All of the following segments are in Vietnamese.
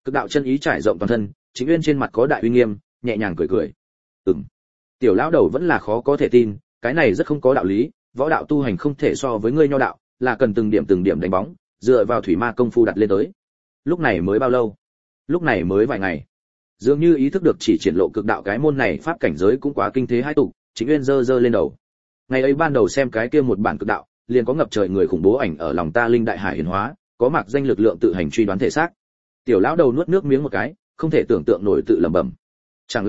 Cực đạo chân ý trải rộng toàn thân, Chính Uyên trên mặt có đại uy nghiêm, nhẹ nhàng cười cười. Tiểu lão đầu vẫn là khó có thể tin, cái này rất không có đạo lý, võ đạo tu hành không thể so với ngươi nho đạo, là cần từng điểm đánh bóng, dựa vào thủy ma công phu đặt lên tới. Lúc này mới bao lâu? Lúc này mới vài ngày. Dường như ý thức được chỉ triển lộ cực đạo cái môn này pháp cảnh giới cũng quá kinh thế hai tục, Chính Uyên giơ lên đầu. Ngày ấy ban đầu xem cái kia một bản cực đạo, liền có ngập trời người khủng bố ảnh ở lòng ta linh đại hải hiển hóa, có mặc danh lực lượng tự hành truy đoán thể xác. Tiểu lão đầu nuốt nước miếng một cái, không thể tưởng tượng nổi tự lẩm bẩm. Chẳng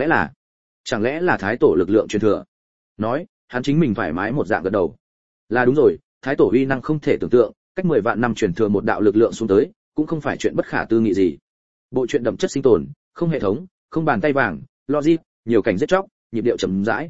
lẽ là thái tổ lực lượng truyền thừa? Nói, hắn chính mình thoải mái một dạng gật đầu. Là đúng rồi, thái tổ uy năng không thể tưởng tượng, cách 10 vạn năm truyền thừa một đạo lực lượng xuống tới, cũng không phải chuyện bất khả tư nghị gì. Bộ truyện đậm chất sinh tồn, không hệ thống, không bàn tay vàng, logic, nhiều cảnh giết chóc, nhịp điệu chậm rãi.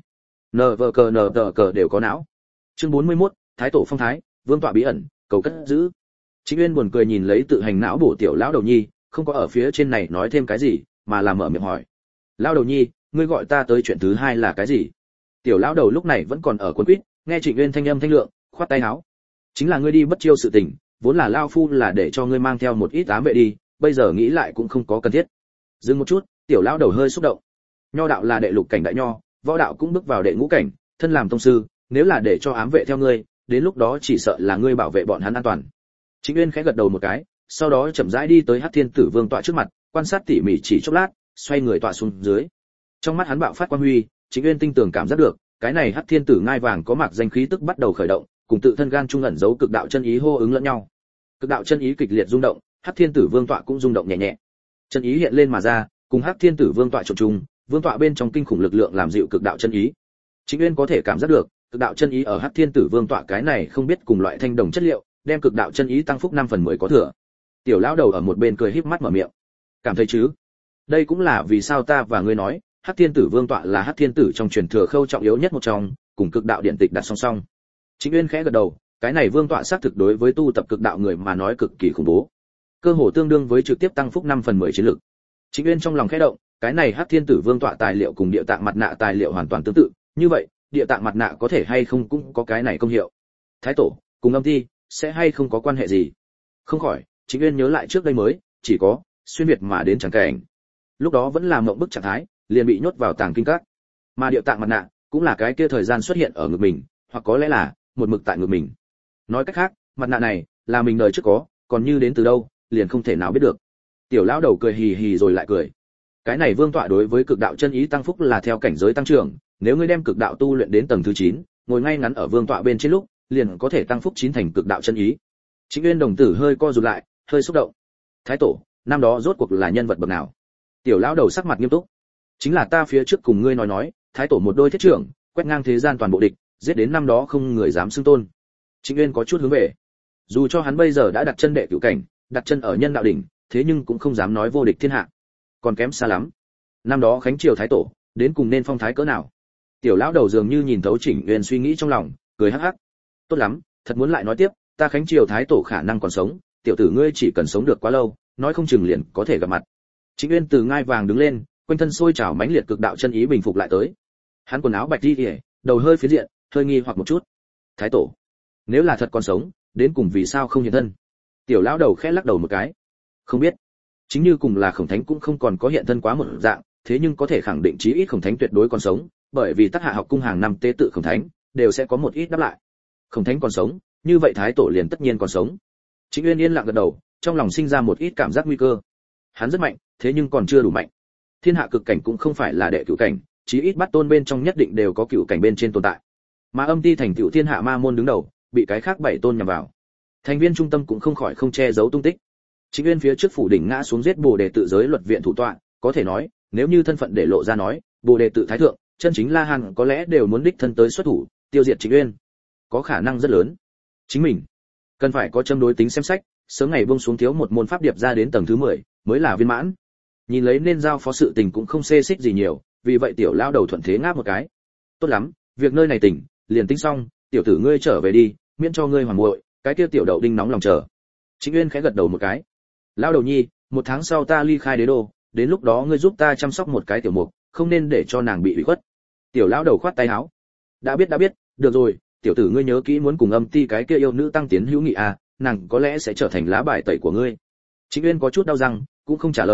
NVCNTK đều có não. Chương 41, thái tổ phong thái, vương tọa bí ẩn, cầu cất giữ. Chính Uyên buồn cười nhìn lấy tự hành não bổ tiểu lão đầu nhi, không có ở phía trên này nói thêm cái gì, mà là mở miệng hỏi. Lão đầu nhi, ngươi gọi ta tới chuyện thứ hai là cái gì? Tiểu lão đầu lúc này vẫn còn ở cuốn quýt, nghe Trịnh Uyên thanh âm thanh lượng, khoát tay áo. Chính là ngươi đi bất chiêu sự tình, vốn là lão phu là để cho ngươi mang theo một ít ám vệ đi, bây giờ nghĩ lại cũng không có cần thiết. Dừng một chút, tiểu lão đầu hơi xúc động. Nho đạo là đệ lục cảnh đại nho, võ đạo cũng bước vào đệ ngũ cảnh, thân làm tông sư, nếu là để cho ám vệ theo ngươi, đến lúc đó chỉ sợ là ngươi bảo vệ bọn hắn an toàn. Chính Uyên khẽ gật đầu một cái, sau đó chậm rãi đi tới Hắc Thiên Tử Vương tọa trước mặt, quan sát tỉ mỉ chỉ chốc lát, xoay người tọa xuống dưới. Trong mắt hắn bạo phát quang huy, Chính Uyên tinh tường cảm giác được, cái này Hắc Thiên Tử ngai vàng có mạc danh khí tức bắt đầu khởi động, cùng tự thân gan trung ẩn giấu cực đạo chân ý hô ứng lẫn nhau. Cực đạo chân ý kịch liệt rung động, Hắc Thiên Tử Vương tọa cũng rung động nhẹ nhẹ. Chân ý hiện lên mà ra, cùng Hắc Thiên Tử Vương tọa trộn chung, vương tọa bên trong kinh khủng lực lượng làm dịu cực đạo chân ý. Chính Uyên có thể cảm giác được, cực đạo chân ý ở Hắc Thiên Tử Vương tọa cái này không biết cùng loại thanh đồng chất liệu, đem cực đạo chân ý tăng phúc 5/10 có thừa. Tiểu lão đầu ở một bên cười híp mắt mở miệng. Cảm thấy chứ? Đây cũng là vì sao ta và ngươi nói, Hắc Thiên Tử Vương tọa là Hắc Thiên Tử trong truyền thừa khâu trọng yếu nhất một trong, cùng cực đạo điện tịch đặt song song. Chính Uyên khẽ gật đầu, cái này vương tọa xác thực đối với tu tập cực đạo người mà nói cực kỳ khủng bố. Cơ hồ tương đương với trực tiếp tăng phúc 5/10 chiến lực. Chính Uyên trong lòng khẽ động, cái này Hắc Thiên Tử Vương tọa tài liệu cùng địa tạng mặt nạ tài liệu hoàn toàn tương tự, như vậy, địa tạng mặt nạ có thể hay không cũng có cái này công hiệu. Thái tổ, cùng âm ti, sẽ hay không có quan hệ gì? Không khỏi, Chính Uyên nhớ lại trước đây mới, chỉ có xuyên việt mà đến chẳng cảnh. Lúc đó vẫn là mộng bức trạng thái, liền bị nhốt vào tàng kinh các. Mà địa tạng mặt nạ, cũng là cái kia thời gian xuất hiện ở ngực mình, hoặc có lẽ là một mực tại ngực mình. Nói cách khác, mặt nạ này là mình đời trước có, còn như đến từ đâu, liền không thể nào biết được. Tiểu lão đầu cười hì hì rồi lại cười. Cái này vương tọa đối với cực đạo chân ý tăng phúc là theo cảnh giới tăng trưởng, nếu ngươi đem cực đạo tu luyện đến tầng thứ 9, ngồi ngay ngắn ở vương tọa bên trên lúc, liền có thể tăng phúc 9 thành cực đạo chân ý. Chính Uyên đồng tử hơi co rụt lại, hơi xúc động. Thái tổ, năm đó rốt cuộc là nhân vật bậc nào? Tiểu lão đầu sắc mặt nghiêm túc. Chính là ta phía trước cùng ngươi nói, thái tổ một đôi thiết trưởng, quét ngang thế gian toàn bộ địch, giết đến năm đó không người dám xưng tôn. Chính Uyên có chút hướng về. Dù cho hắn bây giờ đã đặt chân đệ cửu cảnh, đặt chân ở nhân đạo đỉnh, thế nhưng cũng không dám nói vô địch thiên hạ. Còn kém xa lắm. Năm đó khánh triều thái tổ, đến cùng nên phong thái cỡ nào? Tiểu lão đầu dường như nhìn thấu Trịnh Uyên suy nghĩ trong lòng, cười hắc hắc. Tốt lắm, thật muốn lại nói tiếp, ta khánh triều thái tổ khả năng còn sống, tiểu tử ngươi chỉ cần sống được quá lâu, nói không chừng liền có thể gặp mặt. Trịnh Uyên từ ngai vàng đứng lên, quanh thân sôi trào mãnh liệt cực đạo chân ý bình phục lại tới. Hắn quần áo bạch y, đầu hơi phiến diện, hơi nghi hoặc một chút. Thái tổ, nếu là thật còn sống, đến cùng vì sao không hiện thân? Tiểu lão đầu khẽ lắc đầu một cái. Không biết. Chính như cùng là Khổng Thánh cũng không còn có hiện thân quá một dạng, thế nhưng có thể khẳng định chí ít Khổng Thánh tuyệt đối còn sống, bởi vì Tắc Hạ học cung hàng năm tế tự Khổng Thánh, đều sẽ có một ít đáp lại. Khổng Thánh còn sống, như vậy thái tổ liền tất nhiên còn sống. Chính Uyên yên lặng gật đầu, trong lòng sinh ra một ít cảm giác nguy cơ. Hắn rất mạnh, thế nhưng còn chưa đủ mạnh. Thiên hạ cực cảnh cũng không phải là đệ cửu cảnh, chí ít bát tôn bên trong nhất định đều có cửu cảnh bên trên tồn tại. Mà âm ti thành tựu thiên hạ ma môn đứng đầu, bị cái khác 7 tôn nhằm vào. Thành viên trung tâm cũng không khỏi không che giấu tung tích. Chính Uyên phía trước phủ đỉnh ngã xuống giết Bồ Đề tự giới luật viện thủ tọa, có thể nói, nếu như thân phận để lộ ra nói, Bồ Đề tự thái thượng, chân chính La Hàn có lẽ đều muốn đích thân tới xuất thủ, tiêu diệt Chính Uyên. Có khả năng rất lớn. Chính mình cần phải có châm đối tính xem sách, sớm ngày buông xuống thiếu một môn pháp điệp ra đến tầng thứ 10, mới là viên mãn. Nhìn lấy nên giao phó sự tình cũng không xê xích gì nhiều, vì vậy tiểu lão đầu thuận thế ngáp một cái. Tốt lắm, việc nơi này tỉnh, liền tính xong, tiểu tử ngươi trở về đi, miễn cho ngươi hoàng muội, cái kia tiểu đậu đinh nóng lòng chờ. Chính Uyên khẽ gật đầu một cái. Lão đầu nhi, 1 tháng sau ta ly khai đế đô, đến lúc đó ngươi giúp ta chăm sóc một cái tiểu mục, không nên để cho nàng bị ủy khuất. Tiểu lão đầu khoát tay áo. Đã biết, được rồi, tiểu tử ngươi nhớ kỹ muốn cùng âm ti cái kia yêu nữ tăng tiến hữu nghị à, nàng có lẽ sẽ trở thành lá bài tẩy của ngươi. Chính Uyên có chút đau răng, cũng không trả lời,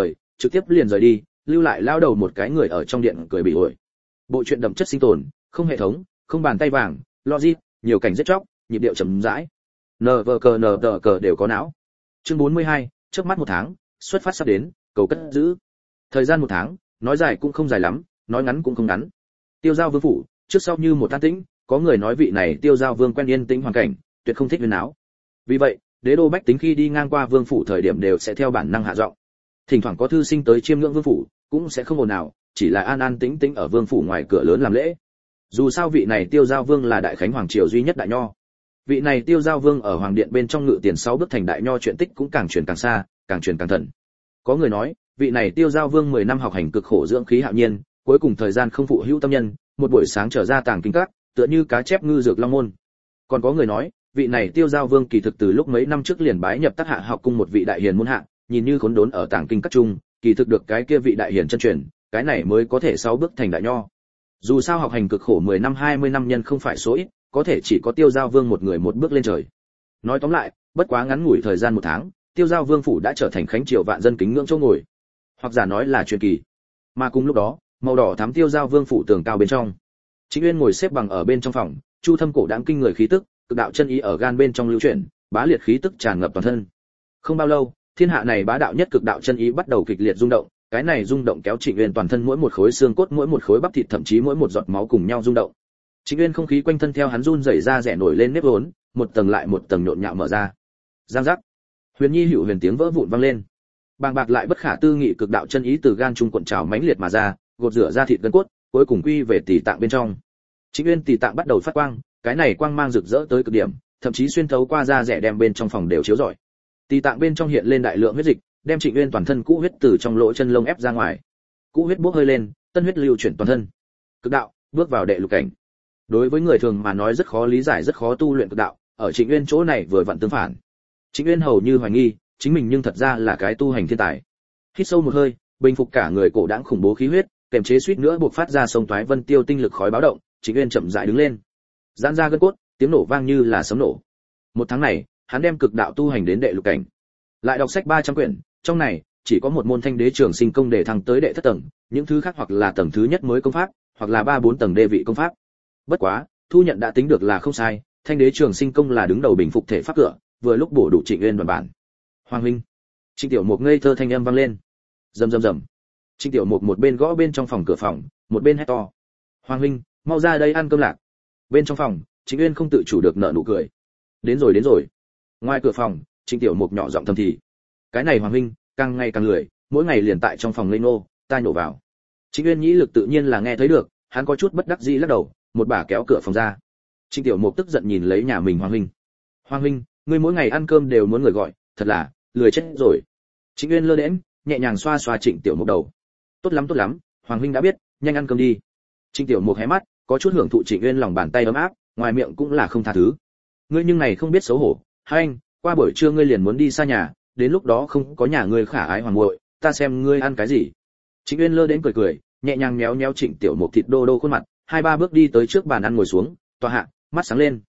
trực tiếp liền rời đi, lưu lại lao đầu một cái người ở trong điện cười bị ổi. Bộ truyện đậm chất sinh tồn, không hệ thống, không bàn tay vàng, logic, nhiều cảnh giết chóc, nhịp điệu chậm rãi. Nờ cờ đều có não. Chương 42, trước mắt một tháng, xuất phát sắp đến, cầu cất giữ. Thời gian một tháng, nói dài cũng không dài lắm, nói ngắn cũng không ngắn. Tiêu Giao Vương phủ, trước sau như một an tĩnh, có người nói vị này Tiêu Giao Vương quen yên tĩnh hoàn cảnh, tuyệt không thích huyên náo. Vì vậy, đế đô bách tính khi đi ngang qua vương phủ thời điểm đều sẽ theo bản năng hạ giọng. Thỉnh thoảng có thư sinh tới chiêm ngưỡng vương phủ, cũng sẽ không ồn nào, chỉ là an an tĩnh tĩnh ở vương phủ ngoài cửa lớn làm lễ. Dù sao vị này Tiêu Giao Vương là đại khánh hoàng triều duy nhất đại nho. Vị này Tiêu Giao Vương ở hoàng điện bên trong ngự tiền 6 bước thành đại nho chuyện tích cũng càng truyền càng xa, càng truyền càng thần. Có người nói, vị này Tiêu Giao Vương 10 năm học hành cực khổ dưỡng khí hạo nhiên, cuối cùng thời gian không phụ hữu tâm nhân, một buổi sáng trở ra tàng kinh các, tựa như cá chép ngư dược long môn. Còn có người nói, vị này Tiêu Giao Vương kỳ thực từ lúc mấy năm trước liền bái nhập Tác Hạ học cung một vị đại hiền môn hạ, nhìn như khốn đốn ở tàng kinh các trung, kỳ thực được cái kia vị đại hiền chân truyền, cái này mới có thể 6 bước thành đại nho. Dù sao học hành cực khổ 10 năm 20 năm nhân không phải số ít, có thể chỉ có Tiêu Giao Vương một người một bước lên trời. Nói tóm lại, bất quá ngắn ngủi thời gian một tháng, Tiêu Giao Vương phủ đã trở thành khánh triều vạn dân kính ngưỡng chỗ ngồi, hoặc giả nói là truyền kỳ. Mà cùng lúc đó, màu đỏ thắm Tiêu Giao Vương phủ tường cao bên trong, Trịnh Uyên ngồi xếp bằng ở bên trong phòng, chu thâm cổ đáng kinh người khí tức, cực đạo chân ý ở gan bên trong lưu chuyển, bá liệt khí tức tràn ngập toàn thân. Không bao lâu, thiên hạ này bá đạo nhất cực đạo chân ý bắt đầu kịch liệt rung động, cái này rung động kéo Trịnh Uyên toàn thân mỗi một khối xương cốt, mỗi một khối bắp thịt, thậm chí mỗi một giọt máu cùng nhau rung động. Trịnh Uyên không khí quanh thân theo hắn run rẩy ra rẻ nổi lên nếp vốn, một tầng lại một tầng nhộn nhạo mở ra. Giang giác. Huyền Nhi hữu huyền tiếng vỡ vụn vang lên. Bàng bạc lại bất khả tư nghị cực đạo chân ý từ gan trung cuộn trào mãnh liệt mà ra, gột rửa ra thịt gân cốt, cuối cùng quy về tỳ tạng bên trong. Trịnh Uyên tỳ tạng bắt đầu phát quang, cái này quang mang rực rỡ tới cực điểm, thậm chí xuyên thấu qua da rẻ đem bên trong phòng đều chiếu rọi. Tỳ tạng bên trong hiện lên đại lượng huyết dịch, đem Trịnh Uyên toàn thân cũ huyết từ trong lỗ chân lông ép ra ngoài. Cũ huyết bốc hơi lên, tân huyết lưu chuyển toàn thân. Cực đạo, bước vào đệ lục cảnh. Đối với người thường mà nói rất khó lý giải, rất khó tu luyện cực đạo, ở Trịnh Uyên chỗ này vừa vặn tương phản. Trịnh Uyên hầu như hoài nghi, chính mình nhưng thật ra là cái tu hành thiên tài. Hít sâu một hơi, bình phục cả người cổ đãng khủng bố khí huyết, kềm chế suýt nữa buộc phát ra sông toái vân tiêu tinh lực khói báo động, Trịnh Uyên chậm rãi đứng lên. Giãn ra gân cốt, tiếng nổ vang như là sấm nổ. Một tháng này, hắn đem cực đạo tu hành đến đệ lục cảnh. Lại đọc sách 300 quyển, trong này chỉ có một môn Thanh Đế Trường Sinh công để thăng tới đệ thất tầng, những thứ khác hoặc là tầng thứ nhất mới công pháp, hoặc là 3-4 tầng đê vị công pháp. Bất quá, thu nhận đã tính được là không sai, Thanh Đế Trường Sinh công là đứng đầu bình phục thể pháp cửa, vừa lúc bổ đủ Trịnh Uyên đoàn bản. Hoàng huynh. Trịnh Tiểu Mục ngây thơ thanh âm vang lên. Rầm rầm rầm. Trịnh Tiểu Mục một bên gõ bên trong phòng cửa phòng, một bên hét to. Hoàng huynh, mau ra đây ăn cơm lạc. Bên trong phòng, Trịnh Uyên không tự chủ được nở nụ cười. Đến rồi đến rồi. Ngoài cửa phòng, Trịnh Tiểu Mục nhỏ giọng thầm thì. Cái này Hoàng huynh, càng ngày càng lười, mỗi ngày liền tại trong phòng lây nô, ta nhổ vào. Trịnh Uyên nhĩ lực tự nhiên là nghe thấy được, hắn có chút bất đắc dĩ lắc đầu, một bà kéo cửa phòng ra. Trịnh Tiểu Mục tức giận nhìn lấy nhà mình Hoàng huynh. Hoàng huynh, ngươi mỗi ngày ăn cơm đều muốn người gọi, thật là lười chết rồi. Trịnh Uyên lơ đễnh, nhẹ nhàng xoa xoa Trịnh Tiểu Mục đầu. Tốt lắm, Hoàng huynh đã biết, nhanh ăn cơm đi. Trịnh Tiểu Mục hé mắt, có chút hưởng thụ Trịnh Uyên lòng bàn tay ấm áp, ngoài miệng cũng là không tha thứ. Ngươi nhưng này không biết xấu hổ, hai anh, qua buổi trưa ngươi liền muốn đi xa nhà, đến lúc đó không có nhà ngươi khả ái hoàng muội, ta xem ngươi ăn cái gì. Trịnh Uyên lơ đến cười, nhẹ nhàng méo méo Trịnh Tiểu Mục thịt đô đô khuôn mặt, 2-3 bước đi tới trước bàn ăn ngồi xuống, tọa hạ, mắt sáng lên.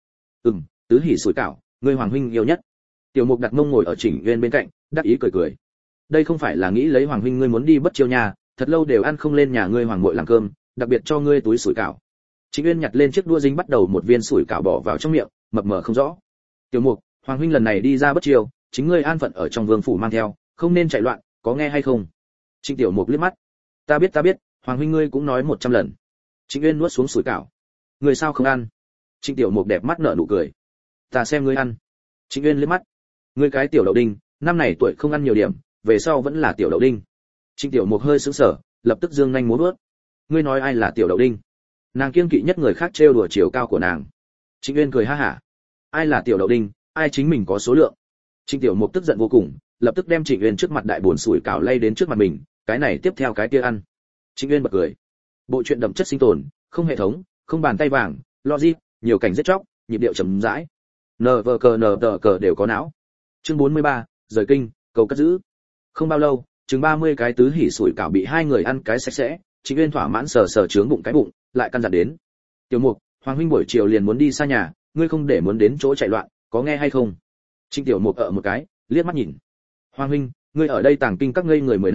Tứ hỉ sủi cảo, ngươi Hoàng huynh yêu nhất. Tiểu Mục đặt mông ngồi ở Trịnh Uyên bên cạnh, đắc ý cười. Đây không phải là nghĩ lấy Hoàng huynh ngươi muốn đi bất chiêu nhà, thật lâu đều ăn không lên nhà ngươi hoàng muội làm cơm, đặc biệt cho ngươi túi sủi cảo. Trịnh Uyên nhặt lên chiếc đũa dính bắt đầu một viên sủi cảo bỏ vào trong miệng, mập mờ không rõ. Tiểu Mục, Hoàng huynh lần này đi ra bất chiêu, chính ngươi an phận ở trong vương phủ mang theo, không nên chạy loạn, có nghe hay không? Trịnh Tiểu Mục liếc mắt. Ta biết, Hoàng huynh ngươi cũng nói 100 lần. Trịnh Uyên nuốt xuống sủi cảo. Ngươi sao không ăn? Trịnh Tiểu Mục đẹp mắt nở nụ cười. Ta xem ngươi ăn. Trịnh Uyên liếc mắt. Ngươi cái tiểu đậu đinh, năm này tuổi không ăn nhiều điểm, về sau vẫn là tiểu đậu đinh. Trịnh Tiểu Mục hơi sững sờ, lập tức giương nhanh múa vuốt. Ngươi nói ai là tiểu đậu đinh? Nàng kiêng kỵ nhất người khác trêu đùa chiều cao của nàng. Trịnh Uyên cười ha hả. Ai là tiểu đậu đinh, ai chính mình có số lượng. Trịnh Tiểu Mục tức giận vô cùng, lập tức đem Trịnh Uyên trước mặt đại buồn sủi cảo lay đến trước mặt mình, cái này tiếp theo cái kia ăn. Trịnh Uyên bật cười. Bộ truyện đậm chất sinh tồn, không hệ thống, không bàn tay vàng, logic, nhiều cảnh giết chóc, nhịp điệu chậm rãi. Nờ cờ đều có não. Chương 43, rời kinh, cầu cất giữ. Không bao lâu, chừng 30 cái tứ hỉ sủi cảo bị hai người ăn cái sạch sẽ, Trịnh Uyên thỏa mãn sờ trướng bụng cái bụng, lại căn dặn đến. Tiểu Mục, Hoàng huynh buổi chiều liền muốn đi xa nhà, ngươi không để muốn đến chỗ chạy loạn, có nghe hay không? Trịnh Tiểu Mục ở một cái, liếc mắt nhìn. Hoàng huynh, ngươi ở đây tàng kinh các ngây người 10 năm,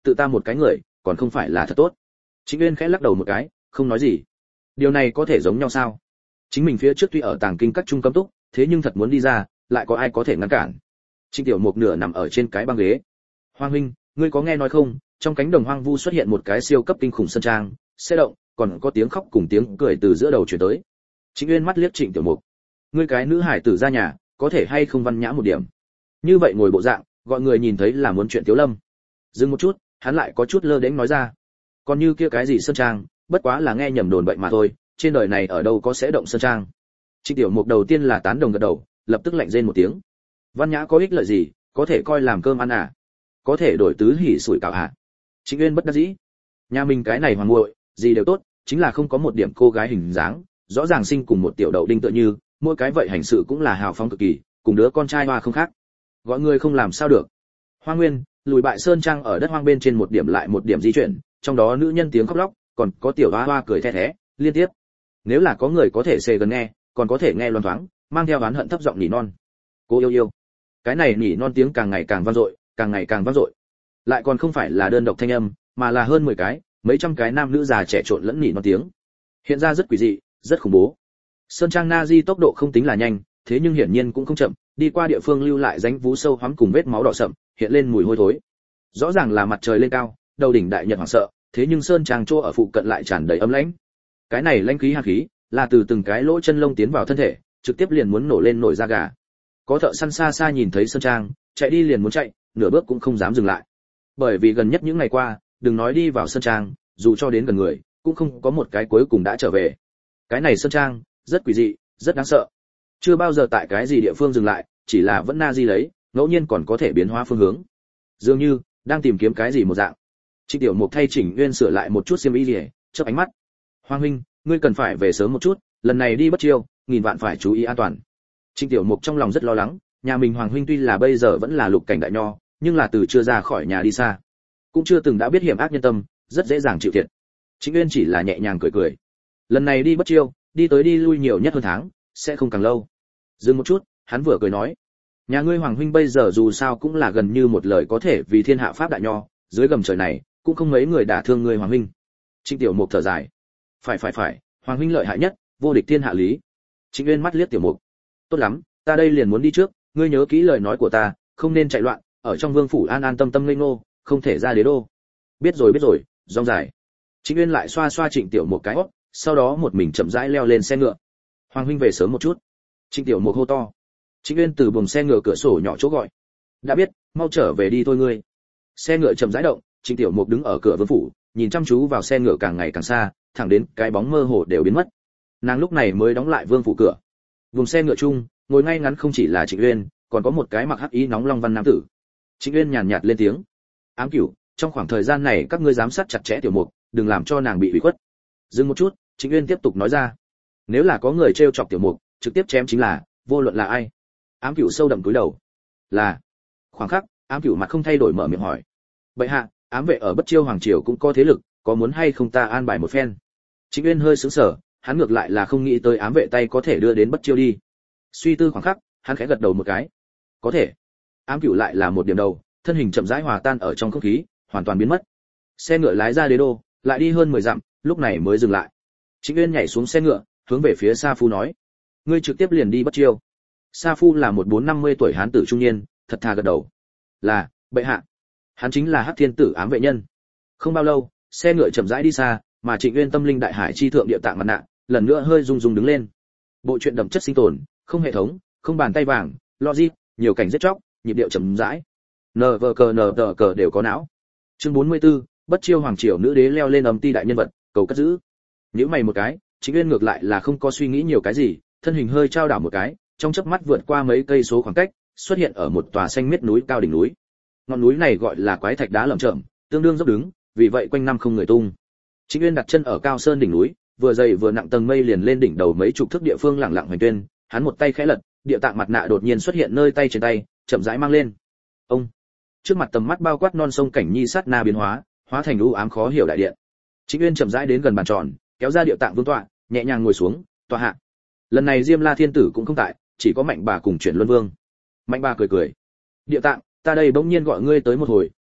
tự ta một cái người còn không phải là thật tốt. Trịnh Uyên khẽ lắc đầu một cái, không nói gì. Điều này có thể giống nhau sao? Chính mình phía trước tuy ở tàng kinh các trung cấm túc, thế nhưng thật muốn đi ra, lại có ai có thể ngăn cản? Trịnh Tiểu Mục nửa nằm ở trên cái băng ghế. Hoàng huynh, ngươi có nghe nói không, trong cánh đồng hoang vu xuất hiện một cái siêu cấp kinh khủng sơn trang, xe động, còn có tiếng khóc cùng tiếng cười từ giữa đầu truyền tới. Trịnh Uyên mắt liếc Trịnh Tiểu Mục. Ngươi cái nữ hải tử ra nhà, có thể hay không văn nhã một điểm? Như vậy ngồi bộ dạng, gọi người nhìn thấy là muốn chuyện Tiếu Lâm. Dừng một chút, hắn lại có chút lơ đễnh nói ra. Còn như kia cái gì sơn trang, bất quá là nghe nhầm đồn bậy mà thôi, trên đời này ở đâu có sẽ động sơn trang. Trịnh Tiểu Mục đầu tiên là tán đồng gật đầu, lập tức lạnh rên một tiếng. Văn nhã có ích lợi gì, có thể coi làm cơm ăn à? Có thể đổi tứ hỉ sủi cảo à? Trịnh Uyên bất đắc dĩ. Nhà mình cái này hoàng muội, gì đều tốt, chính là không có một điểm cô gái hình dáng, rõ ràng sinh cùng một tiểu đậu đinh tựa như, mỗi cái vậy hành sự cũng là hào phóng cực kỳ, cùng đứa con trai hoa không khác. Gọi người không làm sao được. Hoa Nguyên, lùi bại sơn trang ở đất hoang bên trên một điểm lại một điểm di chuyển, trong đó nữ nhân tiếng khóc lóc, còn có tiểu hoa hoa cười the thé, liên tiếp. Nếu là có người có thể xề gần nghe, còn có thể nghe loan thoáng, mang theo oán hận thấp giọng nỉ non. Cô yêu yêu. Cái này nỉ non tiếng càng ngày càng vang dội, càng ngày càng vang dội. Lại còn không phải là đơn độc thanh âm, mà là hơn 10 cái, mấy trăm cái nam nữ già trẻ trộn lẫn nỉ non tiếng. Hiện ra rất quỷ dị, rất khủng bố. Sơn trang Nazi tốc độ không tính là nhanh, thế nhưng hiển nhiên cũng không chậm, đi qua địa phương lưu lại rãnh vú sâu hoắm cùng vết máu đỏ sậm, hiện lên mùi hôi thối. Rõ ràng là mặt trời lên cao, đầu đỉnh đại nhật hoảng sợ, thế nhưng sơn trang chỗ ở phụ cận lại tràn đầy ấm lãnh. Cái này lãnh khí hàn khí, là từ từng cái lỗ chân lông tiến vào thân thể, trực tiếp liền muốn nổ lên nổi da gà. Có thợ săn xa xa nhìn thấy sơn trang, chạy đi liền muốn chạy, nửa bước cũng không dám dừng lại. Bởi vì gần nhất những ngày qua, đừng nói đi vào sơn trang, dù cho đến gần người, cũng không có một cái cuối cùng đã trở về. Cái này sơn trang rất quỷ dị, rất đáng sợ. Chưa bao giờ tại cái gì địa phương dừng lại, chỉ là vẫn na di lấy, ngẫu nhiên còn có thể biến hóa phương hướng. Dường như đang tìm kiếm cái gì một dạng. Trịnh Tiểu Mục thay Trịnh Uyên sửa lại một chút xiêm y liễu, chớp ánh mắt. Hoàng huynh, ngươi cần phải về sớm một chút, lần này đi Bất Chiêu, nghìn vạn phải chú ý an toàn. Trịnh Tiểu Mục trong lòng rất lo lắng, nhà mình Hoàng huynh tuy là bây giờ vẫn là lục cảnh đại nho, nhưng là từ chưa ra khỏi nhà đi xa, cũng chưa từng đã biết hiểm ác nhân tâm, rất dễ dàng chịu thiệt. Trịnh Uyên chỉ là nhẹ nhàng cười cười. Lần này đi Bất Chiêu, đi tới đi lui nhiều nhất hơn tháng, sẽ không càng lâu. Dừng một chút, hắn vừa cười nói, nhà ngươi Hoàng huynh bây giờ dù sao cũng là gần như một lời có thể vì thiên hạ pháp đại nho, dưới gầm trời này cũng không mấy người đả thương ngươi Hoàng huynh. Trịnh Tiểu Mục thở dài, phải, Hoàng huynh lợi hại nhất, vô địch thiên hạ lý. Trịnh Uyên mắt liếc Tiểu Mục, tốt lắm, ta đây liền muốn đi trước, ngươi nhớ kỹ lời nói của ta, không nên chạy loạn, ở trong vương phủ an an tâm tâm ngây ngô, không thể ra đế đô. Biết rồi, rong dài. Trịnh Uyên lại xoa xoa Trịnh Tiểu Mục cái hót, sau đó một mình chậm rãi leo lên xe ngựa. Hoàng huynh về sớm một chút. Trịnh Tiểu Mục hô to. Trịnh Uyên từ buồng xe ngựa cửa sổ nhỏ chỗ gọi, đã biết, mau trở về đi thôi ngươi. Xe ngựa chậm rãi động, Trịnh Tiểu Mục đứng ở cửa vương phủ, nhìn chăm chú vào xe ngựa càng ngày càng xa, thẳng đến cái bóng mơ hồ đều biến mất. Nàng lúc này mới đóng lại vương phủ cửa. Vùng xe ngựa chung, ngồi ngay ngắn không chỉ là Trịnh Uyên, còn có một cái mặc hắc y nóng long văn nam tử. Trịnh Uyên nhàn nhạt lên tiếng, Ám Cửu, trong khoảng thời gian này các ngươi giám sát chặt chẽ Tiểu Mục, đừng làm cho nàng bị ủy khuất. Dừng một chút, Trịnh Uyên tiếp tục nói ra, nếu là có người trêu chọc Tiểu Mục, trực tiếp chém chính là, vô luận là ai. Ám Cửu sâu đậm cúi đầu, là. Khoảng khắc, Ám Cửu mặt không thay đổi mở miệng hỏi, bệ hạ, ám vệ ở Bất Chiêu hoàng triều cũng có thế lực, có muốn hay không ta an bài một phen? Trịnh Uyên hơi sững sờ, hắn ngược lại là không nghĩ tới ám vệ tay có thể đưa đến Bất Chiêu đi. Suy tư khoảng khắc, hắn khẽ gật đầu một cái, có thể. Ám Cửu lại là một điểm đầu, thân hình chậm rãi hòa tan ở trong không khí, hoàn toàn biến mất. Xe ngựa lái ra đế đô, lại đi hơn 10 dặm, lúc này mới dừng lại. Trịnh Uyên nhảy xuống xe ngựa, hướng về phía Sa Phu nói, ngươi trực tiếp liền đi Bất Chiêu. Sa Phu là một 450 tuổi hán tử trung niên, thật thà gật đầu, là bệ hạ. Hắn chính là Hắc Thiên Tử ám vệ nhân. Không bao lâu, xe ngựa chậm rãi đi xa, mà Trịnh Uyên tâm linh đại hải chi thượng địa tạng mặt nạ, lần nữa hơi rung rung đứng lên. Bộ truyện đậm chất sinh tồn, không hệ thống, không bàn tay vàng, logic, nhiều cảnh giết chóc, nhịp điệu chậm rãi. NVCNVC đều có não. Chương 44, Bất Chiêu hoàng triều nữ đế leo lên âm ti đại nhân vật, cầu cất giữ. Nhíu mày một cái, Trịnh Uyên ngược lại là không có suy nghĩ nhiều cái gì, thân hình hơi trao đảo một cái, trong chớp mắt vượt qua mấy cây số khoảng cách, xuất hiện ở một tòa xanh miết núi cao đỉnh núi. Ngọn núi này gọi là Quái Thạch đá lởm chởm, tương đương dốc đứng, vì vậy quanh năm không người tung. Trịnh Uyên đặt chân ở cao sơn đỉnh núi, vừa dày vừa nặng tầng mây liền lên đỉnh đầu mấy chục thước địa phương lặng lặng hoành tuyên, hắn một tay khẽ lật, địa tạng mặt nạ đột nhiên xuất hiện nơi tay trên tay, chậm rãi mang lên. Ông, trước mặt tầm mắt bao quát non sông cảnh nhi sát na biến hóa, hóa thành u ám khó hiểu đại điện. Trịnh Uyên chậm rãi đến gần bàn tròn, kéo ra địa tạng vương tọa, nhẹ nhàng ngồi xuống, tọa hạ. Lần này Diêm La Thiên Tử cũng không tại, chỉ có Mạnh Bà cùng Chuyển Luân Vương. Mạnh Bà cười cười, địa tạng, ta đây bỗng nhiên gọi ngươi tới một hồi,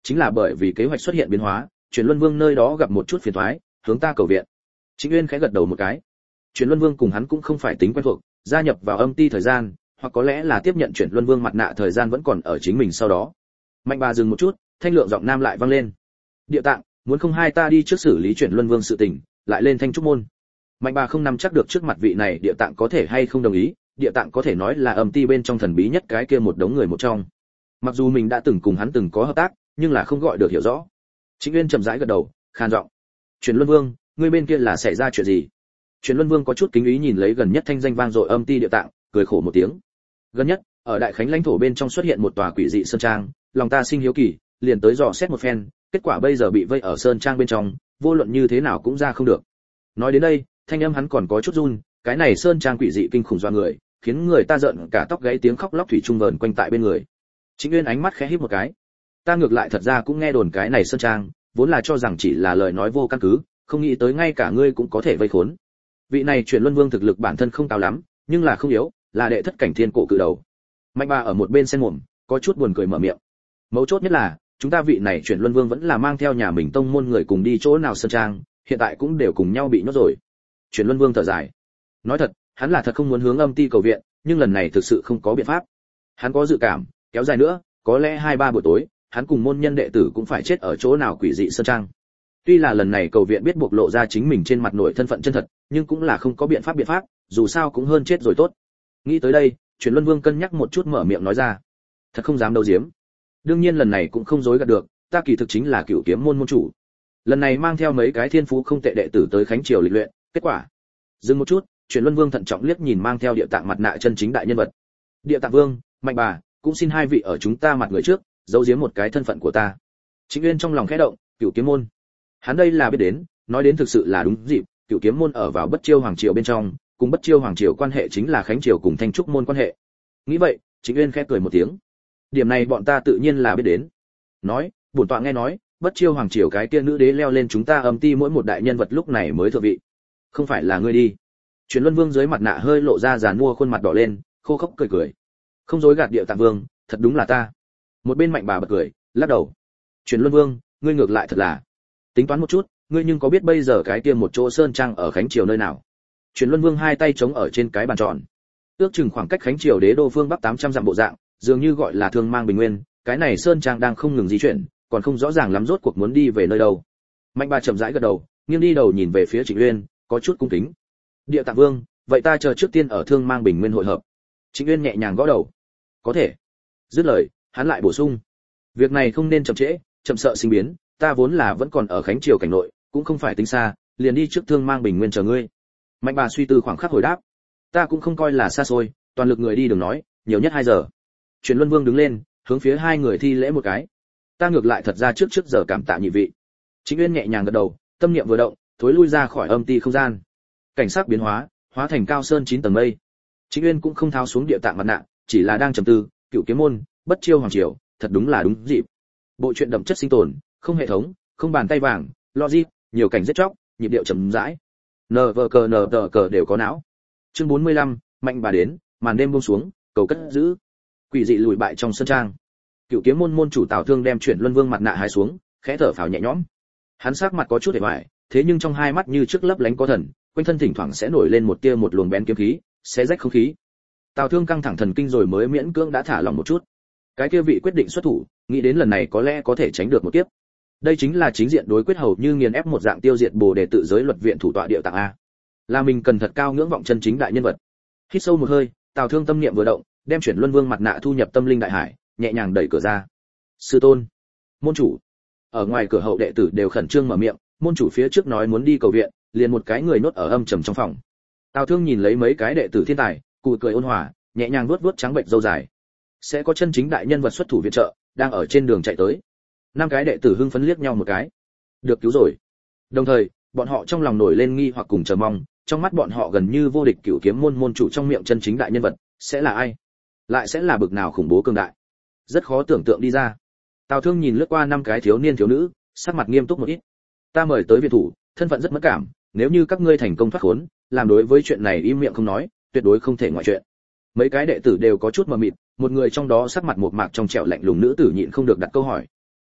chính là bởi vì kế hoạch xuất hiện biến hóa, Chuyển Luân Vương nơi đó gặp một chút phiền toái, hướng ta cầu viện. Trịnh Uyên khẽ gật đầu một cái. Chuyển Luân Vương cùng hắn cũng không phải tính quen thuộc, gia nhập vào âm ti thời gian, hoặc có lẽ là tiếp nhận Chuyển Luân Vương mặt nạ thời gian vẫn còn ở chính mình sau đó. Mạnh bà dừng một chút, thanh lượng giọng nam lại vang lên. Địa Tạng, muốn không hai ta đi trước xử lý Chuyển Luân Vương sự tình, lại lên Thanh Trúc môn. Mạnh bà không nắm chắc được trước mặt vị này Địa Tạng có thể hay không đồng ý, Địa Tạng có thể nói là âm ti bên trong thần bí nhất cái kia một đống người một trong. Mặc dù mình đã từng cùng hắn từng có hợp tác, nhưng là không gọi được hiểu rõ. Trịnh Uyên chậm rãi gật đầu, khan giọng. Chuyển Luân Vương, ngươi bên kia là xảy ra chuyện gì? Chuyển Luân Vương có chút kính ý nhìn lấy gần nhất thanh danh vang dội âm ti Địa Tạng, cười khổ một tiếng. Gần nhất, ở Đại Khánh lãnh thổ bên trong xuất hiện một tòa quỷ dị sơn trang, lòng ta sinh hiếu kỳ, liền tới dò xét một phen, kết quả bây giờ bị vây ở sơn trang bên trong, vô luận như thế nào cũng ra không được. Nói đến đây, thanh âm hắn còn có chút run, cái này sơn trang quỷ dị kinh khủng doa người, khiến người ta giận cả tóc gáy, tiếng khóc lóc thủy chung vờn quanh tại bên người. Trịnh Uyên ánh mắt khẽ híp một cái. Ta ngược lại thật ra cũng nghe đồn cái này sơn trang, vốn là cho rằng chỉ là lời nói vô căn cứ, không nghĩ tới ngay cả ngươi cũng có thể vây khốn. Vị này Chuyển Luân Vương thực lực bản thân không cao lắm, nhưng là không yếu, là đệ thất cảnh thiên cổ cự đầu. Mạnh bà ở một bên sen mồm, có chút buồn cười mở miệng. Mấu chốt nhất là, chúng ta vị này Chuyển Luân Vương vẫn là mang theo nhà mình tông môn người cùng đi chỗ nào sơn trang, hiện tại cũng đều cùng nhau bị nhốt rồi. Chuyển Luân Vương thở dài. Nói thật, hắn là thật không muốn hướng âm ti cầu viện, nhưng lần này thực sự không có biện pháp. Hắn có dự cảm, kéo dài nữa, có lẽ 2-3 buổi tối, hắn cùng môn nhân đệ tử cũng phải chết ở chỗ nào quỷ dị sơn trang. Tuy là lần này cầu viện biết bộc lộ ra chính mình trên mặt nội thân phận chân thật, nhưng cũng là không có biện pháp, dù sao cũng hơn chết rồi tốt. Nghĩ tới đây, Chuyển Luân Vương cân nhắc một chút mở miệng nói ra. Thật không dám đâu giếm. Đương nhiên lần này cũng không dối gạt được, ta kỳ thực chính là Cửu Kiếm môn môn chủ. Lần này mang theo mấy cái thiên phú không tệ đệ tử tới Khánh Triều lịch luyện, kết quả. Dừng một chút, Chuyển Luân Vương thận trọng liếc nhìn mang theo Địa Tạng mặt nạ chân chính đại nhân vật. Địa Tạng Vương, Mạnh bà, cũng xin hai vị ở chúng ta mặt người trước, giấu giếm một cái thân phận của ta. Trịnh Uyên trong lòng khẽ động, Cửu Kiếm môn. Hắn đây là biết đến, nói đến thực sự là đúng dịp, Cửu Kiếm môn ở vào Bất Chiêu hoàng triều bên trong, cùng Bất Chiêu hoàng triều quan hệ chính là Khánh triều cùng Thanh Trúc môn quan hệ. Nghĩ vậy, Trịnh Uyên khẽ cười một tiếng. Điểm này bọn ta tự nhiên là biết đến. Nói, bổn tọa nghe nói, Bất Chiêu hoàng triều cái kia nữ đế leo lên chúng ta âm ti mỗi một đại nhân vật lúc này mới thượng vị. Không phải là ngươi đi? Chuyển Luân Vương dưới mặt nạ hơi lộ ra giàn mua khuôn mặt đỏ lên, khô khốc cười cười. Không dối gạt Địa Tạng Vương, thật đúng là ta. Một bên Mạnh bà bật cười, lắc đầu. Chuyển Luân Vương, ngươi ngược lại thật là. Tính toán một chút, ngươi nhưng có biết bây giờ cái kia một chỗ sơn trang ở Khánh triều nơi nào? Chuyển Luân Vương hai tay chống ở trên cái bàn tròn. Ước chừng khoảng cách Khánh triều đế đô phương bắc 800 dặm bộ dạng, dường như gọi là Thương Mang Bình Nguyên, cái này sơn trang đang không ngừng di chuyển, còn không rõ ràng lắm rốt cuộc muốn đi về nơi đâu. Mạnh bà chậm rãi gật đầu, nghiêng đi đầu nhìn về phía Trịnh Uyên, có chút cung kính. Địa Tạng Vương, vậy ta chờ trước tiên ở Thương Mang Bình Nguyên hội hợp. Trịnh Uyên nhẹ nhàng gõ đầu. Có thể. Dứt lời, hắn lại bổ sung. Việc này không nên chậm trễ, chậm sợ sinh biến, ta vốn là vẫn còn ở Khánh triều cảnh nội, cũng không phải tính xa, liền đi trước Thương Mang Bình Nguyên chờ ngươi. Mạnh bà suy tư khoảng khắc hồi đáp. Ta cũng không coi là xa xôi, toàn lực người đi đường nói, nhiều nhất 2 giờ. Chuyển Luân Vương đứng lên, hướng phía hai người thi lễ một cái. Ta ngược lại thật ra trước giờ cảm tạ nhị vị. Trịnh Uyên nhẹ nhàng gật đầu, tâm niệm vừa động, thối lui ra khỏi âm ti không gian. Cảnh sắc biến hóa, hóa thành cao sơn 9 tầng mây. Trịnh Uyên cũng không tháo xuống Địa Tạng mặt nạ, chỉ là đang trầm tư, Cửu Kiếm môn, Bất Chiêu hoàng triều, thật đúng là đúng dịp. Bộ truyện đậm chất sinh tồn, không hệ thống, không bàn tay vàng, logic, nhiều cảnh giết chóc, nhịp điệu chậm rãi. Nờ cờ đều có não. Chương 45, Mạnh bà đến, màn đêm buông xuống, cầu cất giữ. Quỷ dị lùi bại trong sân trang. Cửu Kiếm môn môn chủ Tào Thương đem Chuyển Luân Vương mặt nạ hái xuống, khẽ thở phào nhẹ nhõm. Hắn sắc mặt có chút hề hoài, thế nhưng trong hai mắt như trước lấp lánh có thần, quanh thân thỉnh thoảng sẽ nổi lên một tia một luồng bén kiếm khí, xé rách không khí. Tào Thương căng thẳng thần kinh rồi mới miễn cưỡng đã thả lòng một chút. Cái kia vị quyết định xuất thủ, nghĩ đến lần này có lẽ có thể tránh được một kiếp. Đây chính là chính diện đối quyết hầu như nghiền ép một dạng tiêu diệt Bồ Đề tự giới luật viện thủ tọa Địa Tạng a. Là mình cần thật cao ngưỡng vọng chân chính đại nhân vật. Hít sâu một hơi, Tào Thương tâm niệm vừa động, đem Chuyển Luân Vương mặt nạ thu nhập tâm linh đại hải, nhẹ nhàng đẩy cửa ra. Sư tôn, môn chủ. Ở ngoài cửa hậu đệ tử đều khẩn trương mở miệng, môn chủ phía trước nói muốn đi cầu viện, liền một cái người nốt ở âm trầm trong phòng. Tào Thương nhìn lấy mấy cái đệ tử thiên tài, cùi cười ôn hòa, nhẹ nhàng vuốt vuốt trắng bệnh râu dài. Sẽ có chân chính đại nhân vật xuất thủ viện trợ, đang ở trên đường chạy tới. 5 cái đệ tử hưng phấn liếc nhau một cái. Được cứu rồi. Đồng thời, bọn họ trong lòng nổi lên nghi hoặc cùng chờ mong, trong mắt bọn họ gần như vô địch Cửu Kiếm môn môn chủ trong miệng chân chính đại nhân vật, sẽ là ai? Lại sẽ là bực nào khủng bố cường đại? Rất khó tưởng tượng đi ra. Tào Thương nhìn lướt qua 5 cái thiếu niên thiếu nữ, sắc mặt nghiêm túc một ít. Ta mời tới viện thủ, thân phận rất mẫn cảm, nếu như các ngươi thành công thoát khốn, làm đối với chuyện này im miệng không nói, tuyệt đối không thể ngoại chuyện. Mấy cái đệ tử đều có chút mờ mịt, một người trong đó sắc mặt mộc mạc trong trẻo lạnh lùng nữ tử nhịn không được đặt câu hỏi.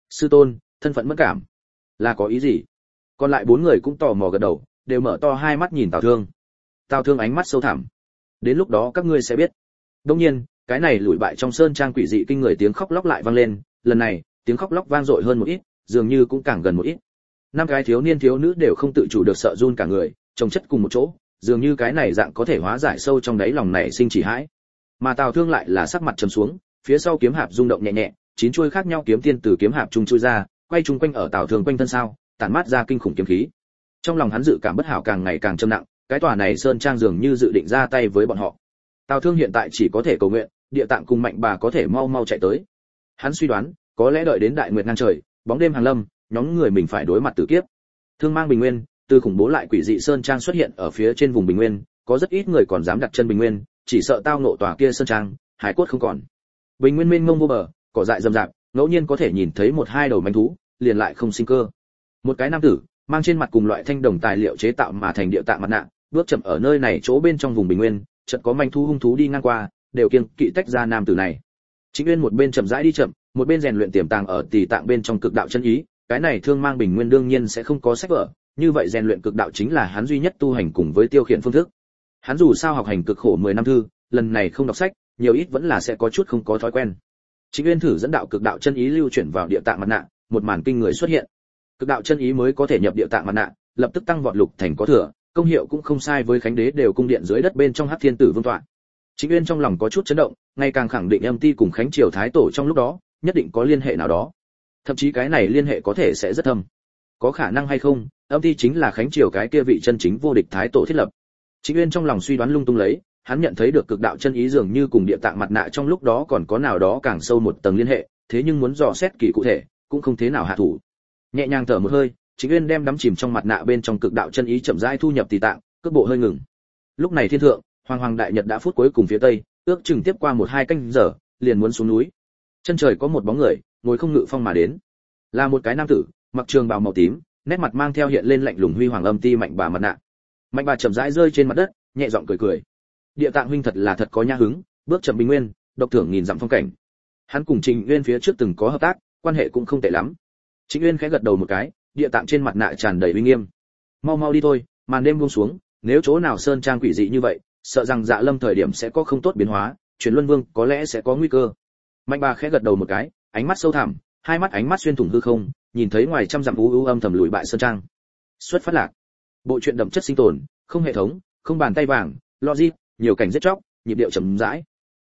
Sư tôn, thân phận mất cảm, là có ý gì? Còn lại 4 người cũng tò mò gật đầu, đều mở to hai mắt nhìn Tào Thương. Tào Thương ánh mắt sâu thẳm. Đến lúc đó các ngươi sẽ biết. Đương nhiên, cái này lùi bại trong sơn trang quỷ dị kinh người tiếng khóc lóc lại vang lên, lần này, tiếng khóc lóc vang dội hơn một ít, dường như cũng càng gần một ít. 5 cái thiếu niên thiếu nữ đều không tự chủ được sợ run cả người, chồng chất cùng một chỗ, dường như cái này dạng có thể hóa giải sâu trong đáy lòng này sinh chỉ hãi. Mà Tào Thương lại là sắc mặt trầm xuống, phía sau kiếm hạp rung động nhẹ nhẹ, 9 chuôi khác nhau kiếm tiên từ kiếm hạp trung chui ra, quay chung quanh ở Tào Thương quanh thân sao, tản mát ra kinh khủng kiếm khí. Trong lòng hắn dự cảm bất hảo càng ngày càng trầm nặng, cái tòa này sơn trang dường như dự định ra tay với bọn họ. Tào Thương hiện tại chỉ có thể cầu nguyện, địa tạng cùng Mạnh Bà có thể mau mau chạy tới. Hắn suy đoán, có lẽ đợi đến đại nguyệt ngang trời, bóng đêm hàng lâm, nhóm người mình phải đối mặt tử kiếp. Thương mang bình nguyên, từ khủng bố lại quỷ dị sơn trang xuất hiện ở phía trên vùng bình nguyên, có rất ít người còn dám đặt chân bình nguyên, chỉ sợ tao ngộ tòa kia sơn trang, hải cốt không còn. Bình nguyên mênh mông vô bờ, cỏ dại rậm rạp, ngẫu nhiên có thể nhìn thấy 1-2 đầu manh thú, liền lại không sinh cơ. Một cái nam tử, mang trên mặt cùng loại thanh đồng tài liệu chế tạo mà thành địa tạng mặt nạ, bước chậm ở nơi này chỗ bên trong vùng bình nguyên, chợt có manh thú hung thú đi ngang qua, đều kiêng kỵ tách ra nam tử này. Chính Uyên một bên chậm rãi đi chậm, một bên rèn luyện tiềm tàng ở tỳ tạng bên trong cực đạo chân ý, cái này thương mang bình nguyên đương nhiên sẽ không có sách vở, như vậy rèn luyện cực đạo chính là hắn duy nhất tu hành cùng với tiêu khiển phương thức. Hắn dù sao học hành cực khổ 10 năm thư, lần này không đọc sách, nhiều ít vẫn là sẽ có chút không có thói quen. Chính Uyên thử dẫn đạo cực đạo chân ý lưu chuyển vào địa tạng mặt nạ, một màn kinh người xuất hiện. Cực đạo chân ý mới có thể nhập địa tạng mặt nạ, lập tức tăng vọt lục thành có thừa, công hiệu cũng không sai với Khánh Đế đều cung điện dưới đất bên trong Hắc Thiên Tử vương tọa. Chính Uyên trong lòng có chút chấn động, ngày càng khẳng định Âm Ti cùng Khánh Triều Thái Tổ trong lúc đó, nhất định có liên hệ nào đó. Thậm chí cái này liên hệ có thể sẽ rất thâm. Có khả năng hay không, Âm Ti chính là Khánh Triều cái kia vị chân chính vô địch Thái Tổ thiết lập. Chính Uyên trong lòng suy đoán lung tung lấy, hắn nhận thấy được cực đạo chân ý dường như cùng địa tạng mặt nạ trong lúc đó còn có nào đó càng sâu một tầng liên hệ, thế nhưng muốn dò xét kỳ cụ thể, cũng không thế nào hạ thủ. Nhẹ nhàng thở một hơi, Chính Uyên đem đắm chìm trong mặt nạ bên trong cực đạo chân ý chậm rãi thu nhập tỳ tạng, cước bộ hơi ngừng. Lúc này thiên thượng, Hoàng Hoàng đại nhật đã phút cuối cùng phía tây, ước chừng tiếp qua 1-2 canh giờ, liền muốn xuống núi. Chân trời có một bóng người, ngồi không ngự phong mà đến. Là một cái nam tử, mặc trường bào màu tím, nét mặt mang theo hiện lên lạnh lùng huy hoàng Âm Ti Mạnh Bà mặt nạ. Mạnh Bà chậm rãi rơi trên mặt đất, nhẹ giọng cười cười. Địa Tạng huynh thật là thật có nhã hứng, bước chậm bình nguyên, độc thưởng nghìn dặm phong cảnh. Hắn cùng Trình Uyên phía trước từng có hợp tác, quan hệ cũng không tệ lắm. Trình Uyên khẽ gật đầu một cái, Địa Tạng trên mặt nạ tràn đầy uy nghiêm. Mau mau đi thôi, màn đêm buông xuống, nếu chỗ nào sơn trang quỷ dị như vậy, sợ rằng Dạ Lâm thời điểm sẽ có không tốt biến hóa, Truyền Luân Vương có lẽ sẽ có nguy cơ. Mạnh Bà khẽ gật đầu một cái, ánh mắt sâu thẳm, hai mắt ánh mắt xuyên thủng hư không, nhìn thấy ngoài trăm dặm u âm thầm lùi bại sơn trang. Xuất phát lạc. Bộ truyện đậm chất sinh tồn, không hệ thống, không bàn tay vàng, logic, nhiều cảnh giết chóc, nhịp điệu chậm rãi.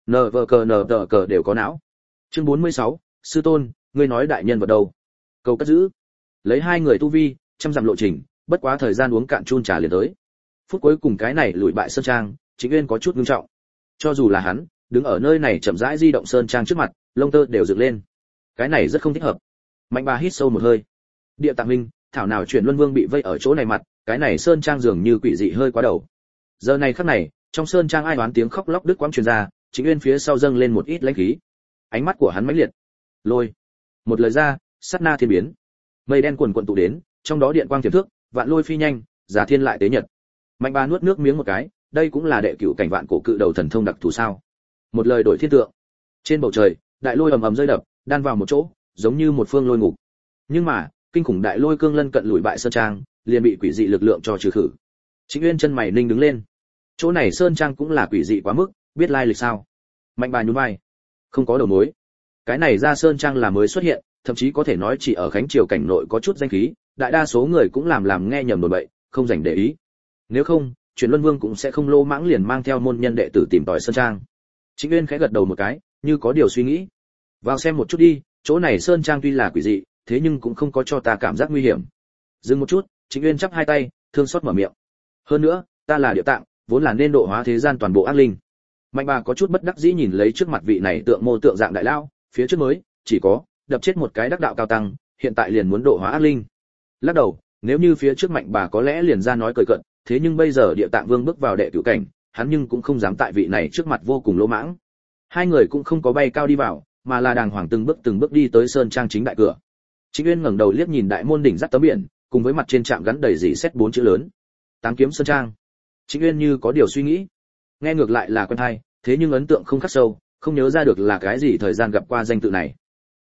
NVCNTC đều có não. Chương 46, sư tôn, ngươi nói đại nhân vật đâu? Cầu cất giữ. Lấy 2 người tu vi, trăm dặm lộ trình, bất quá thời gian uống cạn chun trà liền tới. Phút cuối cùng cái này lùi bại sơn trang, Chính Uyên có chút nghiêm trọng. Cho dù là hắn, đứng ở nơi này chậm rãi di động sơn trang trước mặt, lông tơ đều dựng lên. Cái này rất không thích hợp. Mạnh Bà hít sâu một hơi. Địa Tạng huynh, thảo nào Truyền Luân Vương bị vây ở chỗ này mặt, cái này sơn trang dường như quỷ dị hơi quá đầu. Giờ này khắc này, trong sơn trang ai đoán tiếng khóc lóc đứt quãng truyền ra, Chính Uyên phía sau dâng lên một ít lãnh khí. Ánh mắt của hắn mãnh liệt. Lôi. Một lời ra, sát na thiên biến. Mây đen cuồn cuộn tụ đến, trong đó điện quang tiềm thước, vạn lôi phi nhanh, giả thiên lại tế nhật. Mạnh Bà nuốt nước miếng một cái, đây cũng là đệ cửu cảnh vạn cổ cự đầu thần thông đặc thù sao? Một lời đổi thiên tượng. Trên bầu trời, đại lôi ầm ầm rơi đập, đan vào một chỗ, giống như một phương lôi ngục. Nhưng mà, kinh khủng đại lôi cương lân cận lùi bại sơn trang, liền bị quỷ dị lực lượng cho trừ khử. Chính Uyên chân mày ninh đứng lên. Chỗ này sơn trang cũng là quỷ dị quá mức, biết lai lịch sao? Mạnh Bà nhún vai. Không có đầu mối. Cái này ra sơn trang là mới xuất hiện, thậm chí có thể nói chỉ ở Khánh Triều cảnh nội có chút danh khí, đại đa số người cũng làm nghe nhầm đồn bậy, không dành để ý. Nếu không, Truyền Luân Vương cũng sẽ không lô mãng liền mang theo môn nhân đệ tử tìm tòi sơn trang. Chính Uyên khẽ gật đầu một cái, như có điều suy nghĩ. Vào xem một chút đi, chỗ này sơn trang tuy là quỷ dị, thế nhưng cũng không có cho ta cảm giác nguy hiểm. Dừng một chút, Chính Uyên chắp hai tay, thương xót mở miệng. Hơn nữa, ta là Địa Tạng, vốn là nên độ hóa thế gian toàn bộ ác linh. Mạnh Bà có chút bất đắc dĩ nhìn lấy trước mặt vị này tượng mô tượng dạng đại lao, phía trước mới chỉ có đập chết một cái đắc đạo cao tăng, hiện tại liền muốn độ hóa ác linh. Lắc đầu, nếu như phía trước Mạnh Bà có lẽ liền ra nói cười cợt, thế nhưng bây giờ Địa Tạng Vương bước vào đệ cửu cảnh, hắn nhưng cũng không dám tại vị này trước mặt vô cùng lỗ mãng. 2 người cũng không có bay cao đi vào, mà là đàng hoàng từng bước đi tới sơn trang chính đại cửa. Chính Uyên ngẩng đầu liếc nhìn đại môn đỉnh dắt tấm biển, cùng với mặt trên trạm gắn đầy dỉ xét 4 chữ lớn. Tám kiếm sơn trang. Chính Uyên như có điều suy nghĩ. Nghe ngược lại là quen tai, thế nhưng ấn tượng không khắc sâu, không nhớ ra được là cái gì thời gian gặp qua danh tự này.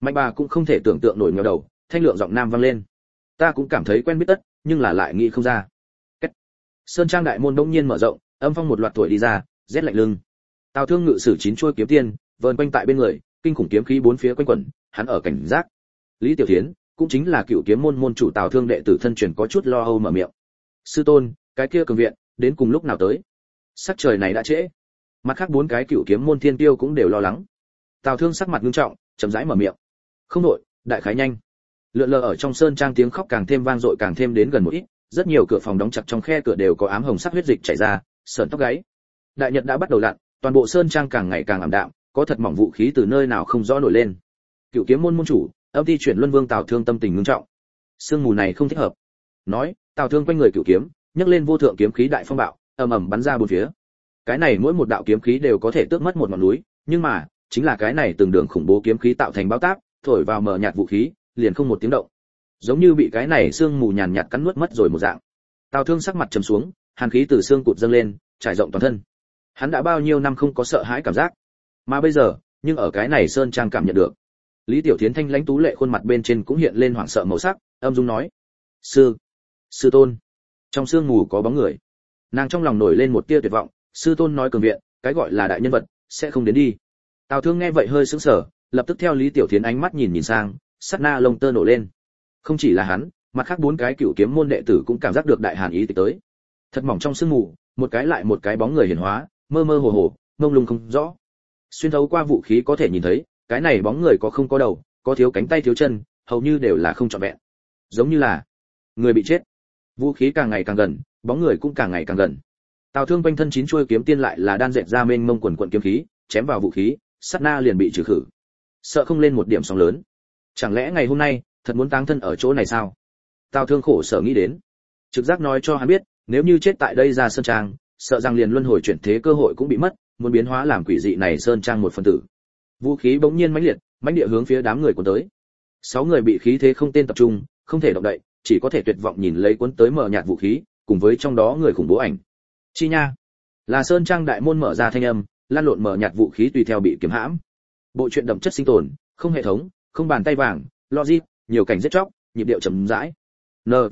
Mạnh bà cũng không thể tưởng tượng nổi nghèo đầu, thanh lượng giọng nam vang lên. Ta cũng cảm thấy quen biết tất, nhưng là lại nghĩ không ra. Cách. Sơn trang đại môn bỗng nhiên mở rộng, âm phong một loạt tuổi đi ra, rét lạnh lưng. Tào Thương ngự sử 9 chuôi kiếm tiên, vờn quanh tại bên người, kinh khủng kiếm khí bốn phía quanh quẩn, hắn ở cảnh giác. Lý Tiểu Thiến, cũng chính là cựu kiếm môn môn chủ Tào Thương đệ tử thân truyền có chút lo âu mở miệng. Sư tôn, cái kia cường viện, đến cùng lúc nào tới? Sắc trời này đã trễ. Mặt khác 4 cái cựu kiếm môn thiên tiêu cũng đều lo lắng. Tào Thương sắc mặt nghiêm trọng, chậm rãi mở miệng. Không đổi, đại khái nhanh. Lượn lờ ở trong sơn trang tiếng khóc càng thêm vang dội càng thêm đến gần một ít, rất nhiều cửa phòng đóng chặt trong khe cửa đều có ám hồng sắc huyết dịch chảy ra, sởn tóc gáy. Đại nhật đã bắt đầu lặn, toàn bộ sơn trang càng ngày càng ảm đạm, có thật mỏng vũ khí từ nơi nào không rõ nổi lên. Cựu kiếm môn môn chủ, âm ti chuyển luân vương Tào Thương tâm tình ngưng trọng. Sương mù này không thích hợp. Nói, Tào Thương quanh người cựu kiếm, nhấc lên vô thượng kiếm khí đại phong bạo, ầm ầm bắn ra bốn phía. Cái này mỗi một đạo kiếm khí đều có thể tước mất một ngọn núi, nhưng mà, chính là cái này từng đường khủng bố kiếm khí tạo thành bão táp, thổi vào mờ nhạt vũ khí, liền không một tiếng động. Giống như bị cái này sương mù nhàn nhạt cắn nuốt mất rồi một dạng. Tào Thương sắc mặt trầm xuống, hàn khí từ xương cụt dâng lên, trải rộng toàn thân. Hắn đã bao nhiêu năm không có sợ hãi cảm giác, mà bây giờ, nhưng ở cái này sơn trang cảm nhận được. Lý Tiểu Thiến thanh lãnh tú lệ khuôn mặt bên trên cũng hiện lên hoảng sợ màu sắc, âm dung nói: sư tôn." Trong sương mù có bóng người. Nàng trong lòng nổi lên một tia tuyệt vọng, sư tôn nói cường viện, cái gọi là đại nhân vật, sẽ không đến đi. Tào Thương nghe vậy hơi sững sờ, lập tức theo Lý Tiểu Thiến ánh mắt nhìn sang, sát na lông tơ nổ lên. Không chỉ là hắn, mặt khác 4 cái cựu kiếm môn đệ tử cũng cảm giác được đại hàn ý tới. Thật mỏng trong sương mù, một cái lại một cái bóng người hiển hóa, mơ mơ hồ hồ, mông lung không rõ. Xuyên thấu qua vũ khí có thể nhìn thấy, cái này bóng người có không có đầu, có thiếu cánh tay thiếu chân, hầu như đều là không trọn vẹn. Giống như là người bị chết. Vũ khí càng ngày càng gần, bóng người cũng càng ngày càng gần. Tào Thương quanh thân 9 chuôi kiếm tiên lại là đan dệt ra mênh mông quần quần kiếm khí, chém vào vũ khí, sát na liền bị trừ khử. Sợ không lên một điểm sóng lớn. Chẳng lẽ ngày hôm nay, thật muốn táng thân ở chỗ này sao? Tào Thương khổ sở nghĩ đến. Trực giác nói cho hắn biết, nếu như chết tại đây ra sơn trang, sợ rằng liền luân hồi chuyển thế cơ hội cũng bị mất, muốn biến hóa làm quỷ dị này sơn trang một phần tử. Vũ khí bỗng nhiên mãnh liệt, mãnh địa hướng phía đám người cuốn tới. 6 người bị khí thế không tên tập trung, không thể động đậy, chỉ có thể tuyệt vọng nhìn lấy cuốn tới mờ nhạt vũ khí, cùng với trong đó người khủng bố ảnh. Chi nha, là sơn trang đại môn mở ra thanh âm, lan lộn mờ nhạt vũ khí tùy theo bị kiếm hãm. Bộ truyện đậm chất sinh tồn, không hệ thống, không bàn tay vàng, logic, nhiều cảnh giết chóc, nhịp điệu chậm rãi. Nờ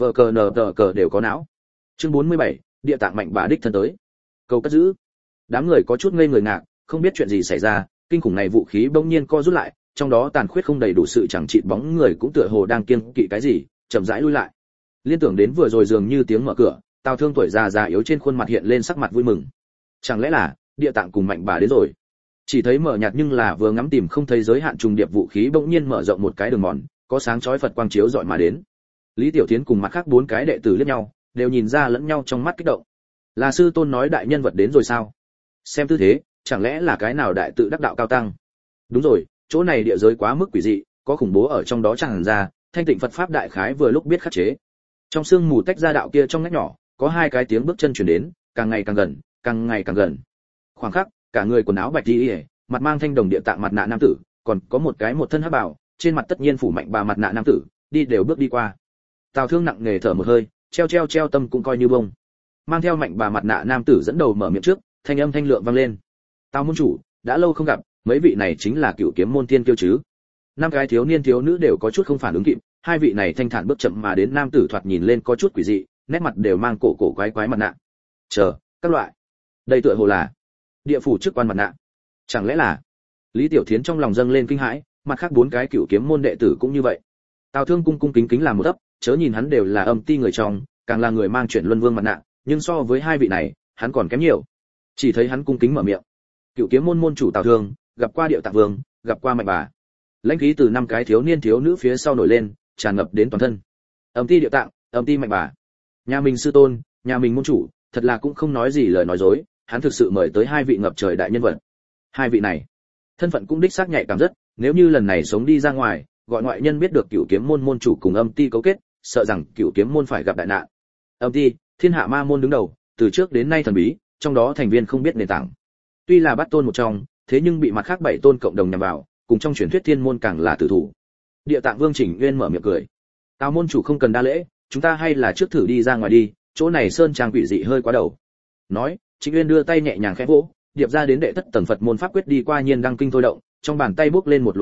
cờ đều có não. Chương 47, địa tạng mạnh bà đích thân tới. Cầu cất giữ. Đám người có chút ngây người ngạc, không biết chuyện gì xảy ra, kinh khủng này vũ khí bỗng nhiên co rút lại, trong đó tàn khuyết không đầy đủ sự chẳng trị bóng người cũng tựa hồ đang kiêng kỵ cái gì, chậm rãi lui lại. Liên tưởng đến vừa rồi dường như tiếng mở cửa, Tào Thương tuổi già già yếu trên khuôn mặt hiện lên sắc mặt vui mừng. Chẳng lẽ là địa tạng cùng mạnh bà đến rồi? Chỉ thấy mở nhạt nhưng là vừa ngắm tìm không thấy giới hạn trùng điệp vũ khí bỗng nhiên mở rộng một cái đường mòn, có sáng chói Phật quang chiếu dọi mà đến. Lý Tiểu Thiến cùng mặt khác 4 cái đệ tử liếc nhau, đều nhìn ra lẫn nhau trong mắt kích động. Là sư tôn nói đại nhân vật đến rồi sao? Xem tư thế, chẳng lẽ là cái nào đại tự đắc đạo cao tăng? Đúng rồi, chỗ này địa giới quá mức quỷ dị, có khủng bố ở trong đó chẳng ra, thanh tịnh Phật pháp đại khái vừa lúc biết khắc chế. Trong sương mù tách ra đạo kia trong ngách nhỏ, có 2 cái tiếng bước chân truyền đến, càng ngày càng gần, càng ngày càng gần. Khoảng khắc, cả người quần áo bạch y, mặt mang thanh đồng địa tạng mặt nạ nam tử, còn có một cái một thân hắc bào, trên mặt tất nhiên phủ mạnh bà mặt nạ nam tử, đi đều bước đi qua. Tào Thương nặng nề thở một hơi, treo tâm cũng coi như bông. Mang theo mạnh bà mặt nạ nam tử dẫn đầu mở miệng trước, thanh âm thanh lượng vang lên. Tào môn chủ, đã lâu không gặp, mấy vị này chính là cựu kiếm môn tiên kiêu chứ? 5 cái thiếu niên thiếu nữ đều có chút không phản ứng kịp, 2 vị này thanh thản bước chậm mà đến nam tử thoạt nhìn lên có chút quỷ dị, nét mặt đều mang cổ quái mặt nạ. Chờ, các loại. Đây tựa hồ là địa phủ chức quan mặt nạ. Chẳng lẽ là? Lý Tiểu Thiến trong lòng dâng lên kinh hãi, mặt khác 4 cái cựu kiếm môn đệ tử cũng như vậy. Tào Thương cung kính làm một ấp, chớ nhìn hắn đều là âm ti người trong, càng là người mang chuyển luân vương mặt nạ, nhưng so với 2 vị này, hắn còn kém nhiều. Chỉ thấy hắn cung kính mở miệng. Cựu kiếm môn môn chủ Tào Thương, gặp qua Điệu Tạng Vương, gặp qua mạnh bà. Lãnh khí từ 5 cái thiếu niên thiếu nữ phía sau nổi lên, tràn ngập đến toàn thân. Âm ti Điệu Tạng, âm ti mạnh bà. Nhà mình sư tôn, nhà mình môn chủ, thật là cũng không nói gì lời nói dối, hắn thực sự mời tới 2 vị ngập trời đại nhân vật. 2 vị này, thân phận cũng đích xác nhạy cảm rất, nếu như lần này sống đi ra ngoài, gọi ngoại nhân biết được cựu kiếm môn môn chủ cùng âm ti cấu kết, sợ rằng cựu kiếm môn phải gặp đại nạn. Âm ti, thiên hạ ma môn đứng đầu, từ trước đến nay thần bí, trong đó thành viên không biết nền tảng. Tuy là bắt tôn một trong, thế nhưng bị mặt khác 7 tôn cộng đồng nhằm vào, cùng trong truyền thuyết thiên môn càng là tử thủ. Địa Tạng Vương Chỉnh Nguyên mở miệng cười. Tào môn chủ không cần đa lễ, chúng ta hay là trước thử đi ra ngoài đi, chỗ này sơn trang quỷ dị hơi quá đầu. Nói, Chỉnh Nguyên đưa tay nhẹ nhàng khẽ vỗ, điệp ra đến đệ thất tầng Phật môn pháp quyết đi qua nhiên đăng kinh thôi động, trong bàn tay bốc lên một luồng đèn,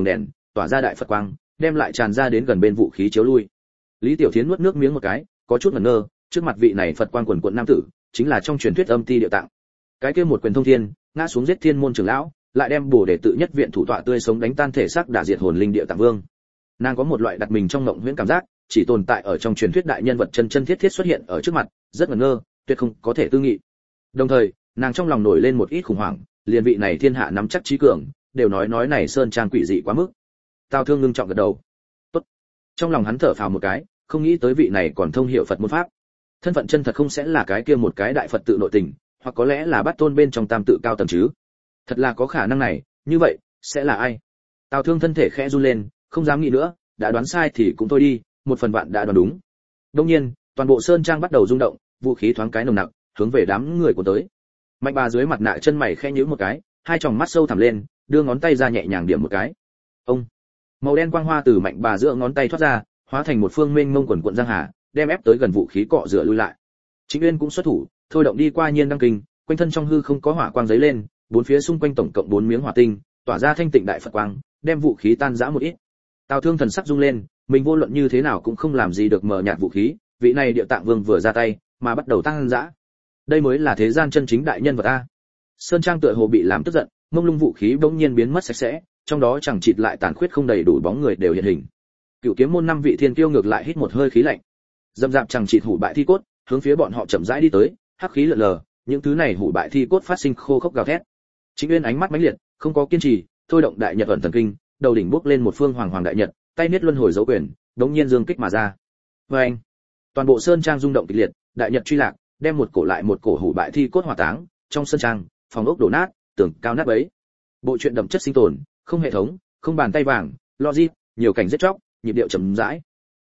tỏa ra đại Phật quang, đem lại tràn ra đến gần bên vũ khí chiếu lui. Lý Tiểu Thiến nuốt nước miếng một cái, có chút ngẩn ngơ, trước mặt vị này Phật quang quần quần nam tử, chính là trong truyền thuyết Âm Ti Địa Tạng. Cái kia một quyền thông thiên, ngã xuống giết thiên môn trưởng lão, lại đem Bồ Đề tự nhất viện thủ tọa tươi sống đánh tan thể xác đả diệt hồn linh Địa Tạng Vương. Nàng có một loại đặt mình trong ngộng huyễn cảm giác, chỉ tồn tại ở trong truyền thuyết đại nhân vật chân chân thiết thiết xuất hiện ở trước mặt, rất ngẩn ngơ, tuyệt không có thể tư nghị. Đồng thời, nàng trong lòng nổi lên một ít khủng hoảng, liền vị này thiên hạ nắm chắc trí cường, đều nói này sơn trang quỷ dị quá mức. Tào Thương ngưng trọng gật đầu. Tốt. Trong lòng hắn thở phào một cái, không nghĩ tới vị này còn thông hiểu Phật môn pháp. Thân phận chân thật không sẽ là cái kia một cái đại Phật tự nội tình, hoặc có lẽ là Bát Tôn bên trong tam tự cao tầng chứ. Thật là có khả năng này, như vậy, sẽ là ai? Tào Thương thân thể khẽ run lên, không dám nghĩ nữa, đã đoán sai thì cũng thôi đi, một phần vạn đã đoán đúng. Đương nhiên, toàn bộ sơn trang bắt đầu rung động, vũ khí thoáng cái nồng nặc, hướng về đám người của tới. Mạnh Bà dưới mặt nạ chân mày khẽ nhíu một cái, hai tròng mắt sâu thẳm lên, đưa ngón tay ra nhẹ nhàng điểm một cái. Ông, màu đen quang hoa từ Mạnh Bà giữa ngón tay thoát ra, hóa thành một phương mênh mông quần quần giang hà, đem ép tới gần vũ khí cọ rửa lui lại. Chính Uyên cũng xuất thủ, thôi động đi qua nhiên đăng kinh, quanh thân trong hư không có hỏa quang giấy lên, bốn phía xung quanh tổng cộng 4 miếng hỏa tinh, tỏa ra thanh tịnh đại Phật quang, đem vũ khí tan rã một ít. Tào Thương thần sắc rung lên, mình vô luận như thế nào cũng không làm gì được mờ nhạt vũ khí, vị này Địa Tạng Vương vừa ra tay, mà bắt đầu tăng dã. Đây mới là thế gian chân chính đại nhân vật a. Sơn Trang tựa hồ bị làm tức giận, mông lung vũ khí bỗng nhiên biến mất sạch sẽ, trong đó chẳng chịt lại tàn khuyết không đầy đủ bóng người đều hiện hình. Cựu Kiếm môn 5 vị thiên kiêu ngược lại hít một hơi khí lạnh. Dâm dạp chẳng chịt hủ bại thi cốt, hướng phía bọn họ chậm rãi đi tới, hắc khí lượn lờ, những thứ này hủ bại thi cốt phát sinh khô khốc gào thét. Chính Uyên ánh mắt mãnh liệt, không có kiên trì, thôi động đại nhật ẩn thần kinh, đầu đỉnh bốc lên một phương hoàng hoàng đại nhật, tay niết luân hồi dấu quyền, đống nhiên dương kích mà ra. Oeng! Toàn bộ sơn trang rung động kịch liệt, đại nhật truy lạc, đem một cổ lại một cổ hủ bại thi cốt hỏa táng, trong sơn trang, phòng ốc đổ nát, tường cao nát bấy. Bộ truyện đậm chất sinh tồn, không hệ thống, không bàn tay vàng, logic, nhiều cảnh giết chóc, nhịp điệu chậm rãi.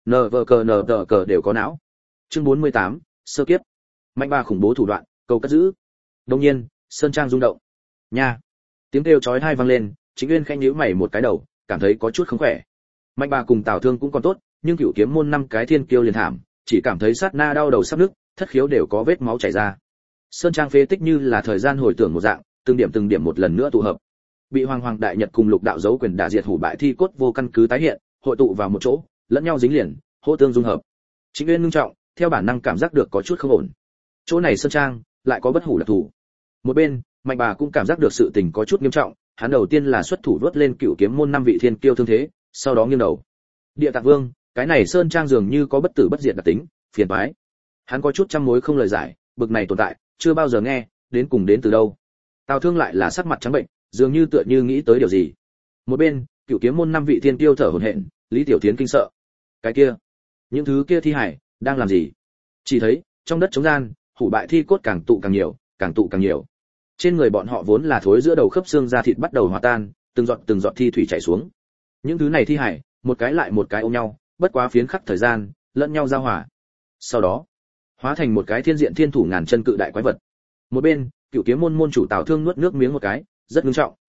NVCNVC đều có não. Chương 48, sơ kiếp. Mạnh Bà khủng bố thủ đoạn, cầu cất giữ. Đột nhiên, sơn trang rung động. Nha! Tiếng kêu chói tai vang lên, Chính Uyên khẽ nhíu mày một cái đầu, cảm thấy có chút không khỏe. Mạnh Bà cùng Tào Thương cũng còn tốt, nhưng Cửu Kiếm môn 5 cái thiên kiêu liền thảm, chỉ cảm thấy sát na đau đầu sắp nứt, thất khiếu đều có vết máu chảy ra. Sơn trang phế tích như là thời gian hồi tưởng một dạng, từng điểm một lần nữa tụ hợp. Bị Hoàng Hoàng Đại Nhật cùng Lục Đạo dấu quyền đả diệt hủ bại thi cốt vô căn cứ tái hiện, hội tụ vào một chỗ, lẫn nhau dính liền, hỗ tương dung hợp. Chính Uyên ngưng trọng, theo bản năng cảm giác được có chút không ổn. Chỗ này sơn trang lại có bất hủ đặc thù. Một bên, Mạnh Bà cũng cảm giác được sự tình có chút nghiêm trọng, hắn đầu tiên là xuất thủ vớt lên Cửu Kiếm môn 5 vị thiên kiêu thương thế, sau đó nghiêng đầu. Địa Tạng Vương, cái này sơn trang dường như có bất tử bất diệt đặc tính, phiền toái. Hắn có chút trăm mối không lời giải, bực này tồn tại, chưa bao giờ nghe, đến cùng đến từ đâu. Tào Thương lại là sắc mặt trắng bệnh, dường như tựa như nghĩ tới điều gì. Một bên, Cửu Kiếm môn 5 vị thiên kiêu thở hổn hển, Lý Tiểu Thiến kinh sợ. Cái kia, những thứ kia thi hải đang làm gì? Chỉ thấy, trong đất trống gian, hủ bại thi cốt càng tụ càng nhiều, càng tụ càng nhiều. Trên người bọn họ vốn là thối giữa đầu khớp xương da thịt bắt đầu hòa tan, từng giọt thi thủy chảy xuống. Những thứ này thi hải, một cái lại một cái ôm nhau, bất quá phiến khắc thời gian, lẫn nhau giao hòa. Sau đó, hóa thành một cái thiên diện thiên thủ ngàn chân cự đại quái vật. Một bên, Cửu Kiếm môn môn chủ Tào Thương nuốt nước miếng một cái, rất nghiêm trọng.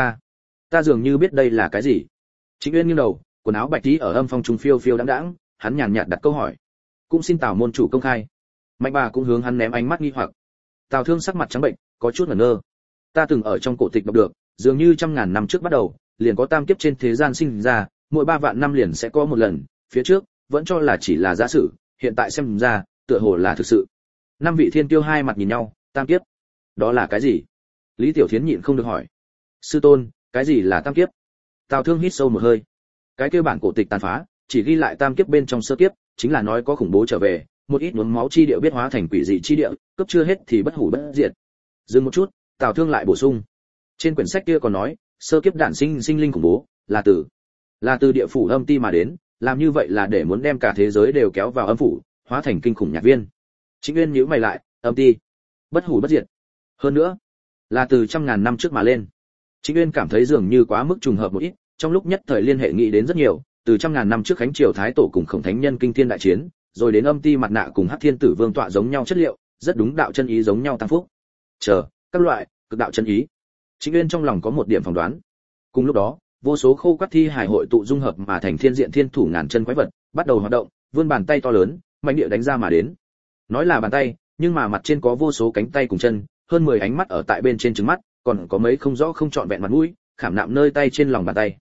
Ta dường như biết đây là cái gì. Chính Uyên nghiêng đầu, quần áo bạch tí ở âm phong trung phiêu phiêu đãng đãng, hắn nhàn nhạt đặt câu hỏi. Cũng xin Tào môn chủ công khai. Mạnh Bà cũng hướng hắn ném ánh mắt nghi hoặc. Tào Thương sắc mặt trắng bệnh, có chút ngẩn ngơ. Ta từng ở trong cổ tịch đọc được, dường như trăm ngàn năm trước bắt đầu, liền có tam kiếp trên thế gian sinh ra, mỗi 3 vạn năm liền sẽ có một lần, phía trước vẫn cho là chỉ là giả sử, hiện tại xem ra, tựa hồ là thực sự. 5 vị thiên kiêu hai mặt nhìn nhau, tam kiếp, đó là cái gì? Lý Tiểu Thiến nhịn không được hỏi. Sư tôn, cái gì là tam kiếp? Tào Thương hít sâu một hơi. Cái kia bản cổ tịch tàn phá, chỉ ghi lại tam kiếp bên trong sơ kiếp, chính là nói có khủng bố trở về, một ít nhuốm máu chi địa biết hóa thành quỷ dị chi địa, cấp chưa hết thì bất hủ bất diệt. Dừng một chút, Tào Thương lại bổ sung. Trên quyển sách kia còn nói, sơ kiếp đản sinh sinh linh khủng bố, là từ địa phủ âm ti mà đến, làm như vậy là để muốn đem cả thế giới đều kéo vào âm phủ, hóa thành kinh khủng nhạc viên. Chính Uyên nhíu mày lại, âm ti, bất hủ bất diệt. Hơn nữa, là từ trăm ngàn năm trước mà lên. Chính Uyên cảm thấy dường như quá mức trùng hợp một ít, trong lúc nhất thời liên hệ nghĩ đến rất nhiều, từ trăm ngàn năm trước Khánh Triều Thái Tổ cùng Khổng Thánh Nhân kinh thiên đại chiến, rồi đến âm ti mặt nạ cùng Hắc Thiên Tử Vương tọa giống nhau chất liệu, rất đúng đạo chân ý giống nhau tăng phúc. Các loại cực đạo chân ý. Chính Uyên trong lòng có một điểm phỏng đoán. Cùng lúc đó, vô số khô quắt thi hải hội tụ dung hợp mà thành thiên diện thiên thủ ngàn chân quái vật, bắt đầu hoạt động, vươn bàn tay to lớn, mạnh địa đánh ra mà đến. Nói là bàn tay, nhưng mà mặt trên có vô số cánh tay cùng chân, hơn 10 ánh mắt ở tại bên trên trứng mắt, còn có mấy không rõ không trọn vẹn mặt mũi, khảm nạm nơi tay trên lòng bàn tay.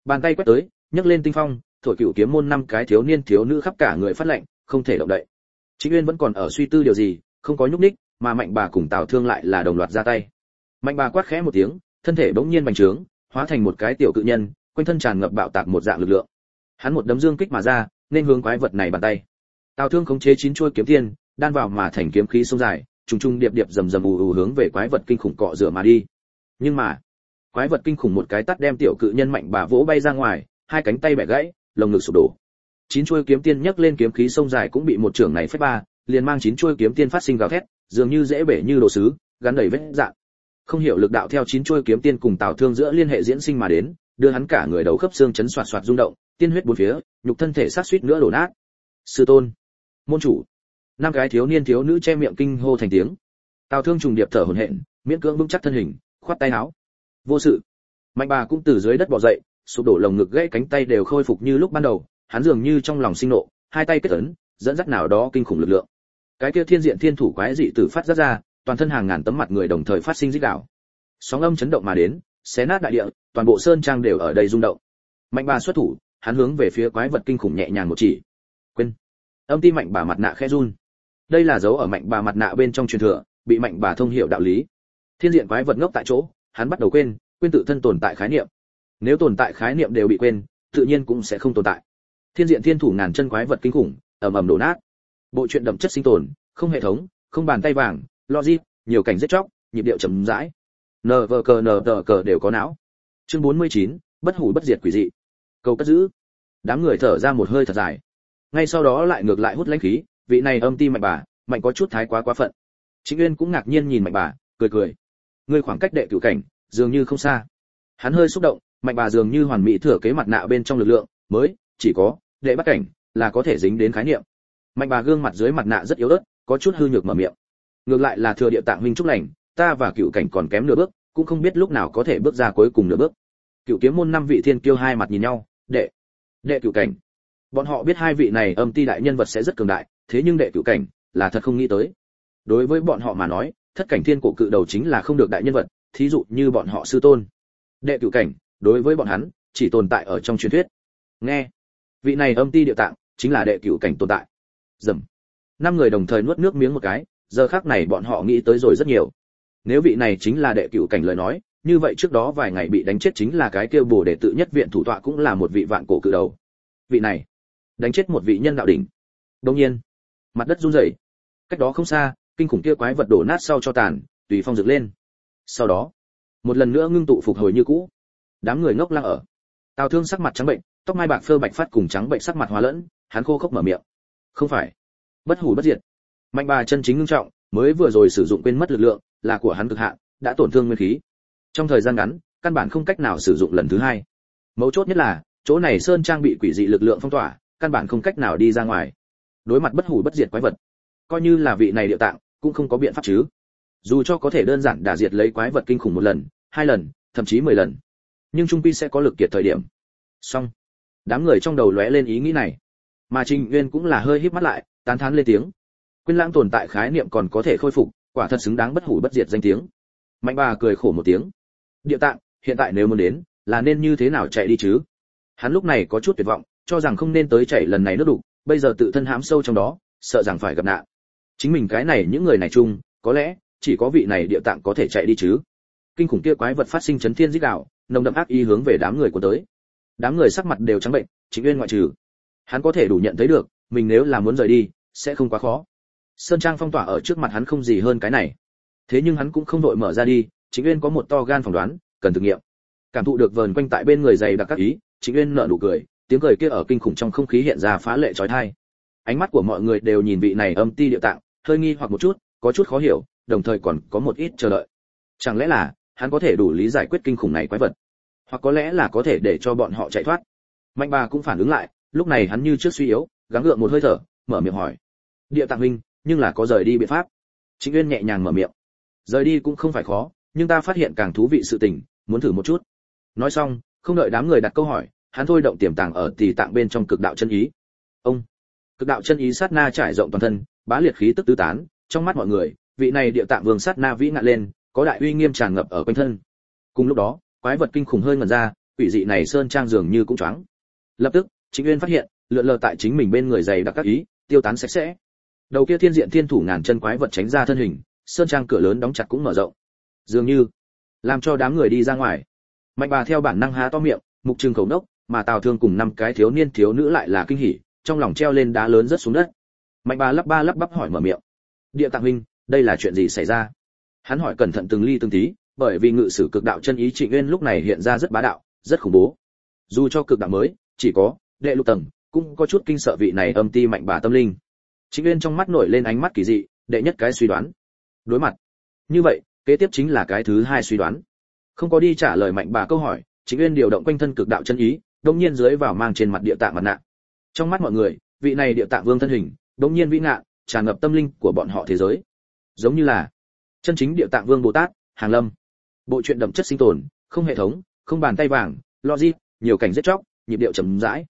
Bàn tay quét tới, nhấc lên tinh phong, thổi Cửu Kiếm môn 5 cái thiếu niên thiếu nữ khắp cả người phát lạnh, không thể động đậy. Trịnh Uyên vẫn còn ở suy tư điều gì, không có nhúc nhích, mà Mạnh Bà cùng Tào Thương lại là đồng loạt ra tay. Mạnh Bà quát khẽ một tiếng, thân thể bỗng nhiên bành trướng, hóa thành một cái tiểu cự nhân, quanh thân tràn ngập bạo tạc một dạng lực lượng. Hắn một đấm dương kích mà ra, nên hướng quái vật này bàn tay. Tào Thương khống chế 9 chuôi kiếm tiên, đan vào mà thành kiếm khí sông dài, trùng trùng điệp điệp rầm rầm ù ù hướng về quái vật kinh khủng cọ rửa mà đi. Nhưng mà, quái vật kinh khủng một cái tát đem tiểu cự nhân Mạnh Bà vỗ bay ra ngoài, hai cánh tay bẻ gãy, lồng ngực sụp đổ. 9 chuôi kiếm tiên nhấc lên kiếm khí sông dài cũng bị một trưởng này phách ba, liền mang 9 chuôi kiếm tiên phát sinh gào thét, dường như dễ bể như đồ sứ, gắn đầy vết rạn. Không hiểu lực đạo theo 9 chuôi kiếm tiên cùng Tào Thương giữa liên hệ diễn sinh mà đến, đưa hắn cả người đầu khớp xương chấn xoạt xoạt rung động, tiên huyết bốn phía, nhục thân thể sát suýt nữa đổ nát. Sư tôn, môn chủ, 5 cái thiếu niên thiếu nữ che miệng kinh hô thành tiếng. Tào Thương trùng điệp thở hổn hển, miễn cưỡng vững chắc thân hình, khoát tay áo. Vô sự. Mạnh Bà cũng từ dưới đất bò dậy, sụp đổ lồng ngực gãy cánh tay đều khôi phục như lúc ban đầu, hắn dường như trong lòng sinh nộ, hai tay kết ấn, dẫn dắt nào đó kinh khủng lực lượng. Cái kia thiên diện thiên thủ quái dị tử phát ra, toàn thân hàng ngàn tấm mặt người đồng thời phát sinh rít gào. Sóng âm chấn động mà đến, xé nát đại địa, toàn bộ sơn trang đều ở đây rung động. Mạnh Bà xuất thủ, hắn hướng về phía quái vật kinh khủng nhẹ nhàng một chỉ. Quên. Âm ti Mạnh Bà mặt nạ khẽ run. Đây là dấu ở Mạnh Bà mặt nạ bên trong truyền thừa, bị Mạnh Bà thông hiểu đạo lý. Thiên diện quái vật ngốc tại chỗ, hắn bắt đầu quên tự thân tồn tại khái niệm. Nếu tồn tại khái niệm đều bị quên, tự nhiên cũng sẽ không tồn tại. Thiên diện thiên thủ ngàn chân quái vật kinh khủng, ầm ầm đổ nát. Bộ truyện đậm chất sinh tồn, không hệ thống, không bàn tay vàng, logic, nhiều cảnh giết chóc, nhịp điệu chậm rãi. Nờ đều có não. Chương 49, bất hủ bất diệt quỷ dị. Cầu cất giữ. Đám người thở ra một hơi thật dài. Ngay sau đó lại ngược lại hút lãnh khí, vị này âm ti Mạnh Bà, mạnh có chút thái quá phận. Trịnh Uyên cũng ngạc nhiên nhìn Mạnh Bà, cười cười. Ngươi khoảng cách đệ cửu cảnh, dường như không xa. Hắn hơi xúc động, Mạnh Bà dường như hoàn mỹ thừa kế mặt nạ bên trong lực lượng, mới chỉ có đệ bắt cảnh là có thể dính đến khái niệm. Mạnh Bà gương mặt dưới mặt nạ rất yếu ớt, có chút hư nhược mở miệng. Ngược lại là thừa địa tạng huynh chúc lành, ta và cửu cảnh còn kém nửa bước, cũng không biết lúc nào có thể bước ra cuối cùng nửa bước. Cửu kiếm môn 5 vị thiên kiêu hai mặt nhìn nhau, đệ cửu cảnh. Bọn họ biết hai vị này âm ti đại nhân vật sẽ rất cường đại, thế nhưng đệ cửu cảnh là thật không nghĩ tới. Đối với bọn họ mà nói, thất cảnh thiên cổ cự đầu chính là không được đại nhân vật, thí dụ như bọn họ sư tôn. Đệ cửu cảnh, đối với bọn hắn, chỉ tồn tại ở trong truyền thuyết. Nghe, vị này âm ti địa tạng chính là đệ cửu cảnh tồn tại. Dầm. 5 người đồng thời nuốt nước miếng một cái, giờ khắc này bọn họ nghĩ tới rồi rất nhiều. Nếu vị này chính là đệ cửu cảnh lời nói, như vậy trước đó vài ngày bị đánh chết chính là cái kia Bồ Đề tự nhất viện thủ tọa cũng là một vị vạn cổ cự đầu. Vị này đánh chết một vị nhân đạo đỉnh. Đương nhiên, mặt đất run rẩy. Cách đó không xa, kinh khủng kia quái vật đổ nát sau cho tàn, tùy phong dựng lên. Sau đó, một lần nữa ngưng tụ phục hồi như cũ. Đám người ngốc lăng ở. Tào Thương sắc mặt trắng bệnh, tóc mai bạc phơ bạch phát cùng trắng bệnh sắc mặt hòa lẫn, hắn khô khốc mở miệng. Không phải, bất hủ bất diệt. Mạnh Bà chân chính ngưng trọng, mới vừa rồi sử dụng quên mất lực lượng, là của hắn cực hạn, đã tổn thương nguyên khí. Trong thời gian ngắn, căn bản không cách nào sử dụng lần thứ hai. Mấu chốt nhất là, chỗ này sơn trang bị quỷ dị lực lượng phong tỏa, căn bản không cách nào đi ra ngoài. Đối mặt bất hủ bất diệt quái vật, coi như là vị này địa tạng, cũng không có biện pháp chứ. Dù cho có thể đơn giản đả diệt lấy quái vật kinh khủng một lần, 2 lần, thậm chí 10 lần, nhưng trung quy sẽ có lực kiệt thời điểm. Xong, đám người trong đầu lóe lên ý nghĩ này, mà Trình Uyên cũng là hơi híp mắt lại, tán thán lên tiếng. Quên lãng tồn tại khái niệm còn có thể khôi phục, quả thật xứng đáng bất hủ bất diệt danh tiếng. Mạnh Bà cười khổ một tiếng. Địa tạng, hiện tại nếu muốn đến, là nên như thế nào chạy đi chứ? Hắn lúc này có chút tuyệt vọng, cho rằng không nên tới chảy lần này nước đủ, bây giờ tự thân hãm sâu trong đó, sợ rằng phải gặp nạn. Chính mình cái này những người này chung, có lẽ chỉ có vị này địa tạng có thể chạy đi chứ. Kinh khủng kia quái vật phát sinh chấn thiên rít gào, nồng đậm ác ý hướng về đám người của tới. Đám người sắc mặt đều trắng bệnh, Trịnh Uyên ngoại trừ. Hắn có thể đủ nhận thấy được, mình nếu là muốn rời đi, sẽ không quá khó. Sơn trang phong tỏa ở trước mặt hắn không gì hơn cái này. Thế nhưng hắn cũng không đội mở ra đi, Trịnh Uyên có một to gan phỏng đoán, cần thử nghiệm. Cảm thụ được vờn quanh tại bên người dày đặc các ý, Trịnh Uyên nở nụ cười, tiếng cười kia ở kinh khủng trong không khí hiện ra phá lệ chói tai. Ánh mắt của mọi người đều nhìn vị này âm ti địa tạng, hơi nghi hoặc một chút, có chút khó hiểu, đồng thời còn có một ít chờ đợi. Chẳng lẽ là hắn có thể đủ lý giải quyết kinh khủng này quái vật, hoặc có lẽ là có thể để cho bọn họ chạy thoát. Mạnh Bà cũng phản ứng lại, lúc này hắn như trước suy yếu, gắng gượng một hơi thở, mở miệng hỏi: địa tạng huynh, nhưng là có rời đi biện pháp? Trịnh Uyên nhẹ nhàng mở miệng: rời đi cũng không phải khó, nhưng ta phát hiện càng thú vị sự tình, muốn thử một chút. Nói xong, không đợi đám người đặt câu hỏi, hắn thôi động tiềm tàng ở tỳ tạng bên trong cực đạo chân ý. Ông, cực đạo chân ý sát na trải rộng toàn thân, bá liệt khí tức tứ tán, trong mắt mọi người, vị này địa tạng vương sát na vĩ ngạn lên, có đại uy nghiêm tràn ngập ở quanh thân. Cùng lúc đó, quái vật kinh khủng hơi ngẩn ra, quỷ dị này sơn trang dường như cũng choáng. Lập tức, Trịnh Uyên phát hiện, lượn lờ tại chính mình bên người dày đặc các ý, tiêu tán sạch sẽ. Đầu kia thiên diện thiên thủ ngàn chân quái vật tránh ra thân hình, sơn trang cửa lớn đóng chặt cũng mở rộng. Dường như làm cho đám người đi ra ngoài. Mạnh Bà theo bản năng há to miệng, mục trừng khẩu nốc, mà Tào Thương cùng 5 cái thiếu niên thiếu nữ lại là kinh hỉ, trong lòng treo lên đá lớn rất xuống đất. Mạnh Bà lắp ba lắp bắp hỏi mở miệng. Địa Tạng huynh, đây là chuyện gì xảy ra? Hắn hỏi cẩn thận từng ly từng tí, bởi vì ngự sử cực đạo chân ý Trịnh Uyên lúc này hiện ra rất bá đạo, rất khủng bố. Dù cho cực đạo mới, chỉ có đệ lục tầng, cũng có chút kinh sợ vị này âm ti Mạnh Bà tâm linh. Trịnh Uyên trong mắt nổi lên ánh mắt kỳ dị, đệ nhất cái suy đoán. Đối mặt. Như vậy, kế tiếp chính là cái thứ hai suy đoán. Không có đi trả lời Mạnh Bà câu hỏi, Trịnh Uyên điều động quanh thân cực đạo chân ý, đột nhiên dưới vào mang trên mặt địa tạng mặt nạ. Trong mắt mọi người, vị này địa tạng vương thân hình, đột nhiên vĩ ngạn, tràn ngập tâm linh của bọn họ thế giới. Giống như là chân chính địa tạng vương Bồ Tát, Hàng Lâm. Bộ truyện đậm chất sinh tồn, không hệ thống, không bàn tay vàng, logic, nhiều cảnh giết chóc, nhịp điệu chậm rãi.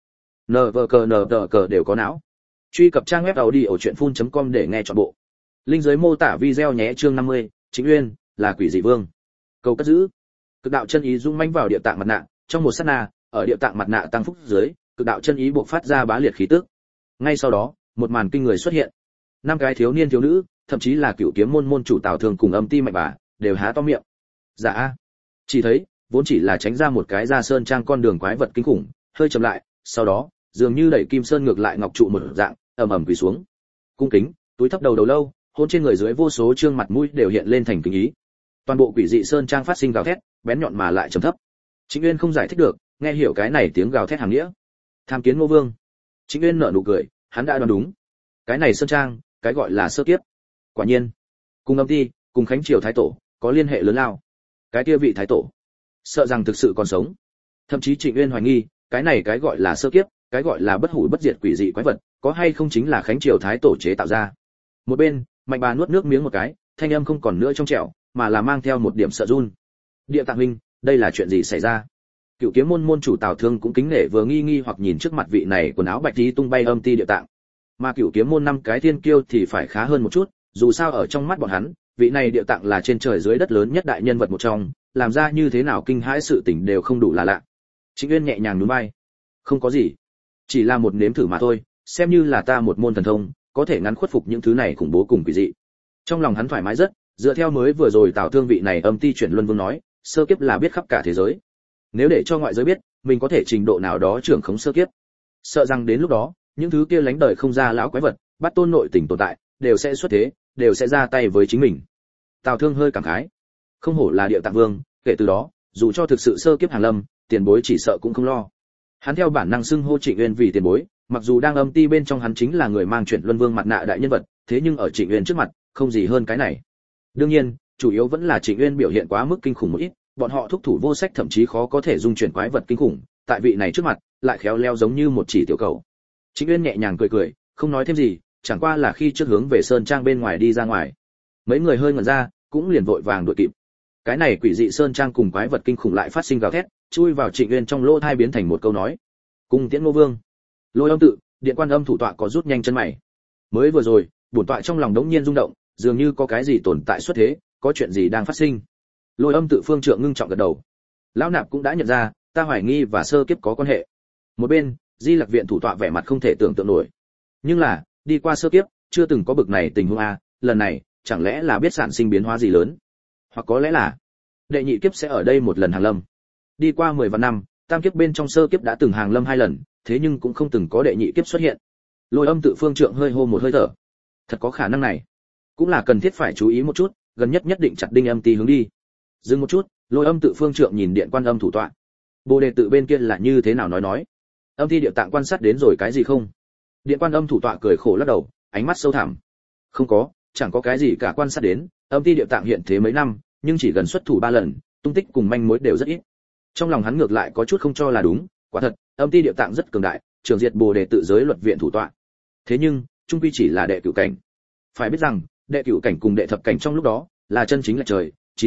NVCNVC đều có não. Truy cập trang web audiochuyenphun.com để nghe trọn bộ. Link dưới mô tả video nhé. Chương 50, Trịnh Uyên là quỷ dị vương. Cầu cất giữ. Cực đạo chân ý rung mãnh vào địa tạng mặt nạ, trong một sát na, ở địa tạng mặt nạ tăng phúc dưới, cực đạo chân ý bộc phát ra bá liệt khí tức. Ngay sau đó, một màn kinh người xuất hiện. 5 cái thiếu niên thiếu nữ, thậm chí là Cửu Kiếm môn môn chủ Tào Thương cùng âm ti Mạnh Bà, đều há to miệng. Dạ, chỉ thấy, vốn chỉ là tránh ra một cái ra sơn trang con đường quái vật kinh khủng, hơi chậm lại, sau đó, dường như đẩy kim sơn ngược lại ngọc trụ một dạng, ầm ầm quỳ xuống. Cung kính, túi thấp đầu đầu lâu, hôn trên người dưới vô số trương mặt mũi đều hiện lên thành kính ý. Toàn bộ quỷ dị sơn trang phát sinh gào thét, bén nhọn mà lại trầm thấp. Trịnh Uyên không giải thích được, nghe hiểu cái này tiếng gào thét hàm nghĩa. Tham kiến Ngô Vương. Trịnh Uyên nở nụ cười, hắn đã đoán đúng. Cái này sơn trang, cái gọi là sơ kiếp. Quả nhiên, cùng âm ti, cùng Khánh Triều thái tổ, có liên hệ lớn lao. Cái kia vị thái tổ, sợ rằng thực sự còn sống. Thậm chí Trịnh Uyên hoài nghi, cái này cái gọi là sơ kiếp, cái gọi là bất hủ bất diệt quỷ dị quái vật, có hay không chính là Khánh Triều thái tổ chế tạo ra. Một bên, Mạnh Bà nuốt nước miếng một cái, thanh âm không còn nữa trong trẻo, mà là mang theo một điểm sợ run. Địa Tạng huynh, đây là chuyện gì xảy ra? Cửu Kiếm môn môn chủ Tào Thương cũng kính nể vừa nghi nghi hoặc nhìn trước mặt vị này quần áo bạch tí tung bay âm ti Địa Tạng. Mà Cửu Kiếm môn 5 cái thiên kiêu thì phải khá hơn một chút, dù sao ở trong mắt bọn hắn, vị này Địa Tạng là trên trời dưới đất lớn nhất đại nhân vật một trong, làm ra như thế nào kinh hãi sự tình đều không đủ là lạ. Trịnh Uyên nhẹ nhàng nhún vai. Không có gì, chỉ là một nếm thử mà thôi, xem như là ta một môn thần thông, có thể ngắn khuất phục những thứ này khủng bố cùng quỷ dị. Trong lòng hắn thoải mái rất, dựa theo mới vừa rồi Tào Thương vị này âm ti chuyển luân vương nói, sơ kiếp là biết khắp cả thế giới. Nếu để cho ngoại giới biết, mình có thể trình độ nào đó trưởng khống sơ kiếp. Sợ rằng đến lúc đó, những thứ kia lánh đời không ra lão quái vật, bắt tôn nội tình tồn tại, đều sẽ xuất thế, đều sẽ ra tay với chính mình. Tào Thương hơi cảm khái. Không hổ là Địa Tạng Vương, kể từ đó, dù cho thực sự sơ kiếp hàng lâm, tiền bối chỉ sợ cũng không lo. Hắn theo bản năng xưng hô Trịnh Uyên vì tiền bối, mặc dù đang âm ti bên trong hắn chính là người mang chuyển luân vương mặt nạ đại nhân vật, thế nhưng ở Trịnh Uyên trước mặt, không gì hơn cái này. Đương nhiên, chủ yếu vẫn là Trịnh Uyên biểu hiện quá mức kinh khủng một ít, bọn họ thúc thủ vô sách thậm chí khó có thể dung chuyển quái vật kinh khủng, tại vị này trước mặt, lại khéo léo giống như một chỉ tiểu cầu. Trịnh Uyên nhẹ nhàng cười cười, không nói thêm gì, chẳng qua là khi trước hướng về sơn trang bên ngoài đi ra ngoài. Mấy người hơi ngẩn ra, cũng liền vội vàng đuổi kịp. Cái này quỷ dị sơn trang cùng quái vật kinh khủng lại phát sinh gào thét, chui vào Trịnh Uyên trong lỗ tai biến thành một câu nói. Cùng tiễn Ngô Vương. Lôi Âm tự, Điện Quan Âm thủ tọa có rút nhanh chân mày. Mới vừa rồi, bổn tọa trong lòng đống nhiên rung động, dường như có cái gì tồn tại xuất thế, có chuyện gì đang phát sinh. Lôi Âm tự phương trượng ngưng trọng gật đầu. Lão nạp cũng đã nhận ra, ta hoài nghi và sơ kiếp có quan hệ. Một bên, Di Lặc viện thủ tọa vẻ mặt không thể tưởng tượng nổi. Nhưng là, đi qua sơ kiếp, chưa từng có bực này tình huống a, lần này, chẳng lẽ là biết sản sinh biến hóa gì lớn? Hoặc có lẽ là, đệ nhị kiếp sẽ ở đây một lần hàng lâm. Đi qua 10 vạn năm, tam kiếp bên trong sơ kiếp đã từng hàng lâm 2 lần, thế nhưng cũng không từng có đệ nhị kiếp xuất hiện. Lôi Âm tự phương trượng hơi hô một hơi thở. Thật có khả năng này, cũng là cần thiết phải chú ý một chút, gần nhất nhất định chặt đinh âm ti hướng đi. Dừng một chút, Lôi Âm tự phương trượng nhìn Điện Quan Âm thủ tọa. Bồ đề tự bên kia là như thế nào nói. Âm ti Địa Tạng quan sát đến rồi cái gì không? Điện Quan Âm thủ tọa cười khổ lắc đầu, ánh mắt sâu thẳm. Không có, chẳng có cái gì cả quan sát đến, âm ti Địa Tạng hiện thế mấy năm, nhưng chỉ gần xuất thủ 3 lần, tung tích cùng manh mối đều rất ít. Trong lòng hắn ngược lại có chút không cho là đúng, quả thật, âm ti Địa Tạng rất cường đại, trưởng diệt Bồ đề tự giới luật viện thủ tọa. Thế nhưng, trung quy chỉ là đệ cửu cảnh. Phải biết rằng, đệ cửu cảnh cùng đệ thập cảnh trong lúc đó, là chân chính là trời,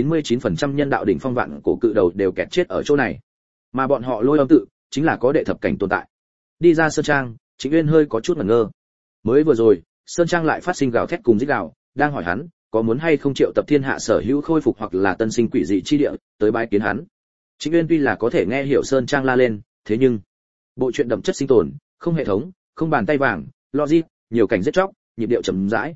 99% nhân đạo đỉnh phong vạn cổ cự đầu đều kẹt chết ở chỗ này. Mà bọn họ Lôi Âm tự, chính là có đệ thập cảnh tồn tại. Đi ra sơn trang, Trịnh Uyên hơi có chút ngẩn ngơ. Mới vừa rồi, sơn trang lại phát sinh gào thét cùng rít gào, đang hỏi hắn, có muốn hay không triệu tập thiên hạ sở hữu khôi phục hoặc là tân sinh quỷ dị chi địa, tới bái kiến hắn. Trịnh Uyên tuy là có thể nghe hiểu Sơn Trang la lên, thế nhưng bộ truyện đậm chất sinh tồn, không hệ thống, không bàn tay vàng, logic, nhiều cảnh giết chóc, nhịp điệu chậm rãi.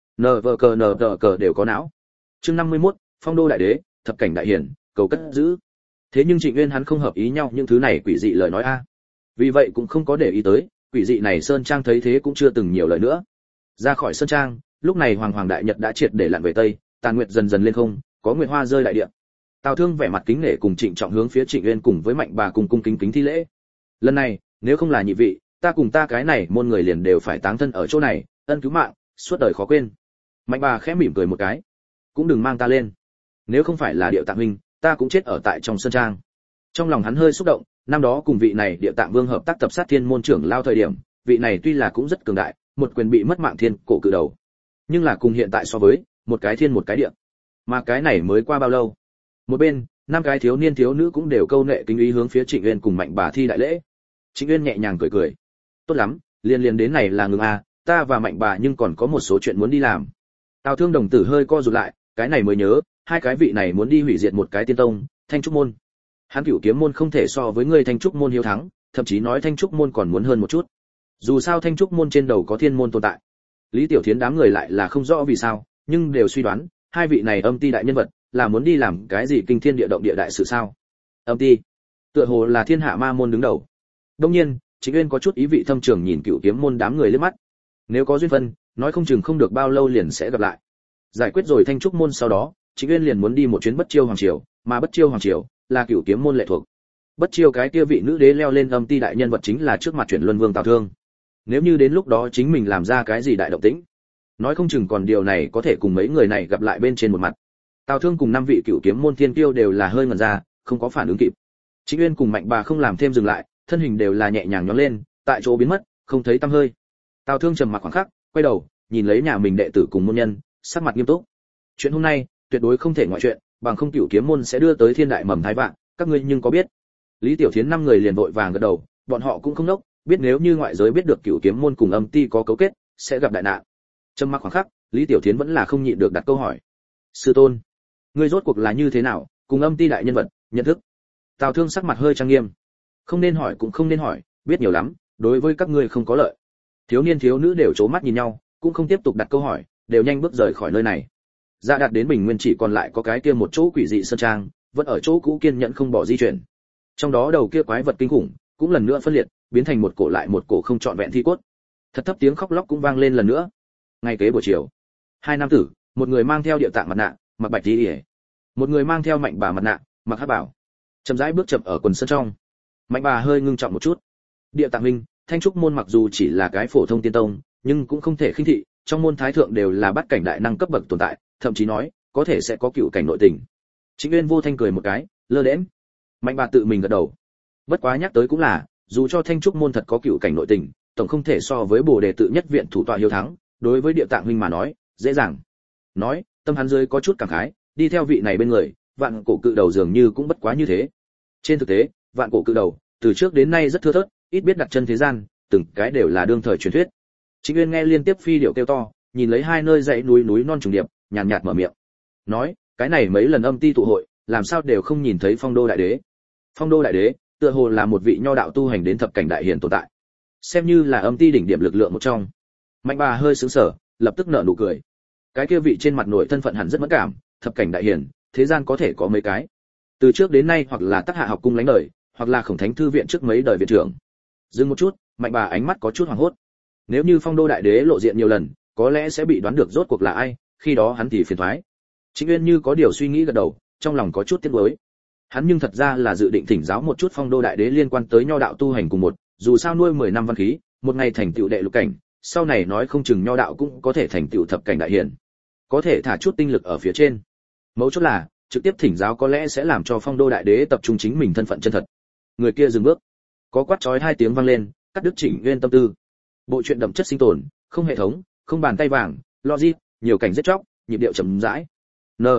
Nờ cờ đều có não. Chương 51, Phong Đô đại đế, thập cảnh đại hiển, cầu cất giữ. Thế nhưng Trịnh Uyên hắn không hợp ý nhau những thứ này quỷ dị lời nói a. Vì vậy cũng không có để ý tới, quỷ dị này Sơn Trang thấy thế cũng chưa từng nhiều lời nữa. Ra khỏi Sơn Trang, lúc này Hoàng Hoàng đại nhật đã triệt để lặn về tây, tàn nguyệt dần dần lên không, có nguyệt hoa rơi đại địa. Tào Thương vẻ mặt kính nể cùng trịnh trọng hướng phía Trịnh Uyên cùng với Mạnh Bà cùng cung kính kính thi lễ. Lần này, nếu không là nhị vị, ta cùng ta cái này môn người liền đều phải táng thân ở chỗ này, ân cứu mạng, suốt đời khó quên. Mạnh Bà khẽ mỉm cười một cái, cũng đừng mang ta lên. Nếu không phải là Điệu Tạng huynh, ta cũng chết ở tại trong Sơn Trang. Trong lòng hắn hơi xúc động, năm đó cùng vị này Điệu Tạng Vương hợp tác tập sát Thiên môn trưởng lao thời điểm, vị này tuy là cũng rất cường đại, một quyền bị mất mạng thiên cổ cự đầu. Nhưng là cùng hiện tại so với, một cái thiên một cái địa. Mà cái này mới qua bao lâu? Một bên, năm cái thiếu niên thiếu nữ cũng đều câu nệ kính ý hướng phía Trịnh Uyên cùng Mạnh Bà thi đại lễ. Trịnh Uyên nhẹ nhàng cười cười. Tốt lắm, liền đến này là ngừng a, ta và Mạnh Bà nhưng còn có một số chuyện muốn đi làm. Tào Thương đồng tử hơi co rụt lại, cái này mới nhớ, hai cái vị này muốn đi hủy diệt một cái tiên tông, Thanh Trúc môn. Hắn Cửu Kiếm môn không thể so với người Thanh Trúc môn hiếu thắng, thậm chí nói Thanh Trúc môn còn muốn hơn một chút. Dù sao Thanh Trúc môn trên đầu có thiên môn tồn tại. Lý Tiểu Thiến đám người lại là không rõ vì sao, nhưng đều suy đoán, hai vị này âm ti đại nhân vật, là muốn đi làm cái gì kinh thiên địa động địa đại sự sao? Âm ti, tựa hồ là thiên hạ ma môn đứng đầu. Đương nhiên, Trịnh Uyên có chút ý vị thâm trường nhìn Cửu Kiếm môn đám người liếc mắt. Nếu có duyên phận, nói không chừng không được bao lâu liền sẽ gặp lại. Giải quyết rồi Thanh Trúc môn sau đó, Trịnh Uyên liền muốn đi một chuyến Bất Chiêu hoàng triều, mà Bất Chiêu hoàng triều là Cửu Kiếm môn lệ thuộc. Bất Chiêu cái kia vị nữ đế leo lên âm ti đại nhân vật chính là trước mặt chuyển luân vương Tào Thương. Nếu như đến lúc đó chính mình làm ra cái gì đại động tĩnh, nói không chừng còn điều này có thể cùng mấy người này gặp lại bên trên một mặt. Tào Thương cùng năm vị Cửu Kiếm môn thiên kiêu đều là hơi ngẩn ra, không có phản ứng kịp. Trịnh Uyên cùng Mạnh Bà không làm thêm dừng lại, thân hình đều là nhẹ nhàng nhón lên, tại chỗ biến mất, không thấy tăm hơi. Tào Thương trầm mặc khoảng khắc, quay đầu, nhìn lấy nhà mình đệ tử cùng môn nhân, sắc mặt nghiêm túc. Chuyện hôm nay, tuyệt đối không thể ngoại chuyện, bằng không Cửu Kiếm môn sẽ đưa tới thiên đại mầm thái vạn, các ngươi nhưng có biết? Lý Tiểu Thiến năm người liền vội vàng gật đầu, bọn họ cũng không nốc, biết nếu như ngoại giới biết được Cửu Kiếm môn cùng âm ti có cấu kết, sẽ gặp đại nạn. Trầm mặc khoảng khắc, Lý Tiểu Thiến vẫn là không nhịn được đặt câu hỏi. Sư tôn, ngươi rốt cuộc là như thế nào, cùng âm ti đại nhân vật, nhận thức? Tào Thương sắc mặt hơi trang nghiêm. Không nên hỏi cũng không nên hỏi, biết nhiều lắm, đối với các ngươi không có lợi. Thiếu niên thiếu nữ đều trố mắt nhìn nhau, cũng không tiếp tục đặt câu hỏi, đều nhanh bước rời khỏi nơi này. Dạ đạt đến Bình Nguyên chỉ còn lại có cái kia một chỗ quỷ dị sơn trang, vẫn ở chỗ cũ kiên nhẫn không bỏ di chuyển. Trong đó đầu kia quái vật kinh khủng, cũng lần nữa phân liệt, biến thành một cổ lại một cổ không trọn vẹn thi cốt. Thật thấp tiếng khóc lóc cũng vang lên lần nữa. Ngay kế buổi chiều, hai nam tử, một người mang theo Điệu Tạng mặt nạ, mặc bạch y, một người mang theo Mạnh Bà mặt nạ, mặc hắc bảo, chậm rãi bước chậm ở quần sơn trong. Mạnh Bà hơi ngưng trọng một chút. Điệu Tạng huynh, Thanh Trúc môn mặc dù chỉ là cái phổ thông tiên tông, nhưng cũng không thể khinh thị, trong môn thái thượng đều là bát cảnh đại năng cấp bậc tồn tại, thậm chí nói, có thể sẽ có cựu cảnh nội tình. Trịnh Uyên vô thanh cười một cái, lơ đễnh. Mạnh Bà tự mình gật đầu. Bất quá nhắc tới cũng là, dù cho Thanh Trúc môn thật có cựu cảnh nội tình, tổng không thể so với Bồ Đề tự nhất viện thủ tọa hiếu thắng, đối với Điệu Tạng huynh mà nói, dễ dàng. Nói, tâm hắn dưới có chút cảm khái, đi theo vị này bên người, vạn cổ cự đầu dường như cũng bất quá như thế. Trên thực tế, vạn cổ cự đầu, từ trước đến nay rất thưa thớt, ít biết đặt chân thế gian, từng cái đều là đương thời truyền thuyết. Trịnh Uyên nghe liên tiếp phi điệu kêu to, nhìn lấy hai nơi dãy núi núi non trùng điệp, nhàn nhạt mở miệng. Nói, cái này mấy lần âm ti tụ hội, làm sao đều không nhìn thấy Phong Đô đại đế. Phong Đô đại đế, tựa hồ là một vị nho đạo tu hành đến thập cảnh đại hiển tồn tại, xem như là âm ti đỉnh điểm lực lượng một trong. Mạnh Bà hơi sững sờ, lập tức nở nụ cười. Cái kia vị trên mặt nổi thân phận hẳn rất mẫn cảm, thập cảnh đại hiển, thế gian có thể có mấy cái. Từ trước đến nay hoặc là Tắc Hạ học cung lánh đời, hoặc là Khổng Thánh thư viện trước mấy đời viện trưởng. Dừng một chút, Mạnh Bà ánh mắt có chút hoảng hốt. Nếu như Phong Đô đại đế lộ diện nhiều lần, có lẽ sẽ bị đoán được rốt cuộc là ai, khi đó hắn thì phiền toái. Trịnh Uyên như có điều suy nghĩ gật đầu, trong lòng có chút tiếc nuối. Hắn nhưng thật ra là dự định thỉnh giáo một chút Phong Đô đại đế liên quan tới nho đạo tu hành cùng một, dù sao nuôi 10 năm văn khí, một ngày thành tựu đệ lục cảnh, sau này nói không chừng nho đạo cũng có thể thành tựu thập cảnh đại hiển. Có thể thả chút tinh lực ở phía trên. Mấu chốt là, trực tiếp thỉnh giáo có lẽ sẽ làm cho Phong Đô đại đế tập trung chính mình thân phận chân thật. Người kia dừng bước, có quát chói hai tiếng vang lên, cắt đứt Trịnh Uyên tâm tư. Bộ truyện đậm chất sinh tồn, không hệ thống, không bàn tay vàng, logic, nhiều cảnh giết chóc, nhịp điệu chậm rãi. Nờ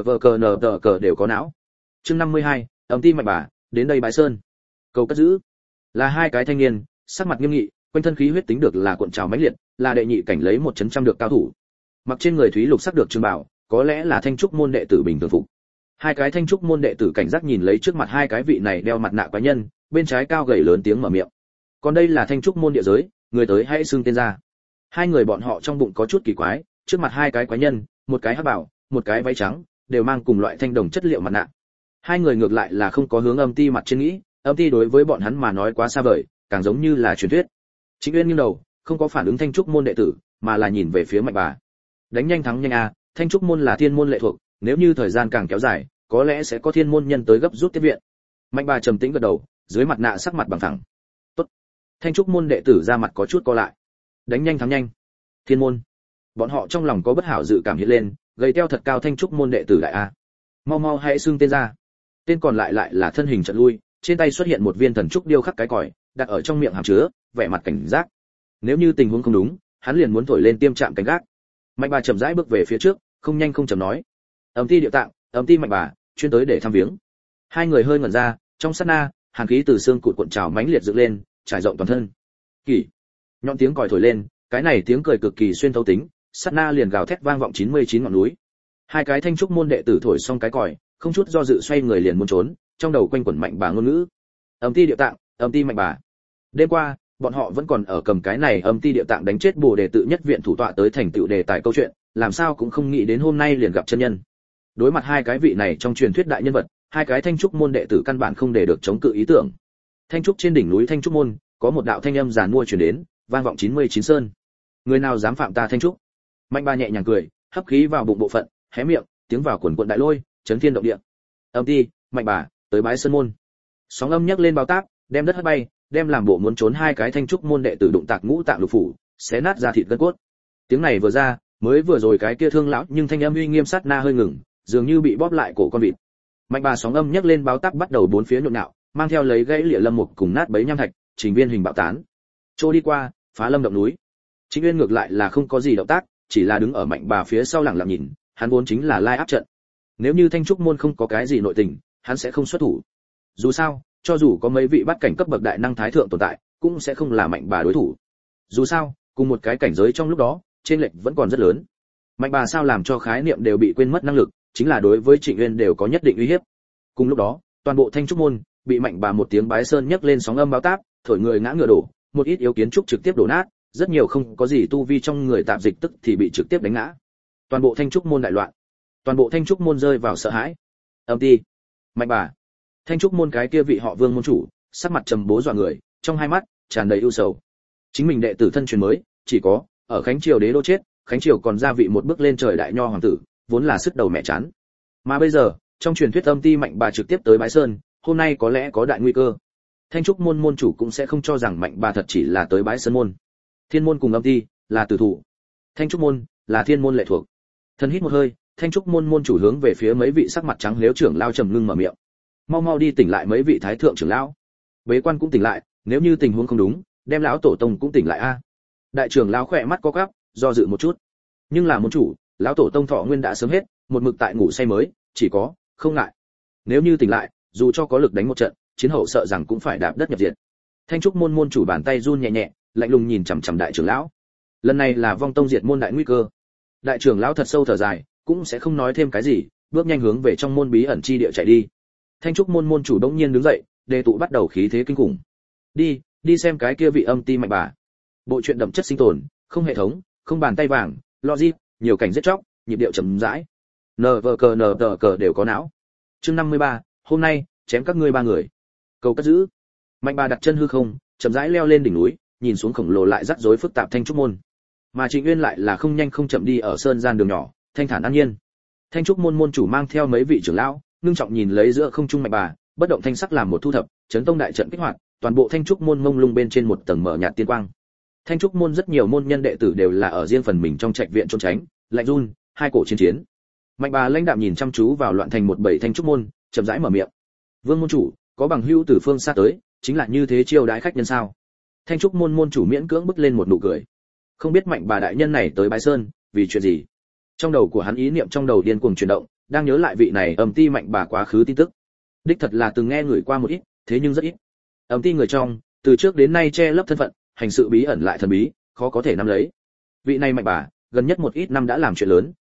cờ đều có não. Chương 52, âm ti Mạnh Bà, đến đây bái sơn. Cầu cất giữ. Là hai cái thanh niên, sắc mặt nghiêm nghị, quanh thân khí huyết tính được là cuộn trào mãnh liệt, là đệ nhị cảnh lấy 100 được cao thủ. Mặc trên người thúy lục sắc được trường bảo, có lẽ là Thanh Trúc môn đệ tử bình thường phục. Hai cái thanh trúc môn đệ tử cảnh giác nhìn lấy trước mặt hai cái vị này đeo mặt nạ quái nhân, bên trái cao gầy lớn tiếng mở miệng. Còn đây là thanh trúc môn địa giới, người tới hãy xưng tên ra. Hai người bọn họ trong bụng có chút kỳ quái, trước mặt hai cái quái nhân, một cái hắc bảo, một cái váy trắng, đều mang cùng loại thanh đồng chất liệu mặt nạ. Hai người ngược lại là không có hướng Âm Ti mặt trên nghĩ, Âm Ti đối với bọn hắn mà nói quá xa vời, càng giống như là truyền thuyết. Trịnh Uyên nghiêng đầu, không có phản ứng thanh trúc môn đệ tử, mà là nhìn về phía Mạnh Bà. Đánh nhanh thắng nhanh a, thanh trúc môn là thiên môn lệ thuộc, nếu như thời gian càng kéo dài, có lẽ sẽ có thiên môn nhân tới gấp rút tiếp viện. Mạnh Bà trầm tĩnh gật đầu, dưới mặt nạ sắc mặt bằng thẳng. Tốt. Thanh trúc môn đệ tử ra mặt có chút co lại. Đánh nhanh thắng nhanh. Thiên môn. Bọn họ trong lòng có bất hảo dự cảm hiện lên, gầy teo thật cao thanh trúc môn đệ tử đại a. Mau mau hãy xưng tên ra. Tên còn lại lại là thân hình trận lui, trên tay xuất hiện một viên thần trúc điêu khắc cái còi, đặt ở trong miệng hàm chứa, vẻ mặt cảnh giác. Nếu như tình huống không đúng, hắn liền muốn thổi lên tiêm trạm cảnh gác. Mạnh Bà chậm rãi bước về phía trước, không nhanh không chậm nói: Âm Ti Điệu Tạng, Âm Ti Mạnh Bà, chuyên tới để thăm viếng. Hai người hơi ngẩn ra, trong sát na, hàn khí từ xương cụt cuộn trào mãnh liệt dựng lên, trải rộng toàn thân. Kỳ, nhọn tiếng còi thổi lên, cái này tiếng cười cực kỳ xuyên thấu tính, sát na liền gào thét vang vọng 99 ngọn núi. Hai cái thanh trúc môn đệ tử thổi xong cái còi, không chút do dự xoay người liền muốn trốn, trong đầu quanh quẩn Mạnh Bà ngôn ngữ: Âm Ti Điệu Tạng, Âm Ti Mạnh Bà. Đêm qua, bọn họ vẫn còn ở cầm cái này Âm Ti Điệu Tạng đánh chết Bồ Đề tự nhất viện thủ tọa tới thành tựu đề tài câu chuyện, làm sao cũng không nghĩ đến hôm nay liền gặp chân nhân. Đối mặt hai cái vị này trong truyền thuyết đại nhân vật, hai cái thanh trúc môn đệ tử căn bản không để được chống cự ý tưởng. Thanh trúc trên đỉnh núi Thanh trúc môn, có một đạo thanh âm giàn mua truyền đến, vang vọng 99 sơn. Người nào dám phạm ta Thanh trúc? Mạnh Bà nhẹ nhàng cười, hấp khí vào bụng bộ phận, hé miệng, tiếng vào quần quần đại lôi, chấn thiên động địa. Âm Ti, Mạnh Bà, tới bái sơn môn. Sóng âm nhấc lên bao tác, đem đất hất bay, đem làm bộ muốn trốn hai cái thanh trúc môn đệ tử đụng tạc ngũ tạng lục phủ, xé nát ra thịt gân cốt. Tiếng này vừa ra, mới vừa rồi cái kia thương lão nhưng thanh âm uy nghiêm sát na hơi ngừng, dường như bị bóp lại cổ con vịt. Mạnh Bà sóng âm nhấc lên báo táp bắt đầu bốn phía nhộn nhạo, mang theo lấy gãy lìa lâm mục cùng nát bấy nham thạch, trình viên hình bạo tán. Trôi đi qua, phá lâm động núi. Trịnh Uyên ngược lại là không có gì động tác, chỉ là đứng ở Mạnh Bà phía sau lặng lặng nhìn, hắn vốn chính là lai áp trận. Nếu như Thanh trúc môn không có cái gì nội tình, hắn sẽ không xuất thủ. Dù sao, cho dù có mấy vị bắt cảnh cấp bậc đại năng thái thượng tồn tại, cũng sẽ không là Mạnh Bà đối thủ. Dù sao, cùng một cái cảnh giới trong lúc đó, trên lệch vẫn còn rất lớn. Mạnh Bà sao làm cho khái niệm đều bị quên mất năng lực, chính là đối với Trịnh Uyên đều có nhất định uy hiếp. Cùng lúc đó, toàn bộ Thanh trúc môn bị Mạnh Bà một tiếng bái sơn nhấc lên sóng âm báo táp, thổi người ngã ngựa đổ, một ít yếu kiến trúc trực tiếp đổ nát, rất nhiều không có gì tu vi trong người tạm dịch tức thì bị trực tiếp đánh ngã. Toàn bộ Thanh trúc môn đại loạn, toàn bộ Thanh trúc môn rơi vào sợ hãi. Âm Ti, Mạnh Bà, Thanh trúc môn cái kia vị họ Vương môn chủ, sắc mặt trầm bố dọa người, trong hai mắt tràn đầy ưu sầu. Chính mình đệ tử thân truyền mới, chỉ có ở Khánh Triều đế đô chết, Khánh Triều còn gia vị một bước lên trời đại nho hoàng tử, vốn là sức đầu mẹ chán. Mà bây giờ, trong truyền thuyết Âm Ti Mạnh Bà trực tiếp tới bái sơn, hôm nay có lẽ có đại nguy cơ. Thanh trúc môn môn chủ cũng sẽ không cho rằng Mạnh Bà thật chỉ là tới bái sơn môn. Thiên môn cùng Âm Ti là tử thủ, Thanh trúc môn là thiên môn lệ thuộc. Thân hít một hơi, Thanh trúc môn môn chủ hướng về phía mấy vị sắc mặt trắng liếu trưởng lao trầm ngưng mở miệng: mau mau đi tỉnh lại mấy vị thái thượng trưởng lão. Bế quan cũng tỉnh lại, nếu như tình huống không đúng, đem lão tổ tông cũng tỉnh lại a. Đại trưởng lão khỏe mắt có gắp, do dự một chút. Nhưng là môn chủ, lão tổ tông thọ nguyên đã sớm hết, một mực tại ngủ say mới, chỉ có không ngại. Nếu như tỉnh lại, dù cho có lực đánh một trận, chiến hậu sợ rằng cũng phải đạp đất nhập diệt. Thanh trúc môn môn chủ bàn tay run nhẹ nhẹ, lạnh lùng nhìn chằm chằm đại trưởng lão. Lần này là vong tông diệt môn đại nguy cơ. Đại trưởng lão thật sâu thở dài, cũng sẽ không nói thêm cái gì, bước nhanh hướng về trong môn bí ẩn chi địa chạy đi. Thanh trúc môn môn chủ đống nhiên đứng dậy, đề tụ bắt đầu khí thế kinh khủng. Đi xem cái kia vị Âm Ti Mạnh Bà. Bộ truyện đậm chất sinh tồn, không hệ thống, không bàn tay vàng, logic, nhiều cảnh giết chóc, nhịp điệu chậm rãi. Nờ cờ đều có não. Chương 53, hôm nay chém các ngươi ba người. Cầu cất giữ. Mạnh Bà đặt chân hư không, chậm rãi leo lên đỉnh núi, nhìn xuống khổng lồ lại rắc rối phức tạp Thanh trúc môn. Mà Trịnh Uyên lại là không nhanh không chậm đi ở sơn gian đường nhỏ, thanh thản an nhiên. Thanh trúc môn môn chủ mang theo mấy vị trưởng lão, ngưng trọng nhìn lấy giữa không trung Mạnh Bà, bất động thanh sắc làm một thu thập, chấn tông đại trận kích hoạt, toàn bộ Thanh trúc môn mông lung bên trên một tầng mở nhạt tiên quang. Thanh trúc môn rất nhiều môn nhân đệ tử đều là ở riêng phần mình trong trạch viện trốn tránh, lạnh run, hai cổ chiến. Mạnh Bà lãnh đạm nhìn chăm chú vào loạn thành một bầy Thanh trúc môn, chậm rãi mở miệng: Vương môn chủ, có bằng hữu từ phương xa tới, chính là như thế chiêu đãi khách nhân sao? Thanh trúc môn môn chủ miễn cưỡng bứt lên một nụ cười. Không biết Mạnh Bà đại nhân này tới bái sơn, vì chuyện gì? Trong đầu của hắn ý niệm trong đầu điên cuồng chuyển động, đang nhớ lại vị này Âm Ti Mạnh Bà quá khứ tin tức. Đích thật là từng nghe người qua một ít, thế nhưng rất ít. Âm Ti người trong, từ trước đến nay che lấp thân phận, hành sự bí ẩn lại thần bí, khó có thể nắm lấy. Vị này Mạnh Bà, gần nhất một ít năm đã làm chuyện lớn,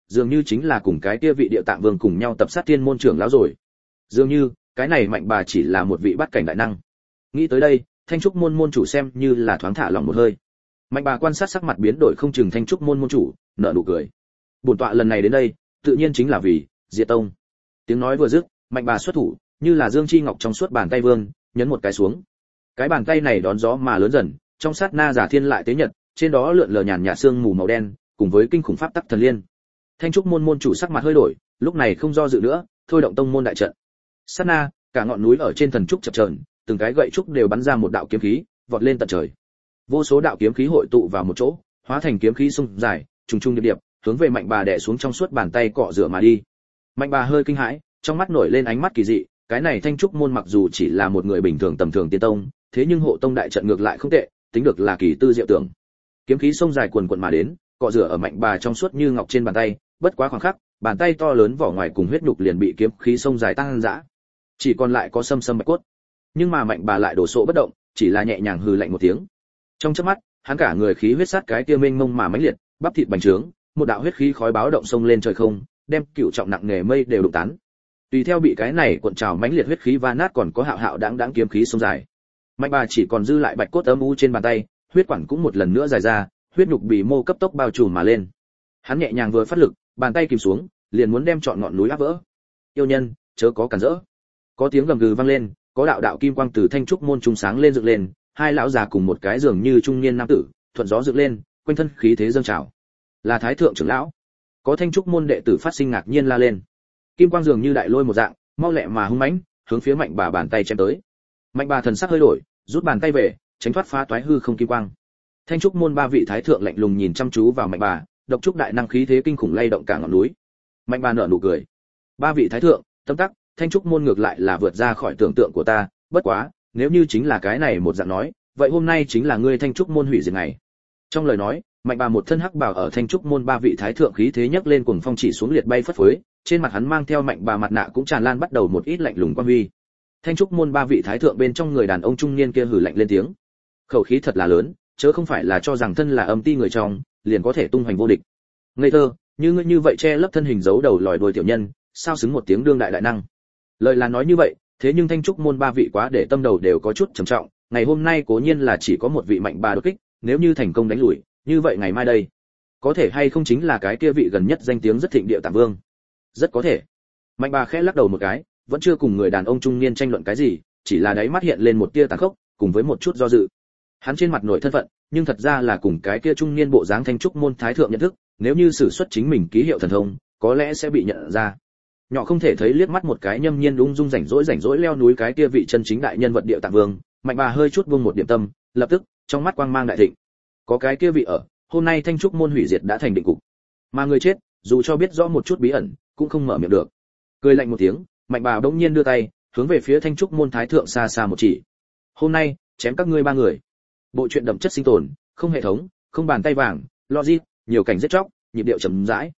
dường như chính là cùng cái kia vị địa tạng vương cùng nhau tập sát tiên môn trưởng lão rồi. Dường như cái này Mạnh Bà chỉ là một vị bát cảnh đại năng. Nghĩ tới đây, Thanh trúc môn môn chủ xem như là thoáng thả lòng một hơi. Mạnh Bà quan sát sắc mặt biến đổi không chừng Thanh trúc môn môn chủ, nở nụ cười. Bổn tọa lần này đến đây, tự nhiên chính là vì diệt tông. Tiếng nói vừa dứt, Mạnh Bà xuất thủ, như là dương chi ngọc trong suốt bàn tay vương, nhấn một cái xuống. Cái bàn tay này đón gió mà lớn dần, trong sát na giả thiên lại tế nhật, trên đó lượn lờ nhàn nhạt sương mù màu đen, cùng với kinh khủng pháp tắc thần liên. Thanh trúc môn môn chủ sắc mặt hơi đổi, lúc này không do dự nữa, thôi động tông môn đại trận. Sát na, cả ngọn núi ở trên thần trúc chập chờn, từng cái gậy trúc đều bắn ra một đạo kiếm khí, vọt lên tận trời. Vô số đạo kiếm khí hội tụ vào một chỗ, hóa thành kiếm khí xung dài, trùng trùng điệp điệp, hướng về Mạnh Bà đè xuống trong suốt bàn tay cọ rửa mà đi. Mạnh Bà hơi kinh hãi, trong mắt nổi lên ánh mắt kỳ dị, cái này Thanh trúc môn mặc dù chỉ là một người bình thường tầm thường tiên tông, thế nhưng hộ tông đại trận ngược lại không tệ, tính được là kỳ tư diệu tưởng. Kiếm khí xông dài quần quần mà đến, cọ rửa ở Mạnh Bà trong suốt như ngọc trên bàn tay, bất quá khoảng khắc, bàn tay to lớn vỏ ngoài cùng huyết nhục liền bị kiếm khí xông dài tăng dã. Chỉ còn lại có xâm xâm bạch cốt. Nhưng mà Mạnh Bà lại đổ sộ bất động, chỉ là nhẹ nhàng hừ lạnh một tiếng. Trong chớp mắt, hắn cả người khí huyết sát cái kia mênh mông mà mãnh liệt, bắp thịt bành trướng, một đạo huyết khí khói báo động xông lên trời không, đem cửu trọng nặng nề mây đều đụng tán. Tùy theo bị cái này cuộn trào mãnh liệt huyết khí va nát còn có hạo hạo đãng đãng kiếm khí xông dài. Mạnh Bà chỉ còn dư lại bạch cốt âm u trên bàn tay, huyết quản cũng một lần nữa dài ra, huyết nhục bị mô cấp tốc bao trùm mà lên. Hắn nhẹ nhàng vừa phát lực, bàn tay kìm xuống, liền muốn đem trọn ngọn núi áp vỡ. Yêu nhân, chớ có cản rỡ. Có tiếng gầm gừ vang lên, có đạo đạo kim quang từ Thanh trúc môn trung sáng lên dựng lên, hai lão già cùng một cái dường như trung niên nam tử, thuận gió dựng lên, quanh thân khí thế dâng trào. Là Thái thượng trưởng lão. Có Thanh trúc môn đệ tử phát sinh ngạc nhiên la lên. Kim quang dường như đại lôi một dạng, mau lẹ mà hung mãnh, hướng phía Mạnh Bà bàn tay chém tới. Mạnh Bà thần sắc hơi đổi, rút bàn tay về, tránh thoát phá toái hư không kim quang. Thanh trúc môn ba vị thái thượng lạnh lùng nhìn chăm chú vào Mạnh Bà, độc trúc đại năng khí thế kinh khủng lay động cả ngọn núi. Mạnh Bà nở nụ cười. Ba vị thái thượng, tâm tắc, Thanh trúc môn ngược lại là vượt ra khỏi tưởng tượng của ta, bất quá, nếu như chính là cái này một dạng nói, vậy hôm nay chính là ngươi Thanh trúc môn hủy diệt ngày. Trong lời nói, Mạnh Bà một thân hắc bào ở Thanh trúc môn ba vị thái thượng khí thế nhấc lên cuồng phong chỉ xuống liệt bay phất phới, trên mặt hắn mang theo Mạnh Bà mặt nạ cũng tràn lan bắt đầu một ít lạnh lùng quang huy. Thanh trúc môn ba vị thái thượng bên trong người đàn ông trung niên kia hừ lạnh lên tiếng. Khẩu khí thật là lớn, chớ không phải là cho rằng thân là âm ti người trong, liền có thể tung hoành vô địch. Ngây thơ, như ngươi như vậy che lấp thân hình giấu đầu lòi đuôi tiểu nhân, sao xứng một tiếng đương đại đại năng. Lời là nói như vậy, thế nhưng Thanh trúc môn ba vị quá để tâm đầu đều có chút trầm trọng, ngày hôm nay cố nhiên là chỉ có một vị Mạnh Bà đột kích, nếu như thành công đánh lùi, như vậy ngày mai đây, có thể hay không chính là cái kia vị gần nhất danh tiếng rất thịnh địa Tạm Vương. Rất có thể. Mạnh Bà khẽ lắc đầu một cái, vẫn chưa cùng người đàn ông trung niên tranh luận cái gì, chỉ là đáy mắt hiện lên một tia tàn khốc, cùng với một chút do dự. Hắn trên mặt nổi thân phận, nhưng thật ra là cùng cái kia trung niên bộ dáng Thanh trúc môn thái thượng nhận thức, nếu như sử xuất chính mình ký hiệu thần thông, có lẽ sẽ bị nhận ra. Nhỏ không thể thấy liếc mắt một cái nhâm nhiên ung dung rảnh rỗi leo núi cái kia vị chân chính đại nhân vật địa Tạng Vương, Mạnh Bà hơi chút buông một điểm tâm, lập tức, trong mắt quang mang đại thịnh. Có cái kia vị ở, hôm nay Thanh trúc môn hủy diệt đã thành định cục. Mà người chết, dù cho biết rõ một chút bí ẩn, cũng không mở miệng được. Cười lạnh một tiếng, Mạnh Bà bỗng nhiên đưa tay, hướng về phía Thanh trúc môn thái thượng xa xa một chỉ. Hôm nay, chém các ngươi ba người. Bộ truyện đậm chất sinh tồn, không hệ thống, không bàn tay vàng, logic, nhiều cảnh giết chóc, nhịp điệu chậm rãi.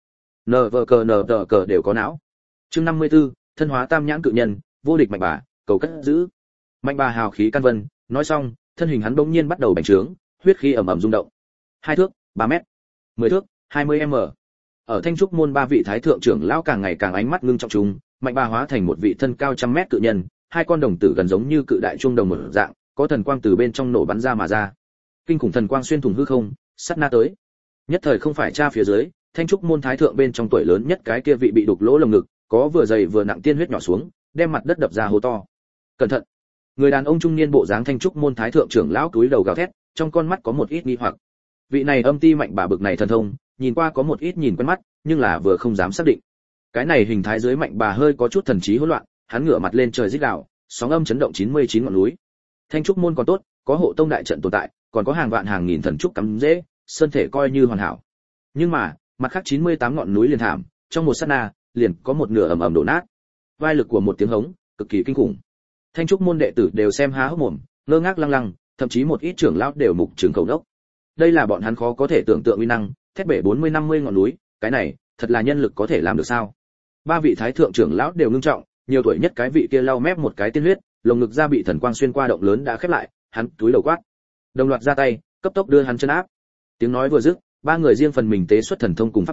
Nờ đều có não. Chương 54, thân hóa tam nhãn cự nhân, vô địch Mạnh Bà, cầu cất giữ. Mạnh Bà hào khí căn vân, nói xong, thân hình hắn bỗng nhiên bắt đầu bành trướng, huyết khí ầm ầm rung động. 2 thước, 3 mét, 10 thước, 20m. Ở Thanh trúc môn ba vị thái thượng trưởng lão càng ngày càng ánh mắt ngưng trọng trùng, Mạnh Bà hóa thành một vị thân cao trăm mét cự nhân, hai con đồng tử gần giống như cự đại trung đồng một dạng, có thần quang từ bên trong nổ bắn ra mà ra. Kinh khủng thần quang xuyên thủng hư không, sát na tới. Nhất thời không phải tra phía dưới, Thanh trúc môn thái thượng bên trong tuổi lớn nhất cái kia vị bị đục lỗ lồng ngực, có vừa dày vừa nặng tiên huyết nhỏ xuống, đem mặt đất đập ra hố to. Cẩn thận. Người đàn ông trung niên bộ dáng Thanh trúc môn thái thượng trưởng lão túi đầu gào thét, trong con mắt có một ít nghi hoặc. Vị này âm ti Mạnh Bà bực này thần thông, nhìn qua có một ít nhìn quen mắt, nhưng là vừa không dám xác định. Cái này hình thái dưới Mạnh Bà hơi có chút thần trí hỗn loạn, hắn ngửa mặt lên trời rít gào, sóng âm chấn động 99 ngọn núi. Thanh trúc môn còn tốt, có hộ tông đại trận tồn tại, còn có hàng vạn hàng nghìn thần trúc cắm rễ, sơn thể coi như hoàn hảo. Nhưng mà, mặt khác 98 ngọn núi liền thảm, trong một sát na, liền có một nửa ầm ầm đổ nát. Vai lực của một tiếng hống, cực kỳ kinh khủng. Thanh trúc môn đệ tử đều xem há hốc mồm, ngơ ngác lăng lăng, thậm chí một ít trưởng lão đều mục trừng khẩu đốc. Đây là bọn hắn khó có thể tưởng tượng uy năng, thét bể 40-50 ngọn núi, cái này, thật là nhân lực có thể làm được sao? Ba vị thái thượng trưởng lão đều ngưng trọng, nhiều tuổi nhất cái vị kia lau mép một cái tiên huyết, lồng ngực ra bị thần quang xuyên qua động lớn đã khép lại, hắn túi đầu quát, đồng loạt ra tay, cấp tốc đưa hắn chân áp. Tiếng nói vừa dứt, ba người riêng phần mình tế xuất thần thông cùng pháp bảo,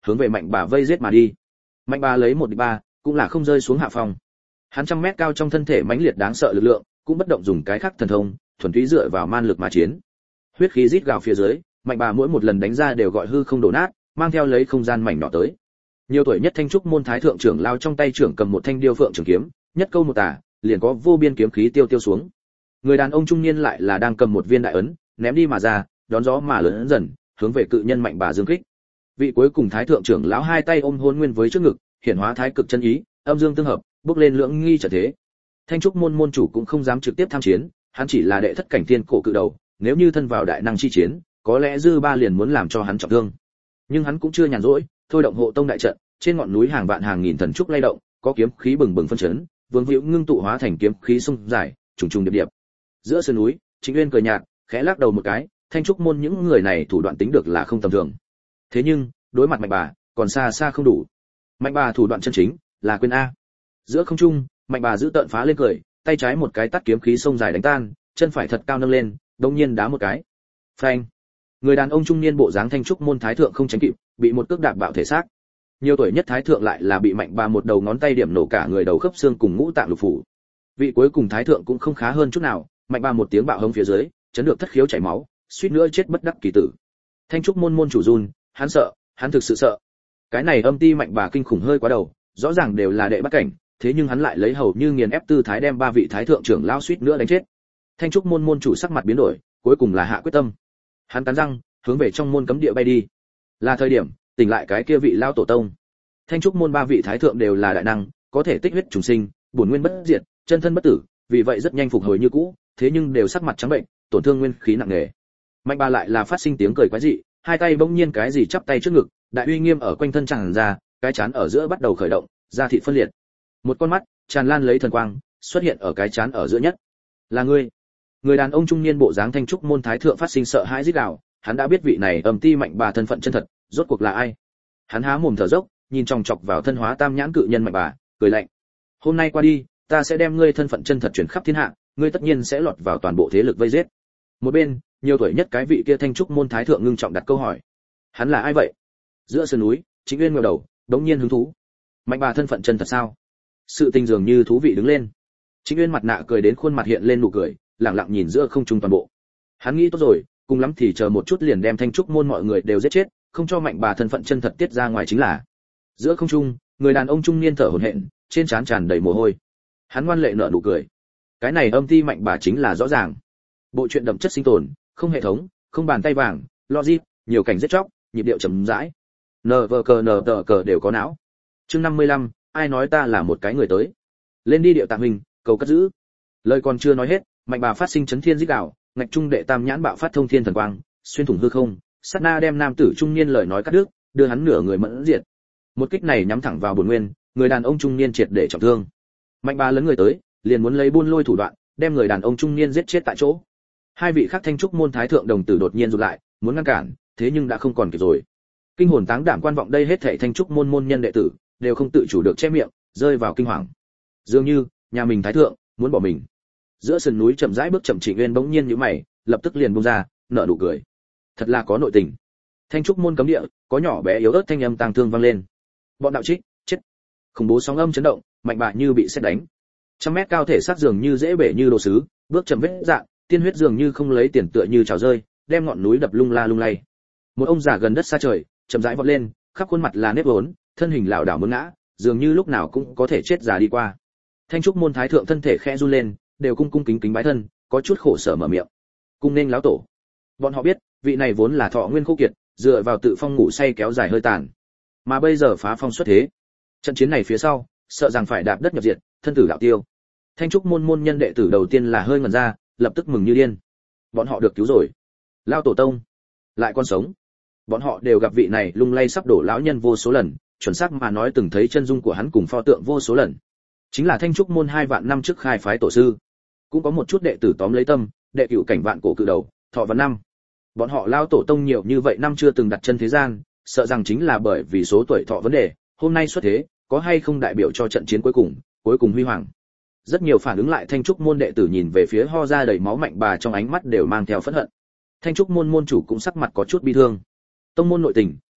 hướng về Mạnh Bà vây giết mà đi. Mạnh Bà lấy 1-3, cũng là không rơi xuống hạ phong. Hắn 100 mét cao trong thân thể mãnh liệt đáng sợ lực lượng, cũng bất động dùng cái khác thần thông, thuần túy dựa vào man lực mà chiến. Huyết khí rít gào phía dưới, Mạnh Bà mỗi một lần đánh ra đều gọi hư không đổ nát, mang theo lấy không gian mảnh nhỏ tới. Nhiều tuổi nhất Thanh Trúc môn thái thượng trưởng lao trong tay trưởng cầm một thanh điêu phượng trường kiếm, nhất câu một tả, liền có vô biên kiếm khí tiêu xuống. Người đàn ông trung niên lại là đang cầm một viên đại ấn, ném đi mà ra, đón gió mà lớn dần, hướng về cự nhân Mạnh Bà dương kích. Vị cuối cùng thái thượng trưởng lão hai tay ôm hôn nguyên với trước ngực, hiển hóa thái cực chân ý, âm dương tương hợp, bước lên lưỡng nghi trở thế. Thanh Trúc môn môn chủ cũng không dám trực tiếp tham chiến, hắn chỉ là đệ thất cảnh thiên cổ cự đầu, nếu như thân vào đại năng chi chiến, có lẽ dư ba liền muốn làm cho hắn trọng thương. Nhưng hắn cũng chưa nhàn rỗi, thôi động hộ tông đại trận, trên ngọn núi hàng vạn hàng nghìn thần trúc lay động, có kiếm khí bừng bừng phân chấn, vương hữu ngưng tụ hóa thành kiếm khí sông dài, trùng trùng điệp điệp. Giữa sơn núi, Trịnh Uyên cười nhạt, khẽ lắc đầu một cái, Thanh Trúc môn những người này thủ đoạn tính được là không tầm thường. Thế nhưng, đối mặt Mạnh Bà, còn xa xa không đủ. Mạnh Bà thủ đoạn chân chính là quyền a. Giữa không trung, Mạnh Bà giữ tợn phá lên cười, tay trái một cái tát kiếm khí sông dài đánh tan, chân phải thật cao nâng lên, đột nhiên đá một cái. Phanh! Người đàn ông trung niên bộ dáng Thanh Trúc môn thái thượng không tránh kịp, bị một cước đạp bạo thể xác. Nhiều tuổi nhất thái thượng lại là bị Mạnh Bà một đầu ngón tay điểm nổ cả người đầu khớp xương cùng ngũ tạng lục phủ. Vị cuối cùng thái thượng cũng không khá hơn chút nào, Mạnh Bà một tiếng bạo hống phía dưới, chấn được thất khiếu chảy máu, suýt nữa chết bất đắc kỳ tử. Thanh Trúc môn môn chủ run, hắn sợ, hắn thực sự sợ. Cái này âm ti Mạnh Bà kinh khủng hơi quá đầu, rõ ràng đều là đệ bắt cảnh, thế nhưng hắn lại lấy hầu như nghiền ép tư thái đem ba vị thái thượng trưởng lao suýt nữa đánh chết. Thanh Trúc môn môn chủ sắc mặt biến đổi, cuối cùng là hạ quyết tâm. Hắn cắn răng, hướng về trong môn cấm địa bay đi. Là thời điểm tỉnh lại cái kia vị lao tổ tông. Thanh Trúc môn ba vị thái thượng đều là đại năng, có thể tích huyết trùng sinh, bổn nguyên bất diệt, chân thân bất tử, vì vậy rất nhanh phục hồi như cũ, thế nhưng đều sắc mặt trắng bệnh, tổn thương nguyên khí nặng nề. Mạnh Bà lại là phát sinh tiếng cười quái dị, hai tay bỗng nhiên cái gì chắp tay trước ngực, đại uy nghiêm ở quanh thân tràn ra, cái chán ở giữa bắt đầu khởi động, da thịt phân liệt. Một con mắt tràn lan lấy thần quang, xuất hiện ở cái chán ở giữa nhất. Là ngươi. Người đàn ông trung niên bộ dáng Thanh Trúc môn thái thượng phát sinh sợ hãi rít gào, hắn đã biết vị này âm ti Mạnh Bà thân phận chân thật, rốt cuộc là ai. Hắn há mồm thở dốc, nhìn chòng chọc vào thân hóa tam nhãn cự nhân Mạnh Bà, cười lạnh. Hôm nay qua đi, ta sẽ đem ngươi thân phận chân thật truyền khắp thiên hạ, ngươi tất nhiên sẽ lọt vào toàn bộ thế lực vây giết. Một bên, nhiều tuổi nhất cái vị kia Thanh Trúc môn thái thượng ngưng trọng đặt câu hỏi. Hắn là ai vậy? Giữa sơn núi, Trịnh Uyên ngẩng đầu, đống nhiên hứng thú. Mạnh Bà thân phận chân thật sao? Sự tình dường như thú vị đứng lên. Trịnh Uyên mặt nạ cười đến khuôn mặt hiện lên nụ cười, lặng lặng nhìn giữa không trung toàn bộ. Hắn nghĩ tốt rồi, cùng lắm thì chờ một chút liền đem Thanh Trúc môn mọi người đều giết chết, không cho Mạnh Bà thân phận chân thật tiết ra ngoài chính là. Giữa không trung, người đàn ông trung niên thở hổn hển, trên trán tràn đầy mồ hôi. Hắn ngoan lệ nở nụ cười. Cái này âm ti Mạnh Bà chính là rõ ràng. Bộ truyện đậm chất sinh tồn, không hệ thống, không bàn tay vàng, logic, nhiều cảnh giết chóc, nhịp điệu chậm rãi. Nờ đều có não. Chương 55, ai nói ta là một cái người tới. Lên đi điệu tạm hình, cầu cất giữ. Lời còn chưa nói hết, Mạnh Bà phát sinh chấn thiên rít gào, ngạch trung đệ tam nhãn bạo phát thông thiên thần quang, xuyên thủng hư không, sát na đem nam tử trung niên lời nói cắt đứt, đưa hắn nửa người mẫn diệt. Một kích này nhắm thẳng vào bổn nguyên, người đàn ông trung niên triệt để trọng thương. Mạnh Bà lấn người tới, liền muốn lấy buôn lôi thủ đoạn, đem người đàn ông trung niên giết chết tại chỗ. Hai vị khác Thanh Trúc môn thái thượng đồng tử đột nhiên rụt lại, muốn ngăn cản, thế nhưng đã không còn kịp rồi. Kinh hồn táng đảm quan vọng đây hết thảy Thanh Trúc môn môn nhân đệ tử, đều không tự chủ được che miệng, rơi vào kinh hoàng. Dường như, nhà mình thái thượng muốn bỏ mình. Giữa sườn núi chậm rãi bước chậm Trịnh Uyên bỗng nhiên nhíu mày, lập tức liền buông ra, nở nụ cười. Thật là có nội tình. Thanh Trúc môn cấm địa, có nhỏ bé yếu ớt thanh âm tang thương vang lên. Bọn đạo trích, chết. Khủng bố sóng âm chấn động, Mạnh Bà như bị sét đánh. 100 mét cao thể xác dường như dễ bể như đồ sứ, bước chậm vết dạn, tiên huyết dường như không lấy tiền tựa như trào rơi, đem ngọn núi đập lung la lung lay. Một ông già gần đất xa trời, chậm rãi vọt lên, khắp khuôn mặt là nếp vốn, thân hình lảo đảo muốn ngã, dường như lúc nào cũng có thể chết già đi qua. Thanh Trúc môn thái thượng thân thể khẽ run lên, đều cung cung kính kính bái thân, có chút khổ sở mở miệng. Cung nên lão tổ. Bọn họ biết, vị này vốn là thọ nguyên khô kiệt, dựa vào tự phong ngủ say kéo dài hơi tàn, mà bây giờ phá phong xuất thế. Trận chiến này phía sau, sợ rằng phải đạp đất nhập diệt, thân tử đạo tiêu. Thanh Trúc môn môn nhân đệ tử đầu tiên là hơi ngẩn ra, lập tức mừng như điên. Bọn họ được cứu rồi. Lão tổ tông lại còn sống. Bọn họ đều gặp vị này lung lay sắp đổ lão nhân vô số lần, chuẩn xác mà nói từng thấy chân dung của hắn cùng pho tượng vô số lần. Chính là Thanh Trúc môn 2 vạn năm trước khai phái tổ sư. Cũng có một chút đệ tử tóm lấy tâm, đệ cửu cảnh vạn cổ cự đầu, thọ văn năm. Bọn họ lao tổ tông nhiều như vậy năm chưa từng đặt chân thế gian, sợ rằng chính là bởi vì số tuổi thọ vấn đề, hôm nay xuất thế, có hay không đại biểu cho trận chiến cuối cùng huy hoàng. Rất nhiều phản ứng lại Thanh Trúc môn đệ tử nhìn về phía ho ra đầy máu Mạnh Bà trong ánh mắt đều mang theo phẫn hận. Thanh Trúc môn môn chủ cũng sắc mặt có chút bi thương. Tông môn nội tình,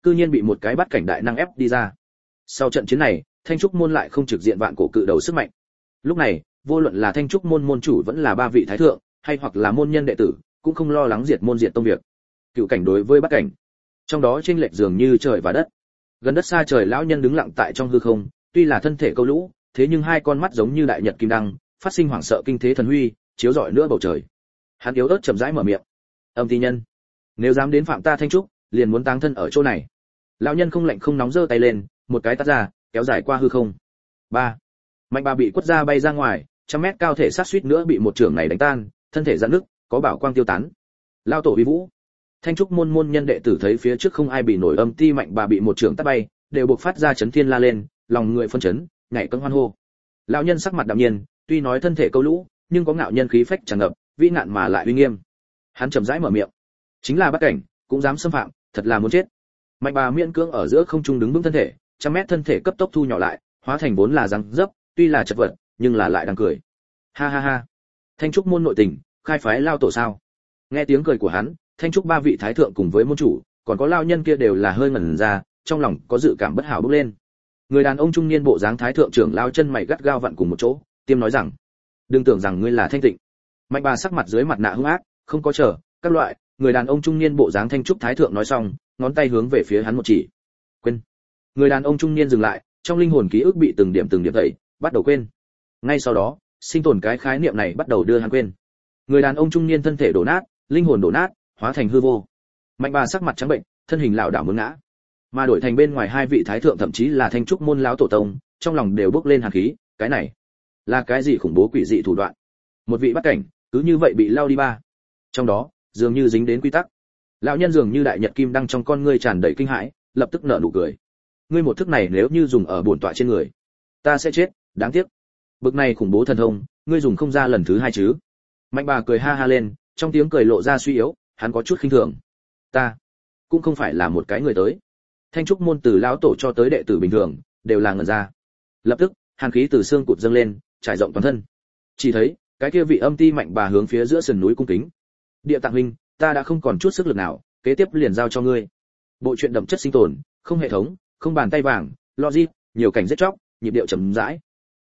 cư nhiên bị một cái bắt cảnh đại năng ép đi ra. Sau trận chiến này, Thanh trúc môn lại không trực diện vạn cổ cự đầu sức mạnh. Lúc này, vô luận là Thanh trúc môn môn chủ vẫn là ba vị thái thượng, hay hoặc là môn nhân đệ tử, cũng không lo lắng diệt môn diệt tông việc. Cựu cảnh đối với bắt cảnh, trong đó chênh lệch dường như trời và đất. Gần đất xa trời lão nhân đứng lặng tại trong hư không, tuy là thân thể câu lũ, thế nhưng hai con mắt giống như đại nhật kim đăng, phát sinh hoảng sợ kinh thế thần huy, chiếu rọi nữa bầu trời. Hắn yếu ớt chậm rãi mở miệng: "Âm Ti Nhân, nếu dám đến phạm ta Thanh trúc, liền muốn táng thân ở chỗ này." Lão nhân không lạnh không nóng giơ tay lên, một cái tát ra, kéo dài qua hư không. Ba, Mạnh Bà bị quất ra bay ra ngoài, trăm mét cao thể sát suýt nữa bị một chưởng này đánh tan, thân thể giãn nứt, có bảo quang tiêu tán. Lao tổ uy vũ. Thanh trúc môn môn nhân đệ tử thấy phía trước không ai bị nổi Âm Ti Mạnh Bà bị một chưởng tát bay, đều buộc phát ra chấn thiên la lên, lòng người phân chấn, nhảy cẫng hoan hô. Lão nhân sắc mặt đạm nhiên, tuy nói thân thể câu lũ, nhưng có ngạo nhân khí phách tràn ngập, vĩ ngạn mà lại uy nghiêm. Hắn chậm rãi mở miệng: "Chính là bắt cảnh, cũng dám xâm phạm, thật là muốn chết." Mạnh Bà miễn cưỡng ở giữa không trung đứng vững thân thể, trăm mét thân thể cấp tốc thu nhỏ lại, hóa thành vốn là dáng dấp, tuy là chật vật, nhưng là lại đang cười. Ha ha ha. Thanh trúc môn nội tình, khai phái lao tổ sao? Nghe tiếng cười của hắn, Thanh trúc ba vị thái thượng cùng với môn chủ, còn có lao nhân kia đều là hơi ngẩn ra, trong lòng có dự cảm bất hảo bốc lên. Người đàn ông trung niên bộ dáng thái thượng trưởng lao chân mày gắt gao vặn cùng một chỗ, tiêm nói rằng: "Đừng tưởng rằng ngươi là Thanh Tịnh." Mạnh Bà sắc mặt dưới mặt nạ hung ác, không có chờ các loại, người đàn ông trung niên bộ dáng Thanh trúc thái thượng nói xong, ngón tay hướng về phía hắn một chỉ. "Quên." Người đàn ông trung niên dừng lại, trong linh hồn ký ức bị từng điểm tẩy, bắt đầu quên. Ngay sau đó, sinh tồn cái khái niệm này bắt đầu đưa hắn quên. Người đàn ông trung niên thân thể đổ nát, linh hồn đổ nát, hóa thành hư vô. Mạnh Bà sắc mặt trắng bệnh, thân hình lảo đảo muốn ngã. Mà đổi thành bên ngoài hai vị thái thượng thậm chí là Thanh trúc môn lão tổ tông, trong lòng đều bốc lên hàn khí, cái này là cái gì khủng bố quỷ dị thủ đoạn? Một vị bắt cảnh, cứ như vậy bị lao đi ba. Trong đó, dường như dính đến quy tắc. Lão nhân dường như đại nhật kim đăng trong con ngươi tràn đầy kinh hãi, lập tức nở nụ cười. Ngươi một thức này nếu như dùng ở bổn tọa trên người, ta sẽ chết, đáng tiếc. Bực này khủng bố thần thông, ngươi dùng không ra lần thứ hai chứ? Mạnh Bà cười ha ha lên, trong tiếng cười lộ ra suy yếu, hắn có chút khinh thường. Ta cũng không phải là một cái người tới. Thanh trúc môn từ lão tổ cho tới đệ tử bình thường, đều là ngẩn ra. Lập tức, hàn khí từ xương cụt dâng lên, trải rộng toàn thân. Chỉ thấy, cái kia vị Âm Ti Mạnh Bà hướng phía giữa sườn núi cung kính. Địa Tạng huynh, ta đã không còn chút sức lực nào, kế tiếp liền giao cho ngươi. Bộ truyện đậm chất sinh tồn, không hệ thống, không bàn tay vàng, logic, nhiều cảnh giết chóc, nhịp điệu chậm rãi.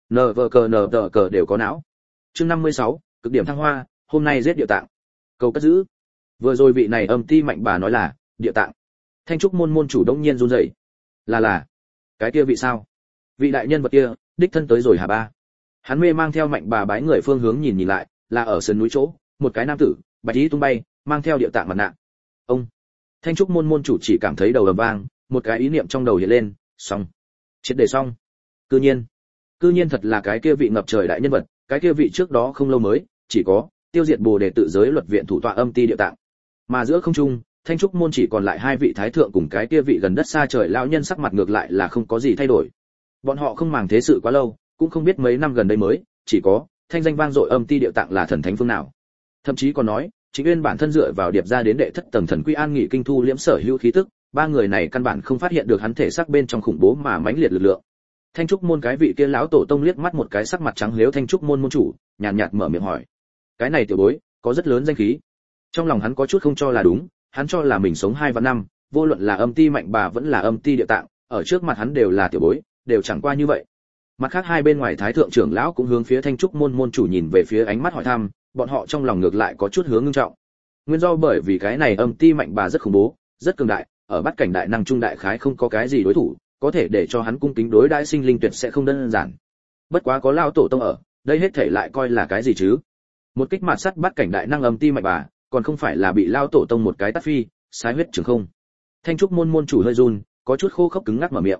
Nờ cờ đều có não. Chương 56, cực điểm thăng hoa, hôm nay giết Địa Tạng. Cầu cất giữ. Vừa rồi vị này Âm Ti Mạnh Bà nói là Địa Tạng. Thanh trúc môn môn chủ đống nhiên run rẩy. Là cái kia vị sao? Vị đại nhân vật kia, đích thân tới rồi hả ba? Hắn mê mang theo Mạnh Bà bái người phương hướng nhìn lại, là ở sườn núi chỗ, một cái nam tử, bạch y tung bay, mang theo Địa Tạng mặt nạ. Ông. Thanh trúc môn môn chủ chỉ cảm thấy đầu ầm vang, một cái ý niệm trong đầu hiện lên, xong, triệt để xong. Cư nhiên thật là cái kia vị ngập trời đại nhân vật, cái kia vị trước đó không lâu mới chỉ có tiêu diệt Bồ Đề tự giới luật viện thủ tọa Âm Ti Địa Tạng. Mà giữa không trung, Thanh trúc môn chỉ còn lại hai vị thái thượng cùng cái kia vị gần đất xa trời lão nhân sắc mặt ngược lại là không có gì thay đổi. Bọn họ không màng thế sự quá lâu, cũng không biết mấy năm gần đây mới chỉ có thanh danh vang dội Âm Ti Địa Tạng là thần thánh phương nào. Thậm chí còn nói, Chính Uyên bản thân dựa vào điệp ra đến đệ thất tầng thần quy an nghỉ kinh thu liễm sở hữu khí tức, ba người này căn bản không phát hiện được hắn thể xác bên trong khủng bố mà mãnh liệt lực lượng. Thanh trúc môn cái vị kia lão tổ tông liếc mắt một cái sắc mặt trắng liếu Thanh trúc môn môn chủ, nhàn nhạt mở miệng hỏi: "Cái này tiểu bối, có rất lớn danh khí." Trong lòng hắn có chút không cho là đúng, hắn cho là mình sống 2 vạn năm, vô luận là Âm Ti Mạnh Bà vẫn là Âm Ti Địa Tạng, ở trước mặt hắn đều là tiểu bối, đều chẳng qua như vậy. Mặt khác hai bên ngoài thái thượng trưởng lão cũng hướng phía Thanh trúc môn môn chủ nhìn về phía ánh mắt hỏi thăm, bọn họ trong lòng ngược lại có chút hướng ngưng trọng. Nguyên do bởi vì cái này Âm Ti Mạnh Bà rất khủng bố, rất cường đại, ở bắt cảnh đại năng trung đại khái không có cái gì đối thủ, có thể để cho hắn cung kính đối đãi sinh linh tuyệt sẽ không đơn giản. Bất quá có lao tổ tông ở, đây hết thể lại coi là cái gì chứ? Một kích mạt sắt bắt cảnh đại năng Âm Ti Mạnh Bà, còn không phải là bị lao tổ tông một cái tát phi, sái huyết trường không. Thanh trúc môn môn chủ hơi run, có chút khô khốc cứng ngắc mở miệng.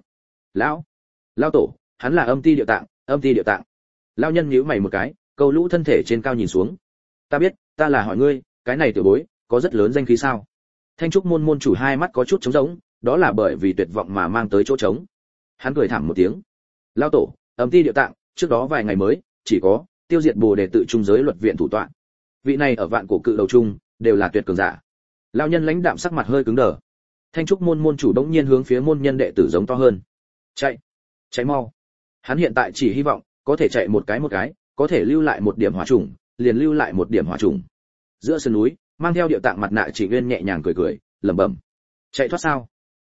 Lao tổ, hắn là Âm Ti Địa Tạng, Âm Ti Địa Tạng. Lao nhân nhíu mày một cái, câu lũ thân thể trên cao nhìn xuống. Ta biết, ta là hỏi ngươi, cái này tiểu bối, có rất lớn danh khí sao? Thanh trúc môn môn chủ hai mắt có chút trống rỗng, đó là bởi vì tuyệt vọng mà mang tới chỗ trống. Hắn cười thảm một tiếng. Lao tổ, Âm Ti Địa Tạng, trước đó vài ngày mới chỉ có tiêu diệt Bồ Đề tự trung giới luật viện thủ tọa. Vị này ở vạn cổ cự đầu trung đều là tuyệt cường giả. Lão nhân lãnh đạm sắc mặt hơi cứng đờ. Thanh trúc môn môn chủ đống nhiên hướng phía môn nhân đệ tử giống to hơn. Chạy mau. Hắn hiện tại chỉ hy vọng có thể chạy một cái, có thể lưu lại một điểm hỏa trùng, liền lưu lại một điểm hỏa trùng. Giữa sườn núi, mang theo Địa Tạng mặt nạ Chỉ Nguyên nhẹ nhàng cười, lẩm bẩm. Chạy thoát sao?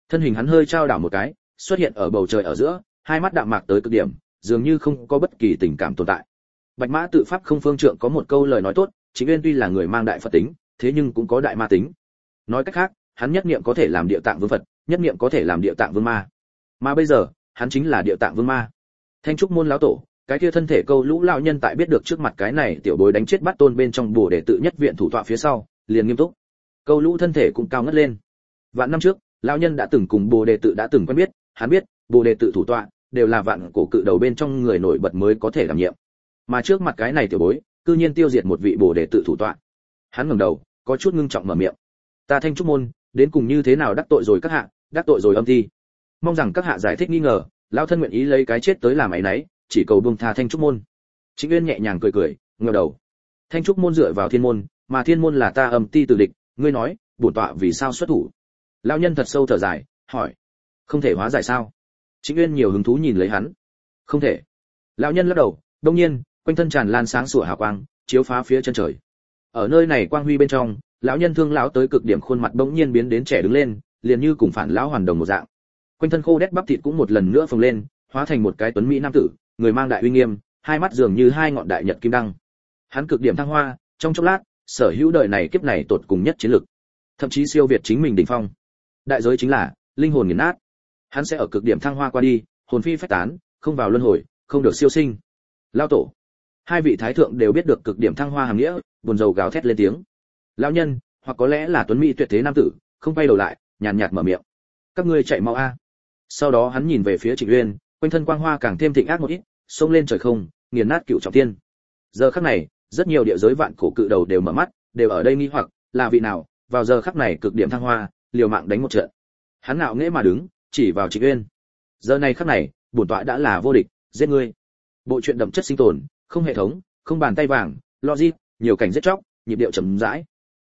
Thân hình hắn hơi trao đảo một cái, xuất hiện ở bầu trời ở giữa, hai mắt đạm mạc tới cực điểm, dường như không có bất kỳ tình cảm tồn tại. Bạch Mã Tự Pháp Không Phương Trượng có một câu lời nói tốt, Trịnh Uyên tuy là người mang đại Phật tính, thế nhưng cũng có đại ma tính. Nói cách khác, hắn nhất niệm có thể làm Địa Tạng Vương Phật, nhất niệm có thể làm Địa Tạng Vương Ma. Mà bây giờ, hắn chính là Địa Tạng Vương Ma. Thanh trúc môn lão tổ, cái kia thân thể câu lũ lão nhân tại biết được trước mặt cái này tiểu bối đánh chết Bát Tôn bên trong Bồ Đề Tự nhất viện thủ tọa phía sau, liền nghiêm túc. Câu lũ thân thể cũng cao ngất lên. Vạn năm trước, lão nhân đã từng cùng Bồ Đề Tự đã từng quen biết, hắn biết, Bồ Đề Tự thủ tọa đều là vạn cổ cự đầu bên trong người nổi bật mới có thể đảm nhiệm. Mà trước mặt cái này tiểu bối, cư nhiên tiêu diệt một vị Bồ Đề Tự thủ tọa. Hắn ngẩng đầu, có chút ngưng trọng mở miệng. Ta Thanh trúc môn, đến cùng như thế nào đắc tội rồi các hạ, đắc tội rồi âm thi. Mong rằng các hạ giải thích nghi ngờ, lão thân nguyện ý lấy cái chết tới làm ấy nấy, chỉ cầu buông tha Thanh trúc môn. Trịnh Uyên nhẹ nhàng cười cười, ngẩng đầu. Thanh trúc môn dựa vào thiên môn, mà thiên môn là ta âm ti tử địch, ngươi nói, bổn tọa vì sao xuất thủ? Lão nhân thật sâu thở dài, hỏi. Không thể hóa giải sao? Trịnh Uyên nhiều hứng thú nhìn lấy hắn. Không thể. Lão nhân lắc đầu, đương nhiên, quanh thân tràn lan sáng sủa hào quang, chiếu phá phía chân trời. Ở nơi này quang huy bên trong, lão nhân thương lão tới cực điểm khuôn mặt bỗng nhiên biến đến trẻ đứng lên, liền như cùng phản lão hoàn đồng một dạng. Quanh thân khô đét bắp thịt cũng một lần nữa phồng lên, hóa thành một cái tuấn mỹ nam tử, người mang đại uy nghiêm, hai mắt dường như hai ngọn đại nhật kim đăng. Hắn cực điểm thăng hoa, trong chốc lát, sở hữu đời này kiếp này tột cùng nhất chiến lực, thậm chí siêu việt chính mình đỉnh phong. Đại giới chính là linh hồn nghiền nát. Hắn sẽ ở cực điểm thăng hoa qua đi, hồn phi phách tán, không vào luân hồi, không được siêu sinh. Lão tổ, hai vị thái thượng đều biết được cực điểm thăng hoa hàm nghĩa, buồn rầu gào thét lên tiếng. Lão nhân, hoặc có lẽ là tuấn mỹ tuyệt thế nam tử, không quay đầu lại, nhàn nhạt mở miệng. Các ngươi chạy mau a. Sau đó hắn nhìn về phía Trịnh Uyên, quanh thân quang hoa càng thêm thịnh ác một ít, xông lên trời không, nghiền nát cựu trọng thiên. Giờ khắc này, rất nhiều địa giới vạn cổ cự đầu đều mở mắt, đều ở đây nghi hoặc, là vị nào, vào giờ khắc này cực điểm thăng hoa, liều mạng đánh một trận. Hắn ngạo nghễ mà đứng, chỉ vào Trịnh Uyên. Giờ này khắc này, bổn tọa đã là vô địch, giết ngươi. Bộ truyện đậm chất sinh tồn, không hệ thống, không bàn tay vàng, logic, nhiều cảnh giết chóc, nhịp điệu chậm rãi.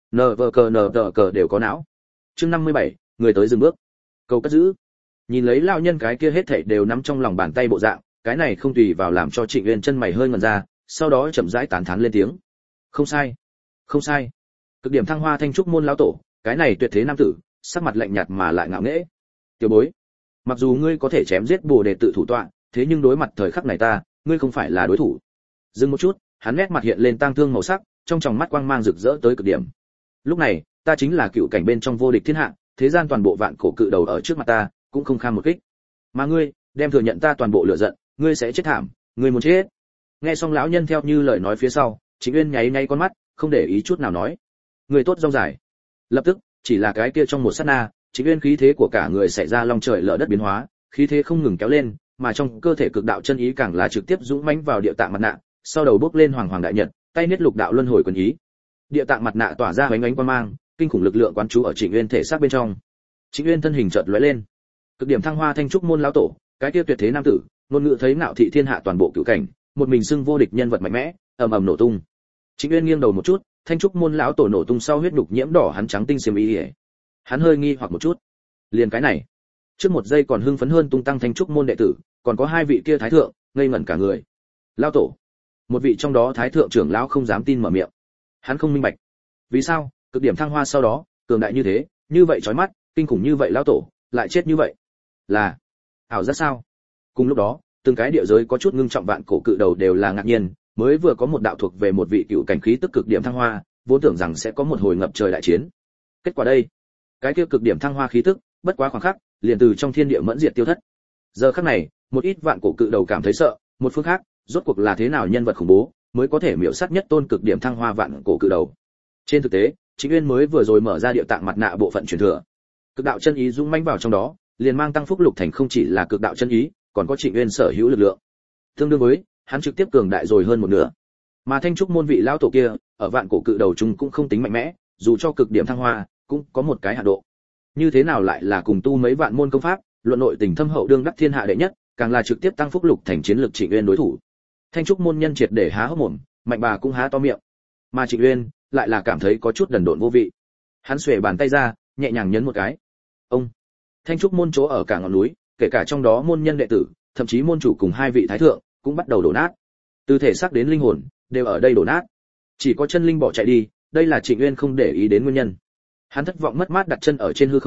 NVCNVC đều có não. Chương 57, người tới dừng bước. Câu cất giữ. Nhìn lấy lão nhân cái kia hết thảy đều nắm trong lòng bàn tay bộ dạng, cái này không tùy vào làm cho Trịnh Uyên chân mày hơi ngẩn ra, sau đó chậm rãi tán thán lên tiếng. Không sai, không sai. Cực điểm thăng hoa Thanh trúc môn lão tổ, cái này tuyệt thế nam tử, sắc mặt lạnh nhạt mà lại ngạo nghễ. Tiểu bối, mặc dù ngươi có thể chém giết Bồ Đề Tự thủ tọa, thế nhưng đối mặt thời khắc này ta, ngươi không phải là đối thủ. Dừng một chút, hắn nét mặt hiện lên tang thương màu sắc, trong tròng mắt quang mang rực rỡ tới cực điểm. Lúc này, ta chính là cựu cảnh bên trong vô địch thiên hạ, thế gian toàn bộ vạn cổ cự đầu ở trước mặt ta, cũng không kham một kích. Mà ngươi, đem thừa nhận ta toàn bộ lửa giận, ngươi sẽ chết thảm, ngươi muốn chết. Nghe xong lão nhân theo như lời nói phía sau, Trịnh Uyên nháy nháy con mắt, không để ý chút nào nói. Người tốt rong dài. Lập tức, chỉ là cái kia trong một sát na, Trịnh Uyên khí thế của cả người xảy ra long trời lở đất biến hóa, khí thế không ngừng kéo lên, mà trong cơ thể cực đạo chân ý càng là trực tiếp dũng mãnh vào địa tạng mặt nạ, sau đầu bước lên hoàng hoàng đại nhật, tay niết lục đạo luân hồi quân ý. Địa tạng mặt nạ tỏa ra ánh ánh quang mang, kinh khủng lực lượng quán trú ở Trịnh Uyên thể xác bên trong. Trịnh Uyên thân hình chợt lóe lên. Cực điểm thăng hoa Thanh trúc môn lão tổ, cái kia tuyệt thế nam tử, ngôn ngữ thấy ngạo thị thiên hạ toàn bộ cửu cảnh, một mình xưng vô địch nhân vật mạnh mẽ, ầm ầm nổ tung. Trịnh Uyên nghiêng đầu một chút, Thanh trúc môn lão tổ nổ tung sau huyết đục nhiễm đỏ hắn trắng tinh xiêm y. Hắn hơi nghi hoặc một chút. Liền cái này, trước một giây còn hưng phấn hơn tung tăng Thanh trúc môn đệ tử, còn có hai vị kia thái thượng, ngây ngẩn cả người. Lão tổ, một vị trong đó thái thượng trưởng lão không dám tin mở miệng. Hắn không minh bạch, vì sao cực điểm thăng hoa sau đó cường đại như thế, như vậy chói mắt, kinh khủng như vậy lão tổ lại chết như vậy, là ảo giác sao? Cùng lúc đó, từng cái địa giới có chút ngưng trọng vạn cổ cự đầu đều là ngạc nhiên, mới vừa có một đạo thuộc về một vị cựu cảnh khí tức cực điểm thăng hoa, vốn tưởng rằng sẽ có một hồi ngập trời đại chiến. Kết quả đây, cái kia cực điểm thăng hoa khí tức, bất quá khoảng khắc, liền từ trong thiên địa mẫn diệt tiêu thất. Giờ khắc này, một ít vạn cổ cự đầu cảm thấy sợ, một phương khác, rốt cuộc là thế nào nhân vật khủng bố mới có thể miểu sát nhất tôn cực điểm thăng hoa vạn cổ cự đầu. Trên thực tế, Trịnh Uyên mới vừa rồi mở ra địa tạng mặt nạ bộ phận truyền thừa, cực đạo chân ý dũng mãnh vào trong đó, liền mang tăng phúc lục thành không chỉ là cực đạo chân ý, còn có Trịnh Uyên sở hữu lực lượng. Tương đương với, hắn trực tiếp cường đại rồi hơn một nửa. Mà Thanh trúc môn vị lão tổ kia, ở vạn cổ cự đầu chung cũng không tính mạnh mẽ, dù cho cực điểm thăng hoa, cũng có một cái hạn độ. Như thế nào lại là cùng tu mấy vạn môn công pháp, luận nội tình thâm hậu đương đắc thiên hạ đệ nhất, càng là trực tiếp tăng phúc lục thành chiến lược Trịnh Uyên đối thủ. Thanh trúc môn nhân triệt để há hốc mồm, mạnh bà cũng há to miệng. Mà Trịnh Uyên lại là cảm thấy có chút đần độn vô vị. Hắn xuề bàn tay ra, nhẹ nhàng nhấn một cái. Ông, Thanh trúc môn chỗ ở cả ngọn núi, kể cả trong đó môn nhân đệ tử, thậm chí môn chủ cùng hai vị thái thượng, cũng bắt đầu đổ nát. Từ thể xác đến linh hồn, đều ở đây đổ nát. Chỉ có chân linh bỏ chạy đi, đây là Trịnh Uyên không để ý đến nguyên nhân. Hắn thất vọng mất mát đặt chân ở trên hư không,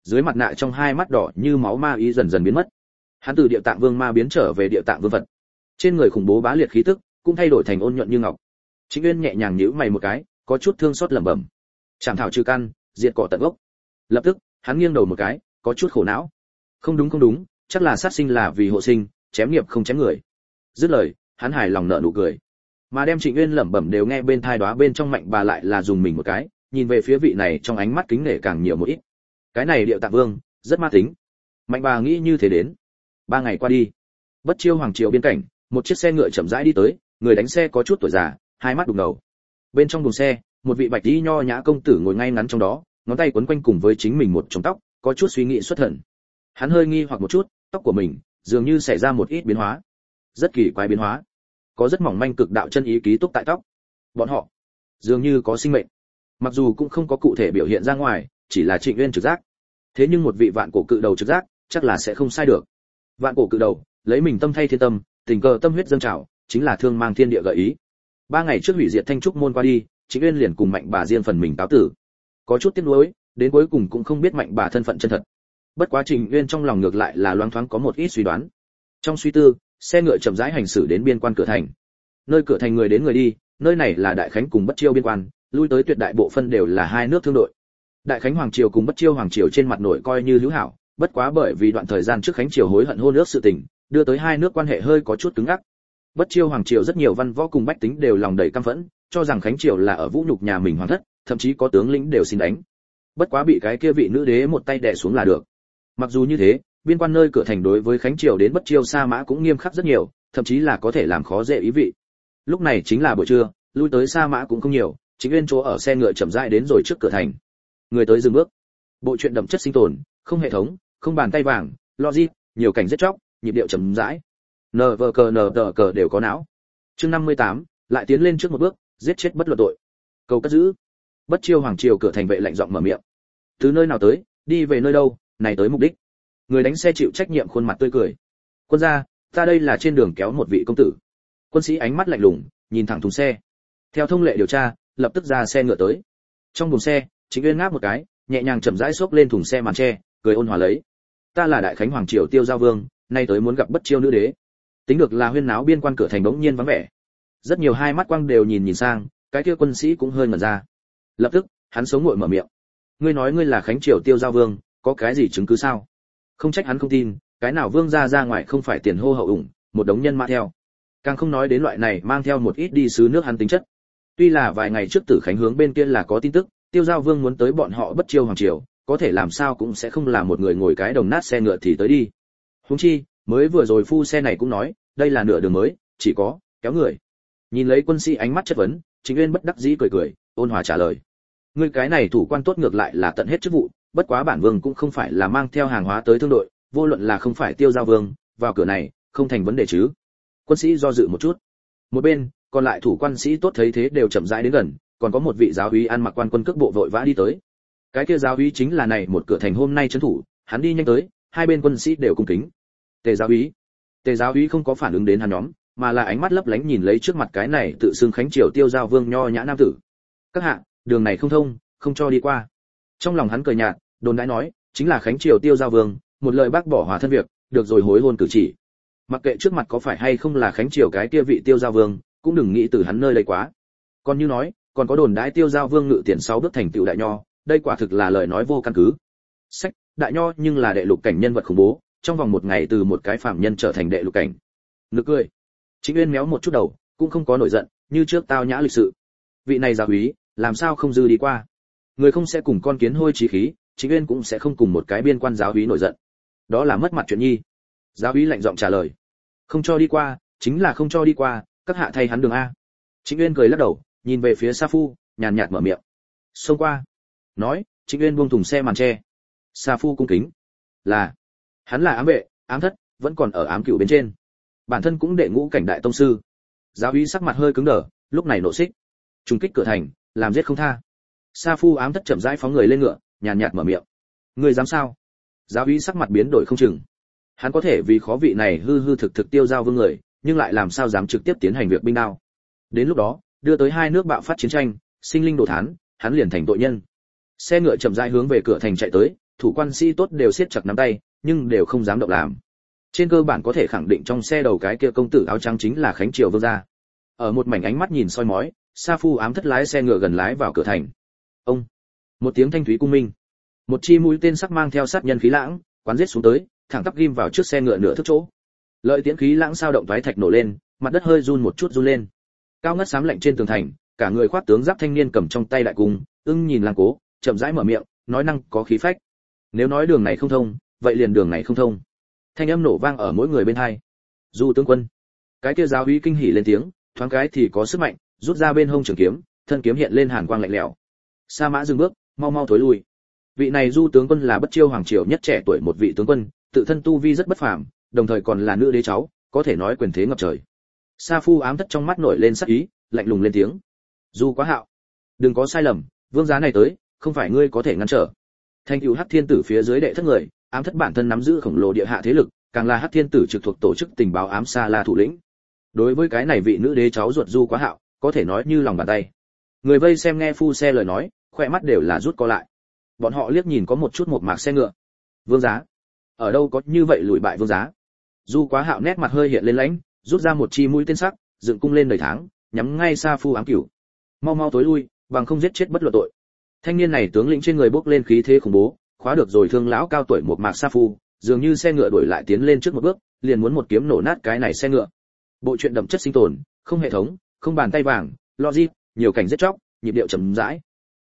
Dưới mặt nạ trong hai mắt đỏ như máu ma ý dần dần biến mất. Hắn từ Địa Tạng Vương ma biến trở về Địa Tạng Vương vật. Trên người khủng bố bá liệt khí tức cũng thay đổi thành ôn nhuận như ngọc. Trịnh Uyên nhẹ nhàng nhíu mày một cái, có chút thương xót lẩm bẩm. Chảm thảo trừ căn, diệt cỏ tận gốc. Lập tức, hắn nghiêng đầu một cái, có chút khổ não. Không đúng, chắc là sát sinh là vì hộ sinh, chém nghiệp không chém người. Dứt lời, hắn hài lòng nở nụ cười. Mà đem Trịnh Uyên lẩm bẩm đều nghe bên tai đóa bên trong Mạnh Bà lại là dùng mình một cái, nhìn về phía vị này trong ánh mắt kính nể càng nhiều một ít. Cái này Điệu Tạng Vương, rất ma tính. Mạnh Bà nghĩ như thế đến. 3 ngày qua đi, Bất Chiêu Hoàng triều biên cảnh, một chiếc xe ngựa chậm rãi đi tới, người đánh xe có chút tuổi già, hai mắt đục ngầu. Bên trong buồng xe, một vị bạch y nho nhã công tử ngồi ngay ngắn trong đó, ngón tay quấn quanh cùng với chính mình một chồng tóc, có chút suy nghĩ xuất thần. Hắn hơi nghi hoặc một chút, tóc của mình dường như xảy ra một ít biến hóa, rất kỳ quái biến hóa, có rất mỏng manh cực đạo chân ý ký túc tại tóc. Bọn họ dường như có sinh mệnh, mặc dù cũng không có cụ thể biểu hiện ra ngoài, chỉ là Trịnh Uyên trực giác. Thế nhưng một vị vạn cổ cự đầu trực giác, chắc là sẽ không sai được. Vạn cổ cự đầu, lấy mình tâm thay thiên tâm, tình cờ tâm huyết dâng trào, chính là thương mang thiên địa gợi ý. 3 ngày trước hủy diệt Thanh Trúc môn qua đi, Trịnh Uyên liền cùng Mạnh Bà riêng phần mình cáo tử. Có chút tiếc nuối, đến cuối cùng cũng không biết Mạnh Bà thân phận chân thật. Bất quá Trịnh Uyên trong lòng ngược lại là loáng thoáng có một ít suy đoán. Trong suy tư, xe ngựa chậm rãi hành xử đến biên quan cửa thành. Nơi cửa thành người đến người đi, nơi này là Đại Khánh cùng Bất Chiêu biên quan, lui tới tuyệt đại bộ phân đều là hai nước thương đội. Đại Khánh hoàng triều cùng Bất Chiêu hoàng triều trên mặt nội coi như hữu hảo, bất quá bởi vì đoạn thời gian trước Khánh triều hối hận hôn ước sự tình, đưa tới hai nước quan hệ hơi có chút cứng ngắc. Bất Chiêu hoàng triều rất nhiều văn võ cùng bách tính đều lòng đầy căm phẫn, cho rằng Khánh triều là ở vũ nhục nhà mình hoàng thất, thậm chí có tướng lĩnh đều xin đánh. Bất quá bị cái kia vị nữ đế một tay đè xuống là được. Mặc dù như thế, biên quan nơi cửa thành đối với Khánh triều đến Bất Chiêu Sa Mã cũng nghiêm khắc rất nhiều, thậm chí là có thể làm khó dễ ý vị. Lúc này chính là buổi trưa, lui tới Sa Mã cũng không nhiều, Chính Uyên chỗ ở xe ngựa chậm rãi đến rồi trước cửa thành. Người tới dừng bước. Bộ truyện đậm chất sinh tồn, không hệ thống, không bàn tay vàng, logic, nhiều cảnh giết chóc, nhịp điệu chậm rãi. NVCNTC đều có não. Chương 58, lại tiến lên trước một bước, giết chết bất luận tội. Cầu cất giữ. Bất Chiêu hoàng triều cửa thành vệ lạnh giọng mở miệng. Từ nơi nào tới, đi về nơi đâu, này tới mục đích. Người đánh xe chịu trách nhiệm khuôn mặt tươi cười. Quân gia, ta đây là trên đường kéo một vị công tử. Quân sĩ ánh mắt lạnh lùng, nhìn thẳng thùng xe. Theo thông lệ điều tra, lập tức ra xe ngựa tới. Trong buồng xe, Chính Uyên ngáp một cái, nhẹ nhàng chậm rãi xốc lên thùng xe màn che, cười ôn hòa lấy. Ta là Đại Khánh hoàng triều Tiêu Giao Vương, nay tới muốn gặp Bất Chiêu nữ đế. Tính được là huyên náo biên quan cửa thành bỗng nhiên vắng vẻ. Rất nhiều hai mắt quang đều nhìn sang, cái kia quân sĩ cũng hơi ngẩn ra. Lập tức, hắn sống nguội mở miệng. Ngươi nói ngươi là Khánh triều Tiêu Giao Vương, có cái gì chứng cứ sao? Không trách hắn không tin, cái nào vương gia ra ngoài không phải tiền hô hậu ủng, một đống nhân mã theo. Càng không nói đến loại này mang theo một ít đi sứ nước hắn tính chất. Tuy là vài ngày trước Tử Khánh hướng bên kia là có tin tức, Tiêu Giao Vương muốn tới bọn họ Bất Chiêu hoàng triều, có thể làm sao cũng sẽ không là một người ngồi cái đồng nát xe ngựa thì tới đi. Huống chi, mới vừa rồi phu xe này cũng nói, đây là nửa đường mới, chỉ có kéo người. Nhìn lấy quân sĩ ánh mắt chất vấn, Chính Uyên bất đắc dĩ cười cười, ôn hòa trả lời. Ngươi cái này thủ quan tốt ngược lại là tận hết chức vụ, bất quá bản vương cũng không phải là mang theo hàng hóa tới thương đội, vô luận là không phải Tiêu Giao Vương, vào cửa này, không thành vấn đề chứ. Quân sĩ do dự một chút. Một bên, còn lại thủ quan sĩ tốt thấy thế đều chậm rãi đến gần, còn có một vị giáo úy ăn mặc quan quân cước bộ vội vã đi tới. Cái kia giáo úy chính là này một cửa thành hôm nay trấn thủ, hắn đi nhanh tới, hai bên quân sĩ đều cung kính. Tề giáo úy. Tề giáo úy không có phản ứng đến hắn nhóm, mà là ánh mắt lấp lánh nhìn lấy trước mặt cái này tự xưng Khánh triều Tiêu Giao Vương nho nhã nam tử. Các hạ, đường này không thông, không cho đi qua. Trong lòng hắn cười nhạt, đồn đãi nói, chính là Khánh triều Tiêu Giao Vương, một lời bác bỏ hòa thân việc, được rồi hối hôn cử chỉ. Mặc kệ trước mặt có phải hay không là Khánh triều cái kia vị Tiêu Giao Vương, cũng đừng nghĩ từ hắn nơi lấy quá. Còn như nói, còn có đồn đãi Tiêu Giao Vương ngự tiền 6 bước thành tựu đại nho, đây quả thực là lời nói vô căn cứ. Sách, đại nho nhưng là đệ lục cảnh nhân vật khủng bố, trong vòng một ngày từ một cái phạm nhân trở thành đệ lục cảnh. Nực cười. Chính Uyên méo một chút đầu, cũng không có nổi giận, như trước tao nhã lịch sự. Vị này giáo úy, làm sao không dư đi qua? Người không sẽ cùng con kiến hôi chí khí, Chính Uyên cũng sẽ không cùng một cái biên quan giáo úy nổi giận. Đó là mất mặt chuyện nhi. Giáo úy lạnh giọng trả lời. Không cho đi qua, chính là không cho đi qua, các hạ thay hắn đường a. Chính Uyên cười lắc đầu, nhìn về phía Sa Phu, nhàn nhạt mở miệng. Xông qua. Nói, Chính Uyên buông thùng xe màn che. Sa Phu cung kính. Là, hắn là ám vệ, ám thất, vẫn còn ở ám cửu bên trên. Bản thân cũng đệ ngũ cảnh đại tông sư. Giáo úy sắc mặt hơi cứng đờ, lúc này nộ xích. Trùng kích cửa thành, làm giết không tha. Sa Phu ám thất chậm rãi phóng người lên ngựa, nhàn nhạt mở miệng. Người dám sao? Giáo úy sắc mặt biến đổi không chừng. Hắn có thể vì khó vị này hư hư thực thực Tiêu Giao Vương người, nhưng lại làm sao dám trực tiếp tiến hành việc binh đao. Đến lúc đó, đưa tới hai nước bạo phát chiến tranh, sinh linh đồ thán, hắn liền thành tội nhân. Xe ngựa chậm rãi hướng về cửa thành chạy tới, thủ quan sĩ tốt đều siết chặt nắm tay, nhưng đều không dám động làm. Trên cơ bản có thể khẳng định trong xe đầu cái kia công tử áo trắng chính là Khánh Triều vương gia. Ở một mảnh ánh mắt nhìn soi mói, Sa Phu ám thất lái xe ngựa gần lái vào cửa thành. Ông, một tiếng thanh thúy cung minh, một chi mũi tên sắc mang theo sát nhân khí lãng, quán giết xuống tới, thẳng tắp ghim vào trước xe ngựa nửa thước chỗ. Lợi tiễn khí lãng sao động toái thạch nổ lên, mặt đất hơi run một chút run lên. Cao ngất xám lạnh trên tường thành, cả người khoác tướng giáp thanh niên cầm trong tay đại cung, nhìn Lang Cố, chậm rãi mở miệng, nói năng có khí phách. Nếu nói đường này không thông, vậy liền đường này không thông. Thanh âm nổ vang ở mỗi người bên hai. Du tướng quân, cái kia giáo úy kinh hỉ lên tiếng, thoáng cái thì có sức mạnh, rút ra bên hông trường kiếm, thân kiếm hiện lên hàn quang lạnh lẽo. Sa Mã dừng bước, mau mau thối lui. Vị này Du tướng quân là Bất Chiêu hoàng triều nhất trẻ tuổi một vị tướng quân, tự thân tu vi rất bất phàm, đồng thời còn là nữ đế cháu, có thể nói quyền thế ngập trời. Sa Phu ám thất trong mắt nổi lên sắc ý, lạnh lùng lên tiếng. Du Quá Hạo, đừng có sai lầm, vương giá này tới, không phải ngươi có thể ngăn trở. Thanh cửu Hắc Thiên tử phía dưới đệ thất người, ám thất bản thân nắm giữ khổng lồ địa hạ thế lực, càng là Hắc Thiên tử trực thuộc tổ chức tình báo ám Sa La thủ lĩnh. Đối với cái này vị nữ đế cháu ruột Du Quá Hạo, có thể nói như lòng bàn tay. Người vây xem nghe phu xe lời nói, khỏe mắt đều là rút co lại. Bọn họ liếc nhìn có một chút một mạc xe ngựa. Vương giá, ở đâu có như vậy lùi bại vương giá? Du Quá Hạo nét mặt hơi hiện lên lãnh, rút ra một chi mũi tên sắc, dựng cung lên đời tháng, nhắm ngay Sa Phu ám cửu. Mau mau tối lui, bằng không giết chết bất luận tội. Thanh niên này tướng lĩnh trên người bốc lên khí thế khủng bố, khóa được rồi thương lão cao tuổi một mạc Sa Phu, dường như xe ngựa đuổi lại tiến lên trước một bước, liền muốn một kiếm nổ nát cái này xe ngựa. Bộ truyện đậm chất sinh tồn, không hệ thống, không bàn tay vàng, logic, nhiều cảnh giết chóc, nhịp điệu chậm rãi.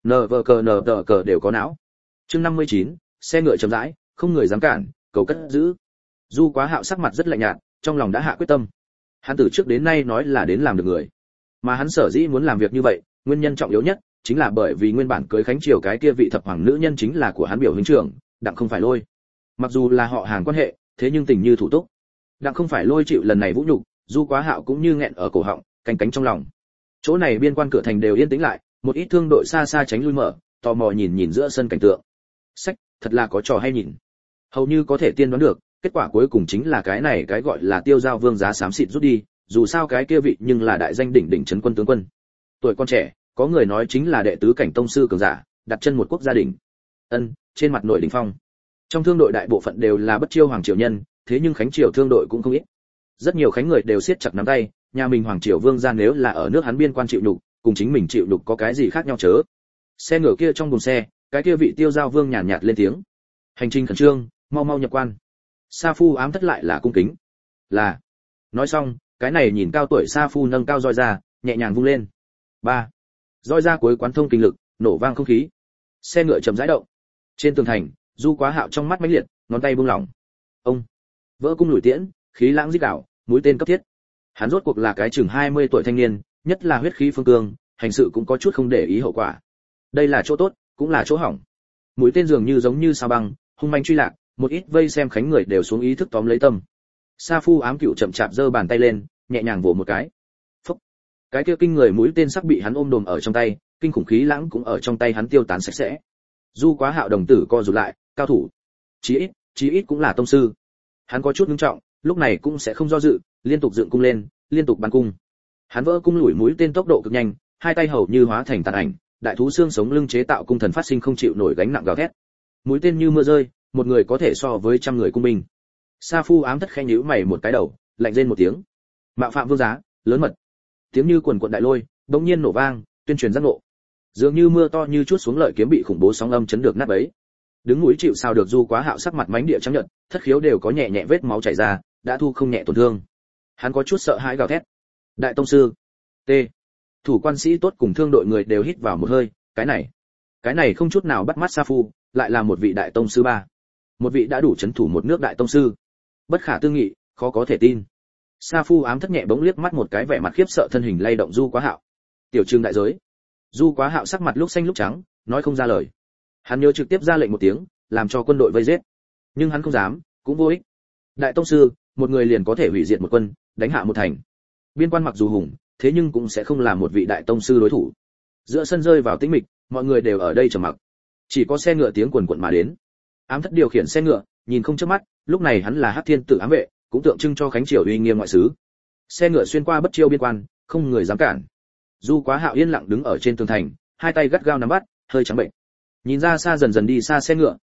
Nờ đều có não. Chương 59, xe ngựa chậm rãi, không người dám cản, cầu cất giữ. Du Quá Hạo sắc mặt rất lạnh nhạt, trong lòng đã hạ quyết tâm. Hắn từ trước đến nay nói là đến làm được người, mà hắn sở dĩ muốn làm việc như vậy, nguyên nhân trọng yếu nhất chính là bởi vì nguyên bản cưới Khánh Triều cái kia vị thập hoàng nữ nhân chính là của hắn biểu huynh trưởng, Đặng Không Phải Lôi. Mặc dù là họ hàng quan hệ, thế nhưng tình như thủ túc. Đặng Không Phải Lôi chịu lần này vũ nhục, Du Quá Hạo cũng như nghẹn ở cổ họng, canh cánh trong lòng. Chỗ này biên quan cửa thành đều yên tĩnh lại, một ít thương đội xa xa tránh lui mở, tò mò nhìn nhìn giữa sân cảnh tượng. Sách, thật là có trò hay nhìn. Hầu như có thể tiên đoán được, kết quả cuối cùng chính là cái này cái gọi là Tiêu Giao Vương giá xám xịt rút đi, dù sao cái kia vị nhưng là đại danh đỉnh đỉnh trấn quân tướng quân. Tuổi con trẻ, có người nói chính là đệ tứ cảnh tông sư cường giả, đặt chân một quốc gia đình. Trên mặt nội đỉnh phong. Trong thương đội đại bộ phận đều là Bất Chiêu hoàng triều nhân, thế nhưng Khánh triều thương đội cũng không ít. Rất nhiều khánh người đều siết chặt nắm tay, nhà mình hoàng triều vương gia nếu là ở nước hắn biên quan chịu nhục, cùng chính mình chịu nhục có cái gì khác nhau chớ. Xe ngựa kia trong buồng xe, cái kia vị Tiêu Giao Vương nhàn nhạt lên tiếng. Hành trình khẩn trương, mau mau nhập quan. Sa Phu ám thất lại là cung kính. Là. Nói xong, cái này nhìn cao tuổi Sa Phu nâng cao roi ra, nhẹ nhàng vung lên. Ba. Roi ra cuối quán thông kinh lực, nổ vang không khí. Xe ngựa chậm rãi động. Trên tường thành, Du Quá Hạo trong mắt mãnh liệt, ngón tay buông lỏng. Ông. Vỡ cung lùi tiễn, khí lãng rít đảo, mũi tên cấp thiết. Hắn rốt cuộc là cái chừng 20 tuổi thanh niên, nhất là huyết khí phương cương, hành sự cũng có chút không để ý hậu quả. Đây là chỗ tốt, cũng là chỗ hỏng. Mũi tên dường như giống như sao băng, hung manh truy lạc, một ít vây xem khánh người đều xuống ý thức tóm lấy tâm. Sa Phu ám cửu chậm chạp giơ bàn tay lên, nhẹ nhàng vỗ một cái. Phốc. Cái kia kinh người mũi tên sắc bị hắn ôm đồm ở trong tay, kinh khủng khí lãng cũng ở trong tay hắn tiêu tán sạch sẽ. Du Quá Hạo đồng tử co rụt lại, cao thủ, chí ít cũng là tông sư. Hắn có chút nghiêm trọng, lúc này cũng sẽ không do dự, liên tục dựng cung lên, liên tục bắn cung. Hắn vỡ cung lùi mũi tên tốc độ cực nhanh, hai tay hầu như hóa thành tàn ảnh, đại thú xương sống lưng chế tạo cung thần phát sinh không chịu nổi gánh nặng gào thét. Mũi tên như mưa rơi, một người có thể so với trăm người cung binh. Sa Phu ám thất khẽ nhíu mày một cái đầu, lạnh rên một tiếng. Mạo phạm vương giá, lớn mật. Tiếng như quần quần đại lôi, bỗng nhiên nổ vang, tuyên truyền giác ngộ. Dường như mưa to như chút xuống lợi kiếm bị khủng bố sóng âm chấn được nát bấy. Đứng núi chịu sao được Du Quá Hạo sắc mặt mánh địa trắng nhợt, thất khiếu đều có nhẹ nhẹ vết máu chảy ra, đã thu không nhẹ tổn thương. Hắn có chút sợ hãi gào thét. Đại tông sư. T. Thủ quan sĩ tốt cùng thương đội người đều hít vào một hơi, cái này không chút nào bắt mắt Sa Phu, lại là một vị đại tông sư ba. Một vị đã đủ chấn thủ một nước đại tông sư. Bất khả tư nghị, khó có thể tin. Sa Phu ám thất nhẹ bỗng liếc mắt một cái vẻ mặt khiếp sợ thân hình lay động Du Quá Hạo. Tiểu Trương đại giới. Du Quá Hạo sắc mặt lúc xanh lúc trắng, nói không ra lời. Hắn nhớ trực tiếp ra lệnh một tiếng, làm cho quân đội vây giết. Nhưng hắn không dám, cũng vô ích. Đại tông sư, một người liền có thể hủy diệt một quân, đánh hạ một thành. Biên quan mặc dù hùng, thế nhưng cũng sẽ không làm một vị đại tông sư đối thủ. Giữa sân rơi vào tĩnh mịch, mọi người đều ở đây trầm mặc. Chỉ có xe ngựa tiếng quần quật mà đến. Ám thất điều khiển xe ngựa, nhìn không chớp mắt, lúc này hắn là Hắc Thiên tử ám vệ, cũng tượng trưng cho Khánh triều uy nghiêm ngoại xứ. Xe ngựa xuyên qua Bất Chiêu biên quan, không người dám cản. Du Quá Hạo yên lặng đứng ở trên tường thành, hai tay gắt gao nắm bắt, hơi trắng bệnh. Nhìn ra xa dần dần đi xa xe ngựa,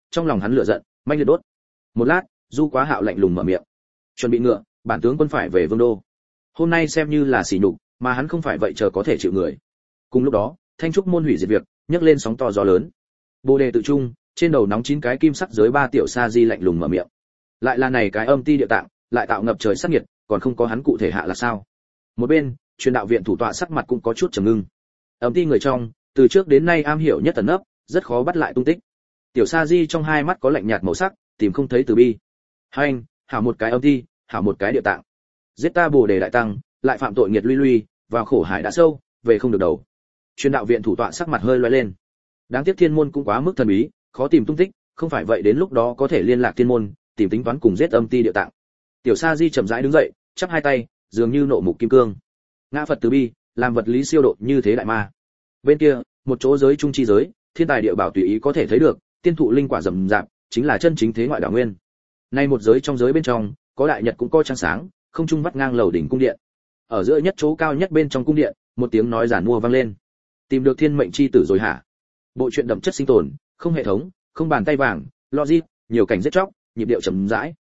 trong lòng hắn lửa giận manh liệt đốt. Một lát, Du Quá Hạo lạnh lùng mở miệng: "Chuẩn bị ngựa, bản tướng quân phải về Vương đô. Hôm nay xem như là sỉ nhục, mà hắn không phải vậy chờ có thể chịu người." Cùng lúc đó, Thanh trúc môn hủy diệt việc, nhấc lên sóng to gió lớn. Bồ đề tự trung, trên đầu nóng 9 cái kim sắc giới 3 tiểu sa di lạnh lùng mở miệng. Lại là này cái âm ti địa tạng, lại tạo ngập trời sát nhiệt, còn không có hắn cụ thể hạ là sao? Một bên, truyền đạo viện thủ tọa sắc mặt cũng có chút trầm ngưng. Âm ti người trong, từ trước đến nay am hiểu nhất tẩn nấp, rất khó bắt lại tung tích. Tiểu sa di trong hai mắt có lạnh nhạt màu sắc, tìm không thấy từ bi. Hành, hảo một cái âm ti, hảo một cái địa tạng. Giết ta Bồ đề đại tăng, lại phạm tội nghiệt luy luy, vào khổ hải đã sâu, về không được đầu. Truyền đạo viện thủ tọa sắc mặt hơi loay lên. Đáng tiếc thiên môn cũng quá mức thần bí, khó tìm tung tích, không phải vậy đến lúc đó có thể liên lạc thiên môn, tìm tính toán cùng giết âm ti địa tạng. Tiểu sa di chậm rãi đứng dậy, chắp hai tay, dường như nộ mục kim cương. Ngã Phật từ bi, làm vật lý siêu độ như thế đại ma. Bên kia, một chỗ giới trung chi giới, thiên tài địa bảo tùy ý có thể thấy được, tiên thụ linh quả rậm rạp, chính là chân chính thế ngoại đảo nguyên. Nay một giới trong giới bên trong, có đại nhật cũng có trăng sáng, không trung vắt ngang lầu đỉnh cung điện. Ở giữa nhất chỗ cao nhất bên trong cung điện, một tiếng nói giản mua vang lên. Tìm được thiên mệnh chi tử rồi hả? Bộ truyện đậm chất sinh tồn, không hệ thống, không bàn tay vàng, logic, nhiều cảnh giết chóc, nhịp điệu chậm rãi.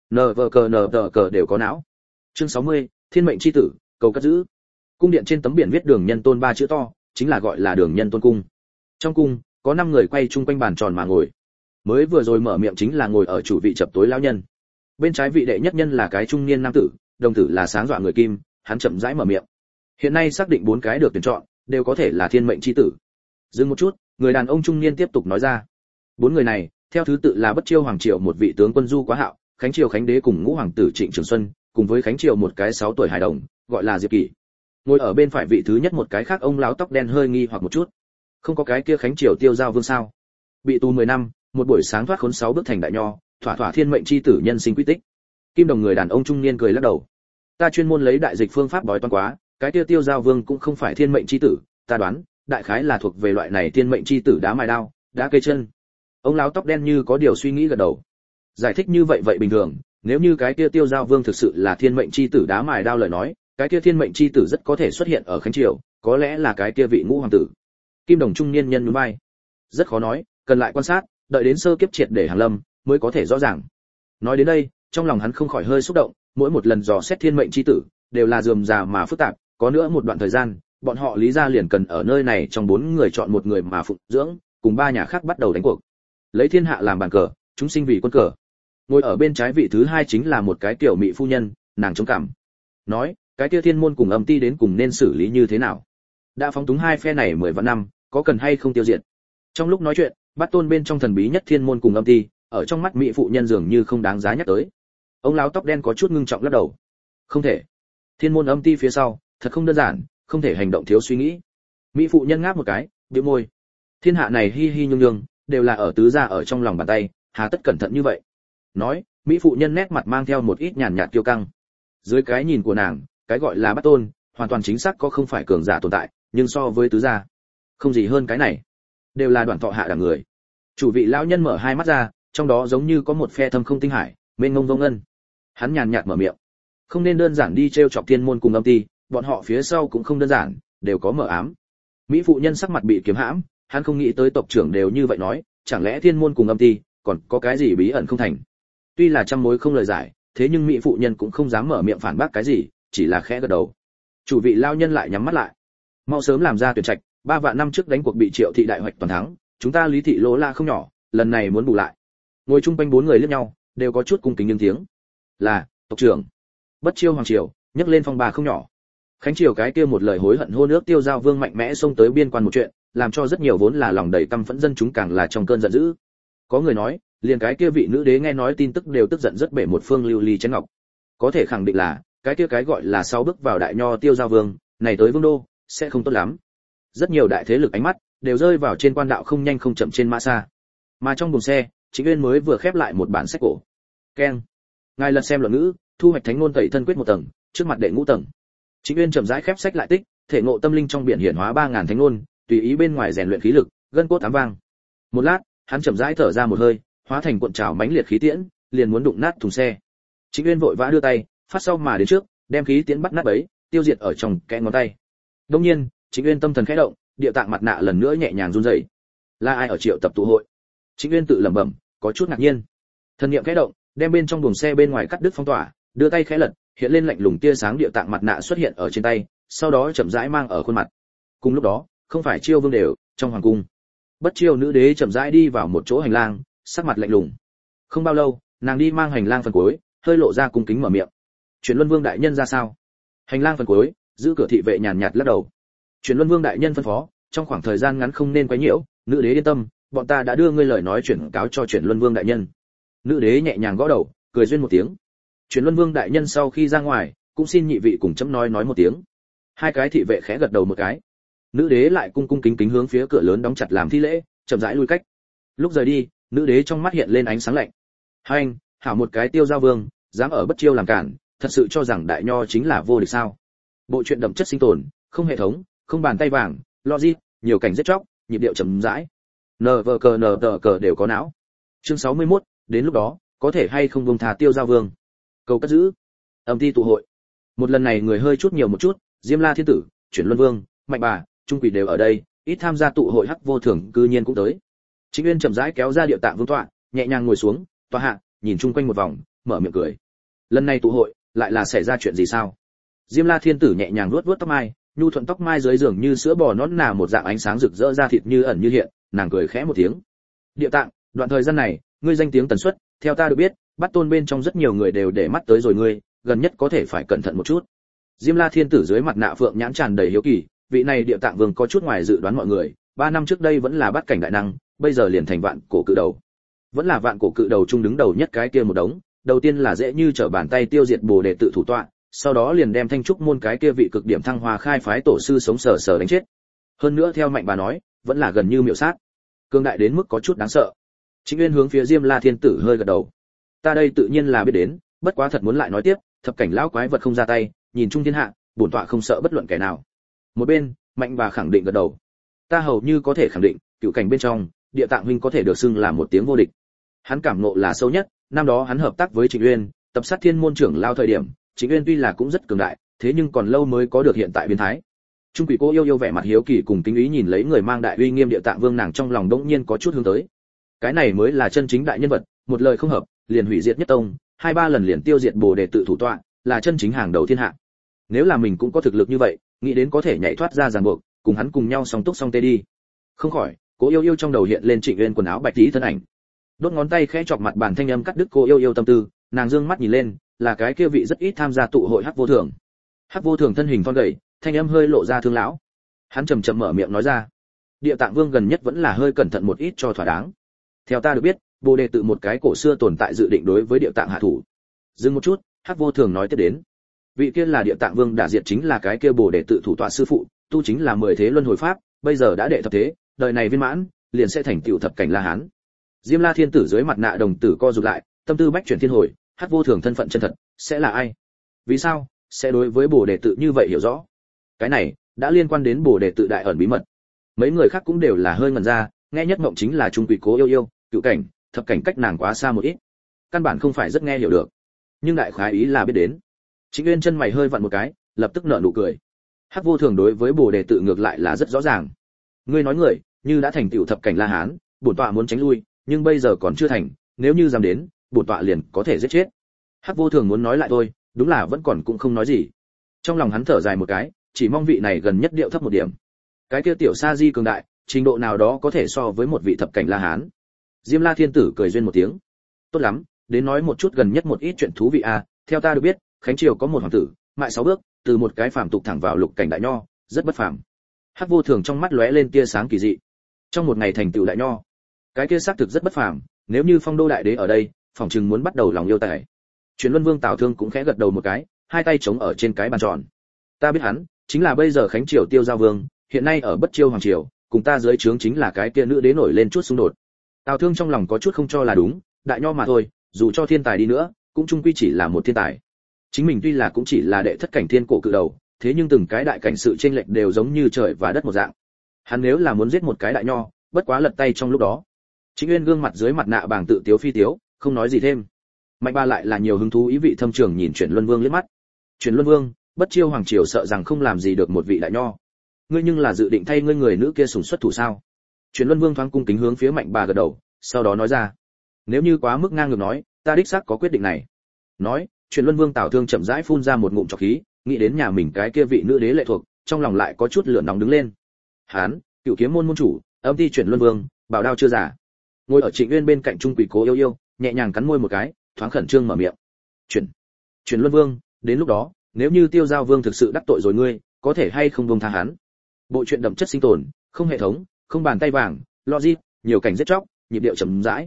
NVCNVC đều có não. Chương 60, thiên mệnh chi tử, cầu cất giữ. Cung điện trên tấm biển viết Đường Nhân Tôn 3 chữ to, chính là gọi là Đường Nhân Tôn cung. Trong cung, có 5 người quay chung quanh bàn tròn mà ngồi. Mới vừa rồi mở miệng chính là ngồi ở chủ vị chập tối lão nhân. Bên trái vị đệ nhất nhân là cái trung niên nam tử, đồng tử là sáng rọi người kim, hắn chậm rãi mở miệng. Hiện nay xác định 4 cái được tuyển chọn, đều có thể là thiên mệnh chi tử. Dừng một chút, người đàn ông trung niên tiếp tục nói ra. 4 người này, theo thứ tự là Bất Chiêu Hoàng Triều một vị tướng quân Du Quá Hạo, Khánh Triều Khánh Đế cùng Ngũ Hoàng tử Trịnh Trường Xuân, cùng với Khánh Triều một cái 6 tuổi hài đồng, gọi là Diệp Kỷ. Ngồi ở bên phải vị thứ nhất một cái khác ông lão tóc đen hơi nghi hoặc một chút. Không có cái kia Khánh Triều Tiêu Giao Vương sao? Bị tù 10 năm, một buổi sáng thoát khốn 6 bước thành đại nho, thỏa thỏa thiên mệnh chi tử nhân sinh quy tích. Kim đồng người đàn ông trung niên cười lắc đầu. Ta chuyên môn lấy đại dịch phương pháp bói toán quá, cái kia Tiêu Giao Vương cũng không phải thiên mệnh chi tử, ta đoán, đại khái là thuộc về loại này thiên mệnh chi tử đá mài đao, đá cây chân. Ông lão tóc đen như có điều suy nghĩ gật đầu. Giải thích như vậy vậy bình thường, nếu như cái kia Tiêu Giao Vương thực sự là thiên mệnh chi tử đá mài đao lời nói, cái kia thiên mệnh chi tử rất có thể xuất hiện ở Khánh Triều, có lẽ là cái kia vị Ngũ Hoàng tử. Kim đồng trung niên nhân nhún vai. Rất khó nói, cần lại quan sát, đợi đến sơ kiếp triệt để hàng lâm, mới có thể rõ ràng. Nói đến đây, trong lòng hắn không khỏi hơi xúc động, mỗi một lần dò xét thiên mệnh chi tử, đều là rườm rà mà phức tạp, có nữa một đoạn thời gian, bọn họ Lý gia liền cần ở nơi này trong 4 người chọn một người mà phụng dưỡng, cùng 3 nhà khác bắt đầu đánh cuộc. Lấy thiên hạ làm bàn cờ, chúng sinh vì quân cờ. Ngồi ở bên trái vị thứ 2 chính là một cái tiểu mỹ phu nhân, nàng chống cằm. Nói, cái kia thiên môn cùng âm ti đến cùng nên xử lý như thế nào? Đã phóng túng hai phe này 10 vạn năm, có cần hay không tiêu diệt? Trong lúc nói chuyện, Bát Tôn bên trong thần bí nhất thiên môn cùng âm ti, ở trong mắt mỹ phụ nhân dường như không đáng giá nhắc tới. Ông lão tóc đen có chút ngưng trọng lắc đầu. Không thể. Thiên môn âm ti phía sau, thật không đơn giản, không thể hành động thiếu suy nghĩ. Mỹ phụ nhân ngáp một cái, bĩu môi. Thiên hạ này hi hi nhung nhung, đều là ở tứ gia ở trong lòng bàn tay, hà tất cẩn thận như vậy. Nói, mỹ phụ nhân nét mặt mang theo một ít nhàn nhạt kiêu căng. Dưới cái nhìn của nàng, cái gọi là Bát Tôn, hoàn toàn chính xác có không phải cường giả tồn tại, nhưng so với tứ gia, không gì hơn cái này, đều là đoạn thọ hạ đẳng người. Chủ vị lão nhân mở hai mắt ra, trong đó giống như có một phe thâm không tinh hải, mênh mông vô ngân. Hắn nhàn nhạt mở miệng, không nên đơn giản đi trêu chọc thiên môn cùng âm ti, bọn họ phía sau cũng không đơn giản, đều có mở ám. Mỹ phụ nhân sắc mặt bị kiếm hãm, hắn không nghĩ tới tộc trưởng đều như vậy nói, chẳng lẽ thiên môn cùng âm ti còn có cái gì bí ẩn không thành? Tuy là trăm mối không lời giải, thế nhưng mỹ phụ nhân cũng không dám mở miệng phản bác cái gì, chỉ là khẽ gật đầu. Chủ vị lao nhân lại nhắm mắt lại. Mau sớm làm ra tuyển trạch, 3 vạn năm trước đánh cuộc bị Triệu thị đại hoạch toàn thắng, chúng ta Lý thị lỗ la không nhỏ, lần này muốn bù lại. Ngồi chung quanh 4 người liếc nhau, đều có chút cung kính nhưng tiếng. Là, tộc trưởng. Bất Chiêu Hoàng Triều, nhấc lên phong ba không nhỏ. Khánh Triều cái kia một lời hối hận hôn ước Tiêu Giao Vương mạnh mẽ xông tới biên quan một chuyện, làm cho rất nhiều vốn là lòng đầy căm phẫn dân chúng càng là trong cơn giận dữ. Có người nói, liền cái kia vị nữ đế nghe nói tin tức đều tức giận rất bể một phương lưu ly chén ngọc. Có thể khẳng định là, cái kia cái gọi là sau bước vào đại nho Tiêu Giao Vương, này tới vương đô sẽ không tốt lắm. Rất nhiều đại thế lực ánh mắt đều rơi vào trên quan đạo không nhanh không chậm trên mã xa. Mà trong buồng xe, Trịnh Uyên mới vừa khép lại một bản sách cổ. Keng. Ngài lật xem luận ngữ, thu hoạch thánh ngôn tẩy thân quyết một tầng, trước mặt đệ ngũ tầng. Trịnh Uyên chậm rãi khép sách lại tích, thể ngộ tâm linh trong biển hiển hóa 3000 thánh ngôn, tùy ý bên ngoài rèn luyện khí lực, gân cốt ám vang. Một lát, hắn chậm rãi thở ra một hơi, hóa thành cuộn trào mãnh liệt khí tiễn, liền muốn đụng nát thùng xe. Trịnh Uyên vội vã đưa tay, phát sau mà đến trước, đem khí tiễn bắt nát bấy, tiêu diệt ở trong kẽ ngón tay. Đương nhiên, Trịnh Uyên tâm thần khẽ động, địa tạng mặt nạ lần nữa nhẹ nhàng run rẩy. Là ai ở Triệu tập tụ hội? Trịnh Uyên tự lẩm bẩm, có chút ngạc nhiên. Thần niệm khẽ động, đem bên trong buồng xe bên ngoài cắt đứt phong tỏa, đưa tay khẽ lật, hiện lên lạnh lùng tia sáng địa tạng mặt nạ xuất hiện ở trên tay, sau đó chậm rãi mang ở khuôn mặt. Cùng lúc đó, không phải Chiêu Vương đều, trong hoàng cung, Bất Chiêu nữ đế chậm rãi đi vào một chỗ hành lang, sắc mặt lạnh lùng. Không bao lâu, nàng đi mang hành lang phần cuối, hơi lộ ra cung kính mở miệng. Chuyển Luân Vương đại nhân ra sao? Hành lang phần cuối, giữ cửa thị vệ nhàn nhạt lắc đầu. Chuyển Luân Vương đại nhân phân phó, trong khoảng thời gian ngắn không nên quấy nhiễu, nữ đế yên tâm, bọn ta đã đưa ngươi lời nói chuyển cáo cho Chuyển Luân Vương đại nhân. Nữ đế nhẹ nhàng gõ đầu, cười duyên một tiếng. Chuyển Luân Vương đại nhân sau khi ra ngoài, cũng xin nhị vị cùng chấm nói một tiếng. Hai cái thị vệ khẽ gật đầu một cái. Nữ đế lại cung cung kính kính hướng phía cửa lớn đóng chặt làm thi lễ, chậm rãi lui cách. Lúc rời đi, nữ đế trong mắt hiện lên ánh sáng lạnh. Hai anh, hảo một cái Tiêu Giao Vương, dám ở Bất Chiêu làm cản, thật sự cho rằng đại nho chính là vô địch sao? Bộ truyện đậm chất sinh tồn, không hệ thống, không bàn tay vàng, logic, nhiều cảnh giết chóc, nhịp điệu chậm rãi. NVCNTK đều có não. Chương 61, đến lúc đó, có thể hay không buông thà Tiêu Giao Vương. Cầu cất giữ. Âm ty tụ hội. Một lần này người hơi chút nhiều một chút, Diêm La Thiên Tử, Chuyển Luân Vương, Mạnh Bà, Trung Quỷ đều ở đây, ít tham gia tụ hội Hắc Vô Thường cư nhiên cũng tới. Chính Uyên chậm rãi kéo ra Điệu Tạng Vương tọa, nhẹ nhàng ngồi xuống, tọa hạ, nhìn chung quanh một vòng, mở miệng cười. Lần này tụ hội, lại là xảy ra chuyện gì sao? Diêm La Thiên Tử nhẹ nhàng vuốt vuốt tóc mai, nhu thuận tóc mai dưới giường như sữa bò nõn nà một dạng ánh sáng rực rỡ ra thịt như ẩn như hiện, nàng cười khẽ một tiếng. Điệu Tạng, đoạn thời gian này, ngươi danh tiếng tần suất, theo ta được biết, Bắt Tôn bên trong rất nhiều người đều để mắt tới rồi ngươi, gần nhất có thể phải cẩn thận một chút. Diêm La Thiên Tử dưới mặt nạ phượng nhãn tràn đầy hiếu kỳ, vị này Điệu Tạng Vương có chút ngoài dự đoán mọi người, 3 năm trước đây vẫn là Bát cảnh đại năng, bây giờ liền thành vạn cổ cự đầu. Vẫn là vạn cổ cự đầu trung đứng đầu nhất cái kia một đống, đầu tiên là dễ như trở bàn tay tiêu diệt Bồ Đề tự thủ tọa, sau đó liền đem Thanh Trúc môn cái kia vị cực điểm thăng hoa khai phái tổ sư sống sờ sờ đánh chết. Hơn nữa theo Mạnh Bà nói, vẫn là gần như miểu sát. Cương đại đến mức có chút đáng sợ. Chính Uyên hướng phía Diêm La Thiên Tử hơi gật đầu. Ta đây tự nhiên là biết đến, bất quá thật muốn lại nói tiếp, thập cảnh lão quái vật không ra tay, nhìn chung thiên hạ, bổn tọa không sợ bất luận kẻ nào. Một bên, Mạnh Bà khẳng định gật đầu. Ta hầu như có thể khẳng định, cựu cảnh bên trong, Địa Tạng huynh có thể được xưng là một tiếng vô địch. Hắn cảm ngộ là sâu nhất, năm đó hắn hợp tác với Trịnh Uyên, tập sát Thiên môn trưởng lao thời điểm, Trịnh Uyên tuy là cũng rất cường đại, thế nhưng còn lâu mới có được hiện tại biến thái. Trung Quỷ Cô yêu vẻ mặt hiếu kỳ cùng kính ý nhìn lấy người mang đại uy nghiêm Địa Tạng Vương, nàng trong lòng đống nhiên có chút hướng tới. Cái này mới là chân chính đại nhân vật, một lời không hợp, liền hủy diệt nhất tông, 2-3 lần liền tiêu diệt Bồ Đề tự thủ tọa, là chân chính hàng đầu thiên hạ. Nếu là mình cũng có thực lực như vậy, nghĩ đến có thể nhảy thoát ra ràng buộc, cùng hắn cùng nhau song túc song tê đi. Không khỏi, Cố Yêu trong đầu hiện lên Trịnh Uyên quần áo bạch tí thân ảnh. Đốt ngón tay khẽ chọc mặt bàn thanh âm cắt đứt Cố Yêu tâm tư, nàng dương mắt nhìn lên, là cái kia vị rất ít tham gia tụ hội Hắc Vô Thường. Hắc Vô Thường thân hình thon gầy, thanh âm hơi lộ ra thương lão. Hắn chậm chậm mở miệng nói ra, Địa Tạng Vương gần nhất vẫn là hơi cẩn thận một ít cho thỏa đáng. Theo ta được biết, Bồ Đề tự một cái cổ xưa tồn tại dự định đối với Địa Tạng hạ thủ. Dừng một chút, Hắc Vô Thường nói tiếp đến, vị kia là Địa Tạng Vương đã diệt chính là cái kia Bồ Đề tự thủ tọa sư phụ, tu chính là 10 thế luân hồi pháp, bây giờ đã đệ thập thế, đời này viên mãn, liền sẽ thành tựu thập cảnh La Hán. Diêm La Thiên Tử dưới mặt nạ đồng tử co rụt lại, tâm tư bách chuyển thiên hồi, Hắc Vô Thường thân phận chân thật sẽ là ai? Vì sao sẽ đối với Bồ Đề tự như vậy hiểu rõ? Cái này đã liên quan đến Bồ Đề tự đại ẩn bí mật. Mấy người khác cũng đều là hơi ngẩn ra, nghe nhất mộng chính là Trung Quỷ Cố yêu, cựu cảnh, thập cảnh cách nàng quá xa một ít, căn bản không phải rất nghe hiểu được. Nhưng đại khái ý là biết đến. Chính Uyên chân mày hơi vặn một cái, lập tức nở nụ cười. Hắc Vô Thường đối với Bồ Đề tự ngược lại là rất rõ ràng. Ngươi nói người, như đã thành tựu thập cảnh La Hán, bổn tọa muốn tránh lui, nhưng bây giờ còn chưa thành, nếu như dám đến, bổn tọa liền có thể giết chết. Hắc Vô Thường muốn nói lại thôi, đúng là vẫn còn cũng không nói gì. Trong lòng hắn thở dài một cái, chỉ mong vị này gần nhất điệu thấp một điểm. Cái kia tiểu sa di cường đại, trình độ nào đó có thể so với một vị thập cảnh La Hán. Diêm La Thiên Tử cười duyên một tiếng. Tốt lắm, đến nói một chút gần nhất một ít chuyện thú vị à, theo ta được biết, Khánh Triều có một hoàng tử, mại 6 bước, từ một cái phàm tục thẳng vào lục cảnh đại nho, rất bất phàm. Hắc Vô Thường trong mắt lóe lên tia sáng kỳ dị. Trong một ngày thành tựu đại nho, cái kia xác thực rất bất phàm, nếu như Phong Đô đại đế ở đây, phỏng chừng muốn bắt đầu lòng yêu tài. Truyền Luân Vương Tào Thương cũng khẽ gật đầu một cái, hai tay chống ở trên cái bàn tròn. Ta biết hắn, chính là bây giờ Khánh Triều Tiêu Giao Vương, hiện nay ở Bất Chiêu hoàng triều, cùng ta dưới trướng chính là cái kia nữ đế nổi lên chút xung đột. Tào Thương trong lòng có chút không cho là đúng, đại nho mà thôi, dù cho thiên tài đi nữa, cũng chung quy chỉ là một thiên tài. Chính mình tuy là cũng chỉ là đệ thất cảnh thiên cổ cự đầu, thế nhưng từng cái đại cảnh sự chênh lệch đều giống như trời và đất một dạng. Hắn nếu là muốn giết một cái đại nho, bất quá lật tay trong lúc đó. Chính Uyên gương mặt dưới mặt nạ bàng tự tiếu phi tiếu, không nói gì thêm. Mạnh Ba lại là nhiều hứng thú ý vị thâm trường nhìn Chuyển Luân Vương liếc mắt. Chuyển Luân Vương, Bất Chiêu hoàng triều sợ rằng không làm gì được một vị đại nho. Ngươi nhưng là dự định thay ngươi người nữ kia sủng xuất thủ sao? Chuyển Luân Vương thoáng cung kính hướng phía Mạnh Bà gật đầu, sau đó nói ra, nếu như quá mức ngang ngược nói, ta đích xác có quyết định này. Nói, Truyền Luân Vương Tào Thương chậm rãi phun ra một ngụm trọc khí, nghĩ đến nhà mình cái kia vị nữ đế lệ thuộc, trong lòng lại có chút lửa nóng đứng lên. Hán, Cựu Kiếm môn môn chủ, âm ty Truyền Luân Vương, bảo đao chưa giả. Ngồi ở Trịnh Uyên bên cạnh Trung Quỷ Cố Yêu Yêu, nhẹ nhàng cắn môi một cái, thoáng khẩn trương mở miệng. Truyền Luân Vương, đến lúc đó, nếu như Tiêu Giao Vương thực sự đắc tội rồi ngươi, có thể hay không buông tha hắn. Bộ truyện đậm chất sinh tồn, không hệ thống, không bàn tay vàng, logic, nhiều cảnh giết chóc, nhịp điệu chậm rãi.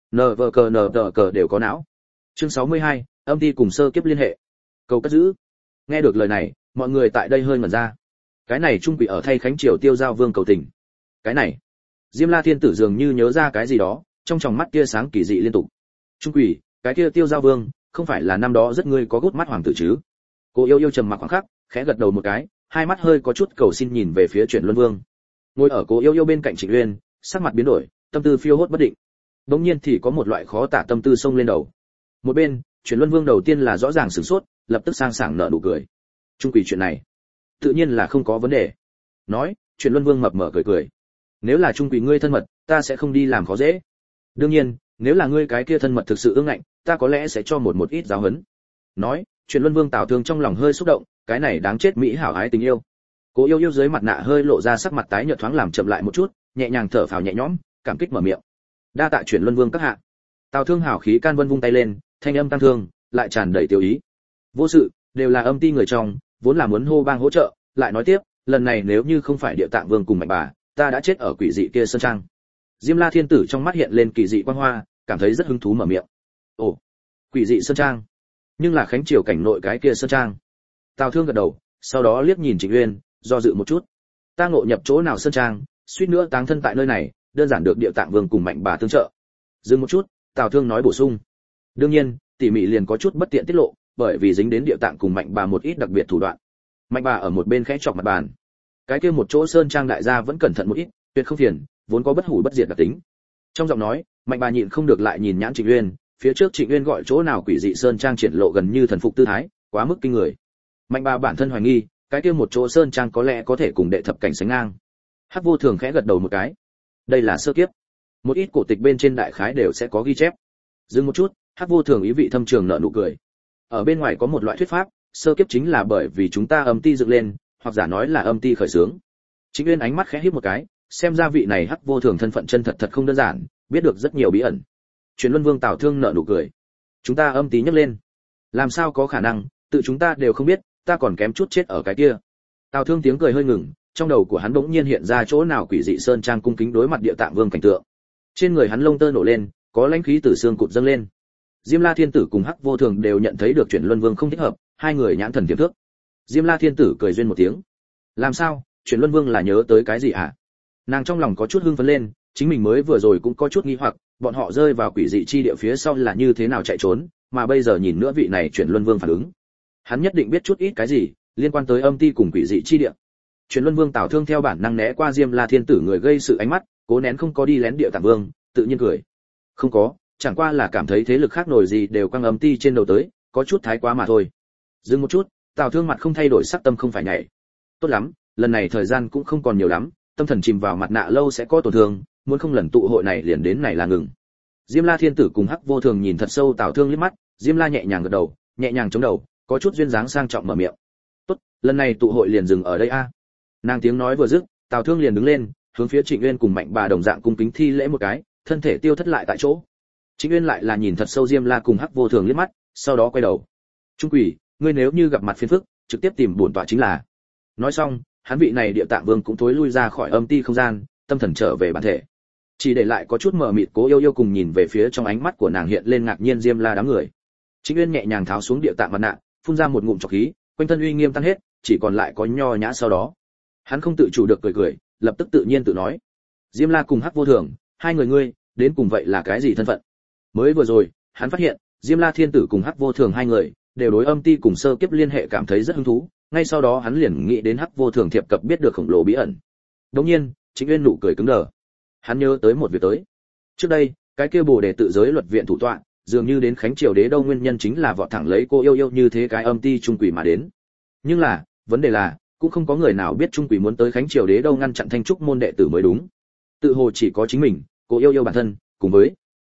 NVCNTK đều có não. Chương 62, âm ty cùng sơ kiếp liên hệ. Cầu cất giữ. Nghe được lời này, mọi người tại đây hơi ngẩn ra. Cái này Trung Quỷ ở thay Khánh Triều Tiêu Giao Vương cầu tình. Cái này, Diêm La Thiên Tử dường như nhớ ra cái gì đó, trong tròng mắt kia sáng kỳ dị liên tục. Trung Quỷ, cái kia Tiêu Giao Vương, không phải là năm đó rất ngươi có gút mắt hoàng tử chứ? Cô Yêu Yêu trầm mặc khoảng khắc, khẽ gật đầu một cái, hai mắt hơi có chút cầu xin nhìn về phía Truyền Luân Vương. Ngồi ở Cô Yêu Yêu bên cạnh Trịnh Uyên, sắc mặt biến đổi, tâm tư phiêu hốt bất định. Đống nhiên thì có một loại khó tả tâm tư xông lên đầu. Một bên, Truyền Luân Vương đầu tiên là rõ ràng sửng sốt, lập tức sang sảng nở nụ cười. Trung Quỷ chuyện này, tự nhiên là không có vấn đề. Nói, Truyền Luân Vương mập mờ cười cười. Nếu là Trung Quỷ ngươi thân mật, ta sẽ không đi làm khó dễ. Đương nhiên, nếu là ngươi cái kia thân mật thực sự ương ngạnh, ta có lẽ sẽ cho một ít giáo huấn. Nói, Truyền Luân Vương Tào Thương trong lòng hơi xúc động, cái này đáng chết mỹ hảo ái tình yêu. Cố Yêu Yêu dưới mặt nạ hơi lộ ra sắc mặt tái nhợt thoáng làm chậm lại một chút, nhẹ nhàng thở phào nhẹ nhõm, cảm kích mở miệng. Đa tạ Truyền Luân Vương các hạ. Tào Thương hảo khí can vân vung tay lên, thanh âm tăng thương, lại tràn đầy tiêu ý. Vô sự, đều là âm ty người trong, vốn là muốn hô bang hỗ trợ, lại nói tiếp, lần này nếu như không phải Địa Tạng Vương cùng Mạnh Bà, ta đã chết ở quỷ dị kia sơn trang. Diêm La Thiên Tử trong mắt hiện lên kỳ dị quang hoa, cảm thấy rất hứng thú mở miệng. Ồ, quỷ dị sơn trang, nhưng là Khánh Triều cảnh nội cái kia sơn trang. Tào Thương gật đầu, sau đó liếc nhìn Trịnh Uyên, do dự một chút. Ta ngộ nhập chỗ nào sơn trang, suýt nữa táng thân tại nơi này, đơn giản được Địa Tạng Vương cùng Mạnh Bà tương trợ. Dừng một chút, Tào Thương nói bổ sung. Đương nhiên, tỉ mỉ liền có chút bất tiện tiết lộ, bởi vì dính đến Địa Tạng cùng Mạnh Bà một ít đặc biệt thủ đoạn. Mạnh Bà ở một bên khẽ chọc mặt bàn. Cái kia một chỗ sơn trang đại gia vẫn cẩn thận một ít, tuyệt không phiền, vốn có bất hủ bất diệt đặc tính. Trong giọng nói, Mạnh Bà nhịn không được lại nhìn nhãn Trịnh Uyên, phía trước Trịnh Uyên gọi chỗ nào quỷ dị sơn trang triển lộ gần như thần phục tư thái, quá mức kinh người. Mạnh Bà bản thân hoài nghi, cái kia một chỗ sơn trang có lẽ có thể cùng đệ thập cảnh sánh ngang. Hắc Vô Thường khẽ gật đầu một cái. Đây là sơ kiếp. Một ít cổ tịch bên trên đại khái đều sẽ có ghi chép. Dừng một chút, Hắc Vô Thường ý vị thâm trường nở nụ cười. Ở bên ngoài có một loại thuyết pháp, sơ kiếp chính là bởi vì chúng ta âm ty dựng lên, hoặc giả nói là âm ty khởi xướng. Trịnh Uyên ánh mắt khẽ híp một cái, xem ra vị này Hắc Vô Thường thân phận chân thật thật không đơn giản, biết được rất nhiều bí ẩn. Truyền Luân Vương Tào Thương nở nụ cười. Chúng ta âm ty nhấc lên, làm sao có khả năng, tự chúng ta đều không biết, ta còn kém chút chết ở cái kia. Tào Thương tiếng cười hơi ngừng, trong đầu của hắn bỗng nhiên hiện ra chỗ nào quỷ dị sơn trang cung kính đối mặt Địa Tạng Vương cảnh tượng. Trên người hắn lông tơ nổ lên, có lãnh khí từ xương cụt dâng lên. Diêm La Thiên Tử cùng Hắc Vô Thường đều nhận thấy được Truyền Luân Vương không thích hợp, hai người nhãn thần tiềm thức. Diêm La Thiên Tử cười duyên một tiếng. Làm sao, Truyền Luân Vương là nhớ tới cái gì hả? Nàng trong lòng có chút hưng phấn lên, chính mình mới vừa rồi cũng có chút nghi hoặc, bọn họ rơi vào quỷ dị chi địa phía sau là như thế nào chạy trốn, mà bây giờ nhìn nữa vị này Truyền Luân Vương phản ứng. Hắn nhất định biết chút ít cái gì liên quan tới âm ty cùng quỷ dị chi địa. Truyền Luân Vương Tào Thương theo bản năng né qua Diêm La Thiên Tử người gây sự ánh mắt, cố nén không có đi lén Địa Tạng Vương, tự nhiên cười. Không có, chẳng qua là cảm thấy thế lực khác nổi gì đều quăng âm ty trên đầu tới, có chút thái quá mà thôi. Dừng một chút, Tào Thương mặt không thay đổi sắc tâm không phải nhảy. Tốt lắm, lần này thời gian cũng không còn nhiều lắm, tâm thần chìm vào mặt nạ lâu sẽ có tổn thương, muốn không lần tụ hội này liền đến này là ngừng. Diêm La Thiên Tử cùng Hắc Vô Thường nhìn thật sâu Tào Thương liếc mắt, Diêm La nhẹ nhàng gật đầu, nhẹ nhàng chống đầu, có chút duyên dáng sang trọng mở miệng. Tốt, lần này tụ hội liền dừng ở đây a. Nàng tiếng nói vừa dứt, Tào Thương liền đứng lên, hướng phía Trịnh Uyên cùng Mạnh Bà đồng dạng cung kính thi lễ một cái, thân thể tiêu thất lại tại chỗ. Trịnh Uyên lại là nhìn thật sâu Diêm La cùng Hắc Vô Thường liếc mắt, sau đó quay đầu. Trung Quỷ, ngươi nếu như gặp mặt phiền phức, trực tiếp tìm bổn tọa chính là. Nói xong, hắn vị này Địa Tạng Vương cũng thối lui ra khỏi âm ty không gian, tâm thần trở về bản thể. Chỉ để lại có chút mờ mịt Cố Yêu Yêu cùng nhìn về phía trong ánh mắt của nàng hiện lên ngạc nhiên Diêm La đám người. Trịnh Uyên nhẹ nhàng tháo xuống Địa Tạng mặt nạ, phun ra một ngụm trọc khí, quanh thân uy nghiêm tan hết, chỉ còn lại có nho nhã sau đó. Hắn không tự chủ được cười cười, lập tức tự nhiên tự nói: Diêm La cùng Hắc Vô Thường, hai người ngươi, đến cùng vậy là cái gì thân phận? Mới vừa rồi, hắn phát hiện, Diêm La Thiên Tử cùng Hắc Vô Thường hai người đều đối âm ty cùng sơ kiếp liên hệ cảm thấy rất hứng thú, ngay sau đó hắn liền nghĩ đến Hắc Vô Thường thiệp cập biết được khổng lồ bí ẩn. Đương nhiên, Trịnh Uyên nụ cười cứng đờ. Hắn nhớ tới một việc tới. Trước đây, cái kia Bồ Đề tự giới luật viện thủ tọa, dường như đến Khánh Triều Đế Đâu nguyên nhân chính là vọt thẳng lấy Cô Yêu Yêu như thế cái âm ty trung quỷ mà đến. Nhưng là, vấn đề là, cũng không có người nào biết trung quỷ muốn tới Khánh Triều Đế Đâu ngăn chặn Thanh Trúc môn đệ tử mới đúng. Tự hồ chỉ có chính mình, Cô Yêu Yêu bản thân, cùng với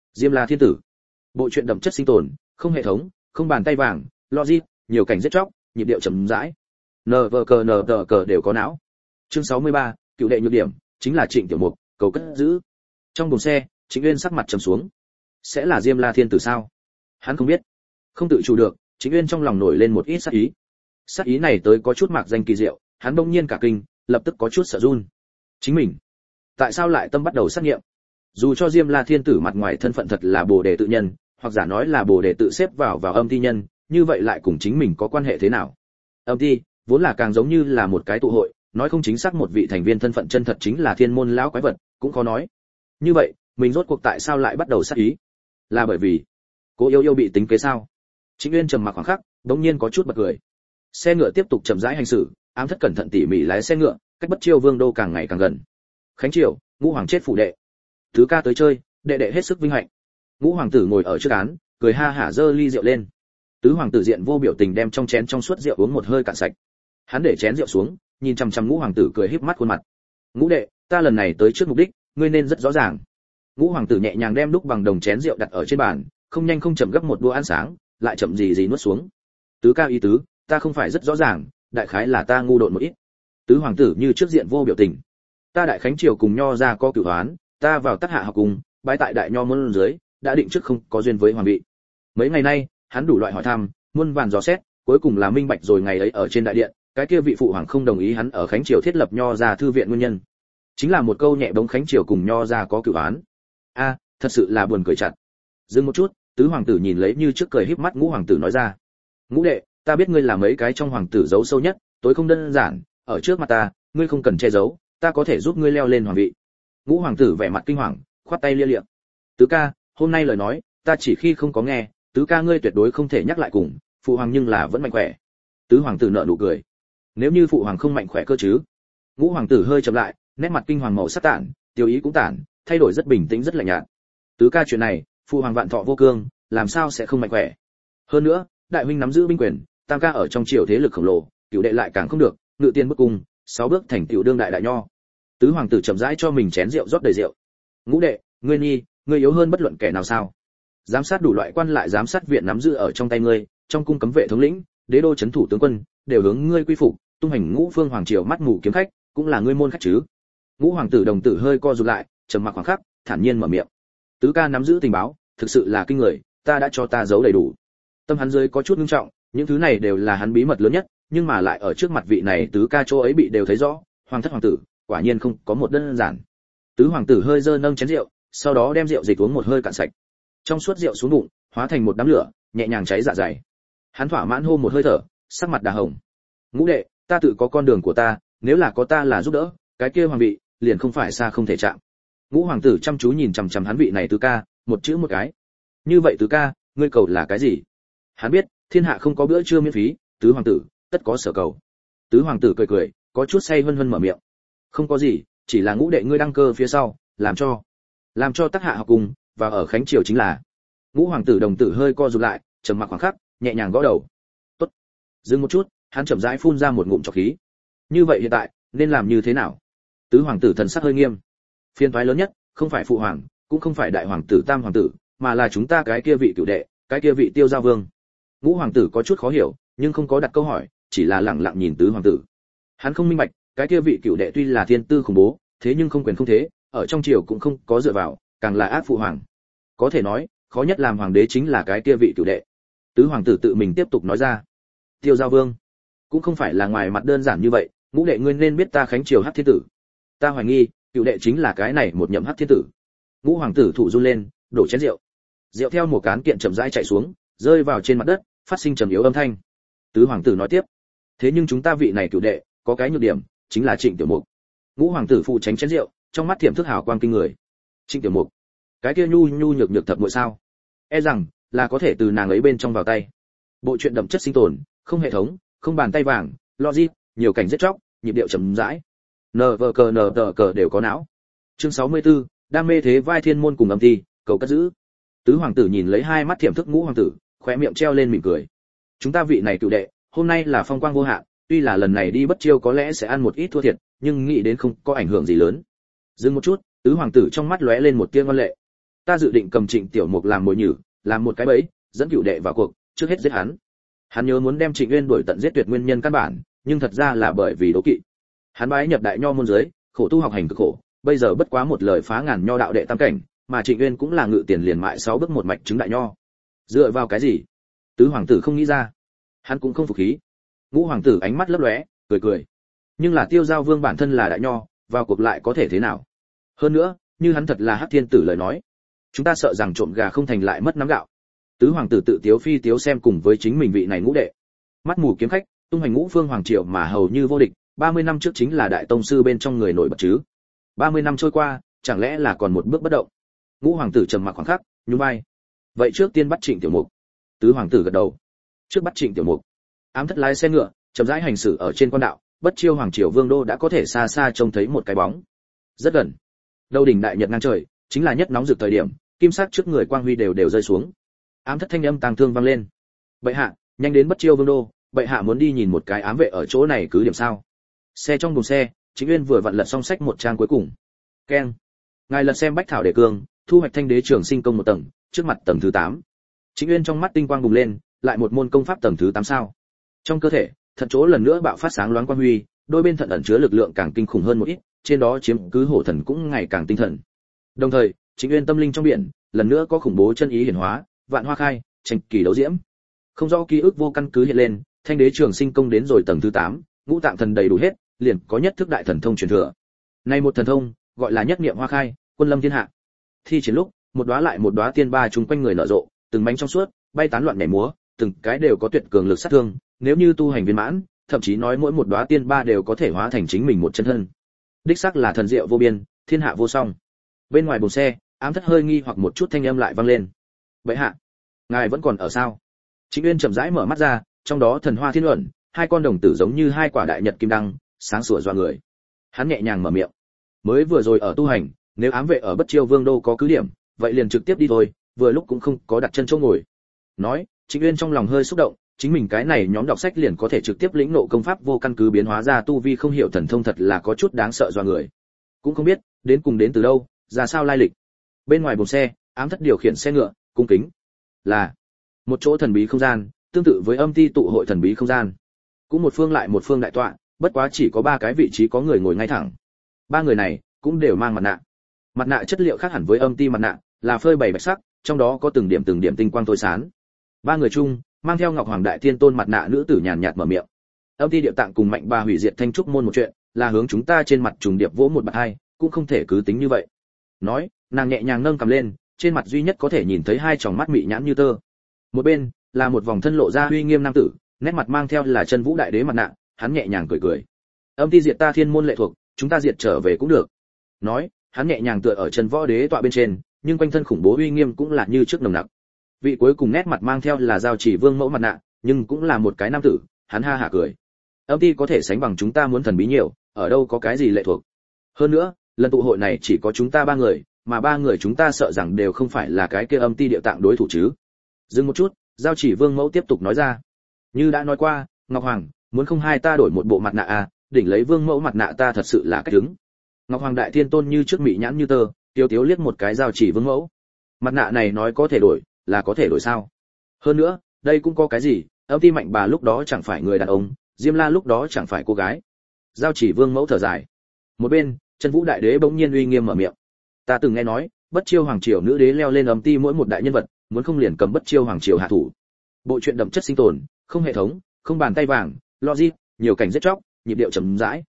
Diêm La Thiên Tử. Bộ truyện đậm chất sinh tồn, không hệ thống, không bàn tay vàng, logic, nhiều cảnh giết chóc, nhịp điệu chậm rãi. Nờ cờ đều có não. Chương 63, cựu đệ nhược điểm, chính là Trịnh Tiểu Mục, cầu cất giữ. Trong buồng xe, Trịnh Uyên sắc mặt trầm xuống. Sẽ là Diêm La Thiên Tử sao? Hắn không biết. Không tự chủ được, Trịnh Uyên trong lòng nổi lên một ít sát ý. Sát ý này tới có chút mạc danh kỳ diệu, hắn bỗng nhiên cả kinh, lập tức có chút sợ run. Chính mình, tại sao lại tâm bắt đầu sát nghiệm? Dù cho Diêm La Thiên Tử mặt ngoài thân phận thật là Bồ Đề tự nhân, hoặc giả nói là Bồ Đề tự xếp vào âm ti nhân, như vậy lại cùng chính mình có quan hệ thế nào? Âm ti vốn là càng giống như là một cái tụ hội, nói không chính xác một vị thành viên thân phận chân thật chính là thiên môn lão quái vật, cũng khó nói. Như vậy, mình rốt cuộc tại sao lại bắt đầu sát ý? Là bởi vì Cố Yêu Yêu bị tính kế sao? Trịnh Uyên trầm mặc khoảng khắc, đống nhiên có chút bật cười. Xe ngựa tiếp tục chậm rãi hành xử, ám thất cẩn thận tỉ mỉ lái xe ngựa, cách Bất Chiêu Vương đô càng ngày càng gần. Khánh Triều, Ngũ Hoàng chết phủ đệ. Thứ ca tới chơi, đệ đệ hết sức vinh hạnh. Ngũ Hoàng tử ngồi ở trước án, cười ha hả giơ ly rượu lên. Tứ Hoàng tử diện vô biểu tình đem trong chén trong suốt rượu uống một hơi cạn sạch. Hắn để chén rượu xuống, nhìn chằm chằm Ngũ Hoàng tử cười híp mắt khuôn mặt. Ngũ đệ, ta lần này tới trước mục đích, ngươi nên rất rõ ràng. Ngũ Hoàng tử nhẹ nhàng đem đúc bằng đồng chén rượu đặt ở trên bàn, không nhanh không chậm gấp một đũa ăn sáng, lại chậm gì nuốt xuống. Tứ ca ý tứ, ta không phải rất rõ ràng, đại khái là ta ngu độn một ít. Tứ Hoàng tử như trước diện vô biểu tình. Ta Đại Khánh triều cùng nho ra có cửu hoán, ta vào Tắc Hạ học cùng, bái tại đại nho môn dưới, đã định trước không có duyên với hoàng vị. Mấy ngày nay, hắn đủ loại hỏi thăm, muôn vàn dò xét, cuối cùng là minh bạch rồi ngày ấy ở trên đại điện, cái kia vị phụ hoàng không đồng ý hắn ở Khánh triều thiết lập nho ra thư viện nguyên nhân, chính là một câu nhẹ bóng Khánh triều cùng nho ra có cửu hoán. A, thật sự là buồn cười chặt. Dừng một chút, Tứ Hoàng tử nhìn lấy như trước cười híp mắt Ngũ Hoàng tử nói ra: Ngũ đệ, ta biết ngươi là mấy cái trong hoàng tử giấu sâu nhất, tối không đơn giản, ở trước mặt ta, ngươi không cần che giấu, ta có thể giúp ngươi leo lên hoàng vị. Ngũ Hoàng tử vẻ mặt kinh hoàng, khoát tay lia lịa. Tứ ca, hôm nay lời nói, ta chỉ khi không có nghe, tứ ca ngươi tuyệt đối không thể nhắc lại cùng, phụ hoàng nhưng là vẫn mạnh khỏe. Tứ Hoàng tử nở nụ cười. Nếu như phụ hoàng không mạnh khỏe cơ chứ? Ngũ Hoàng tử hơi chậm lại, nét mặt kinh hoàng màu sắc tản, tiêu ý cũng tản, thay đổi rất bình tĩnh rất lạnh nhạt. Tứ ca chuyện này, phụ hoàng vạn thọ vô cương, làm sao sẽ không mạnh khỏe? Hơn nữa, đại huynh nắm giữ binh quyền, tam ca ở trong triều thế lực khổng lồ, cửu đệ lại càng không được, ngự tiên bức cung, 6 bước thành tiểu đương đại đại nho. Tứ Hoàng tử chậm rãi cho mình chén rượu rót đầy rượu. Ngũ đệ, ngươi nhi, ngươi yếu hơn bất luận kẻ nào sao? Giám sát đủ loại quan lại giám sát viện nắm giữ ở trong tay ngươi, trong cung cấm vệ thống lĩnh, đế đô chấn thủ tướng quân, đều hướng ngươi quy phục, tung hành ngũ phương hoàng triều mắt mù kiếm khách, cũng là ngươi môn khách chứ? Ngũ Hoàng tử đồng tử hơi co rụt lại, trầm mặc khoảng khắc, thản nhiên mở miệng. Tứ ca nắm giữ tình báo, thực sự là kinh người, ta đã cho ta giấu đầy đủ. Tâm hắn dưới có chút nghiêm trọng, những thứ này đều là hắn bí mật lớn nhất, nhưng mà lại ở trước mặt vị này tứ ca chỗ ấy bị đều thấy rõ, hoàng thất hoàng tử, quả nhiên không có một đơn giản. Tứ Hoàng tử hơi dơ nâng chén rượu, sau đó đem rượu dịch uống một hơi cạn sạch. Trong suốt rượu xuống bụng, hóa thành một đám lửa, nhẹ nhàng cháy dạ dày. Hắn thỏa mãn hô một hơi thở, sắc mặt đà hồng. Ngũ đệ, ta tự có con đường của ta, nếu là có ta là giúp đỡ, cái kia hoàng vị liền không phải xa không thể chạm. Ngũ Hoàng tử chăm chú nhìn chằm chằm hắn vị này tứ ca, một chữ một cái. Như vậy tứ ca, ngươi cầu là cái gì? Hắn biết, thiên hạ không có bữa trưa miễn phí, tứ hoàng tử tất có sở cầu. Tứ Hoàng tử cười cười, có chút say vân vân mở miệng. Không có gì, chỉ là ngũ đệ ngươi đăng cơ phía sau, làm cho Tắc Hạ học cùng và ở Khánh triều chính là. Ngũ Hoàng tử đồng tử hơi co rụt lại, trầm mặc khoảng khắc, nhẹ nhàng gõ đầu. Tốt. Dừng một chút, hắn chậm rãi phun ra một ngụm trọc khí. Như vậy hiện tại nên làm như thế nào? Tứ Hoàng tử thần sắc hơi nghiêm. Phiên toái lớn nhất, không phải phụ hoàng, cũng không phải đại hoàng tử tam hoàng tử, mà là chúng ta cái kia vị cửu đệ, cái kia vị Tiêu Giao Vương. Ngũ Hoàng tử có chút khó hiểu, nhưng không có đặt câu hỏi, chỉ là lặng lặng nhìn Tứ Hoàng tử. Hắn không minh bạch, cái kia vị cửu đệ tuy là thiên tư khủng bố, thế nhưng không quyền không thế, ở trong triều cũng không có dựa vào, càng là ác phụ hoàng. Có thể nói, khó nhất làm hoàng đế chính là cái kia vị cửu đệ. Tứ Hoàng tử tự mình tiếp tục nói ra. Tiêu Giao Vương, cũng không phải là ngoài mặt đơn giản như vậy, ngũ đệ ngươi nên biết ta Khánh triều Hắc Thiên tử. Ta hoài nghi, cửu đệ chính là cái này một nhậm Hắc Thiên tử. Ngũ Hoàng tử thủ run lên, đổ chén rượu. Rượu theo một cán kiện chậm rãi chảy xuống, rơi vào trên mặt đất, phát sinh trầm yếu âm thanh. Tứ Hoàng tử nói tiếp. Thế nhưng chúng ta vị này cửu đệ, có cái nhược điểm, chính là Trịnh Tiểu Mục. Ngũ Hoàng tử phụ tránh chén rượu, trong mắt thiểm thức hào quang kinh người. Trịnh Tiểu Mục, cái kia nhu nhu nhược nhược thập muội sao? E rằng là có thể từ nàng ấy bên trong vào tay. Bộ truyện đậm chất sinh tồn, không hệ thống, không bàn tay vàng, logic, nhiều cảnh giết chóc, nhịp điệu chậm rãi. Nờ cờ đều có não. Chương 64, đam mê thế vai thiên môn cùng âm ti, cầu cất giữ. Tứ Hoàng tử nhìn lấy hai mắt thiểm thức Ngũ Hoàng tử, khóe miệng treo lên mỉm cười. Chúng ta vị này cửu đệ, hôm nay là phong quang vô hạn, tuy là lần này đi Bất Chiêu có lẽ sẽ ăn một ít thua thiệt, nhưng nghĩ đến không có ảnh hưởng gì lớn. Dừng một chút, Tứ Hoàng tử trong mắt lóe lên một tia ngoan lệ. Ta dự định cầm Trịnh Tiểu Mục làm mồi nhử, làm một cái bẫy, dẫn cửu đệ vào cuộc, trước hết giết hắn. Hắn nhớ muốn đem Trịnh Uyên đuổi tận giết tuyệt nguyên nhân căn bản, nhưng thật ra là bởi vì đố kỵ. Hắn bái nhập đại nho môn giới, khổ tu học hành cực khổ, bây giờ bất quá một lời phá ngàn nho đạo đệ tam cảnh, mà Trịnh Uyên cũng là ngự tiền liền mại 6 bước một mạch chứng đại nho. Dựa vào cái gì? Tứ hoàng tử không nghĩ ra. Hắn cũng không phục khí. Ngũ hoàng tử ánh mắt lấp lóe, cười cười. Nhưng là Tiêu Giao Vương bản thân là đại nho, vào cuộc lại có thể thế nào? Hơn nữa, như hắn thật là Hắc Thiên tử lời nói, chúng ta sợ rằng trộm gà không thành lại mất nắm gạo. Tứ hoàng tử tự tiếu phi tiếu xem cùng với chính mình vị này ngũ đệ. Mắt mù kiếm khách, tung hành ngũ phương hoàng triều mà hầu như vô địch, 30 năm trước chính là đại tông sư bên trong người nổi bật chứ. 30 năm trôi qua, chẳng lẽ là còn một bước bất động? Ngũ hoàng tử trầm mặc khoảng khắc, nhún vai. Vậy trước tiên bắt Trịnh Tiểu Mục. Tứ hoàng tử gật đầu. Trước bắt Trịnh Tiểu Mục. Ám thất lái xe ngựa, chậm rãi hành xử ở trên quan đạo, Bất Chiêu hoàng triều vương đô đã có thể xa xa trông thấy một cái bóng. Rất gần. Đầu đỉnh đại nhật ngang trời, chính là nhất nóng rực thời điểm, kim sắc trước người quang huy đều rơi xuống. Ám thất thanh âm tang thương vang lên. Bệ hạ, nhanh đến Bất Chiêu vương đô, bệ hạ muốn đi nhìn một cái ám vệ ở chỗ này cứ điểm sao? Xe trong buồng xe, Chính Uyên vừa vặn lật xong sách một trang cuối cùng. Keng. Ngài lật xem bách thảo đề cương, thu hoạch Thanh Đế Trường Sinh công một tầng, trước mặt tầng thứ 8. Chính Uyên trong mắt tinh quang bùng lên, lại một môn công pháp tầng thứ 8 sao? Trong cơ thể, thận chỗ lần nữa bạo phát sáng loáng quang huy, đôi bên thận ẩn chứa lực lượng càng kinh khủng hơn một ít, trên đó chiếm cứ hổ thần cũng ngày càng tinh thần. Đồng thời, Chính Uyên tâm linh trong biển, lần nữa có khủng bố chân ý hiển hóa, vạn hoa khai, tranh kỳ đấu diễm. Không rõ ký ức vô căn cứ hiện lên, Thanh Đế Trường Sinh công đến rồi tầng thứ 8, ngũ tạng thần đầy đủ hết, liền có nhất thức đại thần thông truyền thừa. Này một thần thông, gọi là nhất niệm hoa khai, quân lâm thiên hạ. Thi triển lúc, một đóa lại một đóa tiên ba chúng quanh người nở rộ, từng bánh trong suốt, bay tán loạn nhảy múa, từng cái đều có tuyệt cường lực sát thương, nếu như tu hành viên mãn, thậm chí nói mỗi một đóa tiên ba đều có thể hóa thành chính mình một chân thân. Đích xác là thần diệu vô biên, thiên hạ vô song. Bên ngoài buồng xe, Ám thất hơi nghi hoặc một chút thanh âm lại vang lên. Vậy hạ, ngài vẫn còn ở sao? Chính Uyên chậm rãi mở mắt ra, trong đó thần hoa thiên luận, hai con đồng tử giống như hai quả đại nhật kim đăng, sáng sủa dọa người. Hắn nhẹ nhàng mở miệng. Mới vừa rồi ở tu hành, nếu ám vệ ở Bất Chiêu vương đô có cứ điểm, vậy liền trực tiếp đi thôi, vừa lúc cũng không có đặt chân chỗ ngồi. Nói, Chính Uyên trong lòng hơi xúc động, chính mình cái này nhóm đọc sách liền có thể trực tiếp lĩnh ngộ công pháp vô căn cứ biến hóa ra tu vi không hiểu thần thông thật là có chút đáng sợ dọa người. Cũng không biết đến cùng đến từ đâu, ra sao lai lịch. Bên ngoài buồng xe, Ám thất điều khiển xe ngựa, cung kính. Là một chỗ thần bí không gian, tương tự với âm ti tụ hội thần bí không gian. Cũng một phương lại một phương đại tọa, bất quá chỉ có 3 cái vị trí có người ngồi ngay thẳng. 3 người này cũng đều mang mặt nạ. Mặt nạ chất liệu khác hẳn với âm ti mặt nạ, là phơi bày bạch sắc, trong đó có từng điểm tinh quang tối sáng. 3 người chung, mang theo Ngọc Hoàng Đại Thiên Tôn mặt nạ nữ tử nhàn nhạt mở miệng. Âm ti địa tạng cùng Mạnh Bà hủy diệt Thanh Trúc môn một chuyện, là hướng chúng ta trên mặt trùng điệp vỗ một bạt hai, cũng không thể cứ tính như vậy. Nói, nàng nhẹ nhàng nâng cầm lên, trên mặt duy nhất có thể nhìn thấy 2 tròng mắt mị nhãn như tơ. Một bên là một vòng thân lộ ra uy nghiêm nam tử, nét mặt mang theo là Chân Vũ Đại Đế mặt nạ, hắn nhẹ nhàng cười cười. Âm ti diệt ta thiên môn lệ thuộc, chúng ta diệt trở về cũng được. Nói, hắn nhẹ nhàng tựa ở Chân Võ Đế tọa bên trên, nhưng quanh thân khủng bố uy nghiêm cũng là như trước nồng nặc. Vị cuối cùng nét mặt mang theo là Giao Chỉ Vương mẫu mặt nạ, nhưng cũng là một cái nam tử, hắn ha hả cười. Âm ti có thể sánh bằng chúng ta muốn thần bí nhiều, ở đâu có cái gì lệ thuộc. Hơn nữa, lần tụ hội này chỉ có chúng ta 3 người, mà 3 người chúng ta sợ rằng đều không phải là cái kia âm ti địa tạng đối thủ chứ. Dừng một chút, Giao Chỉ Vương mẫu tiếp tục nói ra. Như đã nói qua, Ngọc Hoàng, muốn không hai ta đổi một bộ mặt nạ à, đỉnh lấy Vương mẫu mặt nạ ta thật sự là cách đứng. Ngọc Hoàng Đại Thiên Tôn như trước mị nhãn như tơ, tiêu tiếu liếc một cái Giao Chỉ Vương mẫu. Mặt nạ này nói có thể đổi, là có thể đổi sao? Hơn nữa, đây cũng có cái gì, âm ti Mạnh Bà lúc đó chẳng phải người đàn ông, Diêm La lúc đó chẳng phải cô gái. Giao Chỉ Vương mẫu thở dài. Một bên, Chân Vũ Đại Đế bỗng nhiên uy nghiêm mở miệng. Ta từng nghe nói, Bất Chiêu hoàng triều nữ đế leo lên âm ti mỗi một đại nhân vật, muốn không liền cầm Bất Chiêu hoàng triều hạ thủ. Bộ truyện đậm chất sinh tồn, không hệ thống, không bàn tay vàng, logic, nhiều cảnh giết chóc, nhịp điệu chậm rãi.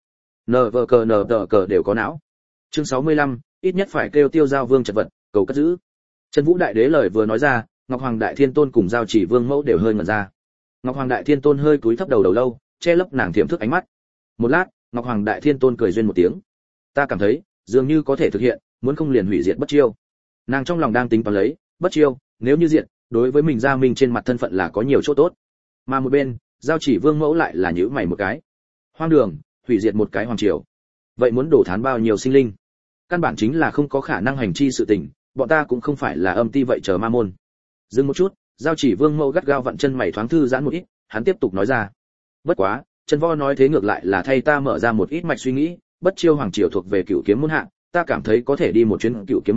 NVCNTC đều có não. Chương 65, ít nhất phải kêu Tiêu Giao Vương chật vật, cầu cất giữ. Chân Vũ Đại Đế lời vừa nói ra, Ngọc Hoàng Đại Thiên Tôn cùng Giao Chỉ Vương mẫu đều hơi ngẩn ra. Ngọc Hoàng Đại Thiên Tôn hơi cúi thấp đầu lâu, che lấp nàng thiểm thức ánh mắt. Một lát, Ngọc Hoàng Đại Thiên Tôn cười duyên một tiếng. Ta cảm thấy, dường như có thể thực hiện, muốn không liền hủy diệt Bất Chiêu. Nàng trong lòng đang tính toán lấy, Bất Chiêu, nếu như diệt, đối với mình Gia Minh trên mặt thân phận là có nhiều chỗ tốt. Mà một bên, Giao Chỉ Vương mẫu lại là nhíu mày một cái. Hoang đường, hủy diệt một cái hoàng triều. Vậy muốn đổ thán bao nhiêu sinh linh? Căn bản chính là không có khả năng hành chi sự tình, bọn ta cũng không phải là âm ti vậy chờ ma môn. Dừng một chút, Giao Chỉ Vương mẫu gắt gao vặn chân mày thoáng thư giãn một ít, hắn tiếp tục nói ra. Bất quá, Chân Võ nói thế ngược lại là thay ta mở ra một ít mạch suy nghĩ, Bất Chiêu hoàng triều thuộc về Cửu Kiếm môn hạ, ta cảm thấy có thể đi một chuyến Cửu Kiếm môn,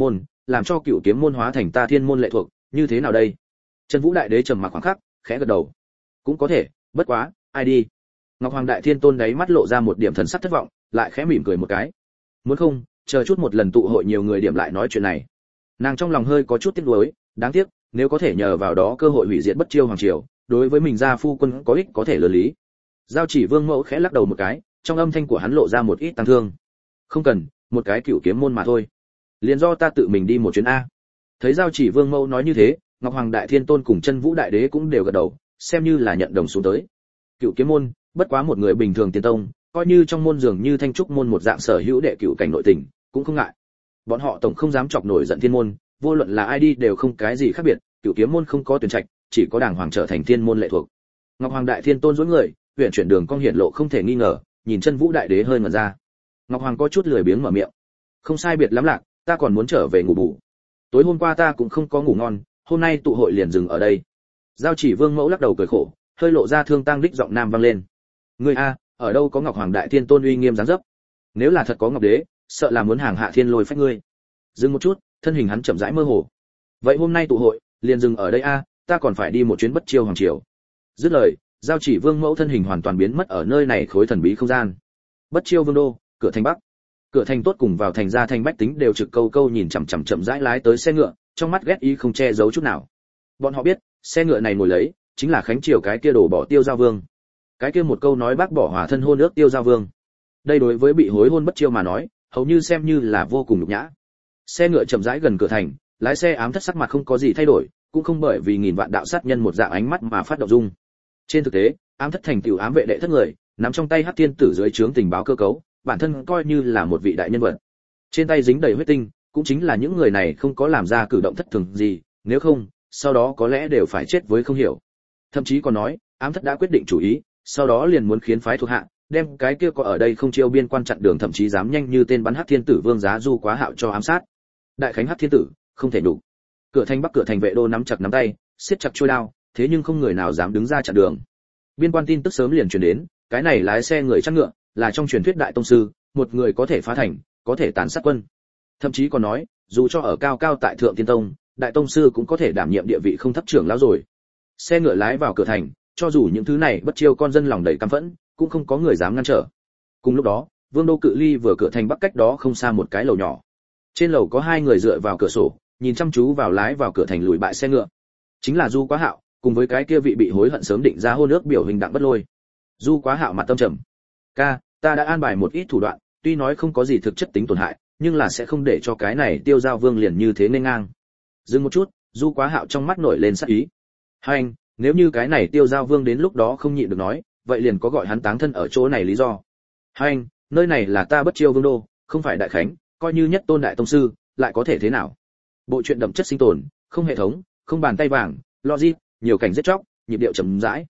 làm cho Cựu Kiếm môn hóa thành ta Thiên môn lệ thuộc, như thế nào đây? Chân Vũ Đại Đế trầm mặc khoảng khắc, khẽ gật đầu. Cũng có thể, bất quá, ai đi? Ngọc Hoàng Đại Thiên Tôn đáy mắt lộ ra một điểm thần sắc thất vọng, lại khẽ mỉm cười một cái. Muốn không, chờ chút một lần tụ hội nhiều người điểm lại nói chuyện này. Nàng trong lòng hơi có chút tiếc nuối, đáng tiếc, nếu có thể nhờ vào đó cơ hội hủy diệt Bất Chiêu hoàng triều, đối với mình gia phu quân có ích có thể lớn lý. Giao Chỉ Vương mẫu khẽ lắc đầu một cái, trong âm thanh của hắn lộ ra một ít tăng thương. Không cần, một cái Cựu Kiếm môn mà thôi. Liền do ta tự mình đi một chuyến a. Thấy Giao Chỉ Vương mẫu nói như thế, Ngọc Hoàng Đại Thiên Tôn cùng Chân Vũ Đại Đế cũng đều gật đầu, xem như là nhận đồng xuống tới. Cựu Kiếm môn, bất quá một người bình thường tiên tông, coi như trong môn dường như Thanh Trúc môn một dạng sở hữu đệ cựu cảnh nội tình, cũng không ngại. Bọn họ tổng không dám chọc nổi giận Thiên môn, vô luận là ai đi đều không cái gì khác biệt, Cựu Kiếm môn không có tuyển trạch, chỉ có đàng hoàng trở thành Thiên môn lệ thuộc. Ngọc Hoàng Đại Thiên Tôn duỗi người, huyền chuyển đường cong hiển lộ không thể nghi ngờ, nhìn Chân Vũ Đại Đế hơi ngẩn ra. Ngọc Hoàng có chút lười biếng mở miệng. Không sai biệt lắm lạc, ta còn muốn trở về ngủ bù. Tối hôm qua ta cũng không có ngủ ngon, hôm nay tụ hội liền dừng ở đây. Giao Chỉ Vương mẫu lắc đầu cười khổ, hơi lộ ra thương tang đích giọng nam vang lên. Ngươi a, ở đâu có Ngọc Hoàng Đại Thiên Tôn uy nghiêm dáng dấp? Nếu là thật có Ngọc Đế, sợ là muốn hàng hạ thiên lôi phách ngươi. Dừng một chút, thân hình hắn chậm rãi mơ hồ. Vậy hôm nay tụ hội liền dừng ở đây a, ta còn phải đi một chuyến Bất Chiêu hoàng triều. Dứt lời, Giao Chỉ Vương mẫu thân hình hoàn toàn biến mất ở nơi này khối thần bí không gian. Bất Chiêu vương đô, cửa thành bắc. Cửa thành tốt cùng vào thành ra thành bách tính đều trực câu câu nhìn chằm chằm chậm rãi lái tới xe ngựa, trong mắt ghét ý không che giấu chút nào. Bọn họ biết, xe ngựa này ngồi lấy chính là Khánh Triều cái kia đổ bỏ Tiêu Giao Vương. Cái kia một câu nói bác bỏ hòa thân hôn ước Tiêu Giao Vương. Đây đối với bị hối hôn Bất Chiêu mà nói, hầu như xem như là vô cùng nhục nhã. Xe ngựa chậm rãi gần cửa thành, lái xe ám thất sắc mặt không có gì thay đổi, cũng không bởi vì nghìn vạn đạo sát nhân một dạng ánh mắt mà phát động dung. Trên thực tế, ám thất thành tiểu ám vệ đệ thất người, nắm trong tay Hắc Thiên Tử dưới trướng tình báo cơ cấu, bản thân coi như là một vị đại nhân vật. Trên tay dính đầy huyết tinh, cũng chính là những người này không có làm ra cử động thất thường gì, nếu không, sau đó có lẽ đều phải chết với không hiểu. Thậm chí còn nói, ám thất đã quyết định chủ ý, sau đó liền muốn khiến phái thuộc hạ, đem cái kia có ở đây không chiêu biên quan chặn đường, thậm chí dám nhanh như tên bắn Hắc Thiên Tử Vương Giá Du Quá Hạo cho ám sát. Đại khánh Hắc Thiên Tử, không thể đủ. Cửa thành bắc cửa thành vệ đô nắm chặt nắm tay, siết chặt chuôi đao, thế nhưng không người nào dám đứng ra chặn đường. Biên quan tin tức sớm liền truyền đến, cái này lái xe người chăn ngựa là trong truyền thuyết đại tông sư, một người có thể phá thành, có thể tàn sát quân. Thậm chí còn nói, dù cho ở cao cao tại thượng tiên tông, đại tông sư cũng có thể đảm nhiệm địa vị không thấp trưởng lão rồi. Xe ngựa lái vào cửa thành, cho dù những thứ này Bất Chiêu con dân lòng đầy căm phẫn, cũng không có người dám ngăn trở. Cùng lúc đó, Vương đô cự ly vừa cửa thành bắc cách đó không xa một cái lầu nhỏ. Trên lầu có hai người dựa vào cửa sổ, nhìn chăm chú vào lái vào cửa thành lùi bại xe ngựa. Chính là Du Quá Hạo, cùng với cái kia vị bị hối hận sớm định ra hôn ước biểu hình Đặng Bất Lôi. Du Quá Hạo mặt tâm trầm. Ca, ta đã an bài một ít thủ đoạn, tuy nói không có gì thực chất tính tổn hại, nhưng là sẽ không để cho cái này Tiêu Giao Vương liền như thế nên ngang. Dừng một chút, Du Quá Hạo trong mắt nổi lên sát ý. Hai anh, nếu như cái này Tiêu Giao Vương đến lúc đó không nhịn được nói, vậy liền có gọi hắn táng thân ở chỗ này lý do. Hai anh, nơi này là ta Bất Chiêu Vương đô, không phải đại khánh, coi như nhất tôn đại tông sư, lại có thể thế nào? Bộ truyện đậm chất sinh tồn, không hệ thống, không bàn tay vàng, logic, nhiều cảnh giết chóc, nhịp điệu chậm rãi.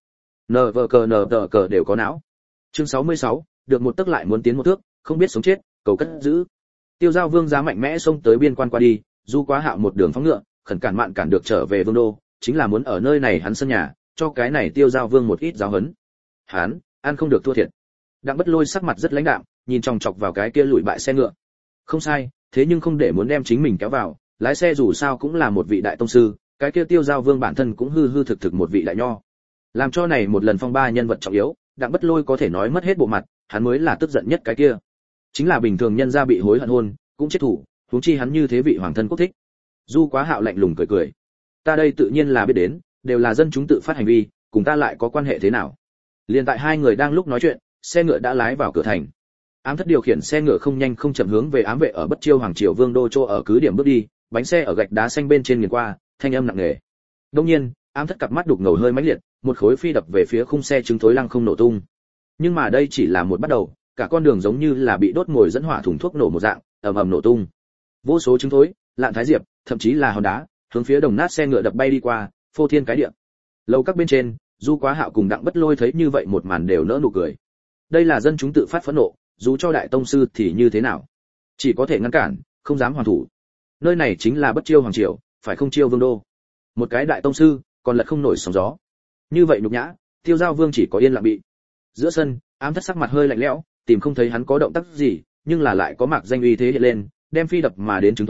NVCNVC đều có não. Chương 66, được một tức lại muốn tiến một thước, không biết sống chết, cầu cất giữ. Tiêu Giao Vương giá mạnh mẽ xông tới biên quan qua đi, Du Quá Hạo một đường phóng ngựa, khẩn cản mạn cản được trở về vương đô, chính là muốn ở nơi này hắn sân nhà, cho cái này Tiêu Giao Vương một ít giáo huấn. Hắn, ăn không được thua thiệt. Đặng Bất Lôi sắc mặt rất lãnh đạm, nhìn chòng chọc vào cái kia lùi bại xe ngựa. Không sai, thế nhưng không để muốn đem chính mình kéo vào, lái xe dù sao cũng là một vị đại tông sư, cái kia Tiêu Giao Vương bản thân cũng hư hư thực thực một vị đại nho. Làm cho này một lần phong ba nhân vật trọng yếu, Đặng Bất Lôi có thể nói mất hết bộ mặt, hắn mới là tức giận nhất cái kia. Chính là bình thường nhân gia bị hối hận hôn, cũng chết thủ, huống chi hắn như thế vị hoàng thân quốc thích. Du Quá Hạo lạnh lùng cười cười. Ta đây tự nhiên là biết đến, đều là dân chúng tự phát hành vi, cùng ta lại có quan hệ thế nào? Liên tại hai người đang lúc nói chuyện, xe ngựa đã lái vào cửa thành. Ám thất điều khiển xe ngựa không nhanh không chậm hướng về ám vệ ở Bất Chiêu hoàng triều vương đô chỗ ở cứ điểm bước đi, bánh xe ở gạch đá xanh bên trên nghiền qua, thanh âm nặng nề. Đương nhiên, ám thất cặp mắt đục ngầu hơi mãnh liệt, một khối phi đập về phía khung xe trứng thối lăng không nổ tung. Nhưng mà đây chỉ là một bắt đầu, cả con đường giống như là bị đốt ngồi dẫn hỏa thùng thuốc nổ một dạng, ầm ầm nổ tung. Vô số trứng thối, lạn thái diệp, thậm chí là hòn đá, hướng phía đồng nát xe ngựa đập bay đi qua, phô thiên cái địa. Lầu các bên trên, Du Quá Hạo cùng Đặng Bất Lôi thấy như vậy một màn đều nỡ nụ cười. Đây là dân chúng tự phát phẫn nộ, dù cho đại tông sư thì như thế nào, chỉ có thể ngăn cản, không dám hoàn thủ. Nơi này chính là Bất Chiêu hoàng triều, phải không chiêu vương đô. Một cái đại tông sư, còn lật không nổi sóng gió. Như vậy nhục nhã, Tiêu Giao Vương chỉ có yên lặng bị. Giữa sân, ám thất sắc mặt hơi lạnh lẽo, tìm không thấy hắn có động tác gì, nhưng là lại có mạc danh uy thế hiện lên, đem phi đập mà đến trứng thối,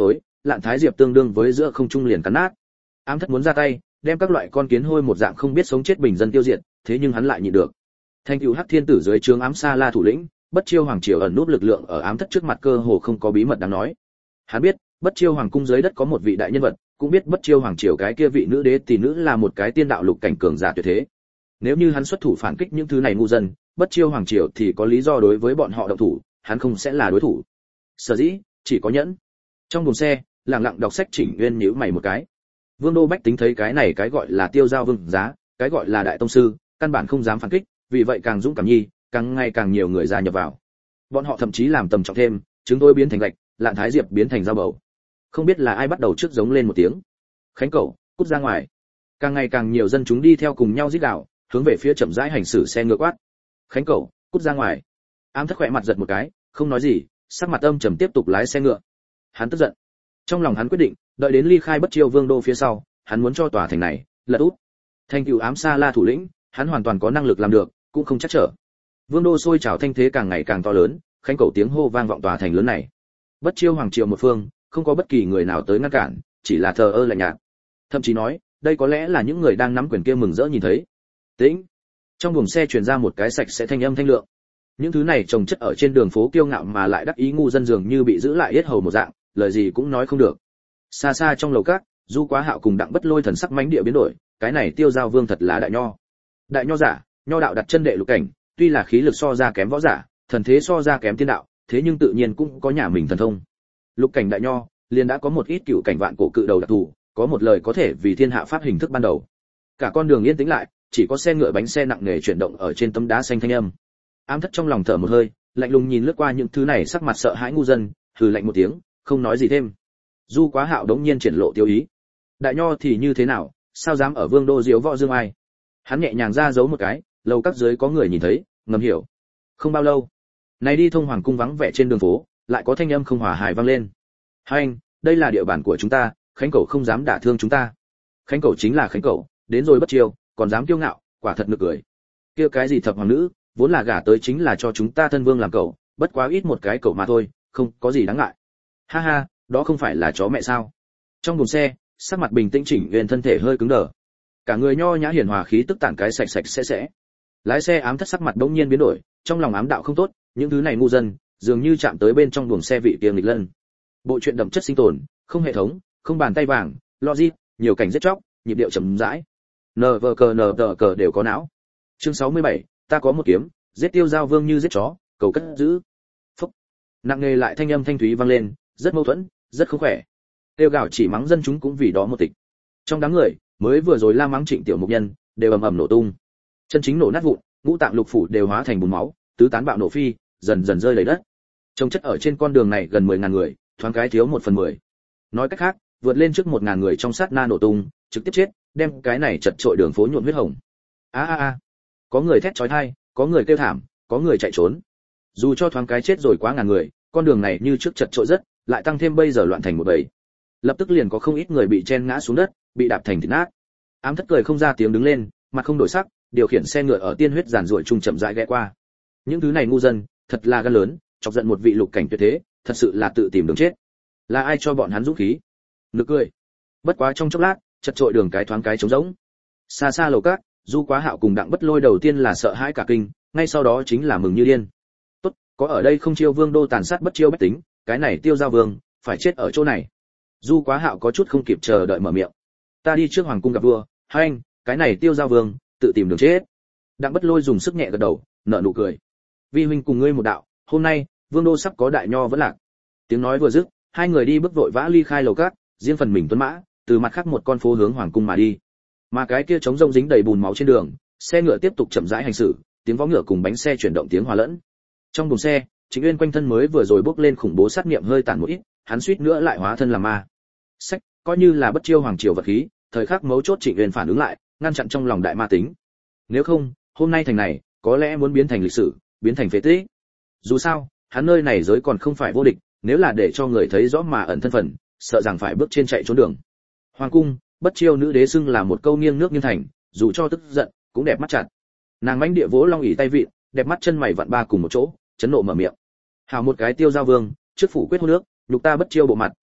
Lạn Thái Diệp tương đương với giữa không trung liền cắn nát. Ám Thất muốn ra tay, đem các loại con kiến hôi một dạng không biết sống chết bình dân tiêu diệt, thế nhưng hắn lại nhịn được. Thanh cửu Hắc Thiên Tử dưới trướng Ám Sa La thủ lĩnh, Bất Chiêu Hoàng triều ẩn núp lực lượng ở Ám Thất trước mặt cơ hồ không có bí mật đáng nói. Hắn biết, Bất Chiêu Hoàng cung dưới đất có một vị đại nhân vật, cũng biết Bất Chiêu Hoàng triều cái kia vị nữ đế tỷ nữ là một cái tiên đạo lục cảnh cường giả tuyệt thế. Nếu như hắn xuất thủ phản kích những thứ này ngu dân, Bất Chiêu Hoàng triều thì có lý do đối với bọn họ động thủ, hắn không sẽ là đối thủ. Sở dĩ, chỉ có nhẫn. Trong buồng xe, lặng lặng đọc sách Trịnh Uyên nhíu mày một cái. Vương Đô Bách tính thấy cái này cái gọi là tiêu giao vương giá, cái gọi là đại tông sư, căn bản không dám phản kích, vì vậy càng dũng cảm nhi, càng ngày càng nhiều người gia nhập vào. Bọn họ thậm chí làm tầm trọng thêm, chúng tôi biến thành gạch, Lạn Thái Diệp biến thành dao bầu. Không biết là ai bắt đầu trước giống lên một tiếng. Khánh Cẩu, cút ra ngoài. Càng ngày càng nhiều dân chúng đi theo cùng nhau rít gào, hướng về phía chậm rãi hành xử xe ngựa quát. Khánh Cẩu, cút ra ngoài. Ám Thất khỏe mặt giật một cái, không nói gì, sắc mặt âm trầm tiếp tục lái xe ngựa. Hắn tức giận. Trong lòng hắn quyết định, đợi đến ly khai Bất Chiêu Vương đô phía sau, hắn muốn cho tòa thành này lật úp. Thành cửu Ám Sa La thủ lĩnh, hắn hoàn toàn có năng lực làm được, cũng không chắc trở. Vương đô sôi trào thanh thế càng ngày càng to lớn, Khánh Cẩu tiếng hô vang vọng tòa thành lớn này. Bất Chiêu Hoàng triều một phương, không có bất kỳ người nào tới ngăn cản, chỉ là thờ ơ lạnh nhạt. Thậm chí nói, đây có lẽ là những người đang nắm quyền kia mừng rỡ nhìn thấy. Tĩnh. Trong buồng xe truyền ra một cái sạch sẽ thanh âm thanh lượng. Những thứ này trồng chất ở trên đường phố kiêu ngạo mà lại đắc ý ngu dân dường như bị giữ lại yết hầu một dạng, lời gì cũng nói không được. Xa xa trong lầu các, Du Quá Hạo cùng Đặng Bất Lôi thần sắc mãnh địa biến đổi, cái này Tiêu Giao Vương thật là đại nho. Đại nho giả, nho đạo đặt chân đệ lục cảnh, tuy là khí lực so ra kém võ giả, thần thế so ra kém tiên đạo, thế nhưng tự nhiên cũng có nhà mình thần thông. Lục cảnh đại nho, liền đã có một ít cựu cảnh vạn cổ cự đầu đặc thù, có một lời có thể vì thiên hạ pháp hình thức ban đầu. Cả con đường yên tĩnh lại, chỉ có xe ngựa bánh xe nặng nề chuyển động ở trên tấm đá xanh thanh âm. Ám Thất trong lòng thở một hơi, lạnh lùng nhìn lướt qua những thứ này sắc mặt sợ hãi ngu dân, hừ lạnh một tiếng, không nói gì thêm. Du Quá Hạo đống nhiên triển lộ tiêu ý. Đại nho thì như thế nào, sao dám ở Vương đô diếu võ dương ai? Hắn nhẹ nhàng ra giấu một cái, lầu các dưới có người nhìn thấy, ngầm hiểu. Không bao lâu, này đi thông hoàng cung vắng vẻ trên đường phố, lại có thanh âm không hòa hài vang lên. Hai anh, đây là địa bàn của chúng ta, Khánh Cẩu không dám đả thương chúng ta. Khánh Cẩu chính là Khánh Cẩu, đến rồi Bất Chiêu, còn dám kiêu ngạo, quả thật nực cười. Kia cái gì thập hoàng nữ, vốn là gả tới chính là cho chúng ta thân vương làm cẩu, bất quá ít một cái cẩu mà thôi, không có gì đáng ngại. Ha ha, đó không phải là chó mẹ sao? Trong buồng xe, sắc mặt bình tĩnh Chỉnh Uyên thân thể hơi cứng đờ. Cả người nho nhã hiền hòa khí tức tản cái sạch sạch sẽ. Lái xe Ám Thất sắc mặt bỗng nhiên biến đổi, trong lòng ám đạo không tốt, những thứ này ngu dân, dường như chạm tới bên trong buồng xe vị kia nghịch lân. Bộ truyện đậm chất sinh tồn, không hệ thống, không bàn tay vàng, logic, nhiều cảnh giết chóc, nhịp điệu chậm rãi. Nờ vờ cờ đều có não. Chương 67, ta có một kiếm, giết Tiêu Giao Vương như giết chó, cầu cất giữ. Phúc. Nặng nề lại thanh âm thanh thúy vang lên, rất mâu thuẫn, rất không khỏe. Tiêu gạo chỉ mắng dân chúng cũng vì đó một tịch. Trong đám người, mới vừa rồi la mắng Trịnh Tiểu Mục Nhân, đều ầm ầm nổ tung. Chân chính nổ nát vụn, ngũ tạng lục phủ đều hóa thành bùn máu, tứ tán bạo nổ phi, dần dần rơi đầy đất. Trông chất ở trên con đường này gần 10.000 người, thoáng cái thiếu 1/10. Nói cách khác, vượt lên trước 1.000 người trong sát na nổ tung, trực tiếp chết, đem cái này chật trội đường phố nhuộm huyết hồng. A. Có người thét chói tai, có người kêu thảm, có người chạy trốn. Dù cho thoáng cái chết rồi quá ngàn người, con đường này như trước chật trội rất, lại tăng thêm bây giờ loạn thành một bầy. Lập tức liền có không ít người bị chen ngã xuống đất, bị đạp thành thịt nát. Ám Thất cười không ra tiếng đứng lên, mặt không đổi sắc, điều khiển xe ngựa ở tiên huyết giàn ruội trung chậm rãi ghé qua. Những thứ này ngu dân, thật là gan lớn, chọc giận một vị lục cảnh tuyệt thế, thật sự là tự tìm đường chết. Là ai cho bọn hắn dũng khí? Nực cười. Bất quá trong chốc lát, chật trội đường cái thoáng cái trống rỗng. Xa xa lầu các, Du Quá Hạo cùng Đặng Bất Lôi đầu tiên là sợ hãi cả kinh, ngay sau đó chính là mừng như điên. Tốt, có ở đây không Chiêu Vương đô tàn sát Bất Chiêu bách tính, cái này Tiêu Giao Vương phải chết ở chỗ này. Du Quá Hạo có chút không kịp chờ đợi mở miệng. Ta đi trước hoàng cung gặp vua, hai anh, cái này Tiêu Giao Vương tự tìm đường chết. Đặng Bất Lôi dùng sức nhẹ gật đầu, nở nụ cười. Vi huynh cùng ngươi một đạo, hôm nay Vương đô sắp có đại nho vẫn lạc. Tiếng nói vừa dứt, hai người đi bước vội vã ly khai lầu cát, riêng phần mình tuấn mã, từ mặt khác một con phố hướng hoàng cung mà đi. Mà cái kia trống rông dính đầy bùn máu trên đường, xe ngựa tiếp tục chậm rãi hành xử, tiếng vó ngựa cùng bánh xe chuyển động tiếng hòa lẫn. Trong buồng xe, Trịnh Uyên quanh thân mới vừa rồi bốc lên khủng bố sát niệm hơi tàn một ít, hắn suýt nữa lại hóa thân làm ma. Sách, coi như là Bất Chiêu hoàng triều vật khí, thời khắc mấu chốt Trịnh Uyên phản ứng lại, ngăn chặn trong lòng đại ma tính. Nếu không, hôm nay thành này, có lẽ muốn biến thành lịch sử, biến thành phế tích. Dù sao, hắn nơi này giới còn không phải vô địch, nếu là để cho người thấy rõ mà ẩn thân phận, sợ rằng phải bước trên chạy trốn đường. Hoàng cung, Bất Chiêu nữ đế xưng là một câu nghiêng nước nghiêng thành, dù cho tức giận, cũng đẹp mắt chặt. Nàng mãnh địa vỗ long ỷ tay vịn, đẹp mắt chân mày vặn ba cùng một chỗ, chấn nộ mở miệng. Hảo một cái Tiêu Giao Vương, trước phủ quyết hôn nước, nhục ta Bất Chiêu bộ mặt,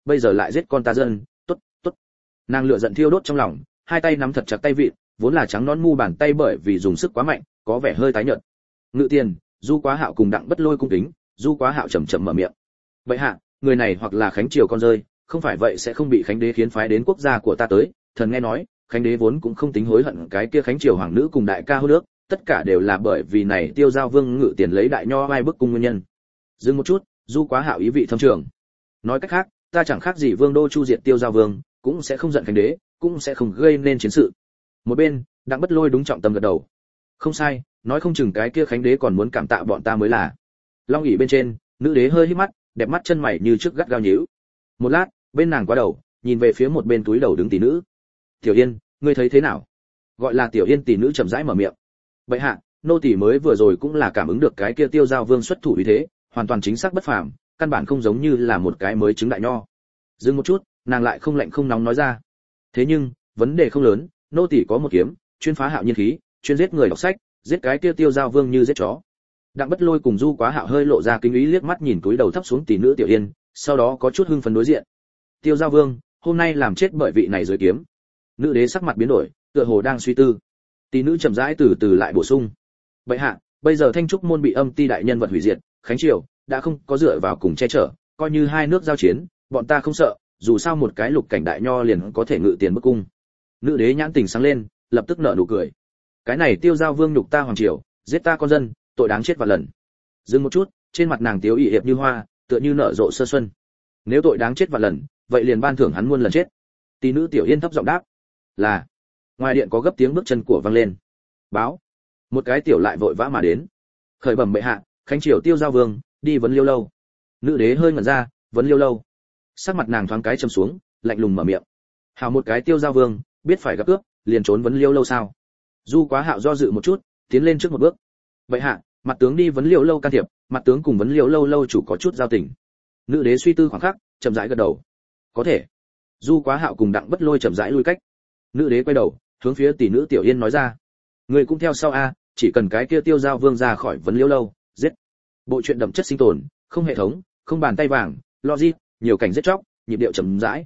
bây giờ lại giết con ta dân, tốt, tốt. Nàng lửa giận thiêu đốt trong lòng, hai tay nắm thật chặt tay vịn, vốn là trắng nõn mu bàn tay bởi vì dùng sức quá mạnh, có vẻ hơi tái nhợt. Ngự tiền, Du Quá Hạo cùng Đặng Bất Lôi cung kính, Du Quá Hạo chậm chậm mở miệng. Vậy hạ, người này hoặc là Khánh triều con rơi, không phải vậy sẽ không bị Khánh đế khiến phái đến quốc gia của ta tới, thần nghe nói, Khánh đế vốn cũng không tính hối hận cái kia Khánh triều hoàng nữ cùng đại ca hôn nước, tất cả đều là bởi vì này Tiêu Giao Vương Ngự tiền lấy đại nho vai bức cung nguyên nhân. Dừng một chút, Du Quá Hạo ý vị thâm trường. Nói cách khác, ta chẳng khác gì Vương đô chu diệt Tiêu Giao Vương, cũng sẽ không giận Khánh đế, cũng sẽ không gây nên chiến sự. Một bên, Đặng Bất Lôi đúng trọng tâm gật đầu. Không sai, nói không chừng cái kia Khánh đế còn muốn cảm tạ bọn ta mới là. Long ỷ bên trên, nữ đế hơi híp mắt, đẹp mắt chân mày như trước gắt gao nhíu. Một lát, bên nàng quá đầu, nhìn về phía một bên túi đầu đứng tỷ nữ. Tiểu Yên, ngươi thấy thế nào? Gọi là Tiểu Yên tỷ nữ chậm rãi mở miệng. Bệ hạ, nô tỳ mới vừa rồi cũng là cảm ứng được cái kia Tiêu Giao Vương xuất thủ uy thế, hoàn toàn chính xác bất phàm, căn bản không giống như là một cái mới trứng đại nho. Dừng một chút, nàng lại không lạnh không nóng nói ra. Thế nhưng, vấn đề không lớn, nô tỳ có một kiếm, chuyên phá hạo nhiên khí, chuyên giết người đọc sách, giết cái kia Tiêu Giao Vương như giết chó. Đặng Bất Lôi cùng Du Quá Hạo hơi lộ ra kinh ý liếc mắt nhìn túi đầu thấp xuống tỷ nữ Tiểu Yên, sau đó có chút hưng phấn đối diện. Tiêu Giao Vương, hôm nay làm chết bởi vị này dưới kiếm. Nữ đế sắc mặt biến đổi, tựa hồ đang suy tư. Tỷ nữ chậm rãi từ từ lại bổ sung. Bệ hạ, bây giờ Thanh Trúc môn bị âm ti đại nhân vật hủy diệt, Khánh triều đã không có dựa vào cùng che chở, coi như hai nước giao chiến, bọn ta không sợ, dù sao một cái lục cảnh đại nho liền có thể ngự tiền bức cung. Nữ đế nhãn tình sáng lên, lập tức nở nụ cười. Cái này Tiêu Giao Vương nhục ta hoàng triều, giết ta con dân, tội đáng chết vạn lần. Dừng một chút, trên mặt nàng tiếu ỵ hiệp như hoa, tựa như nở rộ sơ xuân. Nếu tội đáng chết vạn lần, vậy liền ban thưởng hắn muôn lần chết. Tỷ nữ Tiểu Yên thấp giọng đáp. Là. Ngoài điện có gấp tiếng bước chân của vang lên. Báo. Một cái tiểu lại vội vã mà đến. Khởi bẩm bệ hạ, Khánh triều Tiêu Giao Vương đi vấn Liêu lâu. Nữ đế hơi ngẩn ra, vấn Liêu lâu. Sắc mặt nàng thoáng cái trầm xuống, lạnh lùng mở miệng. Hào một cái Tiêu Giao Vương, biết phải gặp cướp, liền trốn vấn Liêu lâu sao? Du Quá Hạo do dự một chút, tiến lên trước một bước. Bệ hạ, mặt tướng đi vấn Liêu lâu can thiệp, mặt tướng cùng vấn Liêu lâu lâu chủ có chút giao tình. Nữ đế suy tư khoảng khắc, chậm rãi gật đầu. Có thể. Du Quá Hạo cùng Đặng Bất Lôi chậm rãi lui cách. Nữ đế quay đầu, hướng phía tỷ nữ Tiểu Yên nói ra. Người cũng theo sau a, chỉ cần cái kia Tiêu Giao Vương ra khỏi vấn Liêu lâu, giết. Bộ truyện đậm chất sinh tồn, không hệ thống, không bàn tay vàng, logic, nhiều cảnh giết chóc, nhịp điệu chậm rãi.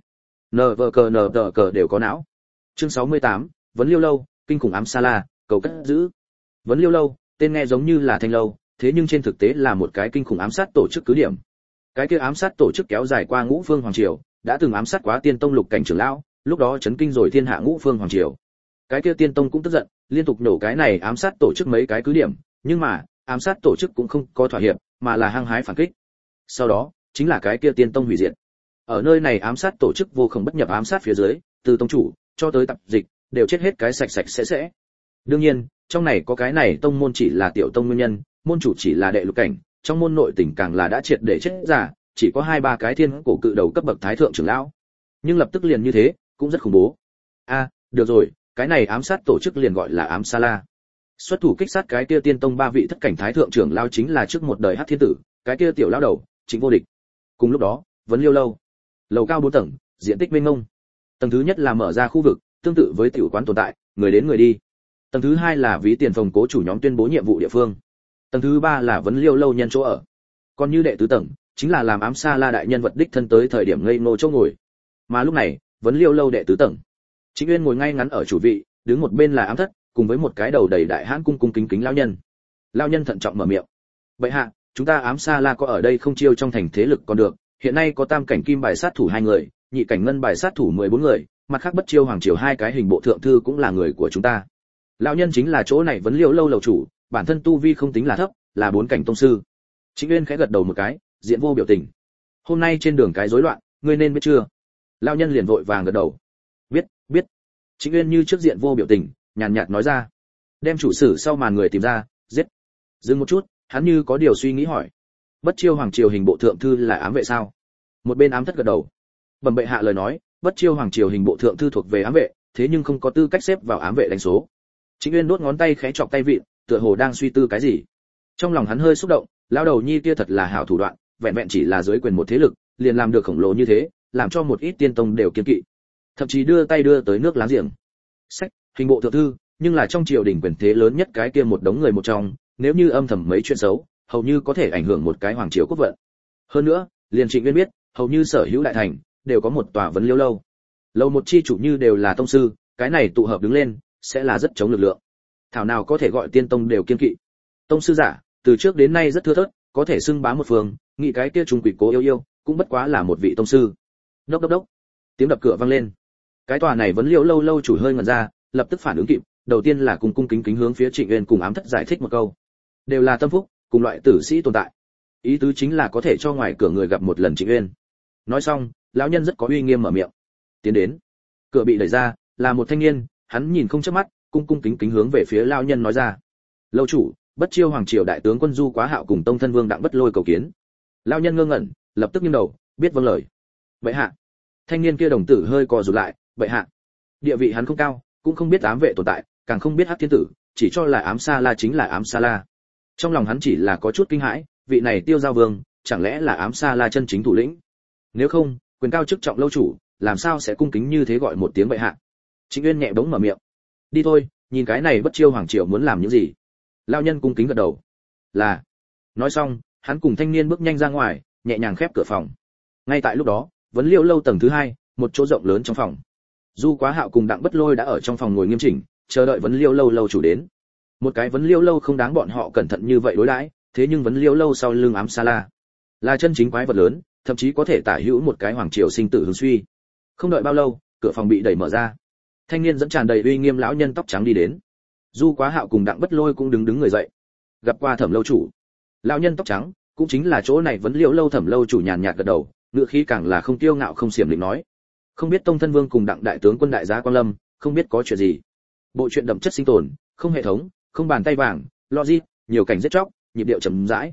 Nờ cờ đều có não. Chương 68, vấn Liêu lâu, kinh khủng ám sa la, cầu cất giữ. Vấn Liêu lâu, tên nghe giống như là Thanh lâu, thế nhưng trên thực tế là một cái kinh khủng ám sát tổ chức cứ điểm. Cái kia ám sát tổ chức kéo dài qua Ngũ Phương hoàng triều, đã từng ám sát quá Tiên Tông lục cảnh trưởng lão, lúc đó chấn kinh rồi thiên hạ Ngũ Phương hoàng triều. Cái kia Tiên Tông cũng tức giận, liên tục nổ cái này ám sát tổ chức mấy cái cứ điểm, nhưng mà, ám sát tổ chức cũng không có thỏa hiệp, mà là hăng hái phản kích. Sau đó, chính là cái kia Tiên Tông hủy diệt. Ở nơi này ám sát tổ chức vô cùng bất nhập ám sát phía dưới, từ tông chủ cho tới tập dịch, đều chết hết cái sạch sạch sẽ. Đương nhiên, trong này có cái này tông môn chỉ là tiểu tông nguyên nhân, môn chủ chỉ là đệ lục cảnh, trong môn nội tình càng là đã triệt để chết giả, chỉ có 2-3 cái thiên cổ cự đầu cấp bậc thái thượng trưởng lão. Nhưng lập tức liền như thế, cũng rất khủng bố. Được rồi, cái này ám sát tổ chức liền gọi là ám sa la. Xuất thủ kích sát cái kia Tiên Tông 3 vị thất cảnh thái thượng trưởng lão chính là trước một đời Hắc Thiên tử, cái kia tiểu lão đầu, Trịnh Vô Địch. Cùng lúc đó, vấn Liêu lâu. Lầu cao 4 tầng, diện tích mênh mông. Tầng thứ nhất là mở ra khu vực, tương tự với tiểu quán tồn tại, người đến người đi. Tầng thứ hai là ví tiền phòng cố chủ nhóm tuyên bố nhiệm vụ địa phương. Tầng thứ ba là vấn Liêu lâu nhân chỗ ở. Còn như đệ tứ tầng, chính là làm ám sa la đại nhân vật đích thân tới thời điểm ngây ngô chỗ ngồi. Mà lúc này, vấn Liêu lâu đệ tứ tầng, Trịnh Uyên ngồi ngay ngắn ở chủ vị, đứng một bên là ám thất, cùng với một cái đầu đầy đại hãn cung kính kính lão nhân. Lão nhân thận trọng mở miệng. Bệ hạ, chúng ta ám sa la có ở đây không chiêu trong thành thế lực còn được, hiện nay có tam cảnh kim bài sát thủ 2 người, nhị cảnh ngân bài sát thủ 14 người, mặt khác bất chiêu hoàng triều 2 cái hình bộ thượng thư cũng là người của chúng ta. Lão nhân chính là chỗ này vấn Liêu lâu lầu chủ, bản thân tu vi không tính là thấp, là 4 cảnh tông sư. Trịnh Uyên khẽ gật đầu một cái, diện vô biểu tình. Hôm nay trên đường cái rối loạn, ngươi nên biết chưa? Lão nhân liền vội vàng gật đầu. Biết. Trịnh Uyên như trước diện vô biểu tình, nhàn nhạt nói ra. Đem chủ sử sau màn người tìm ra, giết. Dừng một chút, hắn như có điều suy nghĩ hỏi. Bất chiêu hoàng triều hình bộ thượng thư là ám vệ sao? Một bên ám thất gật đầu. Bẩm bệ hạ lời nói, bất chiêu hoàng triều hình bộ thượng thư thuộc về ám vệ, thế nhưng không có tư cách xếp vào ám vệ đánh số. Trịnh Uyên đốt ngón tay khẽ chọc tay vịn, tựa hồ đang suy tư cái gì. Trong lòng hắn hơi xúc động, lão đầu nhi kia thật là hảo thủ đoạn, vẹn vẹn chỉ là dưới quyền một thế lực, liền làm được khổng lồ như thế, làm cho một ít tiên tông đều kiêng kỵ. Thậm chí đưa tới nước láng giềng. Sách, hình bộ thượng thư, nhưng là trong triều đình quyền thế lớn nhất cái kia một đống người một trong, nếu như âm thầm mấy chuyện xấu, hầu như có thể ảnh hưởng một cái hoàng triều quốc vận. Hơn nữa, liền Trịnh Uyên biết, hầu như sở hữu đại thành đều có một tòa vấn liễu lâu. Lâu một chi chủ như đều là tông sư, cái này tụ hợp đứng lên sẽ là rất chống lực lượng. Thảo nào có thể gọi tiên tông đều kiên kỵ. Tông sư giả từ trước đến nay rất thưa thớt, có thể xưng bá một phương, nghĩ cái kia trung quỷ cố yêu yêu cũng bất quá là một vị tông sư. Đốc đốc đốc, tiếng đập cửa vang lên. Cái tòa này vấn liễu lâu lâu chủ hơi ngẩn ra, lập tức phản ứng kịp, đầu tiên là cung cung kính kính hướng phía Trịnh Uyên cùng ám thất giải thích một câu. Đều là tâm phúc, cùng loại tử sĩ tồn tại. Ý tứ chính là có thể cho ngoài cửa người gặp một lần Trịnh Uyên. Nói xong, lão nhân rất có uy nghiêm mở miệng. Tiến đến. Cửa bị đẩy ra, là một thanh niên, hắn nhìn không chớp mắt, cung cung kính kính hướng về phía lão nhân nói ra. Lâu chủ, Bất Chiêu hoàng triều đại tướng quân Du Quá Hạo cùng tông thân vương Đặng Bất Lôi cầu kiến. Lão nhân ngơ ngẩn, lập tức nghiêng đầu, biết vâng lời. Bệ hạ. Thanh niên kia đồng tử hơi co rụt lại, bệ hạ. Địa vị hắn không cao, cũng không biết ám vệ tồn tại, càng không biết Hắc Thiên Tử, chỉ cho là ám sa la chính là ám sa la. Trong lòng hắn chỉ là có chút kinh hãi, vị này Tiêu Giao Vương, chẳng lẽ là ám sa la chân chính thủ lĩnh? Nếu không, quyền cao chức trọng lâu chủ, làm sao sẽ cung kính như thế gọi một tiếng bệ hạ? Trịnh Uyên nhẹ bỗng mở miệng. Đi thôi, nhìn cái này Bất Chiêu hoàng triều muốn làm những gì. Lão nhân cung kính gật đầu. Là. Nói xong, hắn cùng thanh niên bước nhanh ra ngoài, nhẹ nhàng khép cửa phòng. Ngay tại lúc đó, vấn liễu lâu tầng thứ 2, một chỗ rộng lớn trong phòng. Du Quá Hạo cùng Đặng Bất Lôi đã ở trong phòng ngồi nghiêm chỉnh, chờ đợi vấn liễu lâu lâu chủ đến. Một cái vấn liễu lâu không đáng bọn họ cẩn thận như vậy đối đãi, thế nhưng vấn liễu lâu sau lưng ám sa la là chân chính quái vật lớn, thậm chí có thể tả hữu một cái hoàng triều sinh tử hướng suy. Không đợi bao lâu, cửa phòng bị đẩy mở ra. Thanh niên dẫn tràn đầy uy nghiêm lão nhân tóc trắng đi đến. Du Quá Hạo cùng Đặng Bất Lôi cũng đứng người dậy. Gặp qua Thẩm lâu chủ. Lão nhân tóc trắng, cũng chính là chỗ này vấn liễu lâu Thẩm lâu chủ nhàn nhạt gật đầu, ngữ khí càng là không tiêu ngạo không xiểm định nói. Không biết tông thân vương cùng Đặng đại tướng quân đại giá Quang Lâm, không biết có chuyện gì. Bộ truyện đậm chất sinh tồn, không hệ thống, không bàn tay vàng, logic, nhiều cảnh giết chóc, nhịp điệu chậm rãi.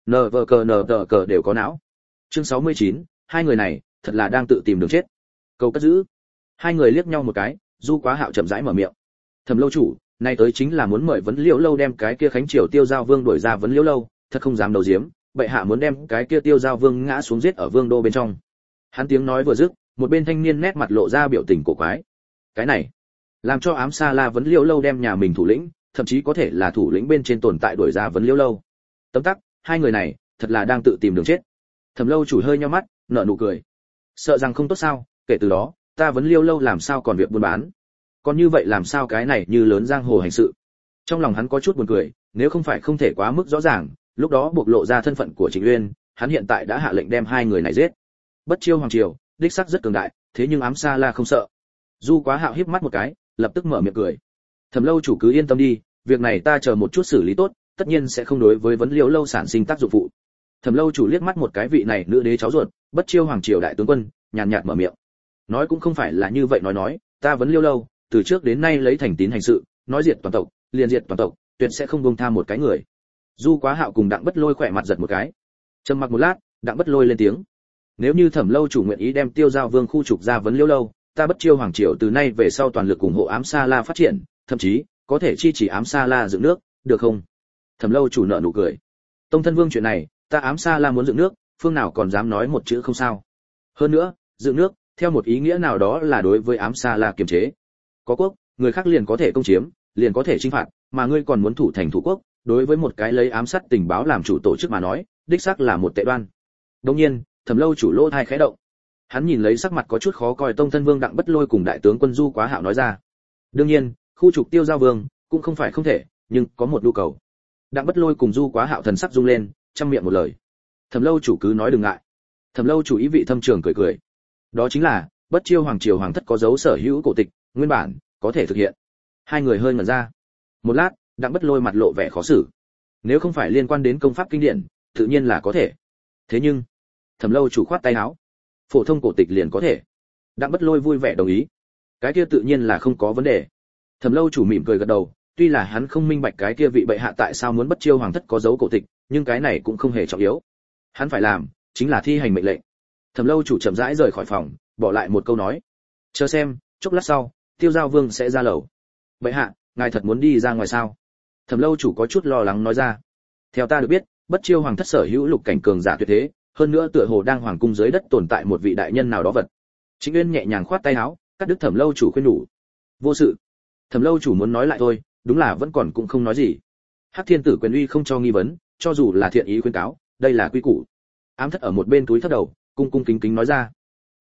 NVCNTC đều có não. Chương 69, hai người này, thật là đang tự tìm đường chết. Cầu cất giữ. Hai người liếc nhau một cái, Du Quá Hạo chậm rãi mở miệng. Thẩm lâu chủ, nay tới chính là muốn mời vấn liễu lâu đem cái kia Khánh Triều Tiêu Giao Vương đuổi ra vấn liễu lâu, thật không dám đầu diếm, bệ hạ muốn đem cái kia Tiêu Giao Vương ngã xuống giết ở vương đô bên trong. Hắn tiếng nói vừa dứt, một bên thanh niên nét mặt lộ ra biểu tình cổ quái. Cái này, làm cho ám sa la vấn liễu lâu đem nhà mình thủ lĩnh, thậm chí có thể là thủ lĩnh bên trên tồn tại đuổi ra vấn liễu lâu. Tấm tắc, hai người này, thật là đang tự tìm đường chết. Thẩm lâu chủ hơi nhíu mắt, nở nụ cười. Sợ rằng không tốt sao, kể từ đó, ta vấn liễu lâu làm sao còn việc buôn bán. Còn như vậy làm sao cái này như lớn giang hồ hành sự. Trong lòng hắn có chút buồn cười, nếu không phải không thể quá mức rõ ràng, lúc đó bộc lộ ra thân phận của Trịnh Uyên, hắn hiện tại đã hạ lệnh đem hai người này giết. Bất Chiêu hoàng triều, đích xác rất cường đại, thế nhưng ám sa la không sợ. Du Quá Hạo híp mắt một cái, lập tức mở miệng cười. Thẩm lâu chủ cứ yên tâm đi, việc này ta chờ một chút xử lý tốt, tất nhiên sẽ không đối với vấn liễu lâu sản sinh tác dụng phụ. Thẩm lâu chủ liếc mắt một cái vị này nữ đế cháu ruột, Bất Chiêu hoàng triều đại tướng quân, nhàn nhạt mở miệng. Nói cũng không phải là như vậy nói, ta vấn liễu lâu, từ trước đến nay lấy thành tín hành sự, nói diệt toàn tộc, liền diệt toàn tộc, tuyệt sẽ không buông tha một cái người. Du Quá Hạo cùng Đặng Bất Lôi khỏe mặt giật một cái. Trầm mặc một lát, Đặng Bất Lôi lên tiếng. Nếu như Thẩm lâu chủ nguyện ý đem Tiêu Giao Vương khu trục ra vấn liễu lâu, ta Bất Chiêu hoàng triều từ nay về sau toàn lực ủng hộ ám sa la phát triển, thậm chí có thể chi chỉ ám sa la dựng nước, được không? Thẩm lâu chủ nợ nụ cười. Tông thân vương chuyện này, ta ám sa la muốn dựng nước, phương nào còn dám nói một chữ không sao. Hơn nữa, dựng nước, theo một ý nghĩa nào đó là đối với ám sa la kiềm chế. Có quốc, người khác liền có thể công chiếm, liền có thể chinh phạt, mà ngươi còn muốn thủ thành thủ quốc, đối với một cái lấy ám sát tình báo làm chủ tổ chức mà nói, đích xác là một tệ đoan. Đương nhiên, Thẩm lâu chủ lỗ tai khẽ động. Hắn nhìn lấy sắc mặt có chút khó coi tông thân vương Đặng Bất Lôi cùng đại tướng quân Du Quá Hạo nói ra. Đương nhiên, khu trục Tiêu Giao Vương cũng không phải không thể, nhưng có một nhu cầu. Đặng Bất Lôi cùng Du Quá Hạo thần sắc rung lên, trăm miệng một lời. Thẩm lâu chủ cứ nói đừng ngại. Thẩm lâu chủ ý vị thâm trường cười cười. Đó chính là, Bất Chiêu hoàng triều hoàng thất có dấu sở hữu cổ tịch, nguyên bản có thể thực hiện. Hai người hơi ngẩn ra. Một lát, Đặng Bất Lôi mặt lộ vẻ khó xử. Nếu không phải liên quan đến công pháp kinh điển, tự nhiên là có thể. Thế nhưng, Thẩm lâu chủ khoát tay áo. Phổ thông cổ tịch liền có thể. Đặng Bất Lôi vui vẻ đồng ý. Cái kia tự nhiên là không có vấn đề. Thẩm lâu chủ mỉm cười gật đầu, tuy là hắn không minh bạch cái kia vị bệ hạ tại sao muốn Bất Chiêu hoàng thất có dấu cổ tịch, nhưng cái này cũng không hề trọng yếu. Hắn phải làm chính là thi hành mệnh lệnh. Thẩm lâu chủ chậm rãi rời khỏi phòng, bỏ lại một câu nói: "Chờ xem, chốc lát sau, Tiêu Giao Vương sẽ ra lầu." "Bệ hạ, ngài thật muốn đi ra ngoài sao?" Thẩm lâu chủ có chút lo lắng nói ra. "Theo ta được biết, Bất Chiêu hoàng thất sở hữu lục cảnh cường giả tuyệt thế, hơn nữa tựa hồ đang hoàng cung dưới đất tồn tại một vị đại nhân nào đó vật." Trịnh Uyên nhẹ nhàng khoát tay áo, cắt đứt Thẩm lâu chủ khuyên nhủ. "Vô sự." Thẩm lâu chủ muốn nói lại thôi, đúng là vẫn còn cũng không nói gì. Hắc Thiên Tử quyền uy không cho nghi vấn, cho dù là thiện ý khuyên cáo, đây là quy củ. Ám thất ở một bên túi thấp đầu, cung cung kính kính nói ra.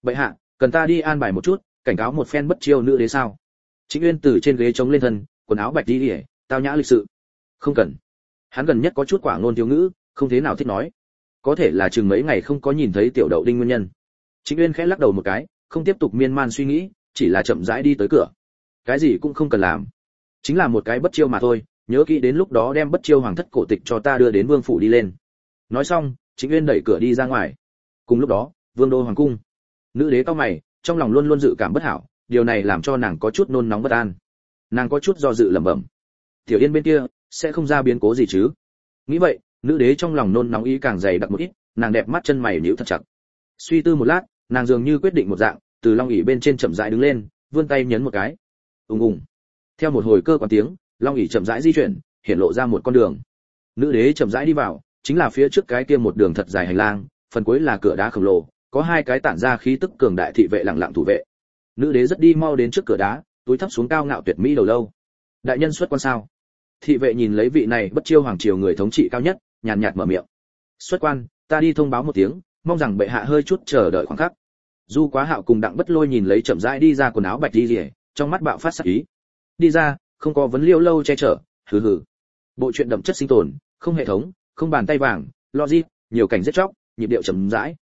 Bệ hạ, cần ta đi an bài một chút, cảnh cáo một phen bất chiêu nữ đế sao? Trịnh Uyên từ trên ghế chống lên thân, quần áo bạch đi, tao nhã lịch sự. Không cần. Hắn gần nhất có chút quả ngôn thiếu ngữ, không thế nào thích nói. Có thể là chừng mấy ngày không có nhìn thấy tiểu đậu đinh nguyên nhân. Trịnh Uyên khẽ lắc đầu một cái, không tiếp tục miên man suy nghĩ, chỉ là chậm rãi đi tới cửa. Cái gì cũng không cần làm, chính là một cái bất chiêu mà thôi, nhớ kỹ đến lúc đó đem bất chiêu hoàng thất cổ tịch cho ta đưa đến vương phủ đi lên. Nói xong, Trịnh Uyên đẩy cửa đi ra ngoài. Cùng lúc đó, vương đô hoàng cung, nữ đế cao mày, trong lòng luôn luôn dự cảm bất hảo, điều này làm cho nàng có chút nôn nóng bất an. Nàng có chút do dự lẩm bẩm, tiểu Yên bên kia sẽ không ra biến cố gì chứ? Nghĩ vậy, nữ đế trong lòng nôn nóng ý càng dày đặc một ít, nàng đẹp mắt chân mày nhíu thật chặt. Suy tư một lát, nàng dường như quyết định một dạng, từ long ỷ bên trên chậm rãi đứng lên, vươn tay nhấn một cái. Ùng ùng. Theo một hồi cơ quan tiếng, long ỷ chậm rãi di chuyển, hiện lộ ra một con đường. Nữ đế chậm rãi đi vào, chính là phía trước cái kia một đường thật dài hành lang, phần cuối là cửa đá khổng lồ, có hai cái tản ra khí tức cường đại thị vệ lặng lặng thủ vệ. Nữ đế rất đi mau đến trước cửa đá, túi thấp xuống cao ngạo tuyệt mỹ đầu lâu. Đại nhân xuất quan sao? Thị vệ nhìn lấy vị này bất chiêu hoàng triều người thống trị cao nhất, nhàn nhạt mở miệng. Xuất quan, ta đi thông báo một tiếng, mong rằng bệ hạ hơi chút chờ đợi khoảng khắc. Du Quá Hạo cùng Đặng Bất Lôi nhìn lấy chậm rãi đi ra quần áo bạch đi rìa, trong mắt bạo phát sát ý. Đi ra, không có vấn liêu lâu che chở, hừ hừ. Bộ truyện đậm chất sinh tồn, không hệ thống, không bàn tay vàng, logic, nhiều cảnh giết chóc, nhịp điệu chậm rãi.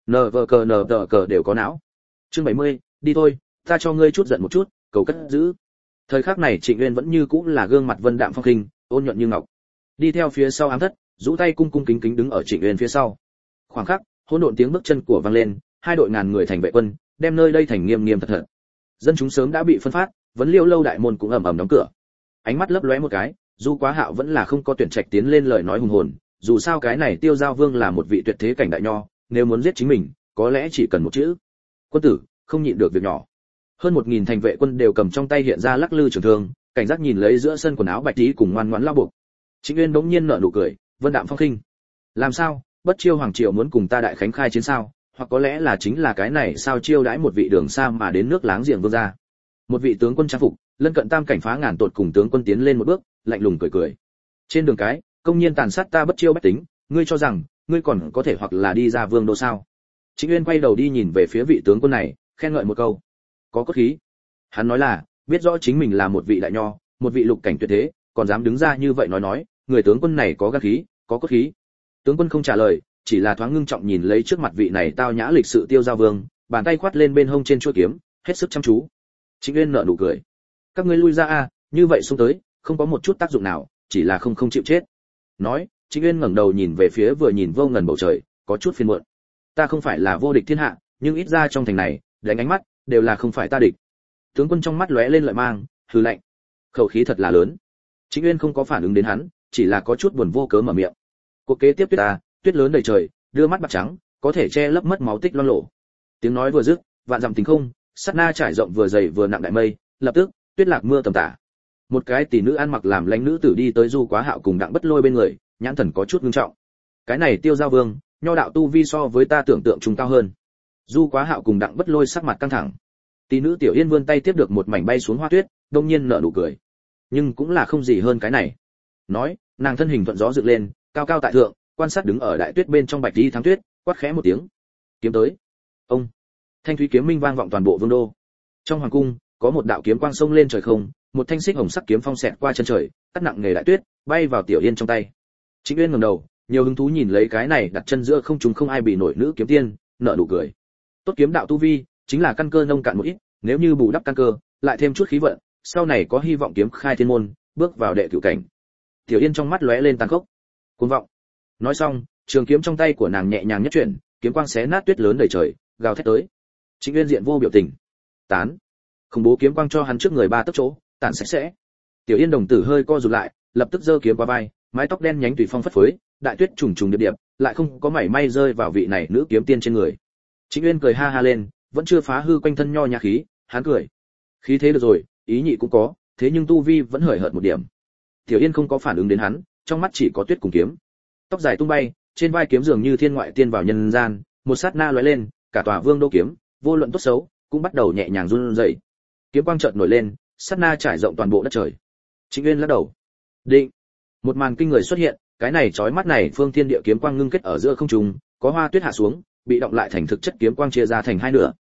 Nờ cờ đều có não. Chương 70, đi thôi, ta cho ngươi chút giận một chút, cầu cất giữ. Thời khắc này Trịnh Uyên vẫn như cũ là gương mặt vân đạm phong khinh, ôn nhuận như ngọc. Đi theo phía sau ám thất, rũ tay cung cung kính kính đứng ở Trịnh Uyên phía sau. Khoảng khắc, hỗn độn tiếng bước chân của vang lên, hai đội ngàn người thành vệ quân, đem nơi đây thành nghiêm nghiêm thật thật. Dân chúng sớm đã bị phân phát, vấn liêu lâu đại môn cũng ầm ầm đóng cửa. Ánh mắt lấp lóe một cái, Du Quá Hạo vẫn là không có tuyển trạch tiến lên lời nói hùng hồn, dù sao cái này Tiêu Giao Vương là một vị tuyệt thế cảnh đại nho, nếu muốn giết chính mình, có lẽ chỉ cần một chữ. Quân tử, không nhịn được việc nhỏ. Hơn 1000 thành vệ quân đều cầm trong tay hiện ra lắc lư trường thương, cảnh giác nhìn lấy giữa sân quần áo bạch tí cùng ngoan ngoãn lao buộc. Trịnh Uyên bỗng nhiên nở nụ cười, vân đạm phong khinh. Làm sao, bất chiêu hoàng triều muốn cùng ta đại khánh khai chiến sao? Hoặc có lẽ là chính là cái này sao chiêu đãi một vị đường xa mà đến nước láng giềng vương gia. Một vị tướng quân trang phục, lân cận tam cảnh phá ngàn tột cùng tướng quân tiến lên một bước, lạnh lùng cười cười. Trên đường cái, công nhiên tàn sát ta bất chiêu bách tính, ngươi cho rằng ngươi còn có thể hoặc là đi ra vương đô sao? Trịnh Uyên quay đầu đi nhìn về phía vị tướng quân này, khen ngợi một câu. Có cốt khí. Hắn nói là, biết rõ chính mình là một vị đại nho, một vị lục cảnh tuyệt thế, còn dám đứng ra như vậy nói, người tướng quân này có gan khí, có cốt khí. Tướng quân không trả lời, chỉ là thoáng ngưng trọng nhìn lấy trước mặt vị này tao nhã lịch sự Tiêu Giao Vương, bàn tay khoát lên bên hông trên chuôi kiếm, hết sức chăm chú. Trịnh Uyên nở nụ cười. Các ngươi lui ra a, như vậy xuống tới, không có một chút tác dụng nào, chỉ là không chịu chết. Nói, Trịnh Uyên ngẩng đầu nhìn về phía vừa nhìn vô ngần bầu trời, có chút phiền muộn. Ta không phải là vô địch thiên hạ, nhưng ít ra trong thành này, đánh ánh mắt đều là không phải ta địch. Tướng quân trong mắt lóe lên lợi mang, hừ lạnh. Khẩu khí thật là lớn. Trịnh Uyên không có phản ứng đến hắn, chỉ là có chút buồn vô cớ mở miệng. Cuộc kế tiếp tuyết ta, tuyết lớn đầy trời, đưa mắt bạc trắng, có thể che lấp mất máu tích loang lổ. Tiếng nói vừa dứt, vạn dặm tình không, sát na trải rộng vừa dày vừa nặng đại mây, lập tức, tuyết lạc mưa tầm tã. Một cái tỷ nữ ăn mặc làm lãnh nữ tử đi tới Du Quá Hạo cùng Đặng Bất Lôi bên người, nhãn thần có chút nghiêm trọng. Cái này Tiêu Giao Vương, nho đạo tu vi so với ta tưởng tượng chúng cao hơn. Du Quá Hạo cùng Đặng Bất Lôi sắc mặt căng thẳng. Tỷ nữ Tiểu Yên vươn tay tiếp được một mảnh bay xuống hoa tuyết, đông nhiên nở nụ cười. Nhưng cũng là không gì hơn cái này. Nói, nàng thân hình thuận gió dựng lên, cao cao tại thượng, quan sát đứng ở đại tuyết bên trong bạch đi thắng tuyết, quát khẽ một tiếng. Kiếm tới. Ông. Thanh thúy kiếm minh vang vọng toàn bộ vương đô. Trong hoàng cung, có một đạo kiếm quang sông lên trời không, một thanh xích hồng sắc kiếm phong xẹt qua chân trời, cắt nặng nề đại tuyết, bay vào Tiểu Yên trong tay. Trịnh Uyên ngẩng đầu, nhiều hứng thú nhìn lấy cái này đặt chân giữa không trung không ai bị nổi nữ kiếm tiên, nở nụ cười. Tốt kiếm đạo tu vi, chính là căn cơ nông cạn một ít, nếu như bù đắp căn cơ, lại thêm chút khí vận, sau này có hy vọng kiếm khai thiên môn, bước vào đệ cửu cảnh. Tiểu Yên trong mắt lóe lên tàn khốc. Cuồng vọng. Nói xong, trường kiếm trong tay của nàng nhẹ nhàng nhất chuyển, kiếm quang xé nát tuyết lớn đầy trời, gào thét tới. Trịnh Uyên diện vô biểu tình. Tán. Khủng bố kiếm quang cho hắn trước người ba tấc chỗ, tản sạch sẽ. Tiểu Yên đồng tử hơi co rụt lại, lập tức giơ kiếm qua vai, mái tóc đen nhánh tùy phong phất phới, đại tuyết trùng trùng điệp điệp, lại không có mảy may rơi vào vị này nữ kiếm tiên trên người. Trịnh Uyên cười ha ha lên, vẫn chưa phá hư quanh thân nho nhã khí, hắn cười. Khí thế được rồi, ý nhị cũng có, thế nhưng tu vi vẫn hời hợt một điểm. Tiểu Yên không có phản ứng đến hắn, trong mắt chỉ có tuyết cùng kiếm. Tóc dài tung bay, trên vai kiếm dường như thiên ngoại tiên vào nhân gian, một sát na lóe lên, cả tòa vương đô kiếm, vô luận tốt xấu, cũng bắt đầu nhẹ nhàng run rẩy. Kiếm quang chợt nổi lên, sát na trải rộng toàn bộ đất trời. Trịnh Uyên lắc đầu. Định. Một màn kinh người xuất hiện, cái này chói mắt này phương thiên địa kiếm quang ngưng kết ở giữa không trung, có hoa tuyết hạ xuống, bị động lại thành thực chất kiếm quang chia ra thành hai nửa.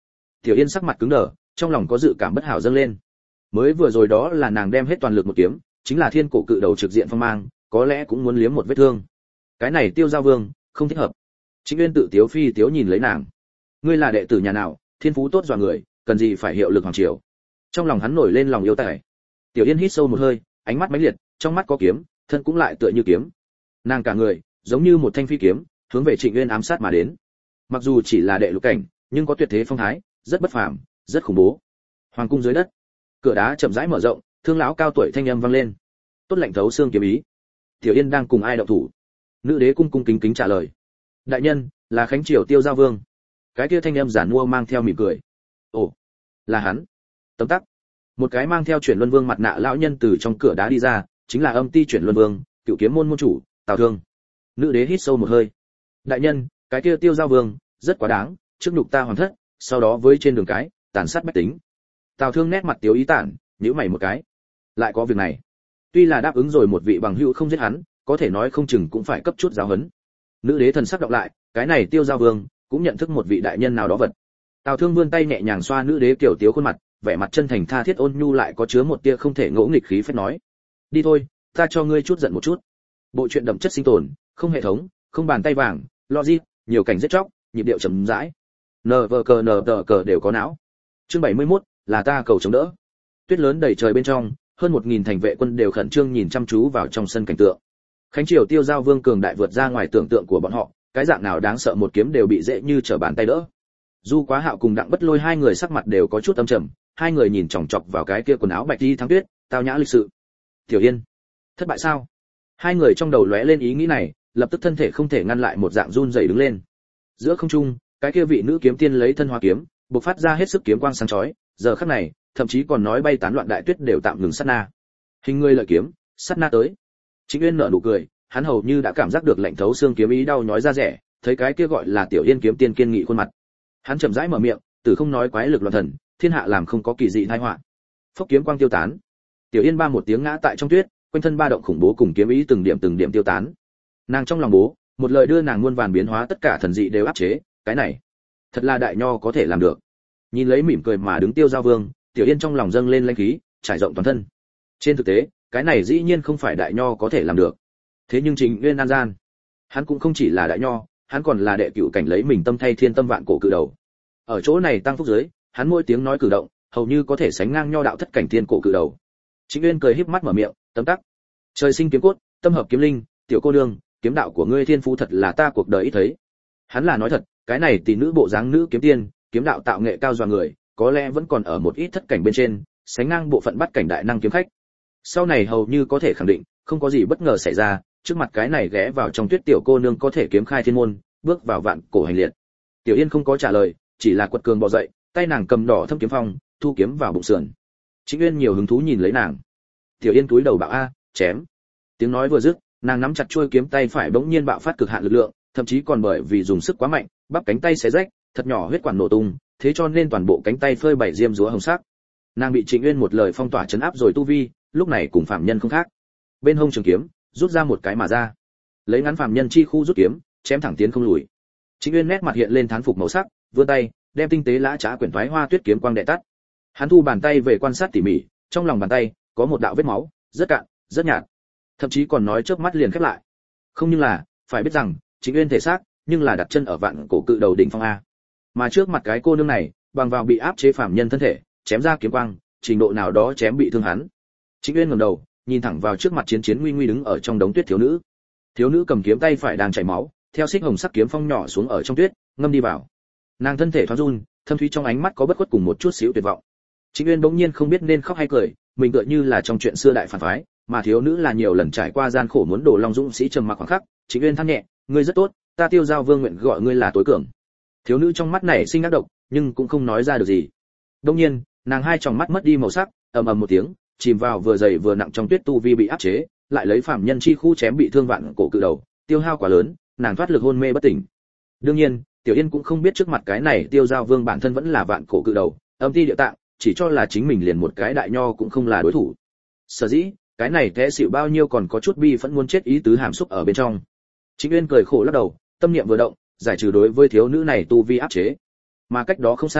Tiểu Yên sắc mặt cứng đờ, trong lòng có dự cảm bất hảo dâng lên. Mới vừa rồi đó là nàng đem hết toàn lực một kiếm, chính là thiên cổ cự đầu trực diện phong mang, có lẽ cũng muốn liếm một vết thương. Cái này Tiêu Giao Vương, không thích hợp. Trịnh Uyên tự tiếu phi tiếu nhìn lấy nàng. Ngươi là đệ tử nhà nào, thiên phú tốt dọa người, cần gì phải hiệu lực hoàng triều. Trong lòng hắn nổi lên lòng yêu tài. Tiểu Yên hít sâu một hơi, ánh mắt mãnh liệt, trong mắt có kiếm, thân cũng lại tựa như kiếm. Nàng cả người giống như một thanh phi kiếm, hướng về Trịnh Uyên ám sát mà đến. Mặc dù chỉ là đệ lục cảnh, nhưng có tuyệt thế phong thái, rất bất phàm, rất khủng bố. Hoàng cung dưới đất, cửa đá chậm rãi mở rộng, thương lão cao tuổi thanh âm vang lên. Tốt lạnh thấu xương kiếm ý. Tiểu Yên đang cùng ai động thủ? Nữ đế cung cung kính kính trả lời. Đại nhân, là Khánh Triều Tiêu Giao Vương. Cái kia thanh âm giản mua mang theo mỉm cười. Ồ, là hắn. Tấm tắc. Một cái mang theo chuyển luân vương mặt nạ lão nhân từ trong cửa đá đi ra, chính là Âm Ti chuyển luân vương, cựu kiếm môn môn chủ, Tào Thương. Nữ đế hít sâu một hơi. Đại nhân, cái kia Tiêu Giao Vương, rất quá đáng, trước nhục ta hoàng thất, sau đó với trên đường cái, tàn sát bách tính. Tào Thương nét mặt tiếu ý tản, nhíu mày một cái. Lại có việc này. Tuy là đáp ứng rồi một vị bằng hữu không giết hắn, có thể nói không chừng cũng phải cấp chút giáo huấn. Nữ đế thần sắc đọc lại, cái này Tiêu Giao Vương cũng nhận thức một vị đại nhân nào đó vật. Tào Thương vươn tay nhẹ nhàng xoa nữ đế kiểu tiếu khuôn mặt, vẻ mặt chân thành tha thiết ôn nhu lại có chứa một tia không thể ngỗ nghịch khí phách nói: "Đi thôi, ta cho ngươi chút giận một chút." Bộ truyện đậm chất sinh tồn, không hệ thống, không bàn tay vàng, logic, nhiều cảnh giết chóc, nhịp điệu chậm rãi. NVCNTC đều có não. Chương 71, là ta cầu chống đỡ. Tuyết lớn đầy trời bên trong, hơn 1000 thành vệ quân đều khẩn trương nhìn chăm chú vào trong sân cảnh tượng. Khánh Triều Tiêu Giao Vương cường đại vượt ra ngoài tưởng tượng của bọn họ, cái dạng nào đáng sợ một kiếm đều bị dễ như trở bàn tay đỡ. Du Quá Hạo cùng Đặng Bất Lôi hai người sắc mặt đều có chút âm trầm, hai người nhìn chòng chọc vào cái kia quần áo bạch y thắng tuyết, tao nhã lịch sự. Tiểu Yên, thất bại sao? Hai người trong đầu lóe lên ý nghĩ này, lập tức thân thể không thể ngăn lại một dạng run rẩy đứng lên. Giữa không trung, cái kia vị nữ kiếm tiên lấy thân hoa kiếm, bộc phát ra hết sức kiếm quang sáng chói, giờ khắc này, thậm chí còn nói bay tán loạn đại tuyết đều tạm ngừng sát na. Hình người lợi kiếm, sát na tới. Trịnh Uyên nở nụ cười, hắn hầu như đã cảm giác được lạnh thấu xương kiếm ý đau nhói ra rẻ, thấy cái kia gọi là Tiểu Yên kiếm tiên kiên nghị khuôn mặt. Hắn chậm rãi mở miệng, tử không nói quái lực loạn thần, thiên hạ làm không có kỳ dị tai họa. Phốc kiếm quang tiêu tán. Tiểu Yên ba một tiếng ngã tại trong tuyết, quanh thân ba động khủng bố cùng kiếm ý từng điểm tiêu tán. Nàng trong lòng bố, một lời đưa nàng muôn vàn biến hóa tất cả thần dị đều áp chế, cái này, thật là đại nho có thể làm được. Nhìn lấy mỉm cười mà đứng Tiêu Giao Vương, Tiểu Yên trong lòng dâng lên linh khí, trải rộng toàn thân. Trên thực tế, cái này dĩ nhiên không phải đại nho có thể làm được. Thế nhưng Trịnh Uyên an gian, hắn cũng không chỉ là đại nho, hắn còn là đệ cửu cảnh lấy mình tâm thay thiên tâm vạn cổ cự đầu. Ở chỗ này tăng phúc giới, hắn mỗi tiếng nói cử động, hầu như có thể sánh ngang nho đạo thất cảnh thiên cổ cự đầu. Trịnh Uyên cười híp mắt mở miệng, tấm tắc. Trời sinh kiếm cốt, tâm hợp kiếm linh, tiểu cô nương, kiếm đạo của ngươi thiên phú thật là ta cuộc đời ít thấy. Hắn là nói thật, cái này tỷ nữ bộ dáng nữ kiếm tiên, kiếm đạo tạo nghệ cao dọa người, có lẽ vẫn còn ở một ít thất cảnh bên trên, sánh ngang bộ phận bắt cảnh đại năng kiếm khách. Sau này hầu như có thể khẳng định, không có gì bất ngờ xảy ra, trước mặt cái này ghé vào trong tuyết tiểu cô nương có thể kiếm khai thiên môn, bước vào vạn cổ hành liệt. Tiểu Yên không có trả lời, chỉ là quật cường bò dậy, tay nàng cầm đỏ thâm kiếm phong, thu kiếm vào bụng sườn. Trịnh Uyên nhiều hứng thú nhìn lấy nàng. Tiểu Yên túi đầu bảo a, chém. Tiếng nói vừa dứt, nàng nắm chặt chuôi kiếm tay phải bỗng nhiên bạo phát cực hạn lực lượng, thậm chí còn bởi vì dùng sức quá mạnh, bắp cánh tay xé rách, thật nhỏ huyết quản nổ tung, thế cho nên toàn bộ cánh tay phơi bảy diêm rúa hồng sắc. Nàng bị Trịnh Uyên một lời phong tỏa trấn áp rồi tu vi, lúc này cùng phạm nhân không khác. Bên hông trường kiếm, rút ra một cái mà ra. Lấy ngắn phạm nhân chi khu rút kiếm, chém thẳng tiến không lùi. Trịnh Uyên nét mặt hiện lên thán phục màu sắc, vươn tay, đem tinh tế lã chã quyển thoái hoa tuyết kiếm quang đệ tắt. Hắn thu bàn tay về quan sát tỉ mỉ, trong lòng bàn tay có một đạo vết máu, rất cạn, rất nhạt, thậm chí còn nói chớp mắt liền khép lại. Không, nhưng là, phải biết rằng, Trịnh Uyên thể xác, nhưng là đặt chân ở vạn cổ cự đầu đỉnh phong a. Mà trước mặt cái cô nương này, bằng vào bị áp chế phàm nhân thân thể, chém ra kiếm quang, trình độ nào đó chém bị thương hắn. Trịnh Uyên ngẩng đầu, nhìn thẳng vào trước mặt chiến chiến nguy nguy đứng ở trong đống tuyết thiếu nữ. Thiếu nữ cầm kiếm tay phải đang chảy máu, theo xích hồng sắc kiếm phong nhỏ xuống ở trong tuyết, ngâm đi vào. Nàng thân thể thoáng run, thâm thúy trong ánh mắt có bất khuất cùng một chút xíu tuyệt vọng. Trịnh Uyên bỗng nhiên không biết nên khóc hay cười, mình tựa như là trong chuyện xưa đại phản phái, mà thiếu nữ là nhiều lần trải qua gian khổ muốn đổ lòng dũng sĩ trầm mặc khoảng khắc. Trịnh Uyên than nhẹ, ngươi rất tốt, ta Tiêu Giao Vương nguyện gọi ngươi là tối cường. Thiếu nữ trong mắt này sinh ác độc, nhưng cũng không nói ra được gì. Đương nhiên, nàng hai tròng mắt mất đi màu sắc, ầm ầm một tiếng, chìm vào vừa dày vừa nặng trong tuyết tu vi bị áp chế, lại lấy phàm nhân chi khu chém bị thương vạn cổ cự đầu, tiêu hao quá lớn, nàng thoát lực hôn mê bất tỉnh. Đương nhiên, Tiểu Yên cũng không biết trước mặt cái này Tiêu Giao Vương bản thân vẫn là vạn cổ cự đầu, âm ti địa tạng, chỉ cho là chính mình liền một cái đại nho cũng không là đối thủ. Sở dĩ, cái này té xỉu bao nhiêu còn có chút bi phẫn muốn chết ý tứ hàm xúc ở bên trong. Trịnh Uyên cười khổ lắc đầu, tâm niệm vừa động, giải trừ đối với thiếu nữ này tu vi áp chế. Mà cách đó không xa,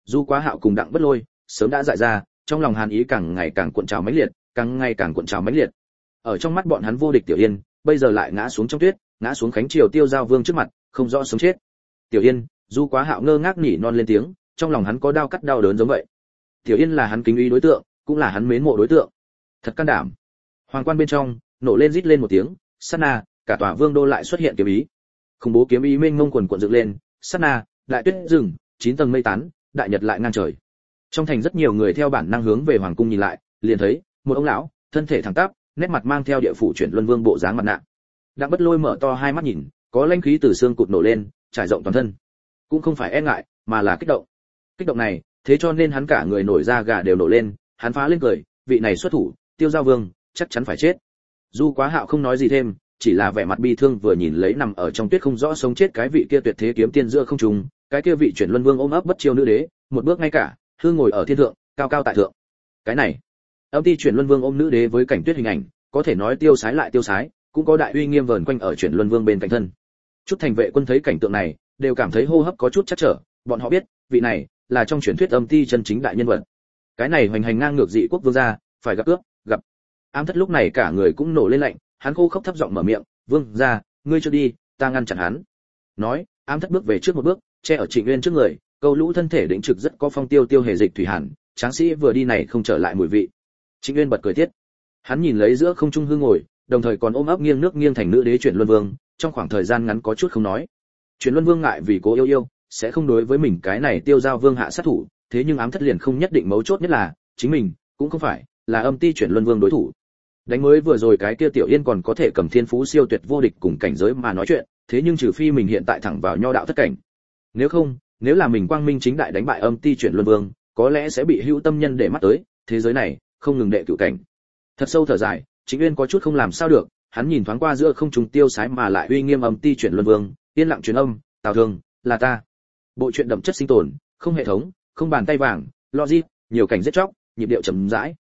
Du Quá Hạo cùng Đặng Bất Lôi sớm đã dại ra, trong lòng hàn ý càng ngày càng cuộn trào mãnh liệt, càng ngày càng cuộn trào mãnh liệt. Ở trong mắt bọn hắn vô địch Tiểu Yên, bây giờ lại ngã xuống trong tuyết, ngã xuống Khánh Triều Tiêu Giao Vương trước mặt, không rõ sống chết. Tiểu Yên, Du Quá Hạo ngơ ngác nỉ non lên tiếng, trong lòng hắn có đau cắt đau đớn giống vậy. Tiểu Yên là hắn kính ý đối tượng, cũng là hắn mến mộ đối tượng. Thật can đảm. Hoàng quan bên trong, nổ lên rít lên một tiếng, sát na, cả tòa vương đô lại xuất hiện kiếm ý. Khủng bố kiếm ý mênh mông quần quần dựng lên, sát na, đại tuyết rừng, 9 tầng mây tán, đại nhật lại ngang trời. Trong thành rất nhiều người theo bản năng hướng về hoàng cung nhìn lại, liền thấy một ông lão, thân thể thẳng tắp, nét mặt mang theo địa phủ chuyển luân vương bộ dáng mặt nạ. Đặng Bất Lôi mở to hai mắt nhìn, có lãnh khí từ xương cụt nổ lên, trải rộng toàn thân. Cũng không phải e ngại, mà là kích động. Kích động này, thế cho nên hắn cả người nổi da gà đều nổ lên, hắn phá lên cười, vị này xuất thủ, Tiêu Giao Vương, chắc chắn phải chết. Du Quá Hạo không nói gì thêm, chỉ là vẻ mặt bi thương vừa nhìn lấy nằm ở trong tuyết không rõ sống chết cái vị kia tuyệt thế kiếm tiên giữa không trung, cái kia vị chuyển luân vương ôm ấp bất chiêu nữ đế, một bước ngay cả, hư ngồi ở thiên thượng, cao cao tại thượng. Cái này, âm ti chuyển luân vương ôm nữ đế với cảnh tuyết hình ảnh, có thể nói tiêu sái lại tiêu sái, cũng có đại uy nghiêm vờn quanh ở chuyển luân vương bên cạnh thân. Chút thành vệ quân thấy cảnh tượng này, đều cảm thấy hô hấp có chút chắc trở, bọn họ biết, vị này là trong truyền thuyết âm ti chân chính đại nhân vật. Cái này hoành hành ngang ngược dị quốc vương gia, phải gặp ước, gặp. Ám Thất lúc này cả người cũng nổ lên lạnh, hắn khô khốc thấp giọng mở miệng, "Vương gia, ngươi chưa đi, ta ngăn chặn hắn." Nói, Ám Thất bước về trước một bước, che ở Trịnh Uyên trước người, câu lũ thân thể đỉnh trực rất có phong tiêu tiêu hề dịch thủy hàn, tráng sĩ vừa đi này không trở lại mùi vị. Trịnh Uyên bật cười thiết. Hắn nhìn lấy giữa không trung hư ngồi, đồng thời còn ôm ấp nghiêng nước nghiêng thành nữ đế chuyển luân vương, trong khoảng thời gian ngắn có chút không nói. Chuyển luân vương ngại vì cố yêu yêu, sẽ không đối với mình cái này Tiêu Giao Vương hạ sát thủ, thế nhưng Ám Thất liền không nhất định, mấu chốt nhất là chính mình cũng không phải là âm ti chuyển luân vương đối thủ. Đánh mới vừa rồi cái kia Tiểu Yên còn có thể cầm thiên phú siêu tuyệt vô địch cùng cảnh giới mà nói chuyện, thế nhưng trừ phi mình hiện tại thẳng vào nho đạo thất cảnh. Nếu không, nếu là mình quang minh chính đại đánh bại âm ti chuyển luân vương, có lẽ sẽ bị hữu tâm nhân để mắt tới, thế giới này không ngừng đệ cửu cảnh. Thật sâu thở dài, Chính Uyên có chút không làm sao được, hắn nhìn thoáng qua giữa không trung tiêu sái mà lại uy nghiêm âm ti chuyển luân vương, yên lặng truyền âm, "Tào Thương, là ta." Bộ truyện đậm chất sinh tồn, không hệ thống, không bàn tay vàng, logic, nhiều cảnh giết chóc, nhịp điệu chậm rãi.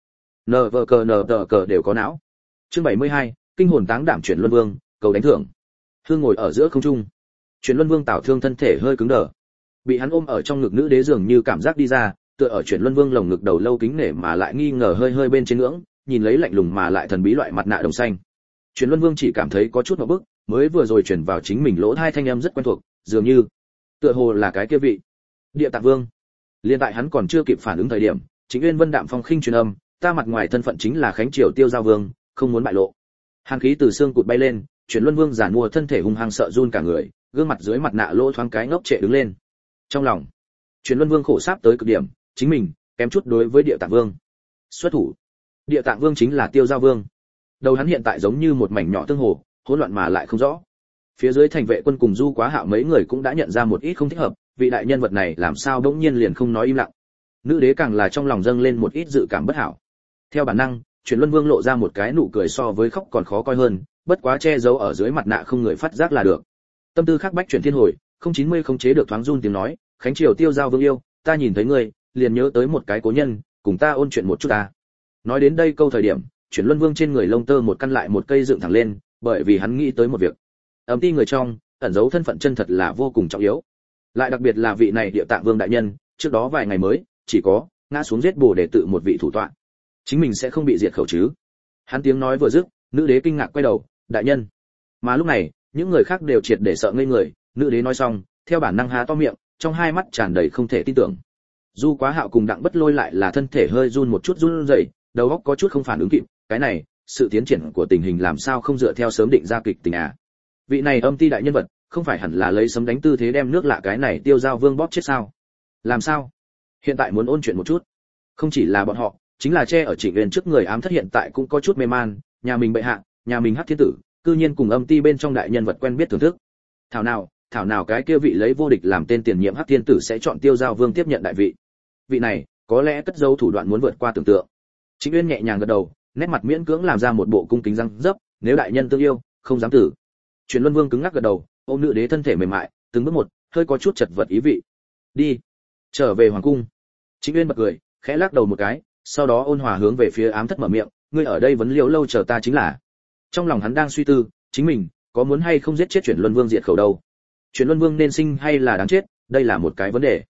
NVCNTK đều có não. Chương 72, kinh hồn táng đảm chuyển luân vương, cầu đánh thưởng. Hương ngồi ở giữa không trung. Chuyển luân vương Tào Thương thân thể hơi cứng đờ. Bị hắn ôm ở trong ngực nữ đế dường như cảm giác đi ra, tựa ở chuyển luân vương lồng ngực đầu lâu kính nể mà lại nghi ngờ hơi hơi bên trên ngưỡng, nhìn lấy lạnh lùng mà lại thần bí loại mặt nạ đồng xanh. Chuyển luân vương chỉ cảm thấy có chút ngộp bức, mới vừa rồi truyền vào chính mình lỗ tai thanh âm rất quen thuộc, dường như tựa hồ là cái kia vị Địa Tạng Vương. Liên tại hắn còn chưa kịp phản ứng thời điểm, Chính Uyên Vân đạm phong khinh truyền âm, "Ta mặt ngoài thân phận chính là Khánh Triều Tiêu Giao Vương, không muốn bại lộ." Hàn khí từ xương cụt bay lên, Chuyển Luân Vương giản mua thân thể hung hăng sợ run cả người, gương mặt dưới mặt nạ lỗ thoáng cái ngốc trệ đứng lên. Trong lòng, Chuyển Luân Vương khổ sáp tới cực điểm, chính mình kém chút đối với Địa Tạng Vương xuất thủ. Địa Tạng Vương chính là Tiêu Giao Vương. Đầu hắn hiện tại giống như một mảnh nhỏ tương hồ, hỗn loạn mà lại không rõ. Phía dưới thành vệ quân cùng Du Quá Hạo mấy người cũng đã nhận ra một ít không thích hợp, vị đại nhân vật này làm sao bỗng nhiên liền không nói im lặng. Nữ đế càng là trong lòng dâng lên một ít dự cảm bất hảo. Theo bản năng, Chuyển Luân Vương lộ ra một cái nụ cười so với khóc còn khó coi hơn, bất quá che giấu ở dưới mặt nạ không người phát giác là được. Tâm tư khắc bách chuyển thiên hồi, 090 không chế được thoáng run tiếng nói, "Khánh Triều Tiêu Giao Vương yêu, ta nhìn thấy ngươi, liền nhớ tới một cái cố nhân, cùng ta ôn chuyện một chút ta." Nói đến đây câu thời điểm, Chuyển Luân Vương trên người lông tơ một căn lại một cây dựng thẳng lên, bởi vì hắn nghĩ tới một việc. Âm ti người trong, ẩn giấu thân phận chân thật là vô cùng trọng yếu. Lại đặc biệt là vị này Địa Tạng Vương đại nhân, trước đó vài ngày mới chỉ có ngã xuống giết Bồ Đề tự một vị thủ tọa. Chính mình sẽ không bị diệt khẩu chứ? Hắn tiếng nói vừa dứt, nữ đế kinh ngạc quay đầu, "Đại nhân." Mà lúc này, những người khác đều triệt để sợ ngây người, nữ đế nói xong, theo bản năng há to miệng, trong hai mắt tràn đầy không thể tin tưởng. Du Quá Hạo cùng Đặng Bất Lôi lại là thân thể hơi run một chút run rẩy, đầu óc có chút không phản ứng kịp, cái này, sự tiến triển của tình hình làm sao không dựa theo sớm định ra kịch tình à? Vị này âm ti đại nhân vật, không phải hẳn là lấy sấm đánh tư thế đem nước lạ cái này Tiêu Giao Vương bóp chết sao? Làm sao? Hiện tại muốn ôn chuyện một chút. Không chỉ là bọn họ, chính là che ở Trịnh Uyên trước người Ám Thất hiện tại cũng có chút mê man, nhà mình bệ hạ, nhà mình Hắc Thiên Tử, cư nhiên cùng âm ti bên trong đại nhân vật quen biết thưởng thức. Thảo nào cái kia vị lấy vô địch làm tên tiền nhiệm Hắc Thiên Tử sẽ chọn Tiêu Giao Vương tiếp nhận đại vị. Vị này, có lẽ cất giấu thủ đoạn muốn vượt qua tưởng tượng. Trịnh Uyên nhẹ nhàng gật đầu, nét mặt miễn cưỡng làm ra một bộ cung kính răng dấp, "Nếu đại nhân tương yêu, không dám tử." Chuyển Luân Vương cứng ngắc gật đầu, ôm nữ đế thân thể mềm mại, từng bước một, hơi có chút chật vật ý vị. "Đi, trở về hoàng cung." Trịnh Uyên bật cười, khẽ lắc đầu một cái, sau đó ôn hòa hướng về phía Ám Thất mở miệng, "Ngươi ở đây vấn liễu lâu chờ ta chính là." Trong lòng hắn đang suy tư, chính mình có muốn hay không giết chết Chuyển Luân Vương diệt khẩu đâu. Chuyển Luân Vương nên sinh hay là đáng chết, đây là một cái vấn đề.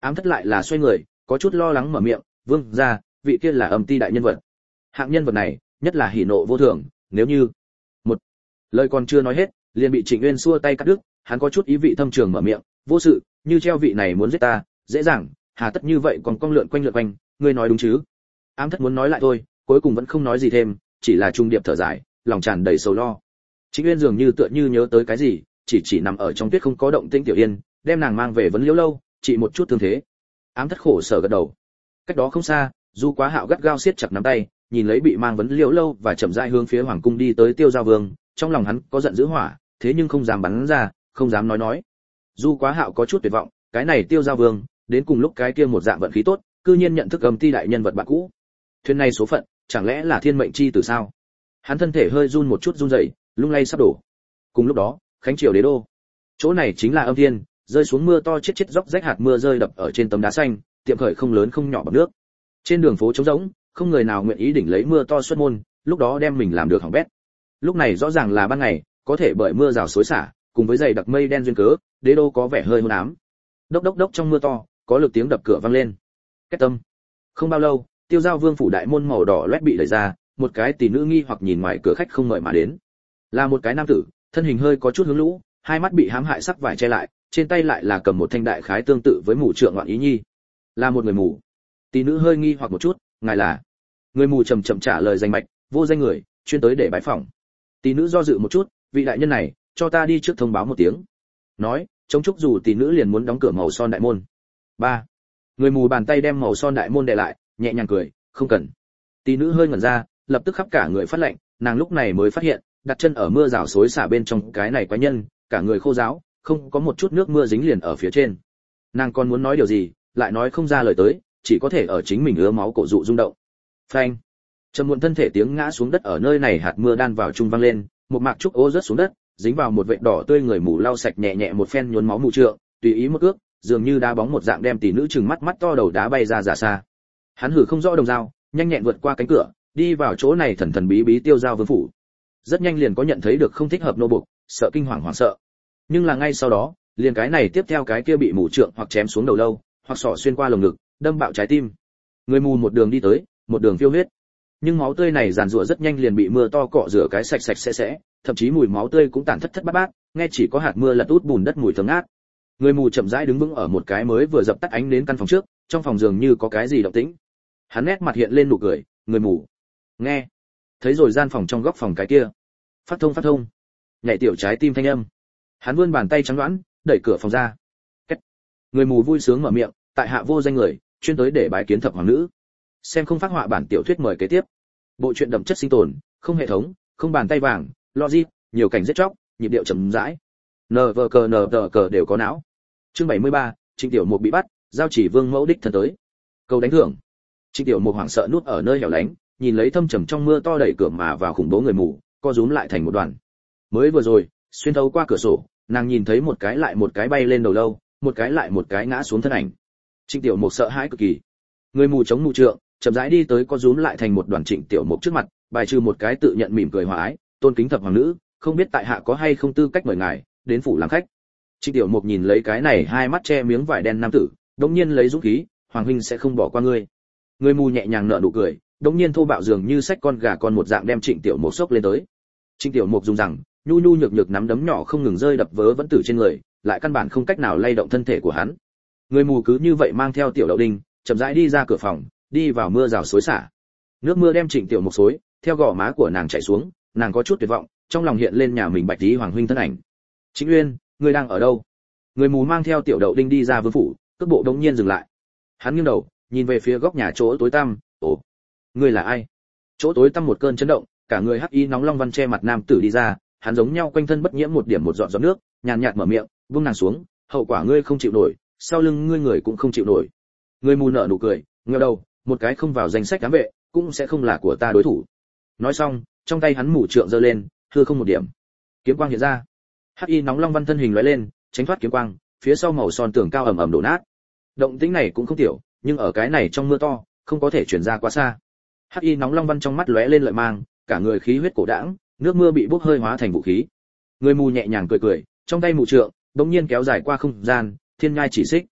Ám Thất lại là xoay người, có chút lo lắng mở miệng, "Vương gia, vị kia là Âm Ti đại nhân vật. Hạng nhân vật này, nhất là hỉ nộ vô thường, nếu như..." Một lời còn chưa nói hết, liền bị Trịnh Uyên xua tay cắt đứt, hắn có chút ý vị thâm trường mở miệng, "Vô sự, như treo vị này muốn giết ta, dễ dàng, hà tất như vậy còn cong lượn quanh, ngươi nói đúng chứ?" Ám Thất muốn nói lại thôi, cuối cùng vẫn không nói gì thêm, chỉ là trung điệp thở dài, lòng tràn đầy sầu lo. Trịnh Uyên dường như tựa như nhớ tới cái gì, chỉ nằm ở trong tuyết không có động tĩnh Tiểu Yên, đem nàng mang về vấn Liễu lâu, trị một chút thương thế. Ám Thất khổ sở gật đầu. Cách đó không xa, Du Quá Hạo gắt gao siết chặt nắm tay, nhìn lấy bị mang vấn Liễu lâu và chậm rãi hướng phía hoàng cung đi tới Tiêu Giao Vương, trong lòng hắn có giận dữ hỏa, thế nhưng không dám bắn ra, không dám nói. Du Quá Hạo có chút tuyệt vọng, cái này Tiêu Giao Vương, đến cùng lúc cái kia một dạng vận khí tốt, cư nhiên nhận thức Âm Ti đại nhân vật bạn cũ. Thuyền này số phận, chẳng lẽ là thiên mệnh chi từ sao? Hắn thân thể hơi run một chút run rẩy, lung lay sắp đổ. Cùng lúc đó, Khánh Triều Đế đô. Chỗ này chính là Âm Thiên, rơi xuống mưa to chết róc rách hạt mưa rơi đập ở trên tấm đá xanh, tiệm khởi không lớn không nhỏ bằng nước. Trên đường phố trống rỗng, không người nào nguyện ý đỉnh lấy mưa to xuất môn, lúc đó đem mình làm được hỏng bét. Lúc này rõ ràng là ban ngày, có thể bởi mưa rào xối xả, cùng với dày đặc mây đen duyên cớ, đế đô có vẻ hơi hôn ám. Đốc đốc đốc trong mưa to, có lực tiếng đập cửa vang lên. Két tâm. Không bao lâu, Tiêu Giao Vương phủ đại môn màu đỏ loét bị đẩy ra, một cái tỷ nữ nghi hoặc nhìn ngoài cửa khách không mời mà đến. Là một cái nam tử, thân hình hơi có chút hướng lũ, hai mắt bị hãm hại sắc vải che lại, trên tay lại là cầm một thanh đại khái tương tự với mù trượng Ngoạn Ý Nhi. Là một người mù. Tỷ nữ hơi nghi hoặc một chút, ngài là? Người mù chậm chậm trả lời danh mạch, vô danh người, chuyên tới để bái phỏng. Tỷ nữ do dự một chút, vị đại nhân này, cho ta đi trước thông báo một tiếng. Nói, chống chúc dù tỷ nữ liền muốn đóng cửa màu son đại môn. 3. Người mù bàn tay đem màu son đại môn đè lại, nhẹ nhàng cười, không cần. Tỷ nữ hơi ngẩn ra, lập tức khắp cả người phát lạnh, nàng lúc này mới phát hiện, đặt chân ở mưa rào xối xả bên trong cái này quái nhân, cả người khô ráo, không có một chút nước mưa dính liền ở phía trên. Nàng còn muốn nói điều gì, lại nói không ra lời tới, chỉ có thể ở chính mình ứa máu cổ dụ rung động. Phanh. Trầm muộn thân thể tiếng ngã xuống đất ở nơi này hạt mưa đan vào trung vang lên, một mạc trúc ô rớt xuống đất, dính vào một vệt đỏ tươi, người mù lau sạch nhẹ nhẹ một phen nhuốm máu mù trượng, tùy ý một cước, dường như đá bóng một dạng đem tỷ nữ trừng mắt mắt to đầu đá bay ra giả xa. Hắn hử không rõ đồng dao, nhanh nhẹn vượt qua cánh cửa, đi vào chỗ này thần thần bí bí Tiêu Giao Vương phủ. Rất nhanh liền có nhận thấy được không thích hợp nô buộc, sợ kinh hoàng hoảng sợ. Nhưng là ngay sau đó, liền cái này tiếp theo cái kia bị mù trượng hoặc chém xuống đầu lâu, hoặc sọ xuyên qua lồng ngực, đâm bạo trái tim. Người mù một đường đi tới, một đường phiêu huyết. Nhưng máu tươi này giàn giụa rất nhanh liền bị mưa to cọ rửa cái sạch sạch sẽ, thậm chí mùi máu tươi cũng tản thất thất bát bát, nghe chỉ có hạt mưa lật út bùn đất mùi thơm ngát. Người mù chậm rãi đứng vững ở một cái mới vừa dập tắt ánh đến căn phòng trước, trong phòng dường như có cái gì động tĩnh. Hắn nét mặt hiện lên nụ cười, người mù. Nghe, thấy rồi gian phòng trong góc phòng cái kia. Phát thông. Nhảy tiểu trái tim thanh âm. Hắn vươn bàn tay trắng đoán, đẩy cửa phòng ra. Kết. Người mù vui sướng mở miệng, tại hạ vô danh người, chuyên tới để bái kiến thập hoàng nữ. Xem không phát họa bản tiểu thuyết mời kế tiếp. Bộ truyện đậm chất sinh tồn, không hệ thống, không bàn tay vàng, logic, nhiều cảnh giết chóc, nhịp điệu chậm rãi. Nờ cờ đều có não. Chương 73, Trịnh Tiểu Mục bị bắt, giao chỉ Vương mẫu đích thân tới. Câu đánh thưởng. Trịnh Tiểu Mục hoảng sợ núp ở nơi hẻo lánh, nhìn lấy thâm trầm trong mưa to đẩy cửa mà vào khủng bố người mù, co rúm lại thành một đoàn. Mới vừa rồi, xuyên thấu qua cửa sổ, nàng nhìn thấy một cái lại một cái bay lên đầu lâu, một cái lại một cái ngã xuống thân ảnh. Trịnh Tiểu Mục sợ hãi cực kỳ. Người mù chống mù trượng, chậm rãi đi tới co rúm lại thành một đoàn Trịnh Tiểu Mục trước mặt, bài trừ một cái tự nhận mỉm cười hòa ái, tôn kính thập hoàng nữ, không biết tại hạ có hay không tư cách mời ngài đến phủ làm khách. Trịnh Tiểu Mục nhìn lấy cái này hai mắt che miếng vải đen nam tử, đống nhiên lấy dũng khí, hoàng huynh sẽ không bỏ qua ngươi. Người mù nhẹ nhàng nở nụ cười, đống nhiên thô bạo dường như xách con gà con một dạng đem Trịnh Tiểu Mục sốc lên tới. Trịnh Tiểu Mục dùng rằng, nhu nhu nhược nhược nắm đấm nhỏ không ngừng rơi đập vớ vẫn tử trên người, lại căn bản không cách nào lay động thân thể của hắn. Người mù cứ như vậy mang theo Tiểu Đậu Đinh, chậm rãi đi ra cửa phòng, đi vào mưa rào xối xả. Nước mưa đem Trịnh Tiểu Mục xối, theo gò má của nàng chảy xuống, nàng có chút tuyệt vọng, trong lòng hiện lên nhà mình bạch tí hoàng huynh thân ảnh. Trịnh Uyên, ngươi đang ở đâu? Người mù mang theo Tiểu Đậu Đinh đi ra vương phủ, cước bộ đống nhiên dừng lại. Hắn nghiêng đầu, nhìn về phía góc nhà chỗ tối tăm, "Ồ, ngươi là ai?" Chỗ tối tăm một cơn chấn động, cả người hắc y nóng long văn che mặt nam tử đi ra, hắn giống nhau quanh thân bất nhiễm một điểm một giọt giọt nước, nhàn nhạt mở miệng, "Buông nàng xuống, hậu quả ngươi không chịu nổi, sau lưng ngươi người cũng không chịu nổi." Người mù nở nụ cười, ngẩng đầu, một cái không vào danh sách ám vệ, cũng sẽ không là của ta đối thủ. Nói xong, trong tay hắn mù trượng giơ lên, hư không một điểm, kiếm quang hiện ra. Hắc y nóng long văn thân hình lóe lên, tránh thoát kiếm quang, phía sau màu son tường cao ầm ầm đổ nát. Động tĩnh này cũng không tiểu, nhưng ở cái này trong mưa to, không có thể truyền ra quá xa. Hắc y nóng long văn trong mắt lóe lên lợi mang, cả người khí huyết cổ đãng, nước mưa bị bốc hơi hóa thành vũ khí. Người mù nhẹ nhàng cười cười, trong tay mù trượng, bỗng nhiên kéo dài qua không gian, thiên nhai chỉ xích.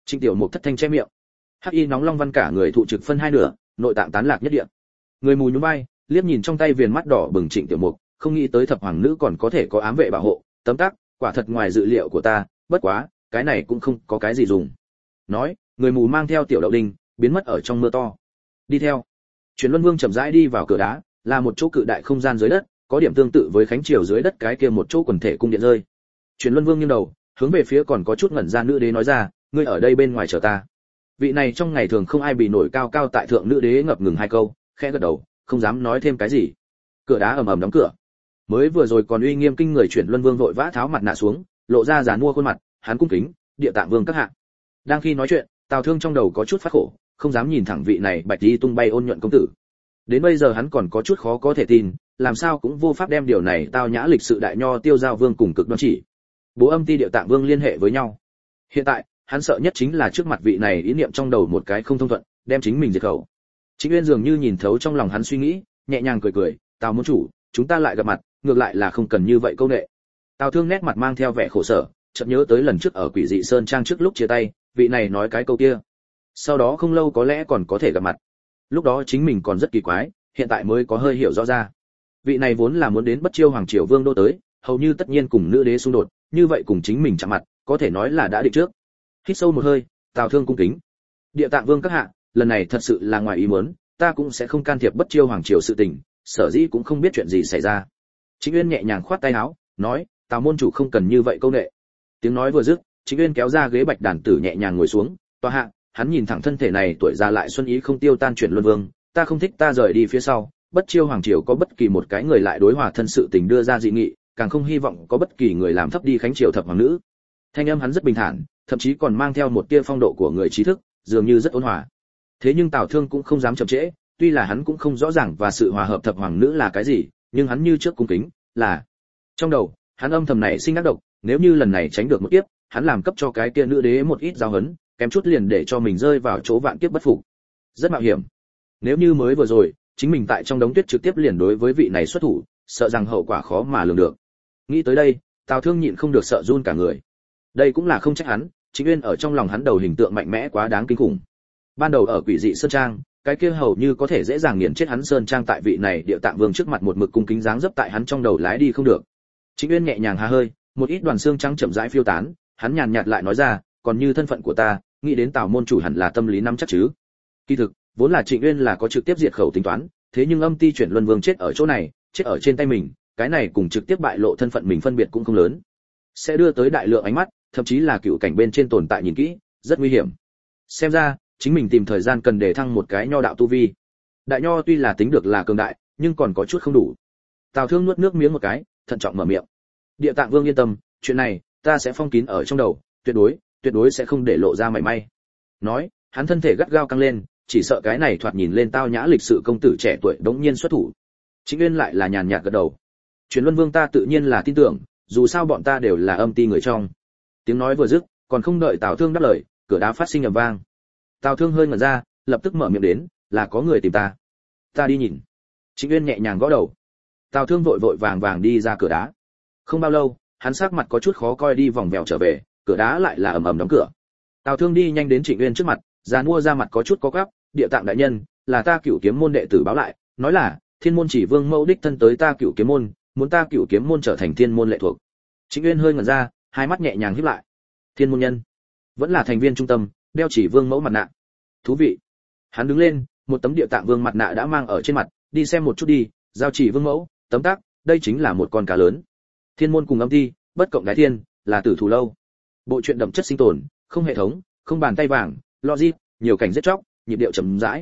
Trịnh Tiểu Mục thất thanh che miệng. Hắc Y nóng long văn cả người thụ trực phân hai nửa, nội tạng tán lạc nhất địa. Người mù nhún vai, liếc nhìn trong tay viền mắt đỏ bừng Trịnh Tiểu Mục, không nghĩ tới thập hoàng nữ còn có thể có ám vệ bảo hộ, tấm tắc, quả thật ngoài dự liệu của ta, bất quá, cái này cũng không có cái gì dùng. Nói, người mù mang theo Tiểu Đậu Đinh, biến mất ở trong mưa to. Đi theo. Truyền Luân Vương chậm rãi đi vào cửa đá, là một chỗ cự đại không gian dưới đất, có điểm tương tự với Khánh Triều dưới đất cái kia một chỗ quần thể cung điện rơi. Truyền Luân Vương nghiêng đầu, hướng về phía còn có chút ngẩn ra nữ đế nói ra, ngươi ở đây bên ngoài chờ ta. Vị này trong ngày thường không ai bị nổi cao cao tại thượng nữ đế ngập ngừng hai câu, khẽ gật đầu, không dám nói thêm cái gì. Cửa đá ầm ầm đóng cửa. Mới vừa rồi còn uy nghiêm kinh người Truyền Luân Vương vội vã tháo mặt nạ xuống, lộ ra giàn mua khuôn mặt, hắn cung kính, Địa Tạng Vương các hạ. Đang khi nói chuyện, Tào Thương trong đầu có chút phát khổ, không dám nhìn thẳng vị này bạch đi tung bay ôn nhuận công tử. Đến bây giờ hắn còn có chút khó có thể tin, làm sao cũng vô pháp đem điều này tao nhã lịch sự đại nho Tiêu Giao Vương cùng cực đoan chỉ Bố Âm Ti Địa Tạng Vương liên hệ với nhau. Hiện tại, hắn sợ nhất chính là trước mặt vị này ý niệm trong đầu một cái không thông thuận, đem chính mình diệt khẩu. Chính Uyên dường như nhìn thấu trong lòng hắn suy nghĩ, nhẹ nhàng cười cười, "Tào môn chủ, chúng ta lại gặp mặt, ngược lại là không cần như vậy câu nệ." Tào Thương nét mặt mang theo vẻ khổ sở, chợt nhớ tới lần trước ở Quỷ Dị Sơn Trang trước lúc chia tay, vị này nói cái câu kia. Sau đó không lâu có lẽ còn có thể gặp mặt. Lúc đó chính mình còn rất kỳ quái, hiện tại mới có hơi hiểu rõ ra. Vị này vốn là muốn đến Bất Chiêu Hoàng Triều Vương đô tới, hầu như tất nhiên cùng nữ đế xung đột, như vậy cùng chính mình chạm mặt, có thể nói là đã định trước. Hít sâu một hơi, Tào Thương cung kính. Địa Tạng Vương các hạ, lần này thật sự là ngoài ý muốn, ta cũng sẽ không can thiệp Bất Chiêu Hoàng Triều sự tình, sở dĩ cũng không biết chuyện gì xảy ra. Chính Uyên nhẹ nhàng khoát tay áo, nói, Tào môn chủ không cần như vậy câu nệ. Tiếng nói vừa dứt, Chính Uyên kéo ra ghế bạch đàn tử nhẹ nhàng ngồi xuống, tòa hạ, hắn nhìn thẳng thân thể này tuổi già lại xuân ý không tiêu tan Truyền Luân Vương, ta không thích ta rời đi phía sau, Bất Chiêu Hoàng Triều có bất kỳ một cái người lại đối hòa thân sự tình đưa ra dị nghị, càng không hy vọng có bất kỳ người làm thấp đi Khánh Triều thập hoàng nữ. Thanh âm hắn rất bình thản, thậm chí còn mang theo một tia phong độ của người trí thức, dường như rất ôn hòa. Thế nhưng Tào Thương cũng không dám chậm trễ, tuy là hắn cũng không rõ ràng và sự hòa hợp thập hoàng nữ là cái gì, nhưng hắn như trước cung kính, là. Trong đầu, hắn âm thầm này sinh ác độc, nếu như lần này tránh được một kiếp, hắn làm cấp cho cái kia nữ đế một ít giáo huấn, kém chút liền để cho mình rơi vào chỗ vạn kiếp bất phục. Rất mạo hiểm. Nếu như mới vừa rồi, chính mình tại trong đống tuyết trực tiếp liền đối với vị này xuất thủ, sợ rằng hậu quả khó mà lường được. Nghĩ tới đây, Tào Thương nhịn không được sợ run cả người. Đây cũng là không trách hắn, Chính Uyên ở trong lòng hắn đầu hình tượng mạnh mẽ quá đáng kinh khủng. Ban đầu ở Quỷ Dị Sơn Trang, cái kia hầu như có thể dễ dàng nghiền chết hắn Sơn Trang tại vị này Địa Tạng Vương trước mặt một mực cung kính dáng dấp tại hắn trong đầu lái đi không được. Chính Uyên nhẹ nhàng há hơi, một ít đoàn xương trắng chậm rãi phiêu tán, hắn nhàn nhạt lại nói ra, còn như thân phận của ta, nghĩ đến Tào môn chủ hẳn là tâm lý nắm chắc chứ. Kỳ thực, vốn là Trịnh Uyên là có trực tiếp diệt khẩu tính toán, thế nhưng Âm Ti Chuyển Luân Vương chết ở chỗ này, chết ở trên tay mình, cái này cùng trực tiếp bại lộ thân phận mình phân biệt cũng không lớn, sẽ đưa tới đại lượng ánh mắt, thậm chí là cựu cảnh bên trên tồn tại nhìn kỹ, rất nguy hiểm. Xem ra, chính mình tìm thời gian cần để thăng một cái nho đạo tu vi. Đại nho tuy là tính được là cường đại, nhưng còn có chút không đủ. Tào Thương nuốt nước miếng một cái, thận trọng mở miệng. Địa Tạng Vương yên tâm, chuyện này ta sẽ phong kín ở trong đầu, tuyệt đối sẽ không để lộ ra mảy may. Nói, hắn thân thể gắt gao căng lên, chỉ sợ cái này thoạt nhìn lên tao nhã lịch sự công tử trẻ tuổi đống nhiên xuất thủ. Chính Uyên lại là nhàn nhạt gật đầu. Truyền Luân Vương ta tự nhiên là tin tưởng, dù sao bọn ta đều là Âm Ti người trong. Tiếng nói vừa dứt, còn không đợi Tào Thương đáp lời, cửa đá phát sinh ầm vang. Tào Thương hơi ngẩn ra, lập tức mở miệng đến, là có người tìm ta. Ta đi nhìn. Chính Uyên nhẹ nhàng gõ đầu. Tào Thương vội vội vàng vàng đi ra cửa đá. Không bao lâu, hắn sắc mặt có chút khó coi đi vòng vèo trở về, cửa đá lại là ầm ầm đóng cửa. Tào Thương đi nhanh đến Trịnh Uyên trước mặt, giàn mua ra mặt có chút có quắp, Địa Tạng đại nhân, là ta Cửu Kiếm môn đệ tử báo lại, nói là Thiên môn chỉ vương mẫu đích thân tới ta Cửu Kiếm môn, muốn ta Cửu Kiếm môn trở thành Thiên môn lệ thuộc. Trịnh Uyên hơi ngẩn ra, hai mắt nhẹ nhàng híp lại. Thiên môn nhân, vẫn là thành viên trung tâm, đeo chỉ vương mẫu mặt nạ. Thú vị. Hắn đứng lên, một tấm Địa Tạng Vương mặt nạ đã mang ở trên mặt, đi xem một chút đi, giao chỉ vương mẫu, tấm tắc, đây chính là một con cá lớn. Thiên môn cùng Âm Ti, bất cộng đái thiên, là tử thủ lâu. Bộ truyện đậm chất sinh tồn, không hệ thống, không bàn tay vàng, logic, nhiều cảnh giết chóc, nhịp điệu chậm rãi.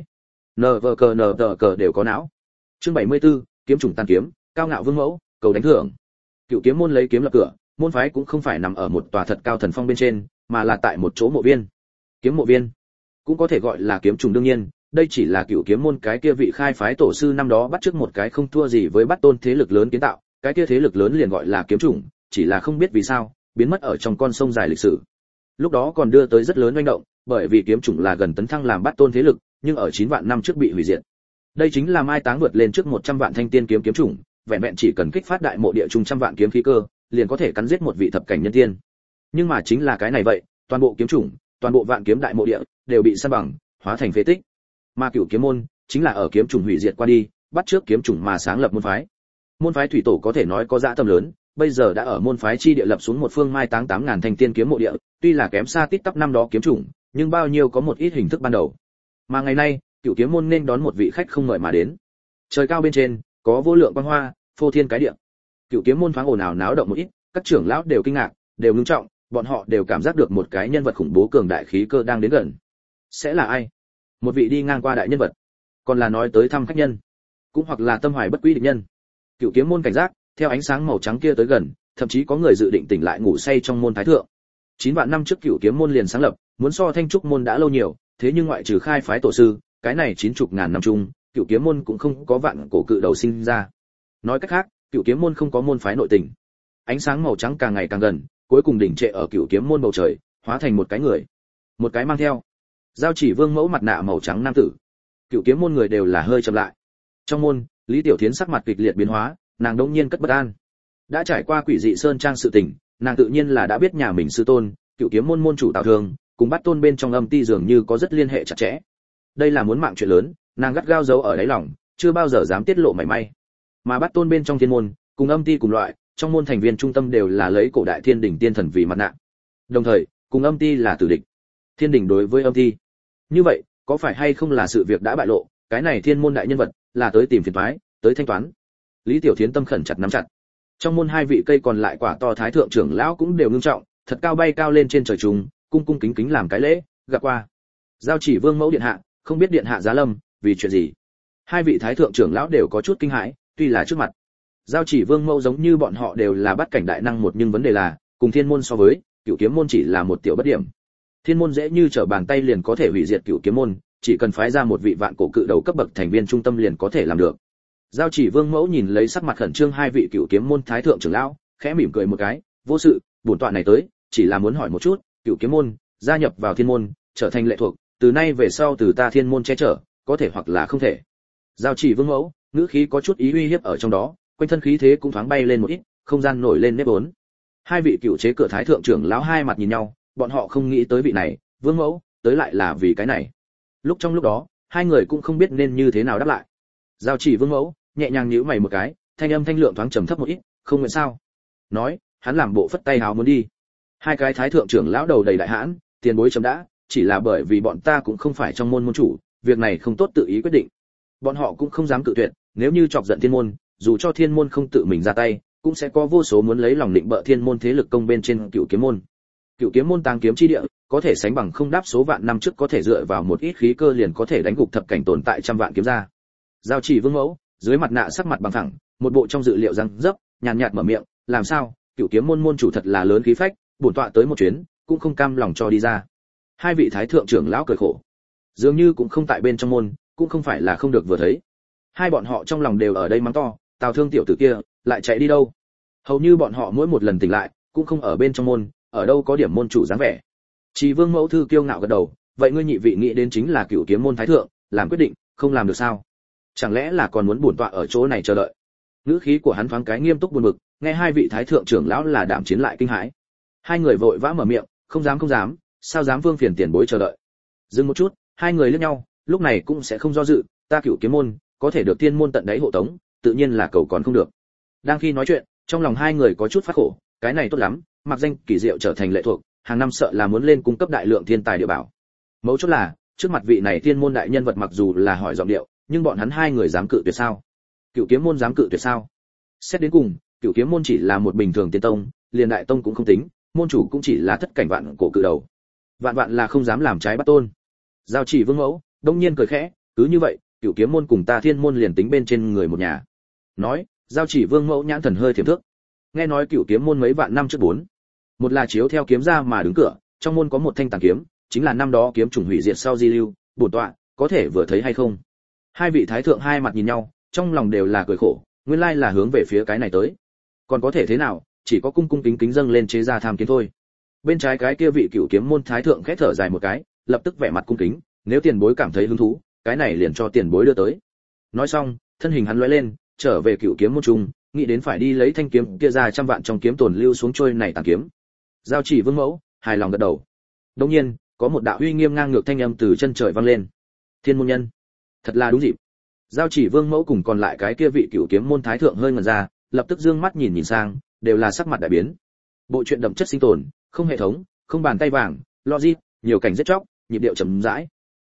Nờ cờ đều có não. Chương 74, kiếm trùng tàn kiếm, cao ngạo vương mẫu, cầu đánh thưởng. Cựu Kiếm môn lấy kiếm lập cửa, môn phái cũng không phải nằm ở một tòa thật cao thần phong bên trên, mà là tại một chỗ mộ viên. Kiếm mộ viên, cũng có thể gọi là kiếm trùng đương nhiên, đây chỉ là Cựu Kiếm môn cái kia vị khai phái tổ sư năm đó bắt chước một cái không thua gì với bắt tôn thế lực lớn kiến tạo, cái kia thế lực lớn liền gọi là kiếm trùng, chỉ là không biết vì sao biến mất ở trong con sông dài lịch sử. Lúc đó còn đưa tới rất lớn oanh động, bởi vì kiếm chủng là gần tấn thăng làm bắt tôn thế lực, nhưng ở 9 vạn năm trước bị hủy diệt. Đây chính là mai táng vượt lên trước 100 vạn thanh tiên kiếm kiếm chủng, vẹn vẹn chỉ cần kích phát đại mộ địa trung trăm vạn kiếm khí cơ, liền có thể cắn giết một vị thập cảnh nhân tiên. Nhưng mà chính là cái này vậy, toàn bộ kiếm chủng toàn bộ Vạn Kiếm Đại mộ địa đều bị san bằng, hóa thành phế tích. Mà Cửu Kiếm môn chính là ở kiếm trùng hủy diệt qua đi, bắt trước kiếm trùng mà sáng lập môn phái. Môn phái thủy tổ có thể nói có dã tâm lớn, bây giờ đã ở môn phái chi địa lập xuống một phương mai táng 8000 thanh tiên kiếm mộ địa, tuy là kém xa tít tắp năm đó kiếm trùng, nhưng bao nhiêu có một ít hình thức ban đầu. Mà ngày nay, Cửu Kiếm môn nên đón một vị khách không mời mà đến. Trời cao bên trên, có vô lượng quang hoa, phô thiên cái địa. Cửu Kiếm môn thoáng ồn ào náo động một ít, các trưởng lão đều kinh ngạc, đều ngưng trọng, bọn họ đều cảm giác được một cái nhân vật khủng bố cường đại khí cơ đang đến gần. Sẽ là ai? Một vị đi ngang qua đại nhân vật, còn là nói tới thăm khách nhân, cũng hoặc là tâm hoài bất quý địch nhân. Cửu Kiếm môn cảnh giác, theo ánh sáng màu trắng kia tới gần, thậm chí có người dự định tỉnh lại ngủ say trong môn thái thượng. 9 vạn năm trước Cửu Kiếm môn liền sáng lập, muốn so Thanh trúc môn đã lâu nhiều, thế nhưng ngoại trừ khai phái tổ sư, cái này 90 ngàn năm chung, Cửu Kiếm môn cũng không có vạn cổ cự đầu sinh ra. Nói cách khác, Cửu Kiếm môn không có môn phái nội tình. Ánh sáng màu trắng càng ngày càng gần, cuối cùng đỉnh trệ ở Cửu Kiếm môn bầu trời, hóa thành một cái người, một cái mang theo giao chỉ vương mẫu mặt nạ màu trắng nam tử. Cửu Kiếm môn người đều là hơi chậm lại. Trong môn, Lý Tiểu Thiến sắc mặt kịch liệt biến hóa, nàng đột nhiên cất bất an. Đã trải qua Quỷ Dị Sơn trang sự tình, nàng tự nhiên là đã biết nhà mình sư tôn, Cửu Kiếm môn môn chủ Tào Thường, cùng Bát Tôn bên trong âm ti dường như có rất liên hệ chặt chẽ. Đây là muốn mạng chuyện lớn, nàng gắt gao giấu ở đáy lòng, chưa bao giờ dám tiết lộ mảy may. Mà Bát Tôn bên trong thiên môn, cùng âm ti cùng loại, trong môn thành viên trung tâm đều là lấy cổ đại thiên đỉnh tiên thần vì mặt nạ. Đồng thời, cùng âm ti là tử địch. Thiên đỉnh đối với âm ti. Như vậy, có phải hay không là sự việc đã bại lộ, cái này thiên môn đại nhân vật là tới tìm phiền toái, tới thanh toán. Lý Tiểu Thiến tâm khẩn chặt nắm chặt. Trong môn hai vị cây còn lại quả to thái thượng trưởng lão cũng đều ngưng trọng, thật cao bay cao lên trên trời trùng, cung cung kính kính làm cái lễ, gặp qua. Giao chỉ vương mẫu điện hạ, không biết điện hạ giá lâm, vì chuyện gì? Hai vị thái thượng trưởng lão đều có chút kinh hãi, tuy là trước mặt giao chỉ vương mẫu giống như bọn họ đều là bắt cảnh đại năng một, nhưng vấn đề là cùng thiên môn so với, Cửu Kiếm môn chỉ là một tiểu bất điểm. Thiên môn dễ như trở bàn tay liền có thể hủy diệt Cửu Kiếm môn, chỉ cần phái ra một vị vạn cổ cự đầu cấp bậc thành viên trung tâm liền có thể làm được. Giao chỉ vương mẫu nhìn lấy sắc mặt khẩn trương hai vị Cửu Kiếm môn thái thượng trưởng lão, khẽ mỉm cười một cái, vô sự, bổn tọa này tới chỉ là muốn hỏi một chút, Cửu Kiếm môn gia nhập vào thiên môn, trở thành lệ thuộc, từ nay về sau từ ta thiên môn che chở, có thể hoặc là không thể. Giao chỉ vương mẫu ngữ khí có chút ý uy hiếp ở trong đó, quanh thân khí thế cũng thoáng bay lên một ít, không gian nổi lên nếp vốn. Hai vị cựu chế cửa thái thượng trưởng lão hai mặt nhìn nhau, bọn họ không nghĩ tới vị này vương mẫu tới lại là vì cái này. Lúc trong lúc đó, hai người cũng không biết nên như thế nào đáp lại. Giao chỉ vương mẫu nhẹ nhàng nhíu mày một cái, thanh âm thanh lượng thoáng trầm thấp một ít, không nguyện sao? Nói, hắn làm bộ phất tay háo muốn đi. Hai cái thái thượng trưởng lão đầu đầy đại hãn, tiền bối chấm đã, chỉ là bởi vì bọn ta cũng không phải trong môn môn chủ, việc này không tốt tự ý quyết định. Bọn họ cũng không dám cự tuyệt, nếu như chọc giận thiên môn, dù cho thiên môn không tự mình ra tay, cũng sẽ có vô số muốn lấy lòng định bợ thiên môn thế lực công bên trên Cửu Kiếm môn. Cửu Kiếm môn tàng kiếm chi địa, có thể sánh bằng không đáp số vạn năm trước có thể dựa vào một ít khí cơ liền có thể đánh gục thập cảnh tồn tại trăm vạn kiếm ra. Giao chỉ vương mẫu, dưới mặt nạ sắc mặt bằng thẳng, một bộ trong dự liệu răng dấp, nhàn nhạt mở miệng, làm sao, Cửu Kiếm môn môn chủ thật là lớn khí phách, bổn tọa tới một chuyến, cũng không cam lòng cho đi ra. Hai vị thái thượng trưởng lão cười khổ, dường như cũng không tại bên trong môn, cũng không phải là không được vừa thấy. Hai bọn họ trong lòng đều ở đây mắng to, Tào Thương tiểu tử kia lại chạy đi đâu? Hầu như bọn họ mỗi một lần tỉnh lại, cũng không ở bên trong môn, ở đâu có điểm môn chủ dáng vẻ. Chỉ Vương mẫu thư kiêu ngạo gật đầu, vậy ngươi nhị vị nghĩ đến chính là Cửu Kiếm môn thái thượng, làm quyết định, không làm được sao? Chẳng lẽ là còn muốn bổn tọa ở chỗ này chờ đợi? Ngữ khí của hắn thoáng cái nghiêm túc buồn bực, nghe hai vị thái thượng trưởng lão là đảm chiến lại kinh hãi. Hai người vội vã mở miệng, không dám, sao dám vương phiền tiền bối chờ đợi. Dừng một chút, hai người liếc nhau, lúc này cũng sẽ không do dự, ta Cửu Kiếm môn có thể được thiên môn tận đáy hộ tống, tự nhiên là cầu còn không được. Đang khi nói chuyện, trong lòng hai người có chút phát khổ, cái này tốt lắm, mặc danh kỳ diệu trở thành lệ thuộc, hàng năm sợ là muốn lên cung cấp đại lượng thiên tài địa bảo. Mấu chốt là, trước mặt vị này thiên môn đại nhân vật mặc dù là hỏi giọng điệu, nhưng bọn hắn hai người dám cự tuyệt sao? Cửu Kiếm môn dám cự tuyệt sao? Xét đến cùng, Cửu Kiếm môn chỉ là một bình thường tiên tông, liền đại tông cũng không tính, môn chủ cũng chỉ là thất cảnh vạn cổ cự đầu. Vạn là không dám làm trái Bát Tôn. Giao chỉ vương mẫu đông nhiên cười khẽ, cứ như vậy, Cửu Kiếm môn cùng ta thiên môn liền tính bên trên người một nhà. Nói, giao chỉ vương mẫu nhãn thần hơi thiểm thước. Nghe nói Cửu Kiếm môn mấy vạn năm trước bốn, một là chiếu theo kiếm ra mà đứng cửa, trong môn có một thanh tàng kiếm, chính là năm đó kiếm trùng hủy diệt sau di lưu, bổn tọa có thể vừa thấy hay không? Hai vị thái thượng hai mặt nhìn nhau, trong lòng đều là cười khổ, nguyên lai là hướng về phía cái này tới. Còn có thể thế nào, chỉ có cung cung kính kính dâng lên chế ra tham kiến thôi. Bên trái cái kia vị Cửu Kiếm môn thái thượng khẽ thở dài một cái, lập tức vẻ mặt cung kính, nếu tiền bối cảm thấy hứng thú, cái này liền cho tiền bối đưa tới. Nói xong, thân hình hắn lóe lên, trở về Cửu Kiếm môn trung, nghĩ đến phải đi lấy thanh kiếm kia ra trăm vạn trong kiếm tồn lưu xuống trôi này tàng kiếm. Giao chỉ vương mẫu hài lòng gật đầu. Đương nhiên, có một đạo uy nghiêm ngang ngược thanh âm từ chân trời vang lên. Thiên môn nhân, thật là đúng dịp. Giao Chỉ Vương mẫu cùng còn lại cái kia vị cửu kiếm môn thái thượng hơi ngẩn ra, lập tức dương mắt nhìn sang, đều là sắc mặt đại biến. Bộ truyện đậm chất sinh tồn, không hệ thống, không bàn tay vàng, logic, nhiều cảnh giết chóc, nhịp điệu chậm rãi.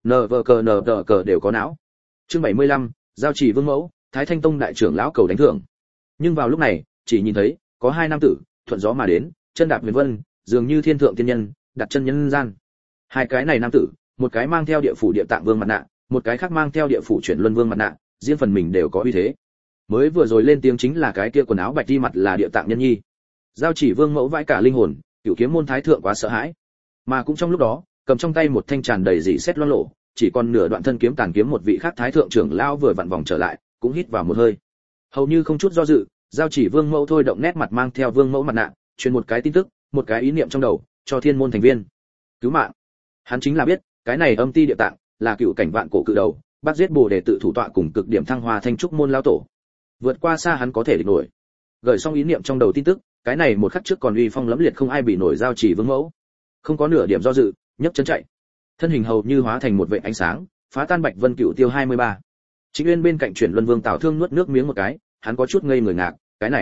Nờ cờ đều có não. Chương 75, Giao Chỉ Vương mẫu, Thái Thanh Tông đại trưởng lão cầu đánh thưởng. Nhưng vào lúc này, chỉ nhìn thấy có hai nam tử thuận gió mà đến, chân đạp huyền vân, dường như thiên thượng tiên nhân, đặt chân nhân gian. Hai cái này nam tử, một cái mang theo địa phủ địa tạng vương mặt nạ, một cái khác mang theo địa phủ chuyển luân vương mặt nạ, riêng phần mình đều có uy thế. Mới vừa rồi lên tiếng chính là cái kia quần áo bạch đi mặt là địa tạng nhân nhi. Giao Chỉ Vương mẫu vãi cả linh hồn, cửu kiếm môn thái thượng quá sợ hãi. Mà cũng trong lúc đó, cầm trong tay một thanh tràn đầy dị xét loang lổ, chỉ còn nửa đoạn thân kiếm tàn kiếm một vị khác thái thượng trưởng lão vừa vặn vòng trở lại, cũng hít vào một hơi. Hầu như không chút do dự, Giao Chỉ Vương mẫu thôi động nét mặt mang theo vương mẫu mặt nạ, truyền một cái tin tức, một cái ý niệm trong đầu, cho thiên môn thành viên. Cứu mạng. Hắn chính là biết, cái này âm ti địa tạng là cựu cảnh vạn cổ cự đầu, bắt giết Bồ Đề tự thủ tọa cùng cực điểm thăng hoa thanh trúc môn lão tổ. Vượt qua xa hắn có thể địch nổi. Gửi xong ý niệm trong đầu tin tức, cái này một khắc trước còn uy phong lẫm liệt không ai bị nổi Giao Chỉ Vương mẫu. Không có nửa điểm do dự, nhấc chân chạy. Thân hình hầu như hóa thành một vệt ánh sáng, phá tan Bạch Vân Cửu Tiêu 23. Chính Uyên bên cạnh chuyển luân vương Tào Thương nuốt nước miếng một cái, hắn có chút ngây người ngạc,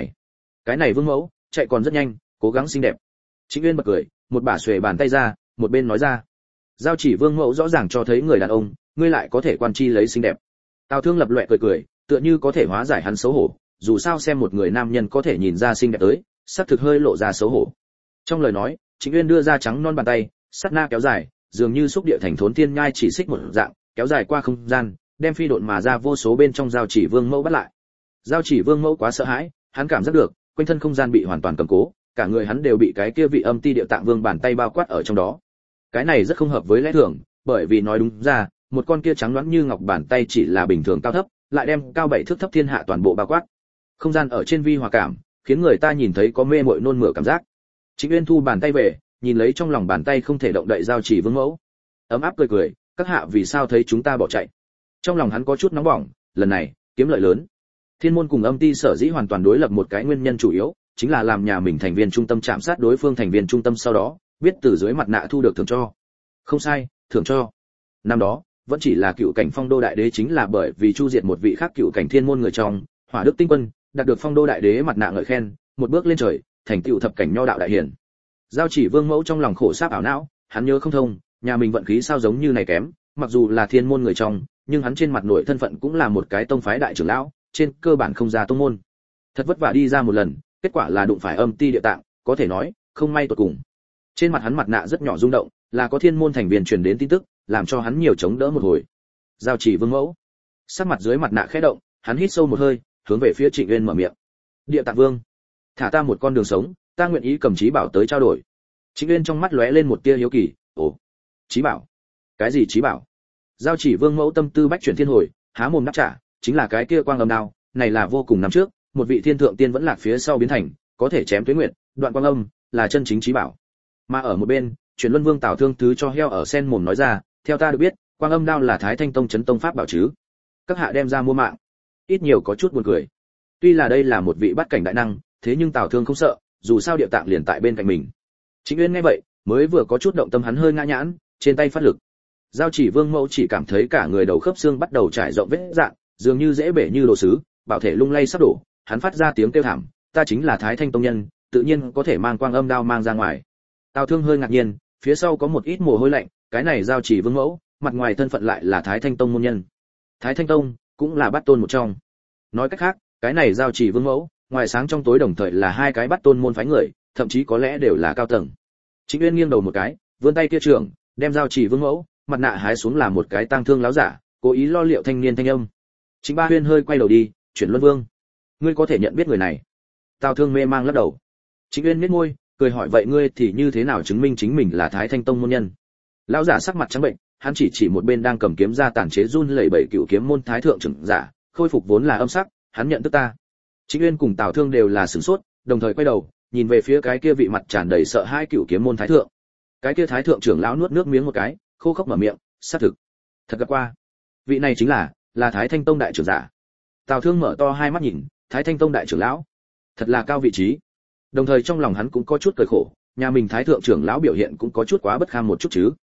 cái này vương mẫu, chạy còn rất nhanh, cố gắng xinh đẹp. Chính Uyên bật cười, một bả xuề bàn tay ra, một bên nói ra. Giao Chỉ Vương mẫu rõ ràng cho thấy người đàn ông, ngươi lại có thể quan chi lấy xinh đẹp. Tào Thương lập loè cười, tựa như có thể hóa giải hắn xấu hổ, dù sao xem một người nam nhân có thể nhìn ra xinh đẹp tới, sắc thực hơi lộ ra xấu hổ. Trong lời nói, Chính Uyên đưa ra trắng non bàn tay, sát na kéo dài, dường như xúc địa thành thốn thiên nhai chỉ xích một dạng, kéo dài qua không gian, đem phi độn mà ra vô số bên trong Giao Chỉ Vương mẫu bắt lại. Giao Chỉ Vương mẫu quá sợ hãi, hắn cảm giác được, quanh thân không gian bị hoàn toàn cầm cố, cả người hắn đều bị cái kia vị âm ti địa tạng vương bàn tay bao quát ở trong đó. Cái này rất không hợp với lẽ thường, bởi vì nói đúng ra, một con kia trắng loãng như ngọc bàn tay chỉ là bình thường cao thấp, lại đem cao 7 thước thấp thiên hạ toàn bộ bao quát. Không gian ở trên vi hòa cảm, khiến người ta nhìn thấy có mê muội nôn mửa cảm giác. Chính Uyên thu bàn tay về, nhìn lấy trong lòng bàn tay không thể động đậy Giao Chỉ Vương mẫu, ấm áp cười, các hạ vì sao thấy chúng ta bỏ chạy? Trong lòng hắn có chút nóng bỏng, lần này kiếm lợi lớn. Thiên môn cùng âm ti sở dĩ hoàn toàn đối lập một cái nguyên nhân chủ yếu, chính là làm nhà mình thành viên trung tâm chạm sát đối phương thành viên trung tâm, sau đó biết từ dưới mặt nạ thu được thưởng cho. Không sai, thưởng cho. Năm đó vẫn chỉ là cựu cảnh phong đô đại đế, chính là bởi vì chu diệt một vị khác cựu cảnh thiên môn người trong Hỏa Đức Tinh Quân, đạt được phong đô đại đế mặt nạ ngợi khen, một bước lên trời, thành tựu thập cảnh nho đạo đại hiển. Giao Chỉ Vương mẫu trong lòng khổ sáp ảo não, hắn nhớ không thông, nhà mình vận khí sao giống như này kém, mặc dù là thiên môn người trong, nhưng hắn trên mặt nội thân phận cũng là một cái tông phái đại trưởng lão, trên cơ bản không ra tông môn. Thật vất vả đi ra một lần, kết quả là đụng phải âm ti địa tạng, có thể nói không may tột cùng. Trên mặt hắn mặt nạ rất nhỏ rung động, là có thiên môn thành viên truyền đến tin tức, làm cho hắn nhiều chống đỡ một hồi. Giao Chỉ Vương mẫu, sắc mặt dưới mặt nạ khẽ động, hắn hít sâu một hơi, hướng về phía Trịnh Uyên mở miệng. Địa tạng vương, thả ta một con đường sống, ta nguyện ý cầm chí bảo tới trao đổi. Trịnh Uyên trong mắt lóe lên một tia hiếu kỳ, ồ, chí bảo? Cái gì chí bảo? Giao Chỉ Vương mẫu tâm tư bách chuyển thiên hồi, há mồm đáp trả, chính là cái kia quang âm đao, này là vô cùng năm trước, một vị thiên thượng tiên vẫn lạc phía sau biến thành, có thể chém tuế nguyệt, đoạn quang âm, là chân chính chí bảo. Mà ở một bên, Truyền Luân Vương Tào Thương thứ cho heo ở sen mồm nói ra, theo ta được biết, quang âm đao là Thái Thanh Tông chấn tông pháp bảo chứ? Các hạ đem ra mua mạng. Ít nhiều có chút buồn cười. Tuy là đây là một vị bát cảnh đại năng, thế nhưng Tào Thương không sợ, dù sao địa tạng liền tại bên cạnh mình. Chính Uyên nghe vậy, mới vừa có chút động tâm, hắn hơi ngã nhãn, trên tay phát lực. Giao Chỉ Vương mẫu chỉ cảm thấy cả người đầu khớp xương bắt đầu trải rộng vết rạn, dường như dễ bể như đồ sứ, bảo thể lung lay sắp đổ, hắn phát ra tiếng kêu thảm, ta chính là Thái Thanh Tông nhân, tự nhiên có thể mang quang âm đao mang ra ngoài. Tào Thương hơi ngạc nhiên, phía sau có một ít mồ hôi lạnh, cái này Giao Chỉ Vương mẫu, mặt ngoài thân phận lại là Thái Thanh Tông môn nhân. Thái Thanh Tông cũng là bát tôn một trong. Nói cách khác, cái này Giao Chỉ Vương mẫu, ngoài sáng trong tối đồng thời là hai cái bát tôn môn phái người, thậm chí có lẽ đều là cao tầng. Chính Uyên nghiêng đầu một cái, vươn tay kia trưởng, đem Giao Chỉ Vương mẫu, mặt nạ hái xuống là một cái tang thương láo giả, cố ý lo liệu thanh niên thanh âm. Chính Ba Huyên hơi quay đầu đi, Chuyển Luân Vương, ngươi có thể nhận biết người này? Tào Thương mê mang lắc đầu. Chính Uyên nhếch môi, cười hỏi vậy ngươi thì như thế nào chứng minh chính mình là Thái Thanh Tông môn nhân? Lão giả sắc mặt trắng bệnh, hắn chỉ một bên đang cầm kiếm ra tàn chế run lẩy bẩy cựu kiếm môn thái thượng trưởng giả, khôi phục vốn là âm sắc, hắn nhận thức ta. Chính Uyên cùng Tào Thương đều là sửng sốt, đồng thời quay đầu, nhìn về phía cái kia vị mặt tràn đầy sợ hãi cựu kiếm môn thái thượng. Cái kia thái thượng trưởng lão nuốt nước miếng một cái, khô khốc mở miệng, xác thực, thật gặp qua. Vị này chính là Thái Thanh Tông đại trưởng giả. Tào Thương mở to hai mắt nhìn, Thái Thanh Tông đại trưởng lão, thật là cao vị trí. Đồng thời trong lòng hắn cũng có chút cười khổ, nhà mình thái thượng trưởng lão biểu hiện cũng có chút quá bất kham một chút chứ.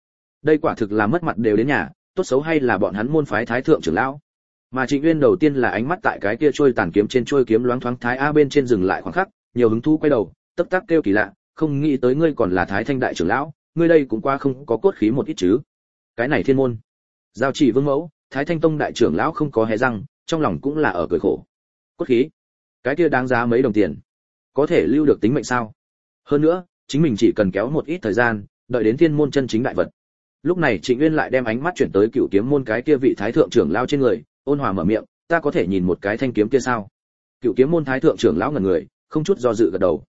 Đây quả thực là mất mặt đều đến nhà, tốt xấu hay là bọn hắn môn phái thái thượng trưởng lão. Mà Trịnh Uyên đầu tiên là ánh mắt tại cái kia trôi tàn kiếm trên trôi kiếm loáng thoáng thái a bên trên dừng lại khoảng khắc, nhiều hứng thú quay đầu, tấp tắc kêu kỳ lạ, không nghĩ tới ngươi còn là Thái Thanh đại trưởng lão, ngươi đây cũng qua không có cốt khí một ít chứ. Cái này thiên môn. Giao Chỉ Vương mẫu, Thái Thanh tông đại trưởng lão không có hé răng, trong lòng cũng là ở cười khổ. Cốt khí? Cái kia đáng giá mấy đồng tiền? Có thể lưu được tính mệnh sao? Hơn nữa, chính mình chỉ cần kéo một ít thời gian, đợi đến thiên môn chân chính đại vật. Lúc này Trịnh Uyên lại đem ánh mắt chuyển tới Cửu Kiếm môn cái kia vị thái thượng trưởng lão trên người, ôn hòa mở miệng, ta có thể nhìn một cái thanh kiếm kia sao? Cửu Kiếm môn thái thượng trưởng lão ngẩn người, không chút do dự gật đầu.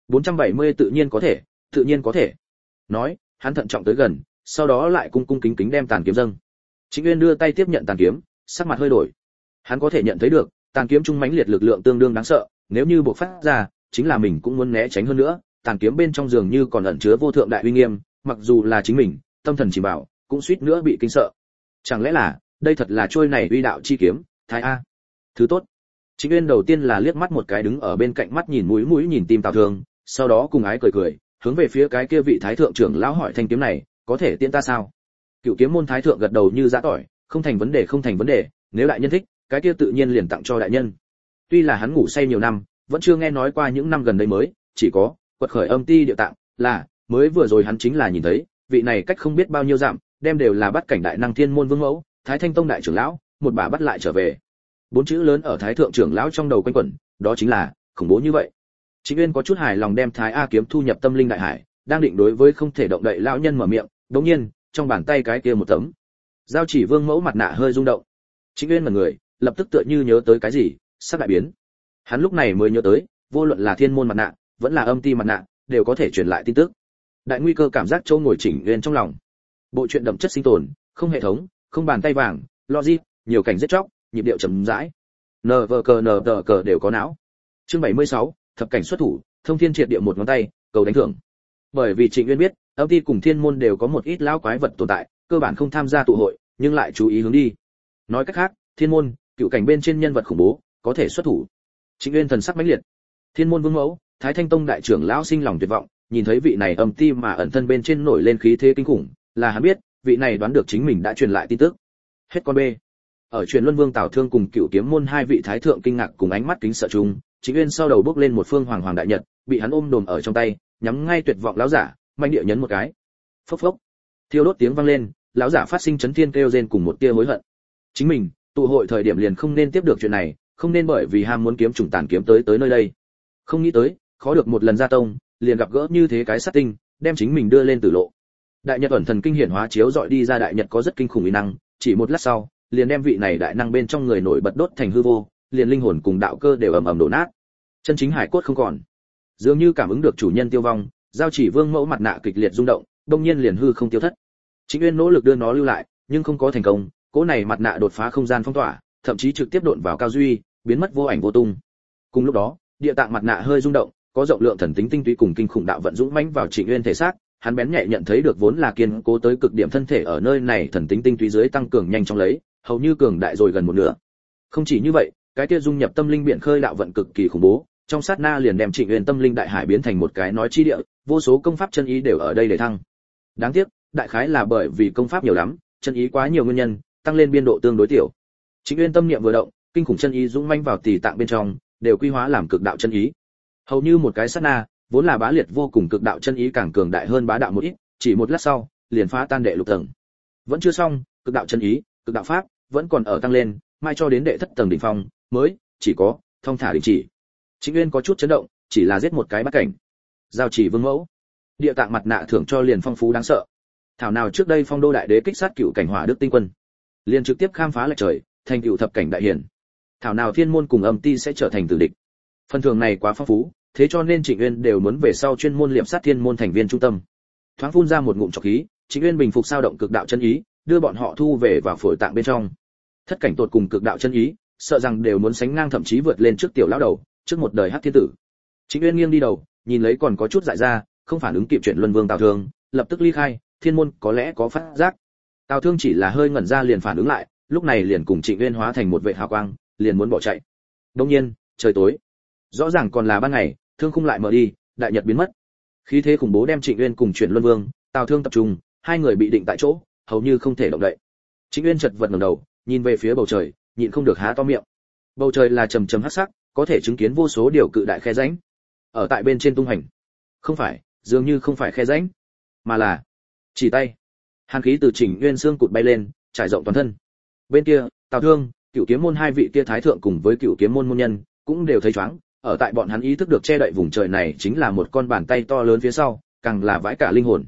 470 tự nhiên có thể, tự nhiên có thể. Nói, hắn thận trọng tới gần, sau đó lại cung cung kính kính đem tàn kiếm dâng. Trịnh Uyên đưa tay tiếp nhận tàn kiếm, sắc mặt hơi đổi. Hắn có thể nhận thấy được, tàn kiếm trung mãnh liệt lực lượng tương đương đáng sợ, nếu như bộc phát ra, chính là mình cũng muốn né tránh hơn nữa, tàn kiếm bên trong dường như còn ẩn chứa vô thượng đại uy nghiêm, mặc dù là chính mình, tâm thần chỉ bảo, cũng suýt nữa bị kinh sợ. Chẳng lẽ là, đây thật là trôi này uy đạo chi kiếm, Thái A. Thứ tốt. Trịnh Uyên đầu tiên là liếc mắt một cái đứng ở bên cạnh mắt nhìn mũi nhìn tim Tào Thương, sau đó cùng ái cười, hướng về phía cái kia vị thái thượng trưởng lão hỏi thanh kiếm này, có thể tiễn ta sao? Cựu Kiếm môn thái thượng gật đầu như giã tỏi, không thành vấn đề, nếu đại nhân thích, cái kia tự nhiên liền tặng cho đại nhân. Tuy là hắn ngủ say nhiều năm, vẫn chưa nghe nói qua những năm gần đây mới, chỉ có quật khởi âm ti địa tạng, là mới vừa rồi hắn chính là nhìn thấy, vị này cách không biết bao nhiêu dặm, đem đều là bắt cảnh đại năng thiên môn vương mẫu, Thái Thanh tông đại trưởng lão, một bà bắt lại trở về. 4 chữ lớn ở thái thượng trưởng lão trong đầu quanh quẩn, đó chính là khủng bố như vậy. Trịnh Uyên có chút hài lòng đem Thái A kiếm thu nhập tâm linh đại hải, đang định đối với không thể động đậy lão nhân mở miệng, đột nhiên, trong bàn tay cái kia một tấm Giao Chỉ Vương mẫu mặt nạ hơi rung động. Trịnh Uyên mặt người, lập tức tựa như nhớ tới cái gì, sắc đại biến. Hắn lúc này mới nhớ tới, vô luận là thiên môn mặt nạ, vẫn là âm ti mặt nạ, đều có thể truyền lại tin tức. Đại nguy cơ cảm giác trâu ngồi Trịnh Uyên trong lòng. Bộ truyện đậm chất sinh tồn, không hệ thống, không bàn tay vàng, logic, nhiều cảnh giết chóc, nhịp điệu chậm rãi. Nờ cờ đều có não. Chương 76, thập cảnh xuất thủ, thông thiên triệt địa một ngón tay, cầu đánh thưởng. Bởi vì Trịnh Uyên biết, âm ti cùng thiên môn đều có một ít lão quái vật tồn tại, cơ bản không tham gia tụ hội, nhưng lại chú ý hướng đi. Nói cách khác, thiên môn, cựu cảnh bên trên nhân vật khủng bố, có thể xuất thủ. Trịnh Uyên thần sắc mãnh liệt. Thiên môn vương mẫu, Thái Thanh tông đại trưởng lão sinh lòng tuyệt vọng, nhìn thấy vị này âm ti mà ẩn thân bên trên nổi lên khí thế kinh khủng, là hắn biết, vị này đoán được chính mình đã truyền lại tin tức. Hết con bê. Ở truyền luân vương Tào Thương cùng Cửu Kiếm môn hai vị thái thượng kinh ngạc cùng ánh mắt kính sợ chung, Trịnh Uyên sau đầu bước lên một phương hoàng đại nhật, bị hắn ôm đồm ở trong tay, nhắm ngay tuyệt vọng lão giả, mạnh địa nhấn một cái. Phốc phốc. Thiêu đốt tiếng vang lên, lão giả phát sinh chấn thiên kêu rên cùng một tia hối hận. Chính mình, tụ hội thời điểm liền không nên tiếp được chuyện này, không nên bởi vì ham muốn kiếm trùng tàn kiếm tới nơi đây. Không nghĩ tới, khó được một lần ra tông, liền gặp gỡ như thế cái sát tinh, đem chính mình đưa lên tử lộ. Đại Nhật ẩn thần kinh hiển hóa chiếu dọi đi ra đại nhật có rất kinh khủng uy năng, chỉ một lát sau, liền đem vị này đại năng bên trong người nổi bật đốt thành hư vô, liền linh hồn cùng đạo cơ đều ầm ầm đổ nát. Chân chính hải cốt không còn. Dường như cảm ứng được chủ nhân tiêu vong, Giao Chỉ Vương mẫu mặt nạ kịch liệt rung động, đột nhiên liền hư không tiêu thất. Trịnh Uyên nỗ lực đưa nó lưu lại, nhưng không có thành công, cỗ này mặt nạ đột phá không gian phong tỏa, thậm chí trực tiếp độn vào cao duy, biến mất vô ảnh vô tung. Cùng lúc đó, địa tạng mặt nạ hơi rung động, có rộng lượng thần tính tinh túy cùng kinh khủng đạo vận dũng mãnh vào Trịnh Uyên thể xác, hắn bén nhạy nhận thấy được vốn là kiên cố tới cực điểm thân thể ở nơi này thần tính tinh túy dưới tăng cường nhanh chóng lấy, hầu như cường đại rồi gần một nửa. Không chỉ như vậy, cái kia dung nhập tâm linh biển khơi đạo vận cực kỳ khủng bố, trong sát na liền đem Trịnh Uyên tâm linh đại hải biến thành một cái nói chi địa, vô số công pháp chân ý đều ở đây để thăng. Đáng tiếc, đại khái là bởi vì công pháp nhiều lắm, chân ý quá nhiều nguyên nhân, tăng lên biên độ tương đối tiểu. Trịnh Uyên tâm niệm vừa động, kinh khủng chân ý dũng mãnh vào tỳ tạng bên trong, đều quy hóa làm cực đạo chân ý. Hầu như một cái sát na, vốn là bá liệt vô cùng cực đạo chân ý càng cường đại hơn bá đạo một ít, chỉ một lát sau, liền phá tan đệ lục tầng. Vẫn chưa xong, cực đạo chân ý, cực đạo pháp vẫn còn ở tăng lên, mai cho đến đệ thất tầng đỉnh phong, mới chỉ có thông thả đình chỉ. Trịnh Uyên có chút chấn động, chỉ là giết một cái bắt cảnh. Giao Chỉ Vương mẫu, địa tạng mặt nạ thưởng cho liền phong phú đáng sợ. Thảo nào trước đây Phong Đô đại đế kích sát cựu cảnh Hỏa Đức tinh quân, liền trực tiếp khám phá lệch trời, thành cựu thập cảnh đại hiển. Thảo nào thiên môn cùng âm ti sẽ trở thành tử địch. Phần thưởng này quá phong phú, thế cho nên Trịnh Uyên đều muốn về sau chuyên môn liệp sát thiên môn thành viên trung tâm. Thoáng phun ra một ngụm trọc khí, Trịnh Uyên bình phục sao động cực đạo chân ý, đưa bọn họ thu về vào phổi tạng bên trong. Thất cảnh tột cùng cực đạo chân ý, sợ rằng đều muốn sánh ngang thậm chí vượt lên trước tiểu lão đầu, trước một đời hắc thiên tử. Trịnh Uyên nghiêng đi đầu, nhìn lấy còn có chút dại ra, không phản ứng kịp chuyện luân vương Tào Thương, lập tức ly khai, thiên môn có lẽ có phát giác. Tào Thương chỉ là hơi ngẩn ra liền phản ứng lại, lúc này liền cùng Trịnh Uyên hóa thành một vệt hào quang, liền muốn bỏ chạy. Đương nhiên, trời tối. Rõ ràng còn là ban ngày, thương khung lại mở đi, đại nhật biến mất. Khí thế khủng bố đem Trịnh Uyên cùng chuyển luân vương, Tào Thương tập trung, hai người bị định tại chỗ, hầu như không thể động đậy. Trịnh Uyên chật vật ngẩng đầu, nhìn về phía bầu trời, nhịn không được há to miệng. Bầu trời là trầm trầm hắc sắc, có thể chứng kiến vô số điều cự đại khe rãnh. Ở tại bên trên tung hành. Không phải, dường như không phải khe rãnh, mà là chỉ tay. Hàn khí từ Trịnh Uyên xương cụt bay lên, trải rộng toàn thân. Bên kia, Tào Thương, Cửu Kiếm môn hai vị kia thái thượng cùng với Cửu Kiếm môn môn nhân, cũng đều thấy choáng, ở tại bọn hắn ý thức được che đậy vùng trời này chính là một con bàn tay to lớn phía sau, càng là vãi cả linh hồn.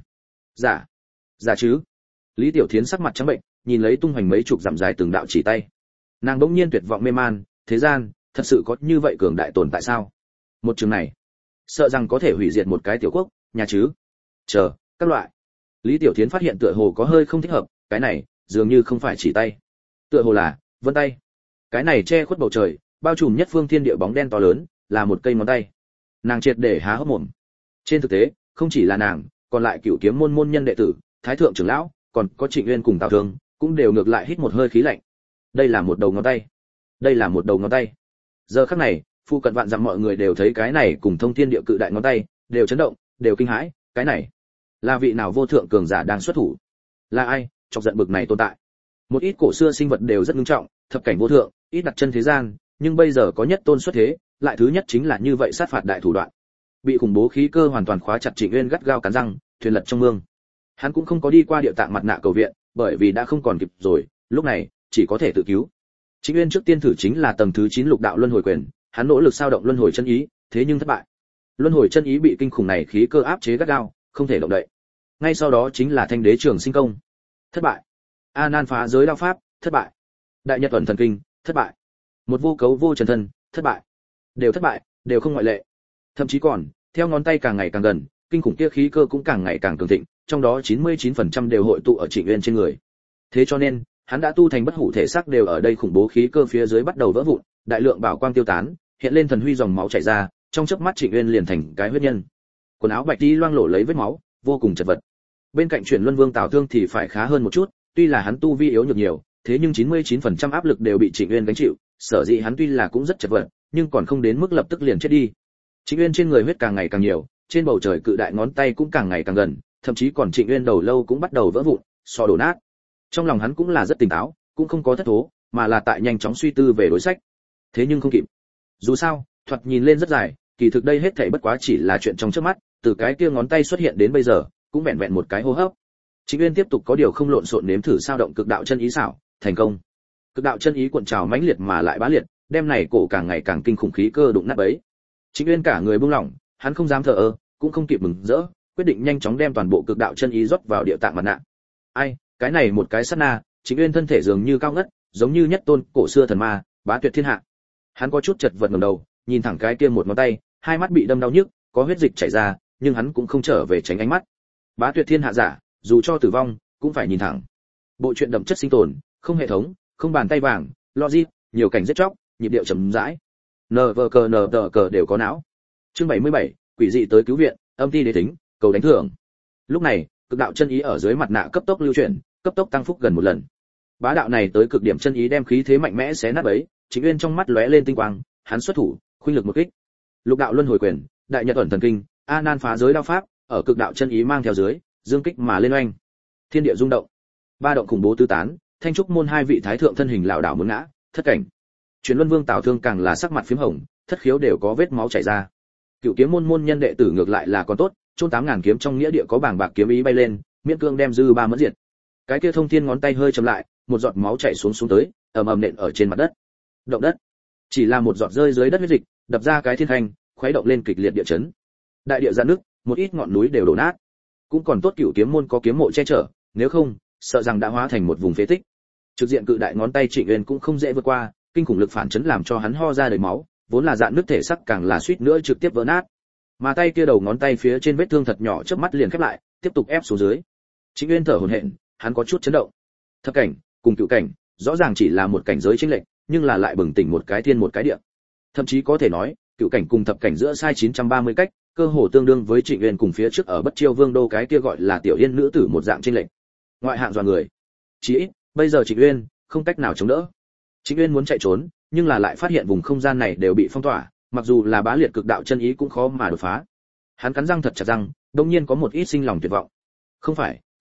Giả chứ? Lý Tiểu Thiến sắc mặt trắng bệnh, nhìn lấy tung hoành mấy chục dặm dài từng đạo chỉ tay. Nàng bỗng nhiên tuyệt vọng mê man, thế gian, thật sự có như vậy cường đại tồn tại sao? Một trường này, sợ rằng có thể hủy diệt một cái tiểu quốc, nhà chứ? Chờ, các loại. Lý Tiểu Thiến phát hiện tựa hồ có hơi không thích hợp, cái này, dường như không phải chỉ tay. Tựa hồ là vân tay. Cái này che khuất bầu trời, bao trùm nhất phương thiên địa bóng đen to lớn, là một cây ngón tay. Nàng triệt để há hốc mồm. Trên thực tế, không chỉ là nàng, còn lại Cửu Kiếm môn môn nhân đệ tử, thái thượng trưởng lão, còn có Trịnh Uyên cùng Tào Thương, cũng đều ngược lại hít một hơi khí lạnh. Đây là một đầu ngón tay. Đây là một đầu ngón tay. Giờ khắc này, phu cận vạn dặm mọi người đều thấy cái này cùng thông thiên địa cự đại ngón tay, đều chấn động, đều kinh hãi, cái này là vị nào vô thượng cường giả đang xuất thủ? Là ai chọc giận bực này tồn tại? Một ít cổ xưa sinh vật đều rất nghiêm trọng, thập cảnh vô thượng, ít đặt chân thế gian, nhưng bây giờ có nhất tôn xuất thế, lại thứ nhất chính là như vậy sát phạt đại thủ đoạn. Bị khủng bố khí cơ hoàn toàn khóa chặt Trịnh Uyên gắt gao cắn răng, thuyền lật trong mương. Hắn cũng không có đi qua địa tạng mặt nạ cầu viện, bởi vì đã không còn kịp rồi, lúc này chỉ có thể tự cứu. Trịnh Uyên trước tiên thử chính là tầng thứ 9 lục đạo luân hồi quyền, hắn nỗ lực sao động luân hồi chân ý, thế nhưng thất bại. Luân hồi chân ý bị kinh khủng này khí cơ áp chế gắt gao, không thể động đậy. Ngay sau đó chính là Thanh Đế Trường Sinh Công, thất bại. A Nan phá giới đao pháp, thất bại. Đại Nhật Tuần thần kinh, thất bại. Một vô cấu vô trần thân, thất bại. Đều thất bại, đều không ngoại lệ. Thậm chí còn, theo ngón tay càng ngày càng gần, kinh khủng kia khí cơ cũng càng ngày càng cường thịnh, trong đó 99% đều hội tụ ở Trịnh Uyên trên người. Thế cho nên, hắn đã tu thành bất hủ thể xác đều ở đây khủng bố khí cơ phía dưới bắt đầu vỡ vụn, đại lượng bảo quang tiêu tán, hiện lên thần huy dòng máu chảy ra, trong chớp mắt Trịnh Uyên liền thành cái huyết nhân. Quần áo bạch y loang lổ lấy vết máu, vô cùng chật vật. Bên cạnh Chuyển Luân Vương Tào Thương thì phải khá hơn một chút, tuy là hắn tu vi yếu nhược nhiều, thế nhưng 99% áp lực đều bị Trịnh Uyên gánh chịu, sở dĩ hắn tuy là cũng rất chật vật, nhưng còn không đến mức lập tức liền chết đi. Trịnh Uyên trên người huyết càng ngày càng nhiều, trên bầu trời cự đại ngón tay cũng càng ngày càng gần, thậm chí còn Trịnh Uyên đầu lâu cũng bắt đầu vỡ vụn, sọ đổ nát. Trong lòng hắn cũng là rất tỉnh táo, cũng không có thất thố, mà là tại nhanh chóng suy tư về đối sách. Thế nhưng không kịp. Dù sao, thoạt nhìn lên rất dài, kỳ thực đây hết thảy bất quá chỉ là chuyện trong chớp mắt, từ cái kia ngón tay xuất hiện đến bây giờ, cũng vẹn vẹn một cái hô hấp. Trịnh Uyên tiếp tục có điều không lộn xộn nếm thử sao động cực đạo chân ý xảo, thành công. Cực đạo chân ý cuộn trào mãnh liệt mà lại bá liệt, đem này cổ càng ngày càng kinh khủng khí cơ đụng nát bấy. Trịnh Uyên cả người buông lỏng, hắn không dám thờ ơ, cũng không kịp mừng rỡ, quyết định nhanh chóng đem toàn bộ cực đạo chân ý rót vào địa tạng mặt nạ. Ai, cái này một cái sát na, Trịnh Uyên thân thể dường như cao ngất, giống như nhất tôn cổ xưa thần ma, bá tuyệt thiên hạ. Hắn có chút chật vật ngẩng đầu, nhìn thẳng cái kia một ngón tay, hai mắt bị đâm đau nhức, có huyết dịch chảy ra, nhưng hắn cũng không trở về tránh ánh mắt. Bá tuyệt thiên hạ giả, dù cho tử vong, cũng phải nhìn thẳng. Bộ truyện đậm chất sinh tồn, không hệ thống, không bàn tay vàng, logic, nhiều cảnh giết chóc, nhịp điệu chậm rãi. NVCNVC đều có não. Chương 77, quỷ dị tới cứu viện, âm ti đế tính, cầu đánh thưởng. Lúc này, cực đạo chân ý ở dưới mặt nạ cấp tốc lưu chuyển, cấp tốc tăng phúc gần một lần. Bá đạo này tới cực điểm chân ý đem khí thế mạnh mẽ xé nát bấy, Trịnh Uyên trong mắt lóe lên tinh quang, hắn xuất thủ, khuynh lực một kích. Lục đạo luân hồi quyền, đại nhật ẩn thần kinh, A Nan phá giới đao pháp, ở cực đạo chân ý mang theo dưới, dương kích mà lên oanh. Thiên địa rung động, ba động khủng bố tứ tán, Thanh trúc môn hai vị thái thượng thân hình lão đảo muốn ngã, thất cảnh. Chuyển Luân Vương Tào Thương càng là sắc mặt phím hồng, thất khiếu đều có vết máu chảy ra. Cựu Kiếm môn môn nhân đệ tử ngược lại là còn tốt, chôn 8000 kiếm trong nghĩa địa có bảng bạc kiếm ý bay lên, miễn cương đem dư ba mẫn diệt. Cái kia thông thiên ngón tay hơi chậm lại, một giọt máu chảy xuống tới, ầm ầm nện ở trên mặt đất. Động đất. Chỉ là một giọt rơi dưới đất huyết dịch, đập ra cái thiên thanh, khuấy động lên kịch liệt địa chấn. Đại địa giãn nước, một ít ngọn núi đều đổ nát. Cũng còn tốt Cựu Kiếm môn có kiếm mộ che chở, nếu không, sợ rằng đã hóa thành một vùng phế tích. Trực diện cự đại ngón tay Trịnh Uyên cũng không dễ vượt qua, kinh khủng lực phản chấn làm cho hắn ho ra đầy máu, vốn là dạn nứt thể sắc càng là suýt nữa trực tiếp vỡ nát. Mà tay kia đầu ngón tay phía trên vết thương thật nhỏ chớp mắt liền khép lại, tiếp tục ép xuống dưới. Trịnh Uyên thở hổn hển, hắn có chút chấn động. Thập cảnh cùng cựu cảnh, rõ ràng chỉ là một cảnh giới chênh lệch, nhưng là lại bừng tỉnh một cái thiên một cái địa. Thậm chí có thể nói, cựu cảnh cùng thập cảnh giữa sai 930 cách, cơ hồ tương đương với Trịnh Uyên cùng phía trước ở Bất Chiêu Vương đô cái kia gọi là tiểu yên nữ tử một dạng chênh lệch. Ngoại hạng dọa người. Chỉ ít, bây giờ Trịnh Uyên không cách nào chống đỡ. Trịnh Uyên muốn chạy trốn, nhưng là lại phát hiện vùng không gian này đều bị phong tỏa, mặc dù là bá liệt cực đạo chân ý cũng khó mà đột phá. Hắn cắn răng thật chặt răng, đột nhiên có một ít sinh lòng tuyệt vọng.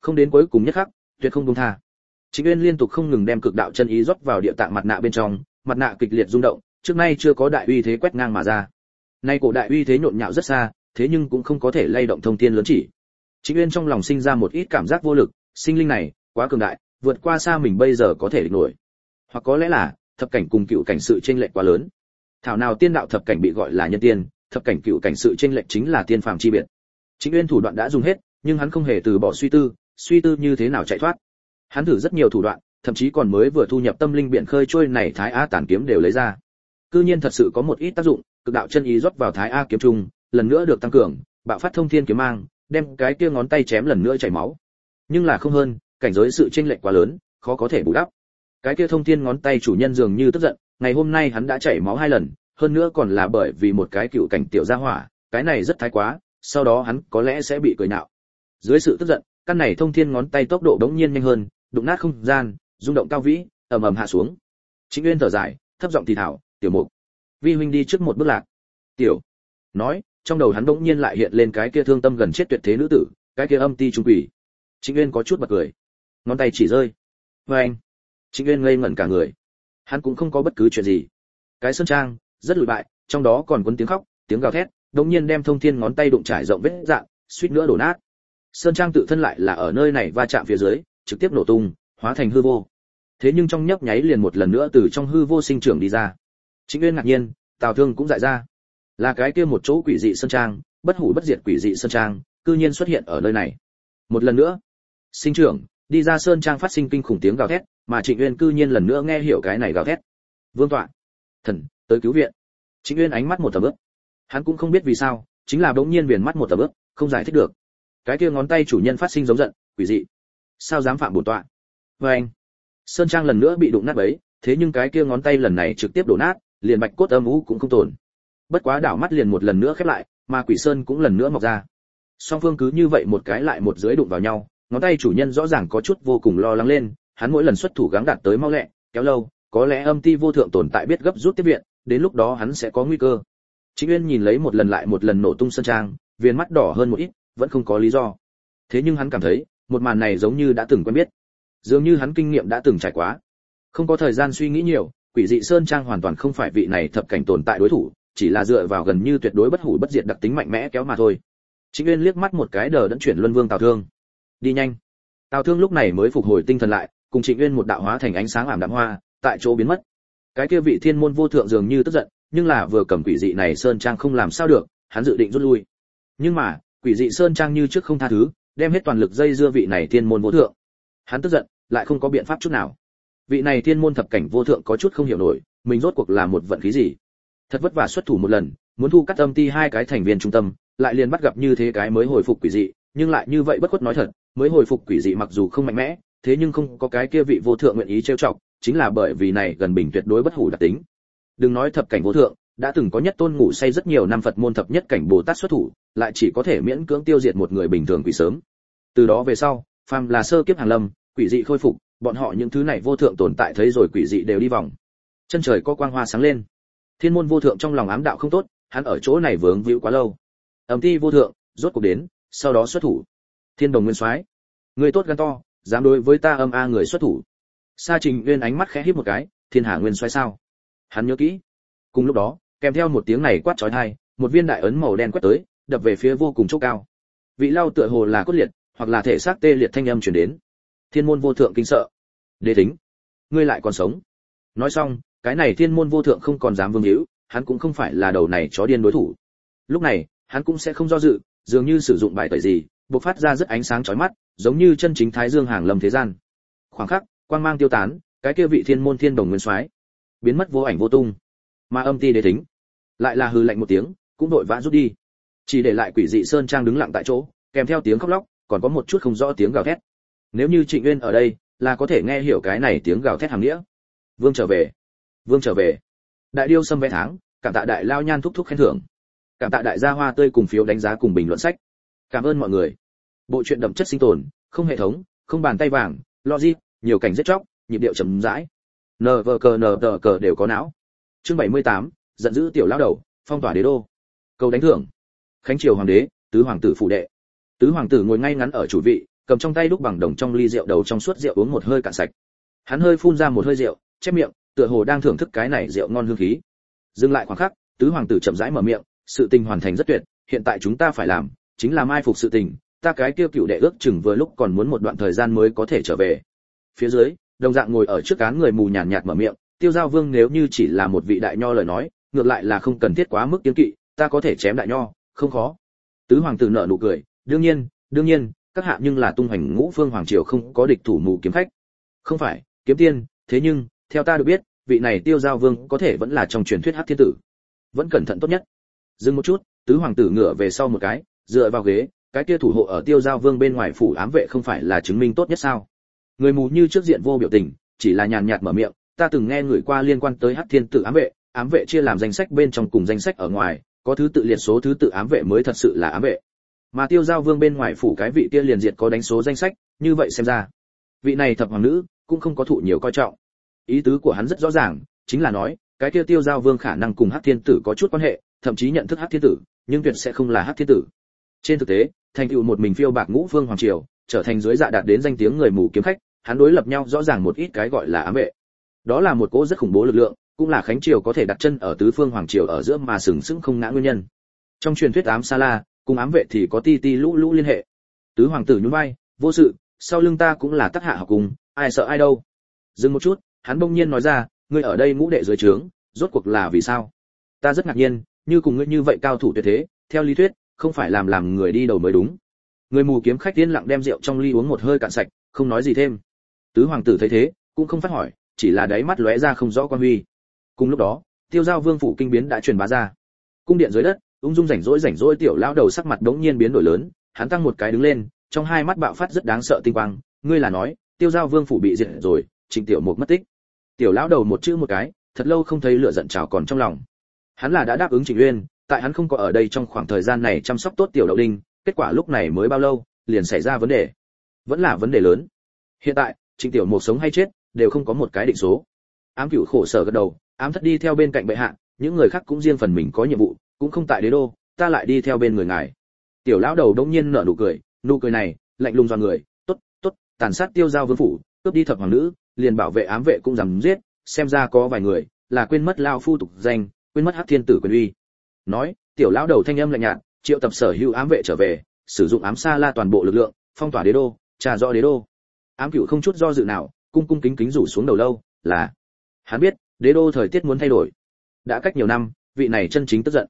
không đến cuối cùng nhất khắc, tuyệt không buông tha. Trịnh Uyên liên tục không ngừng đem cực đạo chân ý rót vào địa tạng mặt nạ bên trong, mặt nạ kịch liệt rung động, trước nay chưa có đại uy thế quét ngang mà ra. Nay cổ đại uy thế nhộn nhạo rất xa, thế nhưng cũng không có thể lay động thông thiên lớn chỉ. Trịnh Uyên trong lòng sinh ra một ít cảm giác vô lực, sinh linh này quá cường đại, vượt qua xa mình bây giờ có thể địch nổi. Hoặc có lẽ là thập cảnh cùng cựu cảnh sự chênh lệch quá lớn. Thảo nào tiên đạo thập cảnh bị gọi là nhân tiên, thập cảnh cựu cảnh sự chênh lệch chính là tiên phàm chi biệt. Trịnh Uyên thủ đoạn đã dùng hết, nhưng hắn không hề từ bỏ suy tư như thế nào chạy thoát. Hắn thử rất nhiều thủ đoạn, thậm chí còn mới vừa thu nhập tâm linh biển khơi trôi này Thái A tản kiếm đều lấy ra. Cư nhiên thật sự có một ít tác dụng, cực đạo chân ý rót vào Thái A kiếm trung, lần nữa được tăng cường, bạo phát thông thiên kiếm mang, đem cái kia ngón tay chém lần nữa chảy máu. Nhưng là không hơn, cảnh giới sự chênh lệch quá lớn, khó có thể bù đắp. Cái kia thông thiên ngón tay chủ nhân dường như tức giận, ngày hôm nay hắn đã chảy máu 2 lần, hơn nữa còn là bởi vì một cái cựu cảnh tiểu gia hỏa, cái này rất thái quá, sau đó hắn có lẽ sẽ bị cười nhạo. Dưới sự tức giận, căn này thông thiên ngón tay tốc độ đống nhiên nhanh hơn, đụng nát không gian, rung động cao vĩ, ầm ầm hạ xuống. Trịnh Uyên thở dài, thấp giọng thì thào, "Tiểu Mục, vi huynh đi trước một bước lạc." "Tiểu." Nói, trong đầu hắn đống nhiên lại hiện lên cái kia thương tâm gần chết tuyệt thế nữ tử, cái kia âm ti trung quỷ. Trịnh Uyên có chút bật cười. Ngón tay chỉ rơi. Oeng. Trịnh Uyên ngây ngẩn cả người. Hắn cũng không có bất cứ chuyện gì. Cái sơn trang rất lùi bại, trong đó còn cuốn tiếng khóc, tiếng gào thét, đống nhiên đem thông thiên ngón tay đụng trải rộng vết rạn, suýt nữa đổ nát. Sơn trang tự thân lại là ở nơi này va chạm phía dưới, trực tiếp nổ tung, hóa thành hư vô. Thế nhưng trong nhấp nháy liền một lần nữa từ trong hư vô sinh trưởng đi ra. Trịnh Uyên ngạc nhiên, Tào Thương cũng dại ra. Là cái kia một chỗ quỷ dị sơn trang, bất hủ bất diệt quỷ dị sơn trang, cư nhiên xuất hiện ở nơi này. Một lần nữa, sinh trưởng, đi ra sơn trang phát sinh kinh khủng tiếng gào thét, mà Trịnh Uyên cư nhiên lần nữa nghe hiểu cái này gào thét. Vương tọa, thần, tới cứu viện. Trịnh Uyên ánh mắt một tầm ướp. Hắn cũng không biết vì sao, chính là bỗng nhiên viền mắt một tầm ướp, không giải thích được. Cái kia ngón tay chủ nhân phát sinh giống giận, quỷ dị. Sao dám phạm bổn tọa? Anh, sơn trang lần nữa bị đụng nát bấy, thế nhưng cái kia ngón tay lần này trực tiếp đổ nát, liền bạch cốt âm u cũng không tồn. Bất quá đảo mắt liền một lần nữa khép lại, mà quỷ sơn cũng lần nữa mọc ra. Song phương cứ như vậy một cái lại một dưới đụng vào nhau, ngón tay chủ nhân rõ ràng có chút vô cùng lo lắng lên, hắn mỗi lần xuất thủ gắng đạt tới mau lẹ, kéo lâu, có lẽ âm ti vô thượng tồn tại biết gấp rút tiếp viện, đến lúc đó hắn sẽ có nguy cơ. Trịnh Uyên nhìn lấy một lần lại một lần nổ tung sơn trang, viền mắt đỏ hơn một ít, vẫn không có lý do. Thế nhưng hắn cảm thấy, một màn này giống như đã từng quen biết, dường như hắn kinh nghiệm đã từng trải qua. Không có thời gian suy nghĩ nhiều, quỷ dị sơn trang hoàn toàn không phải vị này thập cảnh tồn tại đối thủ, chỉ là dựa vào gần như tuyệt đối bất hủ bất diệt đặc tính mạnh mẽ kéo mà thôi. Trịnh Uyên liếc mắt một cái đờ đẫn chuyển luân vương Tào Thương. Đi nhanh. Tào Thương lúc này mới phục hồi tinh thần lại, cùng Trịnh Uyên một đạo hóa thành ánh sáng ảm đạm hoa, tại chỗ biến mất. Cái kia vị thiên môn vô thượng dường như tức giận, nhưng là vừa cầm quỷ dị này sơn trang không làm sao được, hắn dự định rút lui. Nhưng mà, quỷ dị sơn trang như trước không tha thứ, đem hết toàn lực dây dưa vị này thiên môn vô thượng. Hắn tức giận, lại không có biện pháp chút nào. Vị này thiên môn thập cảnh vô thượng có chút không hiểu nổi, mình rốt cuộc là một vận khí gì. Thật vất vả xuất thủ một lần, muốn thu cắt âm ti 2 cái thành viên trung tâm, lại liền bắt gặp như thế cái mới hồi phục quỷ dị, nhưng lại như vậy bất khuất nói thật, mới hồi phục quỷ dị mặc dù không mạnh mẽ, thế nhưng không có cái kia vị vô thượng nguyện ý trêu chọc, chính là bởi vì này gần bình tuyệt đối bất hủ đặc tính. Đừng nói thập cảnh vô thượng, đã từng có nhất tôn ngủ say rất nhiều năm Phật môn thập nhất cảnh Bồ Tát xuất thủ, lại chỉ có thể miễn cưỡng tiêu diệt một người bình thường quỷ sớm. Từ đó về sau, phàm là sơ kiếp hàng lâm, quỷ dị khôi phục, bọn họ những thứ này vô thượng tồn tại thấy rồi quỷ dị đều đi vòng. Chân trời có quang hoa sáng lên. Thiên môn vô thượng trong lòng ám đạo không tốt, hắn ở chỗ này vướng víu quá lâu. Âm ti vô thượng rốt cuộc đến, sau đó xuất thủ. Thiên Đồng Nguyên Soái, người tốt gan to, dám đối với ta âm a người xuất thủ. Sa Trình Uyên ánh mắt khẽ híp một cái, Thiên Hà Nguyên Soái sao? Hắn nhớ kỹ. Cùng lúc đó, kèm theo một tiếng này quát chói tai, một viên đại ấn màu đen quét tới, đập về phía vô cùng chỗ cao. Vị lao tựa hồ là cốt liệt, hoặc là thể xác tê liệt thanh âm truyền đến. Thiên môn vô thượng kinh sợ. Đế tính, ngươi lại còn sống. Nói xong, cái này thiên môn vô thượng không còn dám vương hữu, hắn cũng không phải là đầu này chó điên đối thủ. Lúc này, hắn cũng sẽ không do dự, dường như sử dụng bài tẩy gì, bộc phát ra rất ánh sáng chói mắt, giống như chân chính thái dương hàng lâm thế gian. Khoảng khắc, quang mang tiêu tán, cái kia vị thiên môn thiên đồng nguyên soái biến mất vô ảnh vô tung. Mà âm ti đế tính lại là hừ lạnh một tiếng, cũng đội vã rút đi, chỉ để lại quỷ dị sơn trang đứng lặng tại chỗ, kèm theo tiếng khóc lóc, còn có một chút không rõ tiếng gào thét. Nếu như Trịnh Uyên ở đây, là có thể nghe hiểu cái này tiếng gào thét hàm nghĩa. Vương trở về, vương trở về. Đại điêu sâm vé tháng, cảm tạ đại lao nhan thúc thúc khen thưởng, cảm tạ đại gia hoa tươi cùng phiếu đánh giá cùng bình luận sách. Cảm ơn mọi người. Bộ truyện đậm chất sinh tồn, không hệ thống, không bàn tay vàng, logic, nhiều cảnh giết chóc, nhịp điệu chậm rãi. NVCNVC đều có não. Chương 78, giận dữ tiểu lão đầu, phong tỏa đế đô. Cầu đánh thưởng. Khánh triều hoàng đế, tứ hoàng tử phủ đệ. Tứ hoàng tử ngồi ngay ngắn ở chủ vị, cầm trong tay đúc bằng đồng trong ly rượu đầu trong suốt rượu uống một hơi cạn sạch. Hắn hơi phun ra một hơi rượu, chép miệng, tựa hồ đang thưởng thức cái này rượu ngon hương khí. Dừng lại khoảng khắc, tứ hoàng tử chậm rãi mở miệng, sự tình hoàn thành rất tuyệt, hiện tại chúng ta phải làm chính là mai phục sự tình, ta cái kia cựu đệ ước chừng vừa lúc còn muốn một đoạn thời gian mới có thể trở về. Phía dưới, đồng dạng ngồi ở trước cán người mù nhàn nhạt mở miệng, Tiêu Giao Vương nếu như chỉ là một vị đại nho lời nói, ngược lại là không cần thiết quá mức kiêng kỵ, ta có thể chém đại nho, không khó. Tứ hoàng tử nở nụ cười, đương nhiên, các hạ nhưng là tung hoành ngũ phương hoàng triều không có địch thủ mù kiếm khách. Không phải, kiếm tiên, thế nhưng, theo ta được biết, vị này Tiêu Giao Vương có thể vẫn là trong truyền thuyết Hắc Thiên Tử. Vẫn cẩn thận tốt nhất. Dừng một chút, tứ hoàng tử ngửa về sau một cái, dựa vào ghế, cái kia thủ hộ ở Tiêu Giao Vương bên ngoài phủ ám vệ không phải là chứng minh tốt nhất sao? Người mù như trước diện vô biểu tình, chỉ là nhàn nhạt mở miệng, ta từng nghe người qua liên quan tới Hắc Thiên Tử ám vệ chia làm danh sách bên trong cùng danh sách ở ngoài, có thứ tự liệt số thứ tự ám vệ mới thật sự là ám vệ. Mà Tiêu Giao Vương bên ngoài phủ cái vị kia liền diệt có đánh số danh sách, như vậy xem ra, vị này thập hoàng nữ cũng không có thụ nhiều coi trọng. Ý tứ của hắn rất rõ ràng, chính là nói, cái kia Tiêu Giao Vương khả năng cùng Hắc Thiên Tử có chút quan hệ, thậm chí nhận thức Hắc Thiên Tử, nhưng tuyệt sẽ không là Hắc Thiên Tử. Trên thực tế, thành tựu một mình phiêu bạc ngũ phương hoàng triều, trở thành dưới dạ đạt đến danh tiếng người mù kiếm khách, hắn đối lập nhau rõ ràng một ít cái gọi là ám vệ. Đó là một cỗ rất khủng bố lực lượng, cũng là Khánh triều có thể đặt chân ở tứ phương hoàng triều ở giữa mà sừng sững không ngã nguyên nhân. Trong truyền thuyết ám sa la, cùng ám vệ thì có ti ti lũ lũ liên hệ. Tứ hoàng tử nhún vai, vô sự, sau lưng ta cũng là tác hạ học cùng, ai sợ ai đâu. Dừng một chút, hắn bỗng nhiên nói ra, ngươi ở đây ngũ đệ dưới trướng, rốt cuộc là vì sao? Ta rất ngạc nhiên, như cùng ngươi như vậy cao thủ tuyệt thế, theo lý thuyết, không phải làm người đi đầu mới đúng. Người mù kiếm khách yên lặng đem rượu trong ly uống một hơi cạn sạch, không nói gì thêm. Tứ hoàng tử thấy thế, cũng không phát hỏi, chỉ là đáy mắt lóe ra không rõ quan huy. Cùng lúc đó, Tiêu Giao Vương phủ kinh biến đã truyền bá ra. Cung điện dưới đất, ung dung rảnh rỗi tiểu lão đầu sắc mặt đống nhiên biến đổi lớn, hắn tăng một cái đứng lên, trong hai mắt bạo phát rất đáng sợ tinh quang, ngươi là nói, Tiêu Giao Vương phủ bị diệt rồi, Trịnh Tiểu Mục mất tích. Tiểu lão đầu một chữ một cái, thật lâu không thấy lửa giận trào còn trong lòng. Hắn là đã đáp ứng Trịnh Uyên, tại hắn không có ở đây trong khoảng thời gian này chăm sóc tốt tiểu đậu đinh, kết quả lúc này mới bao lâu, liền xảy ra vấn đề. Vẫn là vấn đề lớn. Hiện tại, Trịnh Tiểu Mục sống hay chết, đều không có một cái định số. Ám Cửu khổ sở gật đầu, ám thất đi theo bên cạnh bệ hạ, những người khác cũng riêng phần mình có nhiệm vụ, cũng không tại đế đô, ta lại đi theo bên người ngài. Tiểu lão đầu đống nhiên nở nụ cười này, lạnh lùng dọa người, tốt, tàn sát Tiêu Giao Vương phủ, cướp đi thập hoàng nữ, liền bảo vệ ám vệ cũng dám giết, xem ra có vài người là quên mất lao phu tục danh, quên mất Hắc Thiên Tử quyền uy. Nói, tiểu lão đầu thanh âm lạnh nhạt, triệu tập sở hữu ám vệ trở về, sử dụng ám sa la toàn bộ lực lượng, phong tỏa đế đô, tra rõ đế đô. Ám Cửu không chút do dự nào, cung kính rủ xuống đầu lâu, là hắn biết, đế đô thời tiết muốn thay đổi. Đã cách nhiều năm, vị này chân chính tức giận.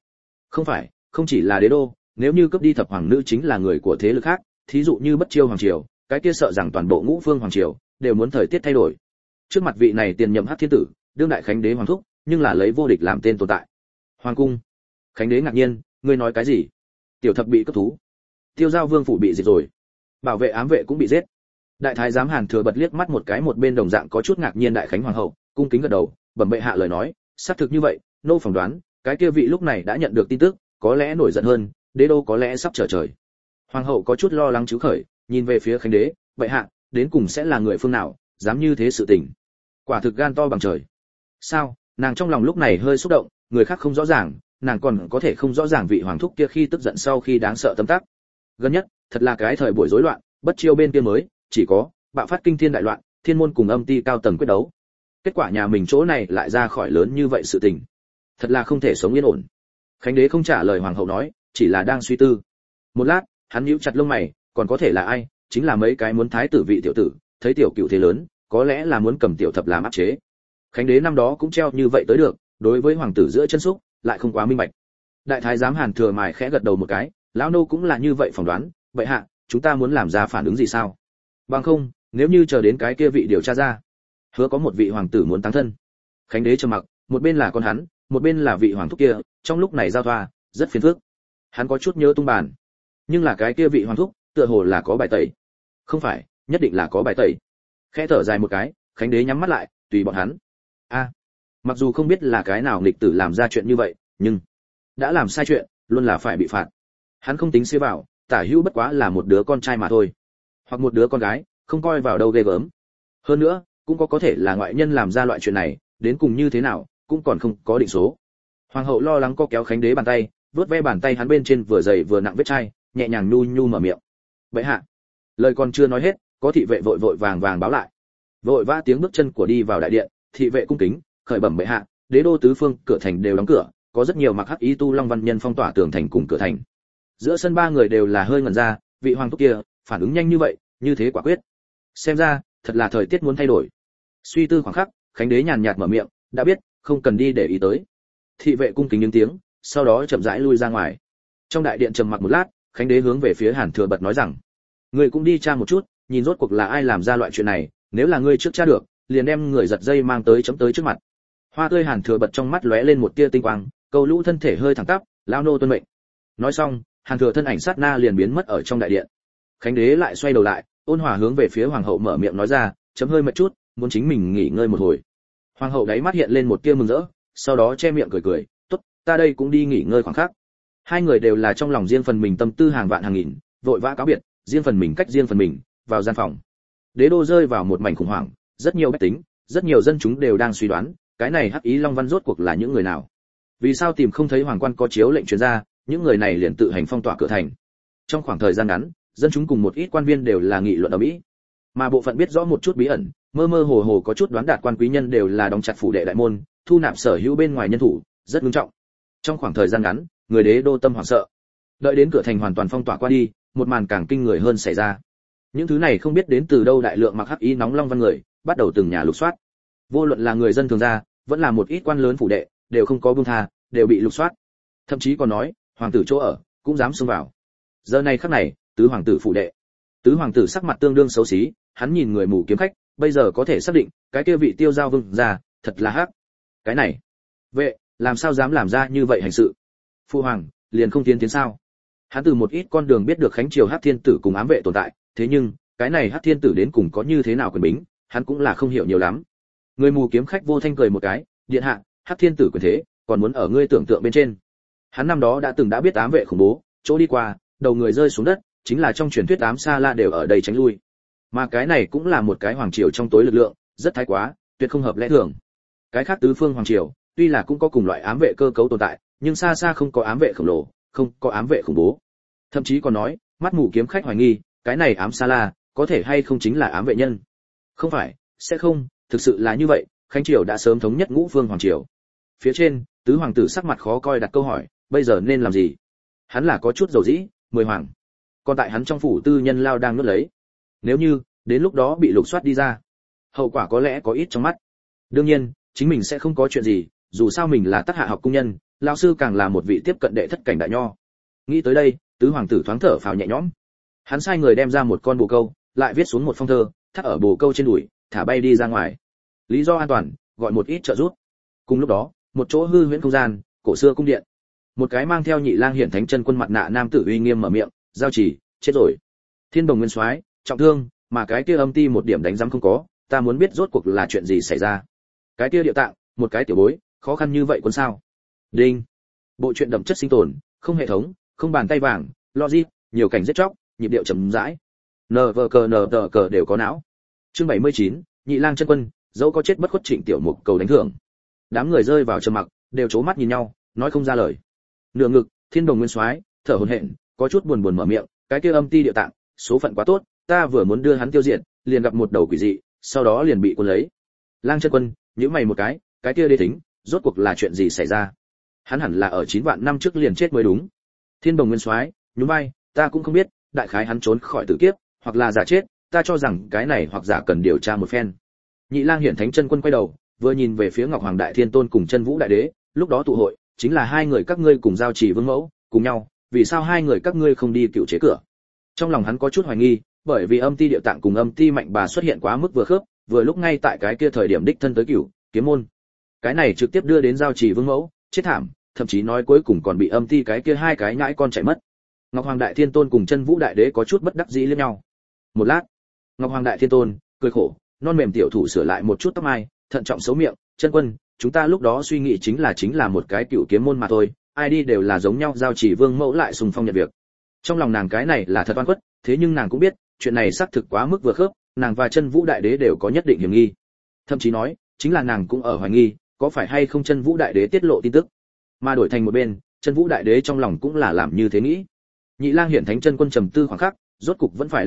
Không chỉ là đế đô, nếu như cướp đi thập hoàng nữ chính là người của thế lực khác, thí dụ như Bất Chiêu hoàng triều, cái kia sợ rằng toàn bộ ngũ phương hoàng triều đều muốn thời tiết thay đổi. Trước mặt vị này tiền nhậm Hắc Thiên Tử, đương đại khánh đế hoàng thúc, nhưng là lấy vô địch làm tên tồn tại. Hoàng cung. Khánh đế ngạc nhiên, ngươi nói cái gì? Tiểu thập bị cướp thú. Tiêu Giao Vương phủ bị diệt rồi. Bảo vệ ám vệ cũng bị giết. Đại thái giám Hàn Thừa bật liếc mắt một cái một bên đồng dạng có chút ngạc nhiên đại khánh hoàng hậu, cung kính gật đầu, bẩm bệ hạ lời nói, xác thực như vậy, nô phỏng đoán, cái kia vị lúc này đã nhận được tin tức, có lẽ nổi giận hơn, đế đô có lẽ sắp trở trời. Hoàng hậu có chút lo lắng chứ khởi, nhìn về phía khánh đế, bệ hạ, đến cùng sẽ là người phương nào, dám như thế sự tình. Quả thực gan to bằng trời. Sao? Nàng trong lòng lúc này hơi xúc động, người khác không rõ ràng, nàng còn có thể không rõ ràng vị hoàng thúc kia khi tức giận sau khi đáng sợ tấm tắc. Gần nhất, thật là cái thời buổi rối loạn, Bất Chiêu bên kia mới chỉ có bạo phát kinh thiên đại loạn, thiên môn cùng âm ti cao tầng quyết đấu. Kết quả nhà mình chỗ này lại ra khỏi lớn như vậy sự tình. Thật là không thể sống yên ổn. Khánh đế không trả lời hoàng hậu nói, chỉ là đang suy tư. Một lát, hắn nhíu chặt lông mày, còn có thể là ai? Chính là mấy cái muốn thái tử vị tiểu tử, thấy tiểu cựu thế lớn, có lẽ là muốn cầm tiểu thập làm áp chế. Khánh đế năm đó cũng treo như vậy tới được, đối với hoàng tử giữa chân xúc, lại không quá minh bạch. Đại thái giám Hàn Thừa mài khẽ gật đầu một cái, lão nô cũng là như vậy phỏng đoán, vậy hạ, chúng ta muốn làm ra phản ứng gì sao? Bằng không, nếu như chờ đến cái kia vị điều tra ra, hứa có một vị hoàng tử muốn táng thân. Khánh đế trầm mặc, một bên là con hắn, một bên là vị hoàng thúc kia, trong lúc này giao thoa, rất phiền phức. Hắn có chút nhớ tung bàn, nhưng là cái kia vị hoàng thúc, tựa hồ là có bài tẩy. Không phải, nhất định là có bài tẩy. Khẽ thở dài một cái, Khánh đế nhắm mắt lại, tùy bọn hắn. Mặc dù không biết là cái nào nghịch tử làm ra chuyện như vậy, nhưng đã làm sai chuyện, luôn là phải bị phạt. Hắn không tính xế vào, tả hữu bất quá là một đứa con trai mà thôi, hoặc một đứa con gái, không coi vào đâu ghê gớm. Hơn nữa, cũng có thể là ngoại nhân làm ra loại chuyện này, đến cùng như thế nào, cũng còn không có định số. Hoàng hậu lo lắng co kéo Khánh đế bàn tay, vuốt ve bàn tay hắn bên trên vừa dày vừa nặng vết chai, nhẹ nhàng nhu nhu mở miệng. Bệ hạ, Lời còn chưa nói hết, có thị vệ vội vội vàng vàng báo lại. Vội vã tiếng bước chân của đi vào đại điện, thị vệ cung kính khởi bẩm bệ hạ, đế đô tứ phương cửa thành đều đóng cửa, có rất nhiều mặc hắc y tu long văn nhân phong tỏa tường thành cùng cửa thành. Giữa sân ba người đều là hơi ngẩn ra, vị hoàng thúc kia phản ứng nhanh như vậy, như thế quả quyết. Xem ra thật là thời tiết muốn thay đổi. Suy tư khoảng khắc, khánh đế nhàn nhạt mở miệng, đã biết, không cần đi để ý tới. Thị vệ cung kính những tiếng, sau đó chậm rãi lui ra ngoài. Trong đại điện trầm mặc một lát, khánh đế hướng về phía Hàn Thừa Bật nói rằng, ngươi cũng đi tra một chút, nhìn rốt cuộc là ai làm ra loại chuyện này, nếu là ngươi trước tra được, liền đem người giật dây mang tới chấm tới trước mặt. Hoa tươi Hàn Thừa Bật trong mắt lóe lên một tia tinh quang, câu lũ thân thể hơi thẳng tắp, lao nô tuân mệnh. Nói xong, Hàn Thừa thân ảnh sát na liền biến mất ở trong đại điện. Khánh đế lại xoay đầu lại, ôn hòa hướng về phía hoàng hậu mở miệng nói ra, chấm hơi mệt chút, muốn chính mình nghỉ ngơi một hồi. Hoàng hậu đáy mắt hiện lên một tia mừng rỡ, sau đó che miệng cười cười, tốt, ta đây cũng đi nghỉ ngơi khoảng khắc. Hai người đều là trong lòng riêng phần mình tâm tư hàng vạn hàng nghìn, vội vã cáo biệt, riêng phần mình cách riêng phần mình vào gian phòng. Đế đô rơi vào một mảnh khủng hoảng, rất nhiều bách tính, rất nhiều dân chúng đều đang suy đoán, cái này hắc ý long văn rốt cuộc là những người nào? Vì sao tìm không thấy hoàng quan có chiếu lệnh truyền ra, những người này liền tự hành phong tỏa cửa thành? Trong khoảng thời gian ngắn, dân chúng cùng một ít quan viên đều là nghị luận ầm ĩ. Mà bộ phận biết rõ một chút bí ẩn, mơ mơ hồ hồ có chút đoán đạt quan quý nhân đều là đóng chặt phủ đệ đại môn, thu nạp sở hữu bên ngoài nhân thủ, rất nghiêm trọng. Trong khoảng thời gian ngắn, người đế đô tâm hoảng sợ. Đợi đến cửa thành hoàn toàn phong tỏa qua đi, một màn càng kinh người hơn xảy ra. Những thứ này không biết đến từ đâu đại lượng mặc hắc y nóng long văn người, bắt đầu từng nhà lục soát. Vô luận là người dân thường gia, vẫn là một ít quan lớn phủ đệ, đều không có buông tha, đều bị lục soát. Thậm chí còn nói, hoàng tử chỗ ở cũng dám xông vào. Giờ này khắc này, tứ hoàng tử phủ đệ. Tứ hoàng tử sắc mặt tương đương xấu xí, hắn nhìn người mù kiếm khách, bây giờ có thể xác định, cái kia vị Tiêu Giao Vương gia, thật là hắc. Cái này, vệ, làm sao dám làm ra như vậy hành sự? Phu hoàng, liền không tiến sao? Hắn từ một ít con đường biết được Khánh Triều Hắc Thiên Tử cùng ám vệ tồn tại, thế nhưng, cái này Hắc Thiên Tử đến cùng có như thế nào quyền bính, hắn cũng là không hiểu nhiều lắm. Người mù kiếm khách vô thanh cười một cái, điện hạ, Hắc Thiên Tử quyền thế, còn muốn ở ngươi tưởng tượng bên trên. Hắn năm đó đã biết ám vệ khủng bố, chỗ đi qua, đầu người rơi xuống đất, chính là trong truyền thuyết ám sa la đều ở đây tránh lui. Mà cái này cũng là một cái hoàng triều trong tối lực lượng, rất thái quá, tuyệt không hợp lẽ thường. Cái khác tứ phương hoàng triều, tuy là cũng có cùng loại ám vệ cơ cấu tồn tại, nhưng xa xa không có ám vệ khổng lồ, không có ám vệ khủng bố. Thậm chí còn nói, mắt mù kiếm khách hoài nghi, cái này ám sa la, có thể hay không chính là ám vệ nhân. Không phải, sẽ không, thực sự là như vậy, Khánh triều đã sớm thống nhất ngũ phương hoàng triều. Phía trên, tứ hoàng tử sắc mặt khó coi đặt câu hỏi, bây giờ nên làm gì? Hắn là có chút dầu dĩ, 10 hoàng. Còn tại hắn trong phủ tư nhân lao đang nuốt lấy. Nếu như đến lúc đó bị lục soát đi ra, hậu quả có lẽ có ít trong mắt. Đương nhiên, chính mình sẽ không có chuyện gì, dù sao mình là tác hạ học cung nhân, lão sư càng là một vị tiếp cận đệ thất cảnh đại nho. Nghĩ tới đây, tứ hoàng tử thoáng thở phào nhẹ nhõm. Hắn sai người đem ra một con bồ câu, lại viết xuống một phong thơ, thắt ở bồ câu trên đùi, thả bay đi ra ngoài. Lý do an toàn, gọi một ít trợ giúp. Cùng lúc đó, một chỗ hư huyễn không gian, cổ xưa cung điện. Một cái mang theo Nhị Lang Hiển Thánh Chân Quân mặt nạ nam tử uy nghiêm mở miệng, giao chỉ, chết rồi. Thiên Đồng Nguyên Soái, trọng thương, mà cái kia âm ti một điểm đánh giám không có, ta muốn biết rốt cuộc là chuyện gì xảy ra. Cái kia địa tạng, một cái tiểu bối, khó khăn như vậy quân sao? Đinh. Bộ truyện đậm chất sinh tồn, không hệ thống, không bàn tay vàng, logic, nhiều cảnh giết chóc, nhịp điệu chậm rãi. NVCNVC đều có não. Chương 79, Nhị Lang Chân Quân, dẫu có chết bất khuất Trịnh Tiểu Mục cầu đánh thưởng. Đám người rơi vào trầm mặc, đều chố mắt nhìn nhau, nói không ra lời. Nửa ngực, Thiên Đồng Nguyên Soái, thở hổn hển, có chút buồn buồn mở miệng, cái kia âm ti địa tạng, số phận quá tốt, ta vừa muốn đưa hắn tiêu diệt, liền gặp một đầu quỷ dị, sau đó liền bị cuốn lấy. Lang Chân Quân, nhíu mày một cái kia đế thính, rốt cuộc là chuyện gì xảy ra? Hắn hẳn là ở 9 vạn năm trước liền chết mới đúng. Thiên Đồng Nguyên Soái, nhún vai, ta cũng không biết, đại khái hắn trốn khỏi tử kiếp, hoặc là giả chết, ta cho rằng cái này hoặc giả cần điều tra một phen. Nhị Lang Hiển Thánh Chân Quân quay đầu, vừa nhìn về phía Ngọc Hoàng Đại Thiên Tôn cùng Chân Vũ Đại Đế, lúc đó tụ hội, chính là hai người các ngươi cùng giao chỉ vương mẫu, cùng nhau, vì sao hai người các ngươi không đi cựu chế cửa? Trong lòng hắn có chút hoài nghi, bởi vì âm ti địa tạng cùng âm ti mạnh bà xuất hiện quá mức vừa khớp, vừa lúc ngay tại cái kia thời điểm đích thân tới cửu kiếm môn. Cái này trực tiếp đưa đến giao chỉ vương mẫu chết thảm, thậm chí nói cuối cùng còn bị âm ti cái kia hai cái nhãi con chạy mất. Ngọc Hoàng Đại Thiên Tôn cùng Chân Vũ Đại Đế có chút bất đắc dĩ liếc nhau. Một lát, Ngọc Hoàng Đại Thiên Tôn cười khổ, non mềm tiểu thủ sửa lại một chút tóc mai, thận trọng xấu miệng, Chân Quân, chúng ta lúc đó suy nghĩ chính là một cái cựu kiếm môn mà thôi, ai đi đều là giống nhau, giao chỉ vương mẫu lại sùng phong nhận việc. Trong lòng nàng cái này là thật oan khuất, thế nhưng nàng cũng biết, chuyện này xác thực quá mức vừa khớp, nàng và Chân Vũ Đại Đế đều có nhất định hiểm nghi. Thậm chí nói, chính là nàng cũng ở hoài nghi, có phải hay không Chân Vũ Đại Đế tiết lộ tin tức. Mà đổi thành một bên, Chân Vũ Đại Đế trong lòng cũng là làm như thế nghĩ. Nhị Lang Hiển Thánh Chân Quân trầm tư khoảng khắc, rốt cục vẫn phải lắc đầu,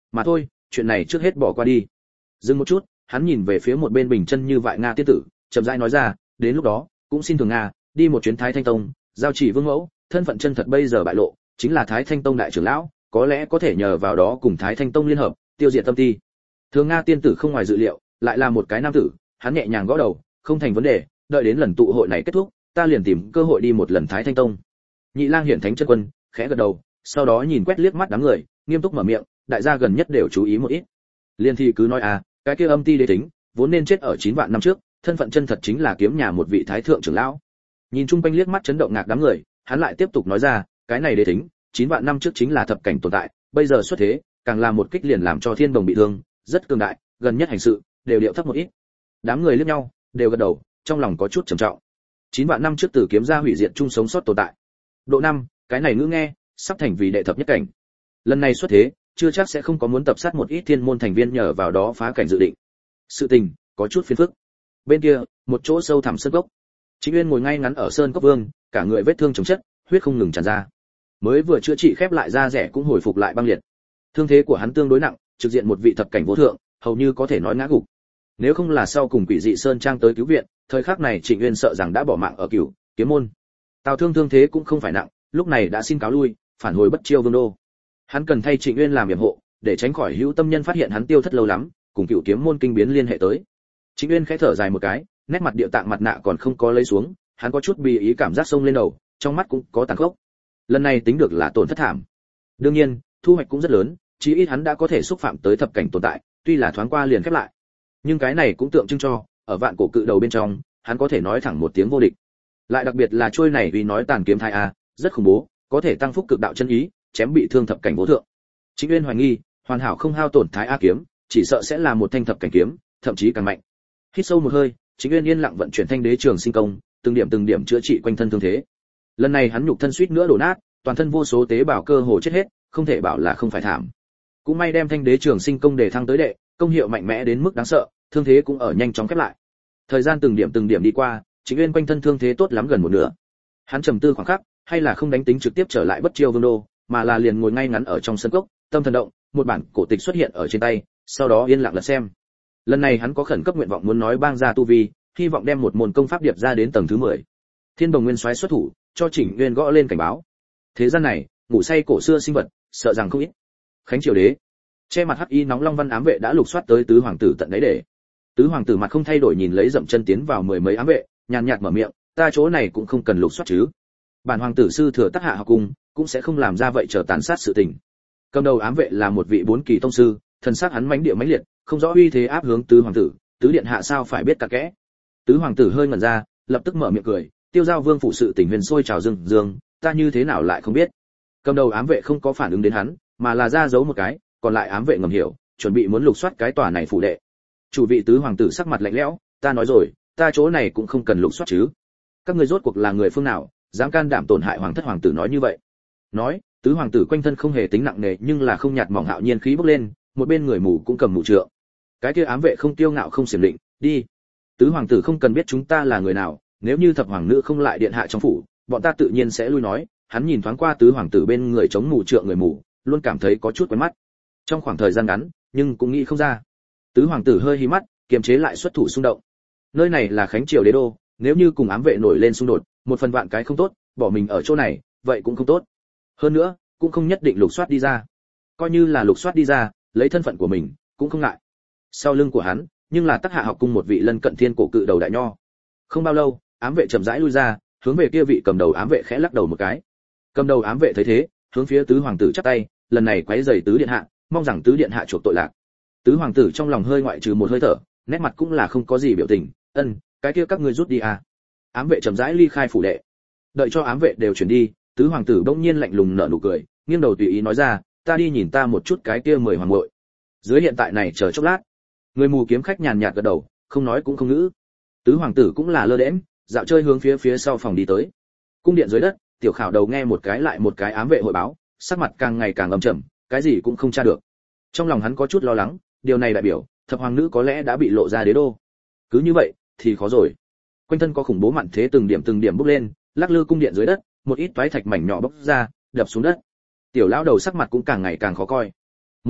mà thôi, chuyện này trước hết bỏ qua đi. Dừng một chút, hắn nhìn về phía một bên bình chân như vại Nga tiên tử, chậm rãi nói ra, đến lúc đó, cũng xin thường Nga đi một chuyến Thái Thanh Tông, giao chỉ vương mẫu, thân phận chân thật bây giờ bại lộ, chính là Thái Thanh Tông đại trưởng lão, có lẽ có thể nhờ vào đó cùng Thái Thanh Tông liên hợp, tiêu diệt tâm ti. Thường Nga tiên tử không ngoài dự liệu, lại là một cái nam tử, hắn nhẹ nhàng gõ đầu, không thành vấn đề, đợi đến lần tụ hội này kết thúc, ta liền tìm cơ hội đi một lần Thái Thanh Tông. Nhị Lang hiển thánh chân quân, khẽ gật đầu, sau đó nhìn quét liếc mắt đám người, nghiêm túc mở miệng, đại gia gần nhất đều chú ý một ít. Liên thì cứ nói cái kia âm ti đế tính, vốn nên chết ở 9 vạn năm trước, thân phận chân thật chính là kiếm nhà một vị thái thượng trưởng lão. Nhìn chung quanh liếc mắt chấn động ngạc đám người, hắn lại tiếp tục nói ra, cái này đế tính, 9 vạn năm trước chính là thập cảnh tồn tại, bây giờ xuất thế, càng là một kích liền làm cho thiên đồng bị thương, rất cường đại, gần nhất hành sự đều điệu thấp một ít. Đám người liếc nhau, đều gật đầu, trong lòng có chút trầm trọng. 9 vạn năm trước Tử kiếm gia hủy diệt chung sống sót tồn tại. Độ 5, cái này ngữ nghe, sắp thành vì đệ thập nhất cảnh. Lần này xuất thế, chưa chắc sẽ không có muốn tập sát một ít thiên môn thành viên nhờ vào đó phá cảnh dự định. Sự tình có chút phiền phức. Bên kia, một chỗ sâu thẳm sơn cốc. Trịnh Uyên ngồi ngay ngắn ở sơn cốc vương, cả người vết thương chồng chất, huyết không ngừng tràn ra. Mới vừa chữa trị khép lại da rẻ cũng hồi phục lại băng liệt. Thương thế của hắn tương đối nặng, trực diện một vị thập cảnh vô thượng, hầu như có thể nói ngã gục. Nếu không là sau cùng Quỷ Dị Sơn Trang tới cứu viện, thời khắc này Trịnh Uyên sợ rằng đã bỏ mạng ở Cửu Kiếm môn. Tào Thương thương thế cũng không phải nặng, lúc này đã xin cáo lui, phản hồi Bất Chiêu Vương đô. Hắn cần thay Trịnh Uyên làm yểm hộ, để tránh khỏi hữu tâm nhân phát hiện hắn tiêu thất lâu lắm, cùng Cửu Kiếm môn kinh biến liên hệ tới. Trịnh Uyên khẽ thở dài một cái, nét mặt điệu tạng mặt nạ còn không có lấy xuống, hắn có chút bi ý cảm giác sông lên đầu, trong mắt cũng có tàn khốc. Lần này tính được là tổn thất thảm. Đương nhiên, thu hoạch cũng rất lớn, chí ít hắn đã có thể xúc phạm tới thập cảnh tồn tại, tuy là thoáng qua liền khép lại. Nhưng cái này cũng tượng trưng cho, ở vạn cổ cự đầu bên trong, hắn có thể nói thẳng một tiếng vô địch. Lại đặc biệt là trôi này vì nói tàn kiếm thai rất khủng bố, có thể tăng phúc cực đạo chân ý, chém bị thương thập cảnh vô thượng. Trịnh Uyên hoài nghi, hoàn hảo không hao tổn thái a kiếm, chỉ sợ sẽ là một thanh thập cảnh kiếm, thậm chí càng mạnh. Hít sâu một hơi, Trịnh Uyên yên lặng vận chuyển thanh đế trường sinh công, từng điểm chữa trị quanh thân thương thế. Lần này hắn nhục thân suýt nữa đổ nát, toàn thân vô số tế bào cơ hồ chết hết, không thể bảo là không phải thảm. Cũng may đem thanh đế trường sinh công để thăng tới đệ, công hiệu mạnh mẽ đến mức đáng sợ, thương thế cũng ở nhanh chóng khép lại. Thời gian từng điểm đi qua, Trịnh Uyên quanh thân thương thế tốt lắm gần một nửa. Hắn trầm tư khoảng khắc, hay là không đánh tính trực tiếp trở lại Bất Chiêu Vương đô, mà là liền ngồi ngay ngắn ở trong sân cốc, tâm thần động, một bản cổ tịch xuất hiện ở trên tay, sau đó yên lặng lật xem. Lần này hắn có khẩn cấp nguyện vọng muốn nói bang gia tu vi, hy vọng đem một môn công pháp điệp ra đến tầng thứ 10. Thiên Đồng Nguyên Soái xuất thủ, cho Trịnh Uyên gõ lên cảnh báo. Thế gian này, ngủ say cổ xưa sinh vật, sợ rằng không ít. Khánh Triều Đế, che mặt hắc y nóng long văn ám vệ đã lục soát tới tứ hoàng tử tận đấy để. Tứ hoàng tử mặt không thay đổi nhìn lấy dậm chân tiến vào mười mấy ám vệ, nhàn nhạt mở miệng, ta chỗ này cũng không cần lục soát chứ. Bản hoàng tử sư thừa tác hạ học cung, cũng sẽ không làm ra vậy trở tàn sát sự tình. Cầm đầu ám vệ là một vị 4 kỳ tông sư, thần sắc hắn mãnh địa mãnh liệt, không rõ uy thế áp hướng tứ hoàng tử, tứ điện hạ sao phải biết cả kẽ. Tứ hoàng tử hơi ngẩn ra, lập tức mở miệng cười, tiêu giao vương phụ sự tình huyền sôi trào dương, ta như thế nào lại không biết. Cầm đầu ám vệ không có phản ứng đến hắn, mà là ra giấu một cái, còn lại ám vệ ngầm hiểu, chuẩn bị muốn lục soát cái tòa này phủ đệ. Chủ vị tứ hoàng tử sắc mặt lạnh lẽo, ta nói rồi, ta chỗ này cũng không cần lục soát chứ. Các ngươi rốt cuộc là người phương nào, dám can đảm tổn hại hoàng thất hoàng tử nói như vậy. Nói, tứ hoàng tử quanh thân không hề tính nặng nề nhưng là không nhạt mỏng hạo nhiên khí bốc lên, một bên người mù cũng cầm mù trượng. Cái kia ám vệ không tiêu ngạo không xiểm định, đi. Tứ hoàng tử không cần biết chúng ta là người nào, nếu như thập hoàng nữ không lại điện hạ trong phủ, bọn ta tự nhiên sẽ lui nói. Hắn nhìn thoáng qua tứ hoàng tử bên người chống mù trượng người mù, luôn cảm thấy có chút quen mắt. Trong khoảng thời gian ngắn, nhưng cũng nghĩ không ra. Tứ hoàng tử hơi hí mắt, kiềm chế lại xuất thủ xung động. Nơi này là Khánh Triều đế đô, nếu như cùng ám vệ nổi lên xung đột, một phần vạn cái không tốt, bỏ mình ở chỗ này, vậy cũng không tốt. Hơn nữa, cũng không nhất định lục soát đi ra. Coi như là lục soát đi ra, lấy thân phận của mình, cũng không ngại. Sau lưng của hắn, nhưng là Tắc Hạ học cung một vị lân cận thiên cổ cự đầu đại nho. Không bao lâu, ám vệ chậm rãi lui ra, hướng về kia vị cầm đầu ám vệ khẽ lắc đầu một cái. Cầm đầu ám vệ thấy thế, hướng phía tứ hoàng tử chắp tay, lần này quấy rầy tứ điện hạ, mong rằng tứ điện hạ chuộc tội lạc. Tứ hoàng tử trong lòng hơi ngoại trừ một hơi thở, nét mặt cũng là không có gì biểu tình, cái kia các ngươi rút đi à. Ám vệ chậm rãi ly khai phủ đệ. Đợi cho ám vệ đều chuyển đi, tứ hoàng tử bỗng nhiên lạnh lùng nở nụ cười, nghiêng đầu tùy ý nói ra, ta đi nhìn ta một chút cái kia 10 hoàng muội. Dưới hiện tại này chờ chốc lát. Người mù kiếm khách nhàn nhạt gật đầu, không nói cũng không ngữ. Tứ hoàng tử cũng là lơ đễnh, dạo chơi hướng phía sau phòng đi tới. Cung điện dưới đất, tiểu khảo đầu nghe một cái lại một cái ám vệ hội báo, sắc mặt càng ngày càng âm trầm, cái gì cũng không tra được. Trong lòng hắn có chút lo lắng, điều này đại biểu thập hoàng nữ có lẽ đã bị lộ ra đế đô. Cứ như vậy thì khó rồi. Quanh thân có khủng bố mặn thế từng điểm bốc lên, lắc lư cung điện dưới đất, một ít toái thạch mảnh nhỏ bốc ra, đập xuống đất. Tiểu lão đầu sắc mặt cũng càng ngày càng khó coi. Một lát,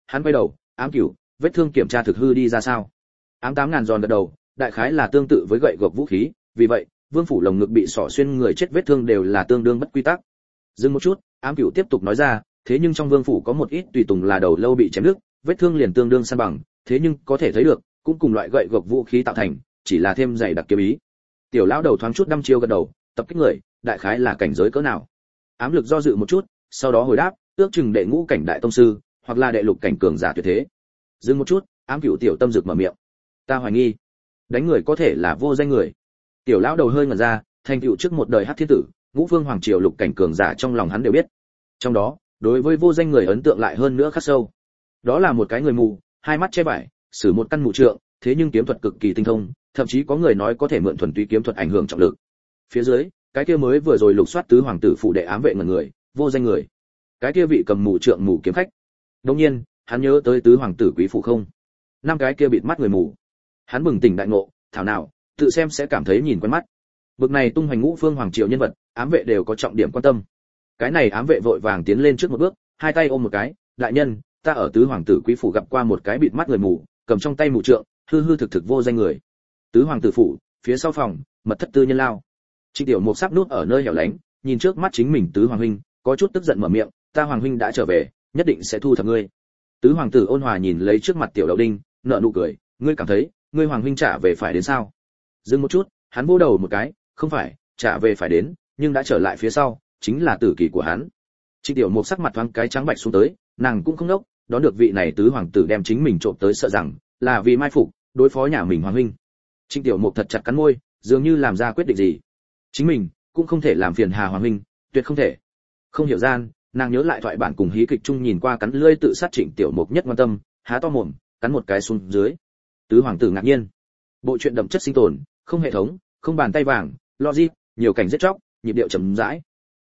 hắn quay đầu, Ám Cửu, vết thương kiểm tra thực hư đi ra sao? Ám 8000 giòn gật đầu, đại khái là tương tự với gậy gộc vũ khí, vì vậy, Vương phủ lồng ngực bị xỏ xuyên người chết vết thương đều là tương đương bất quy tắc. Dừng một chút, Ám Cửu tiếp tục nói ra, thế nhưng trong Vương phủ có một ít tùy tùng là đầu lâu bị chém đứt, vết thương liền tương đương san bằng, thế nhưng có thể thấy được, cũng cùng loại gậy gộc vũ khí tạo thành, chỉ là thêm dày đặc kiếm ý. Tiểu lão đầu thoáng chút đăm chiêu gật đầu, tập kích người, đại khái là cảnh giới cỡ nào? Ám Lực do dự một chút, sau đó hồi đáp, ước chừng đệ ngũ cảnh đại tông sư, hoặc là đệ lục cảnh cường giả tuyệt thế. Dừng một chút, Ám Cửu tiểu tâm rực mở miệng. Ta hoài nghi, đánh người có thể là vô danh người. Tiểu lão đầu hơi ngẩn ra, thành tựu trước một đời hắc thiên tử, ngũ vương hoàng triều lục cảnh cường giả trong lòng hắn đều biết. Trong đó, đối với vô danh người ấn tượng lại hơn nữa khắc sâu. Đó là một cái người mù, hai mắt che vải, sử một căn mù trượng, thế nhưng kiếm thuật cực kỳ tinh thông, thậm chí có người nói có thể mượn thuần túy kiếm thuật ảnh hưởng trọng lực. Phía dưới, cái kia mới vừa rồi lục soát tứ hoàng tử phụ đệ ám vệ ngần người, vô danh người. Cái kia vị cầm mù trượng mù kiếm khách. Đương nhiên, hắn nhớ tới tứ hoàng tử quý phụ không. Năm cái kia bịt mắt người mù. Hắn bừng tỉnh đại ngộ, thảo nào, tự xem sẽ cảm thấy nhìn quen mắt. Bực này tung hoành ngũ phương hoàng triều nhân vật, ám vệ đều có trọng điểm quan tâm. Cái này ám vệ vội vàng tiến lên trước một bước, hai tay ôm một cái, đại nhân, ta ở tứ hoàng tử quý phủ gặp qua một cái bịt mắt người mù, cầm trong tay mù trượng, hư hư thực thực vô danh người. Tứ hoàng tử phủ, phía sau phòng, mật thất tư nhân lao. Trịnh Tiểu Mục sắp nút ở nơi hẻo lánh, nhìn trước mắt chính mình tứ hoàng huynh, có chút tức giận mở miệng, ta hoàng huynh đã trở về, nhất định sẽ thu thập ngươi. Tứ hoàng tử ôn hòa nhìn lấy trước mặt Tiểu Đậu Đinh, nở nụ cười, ngươi cảm thấy, ngươi hoàng huynh trả về phải đến sao? Dừng một chút, hắn vỗ đầu một cái, không phải, trả về phải đến, nhưng đã trở lại phía sau, chính là tử kỳ của hắn. Trịnh Tiểu Mục sắc mặt thoáng cái trắng bạch xuống tới, nàng cũng không đốc, đón được vị này tứ hoàng tử đem chính mình trộm tới sợ rằng là vì mai phục, đối phó nhà mình hoàng huynh. Trịnh Tiểu Mục thật chặt cắn môi, dường như làm ra quyết định gì. Chính mình cũng không thể làm phiền Hà hoàng huynh, tuyệt không thể. Không hiểu gian, nàng nhớ lại thoại bản cùng hí kịch chung nhìn qua cắn lưỡi tự sát Trịnh Tiểu Mục nhất quan tâm, há to mồm, cắn một cái xuống dưới. Tứ hoàng tử ngạc nhiên. Bộ truyện đậm chất sinh tồn, không hệ thống, không bàn tay vàng, logic, nhiều cảnh giết chóc, nhịp điệu chậm rãi.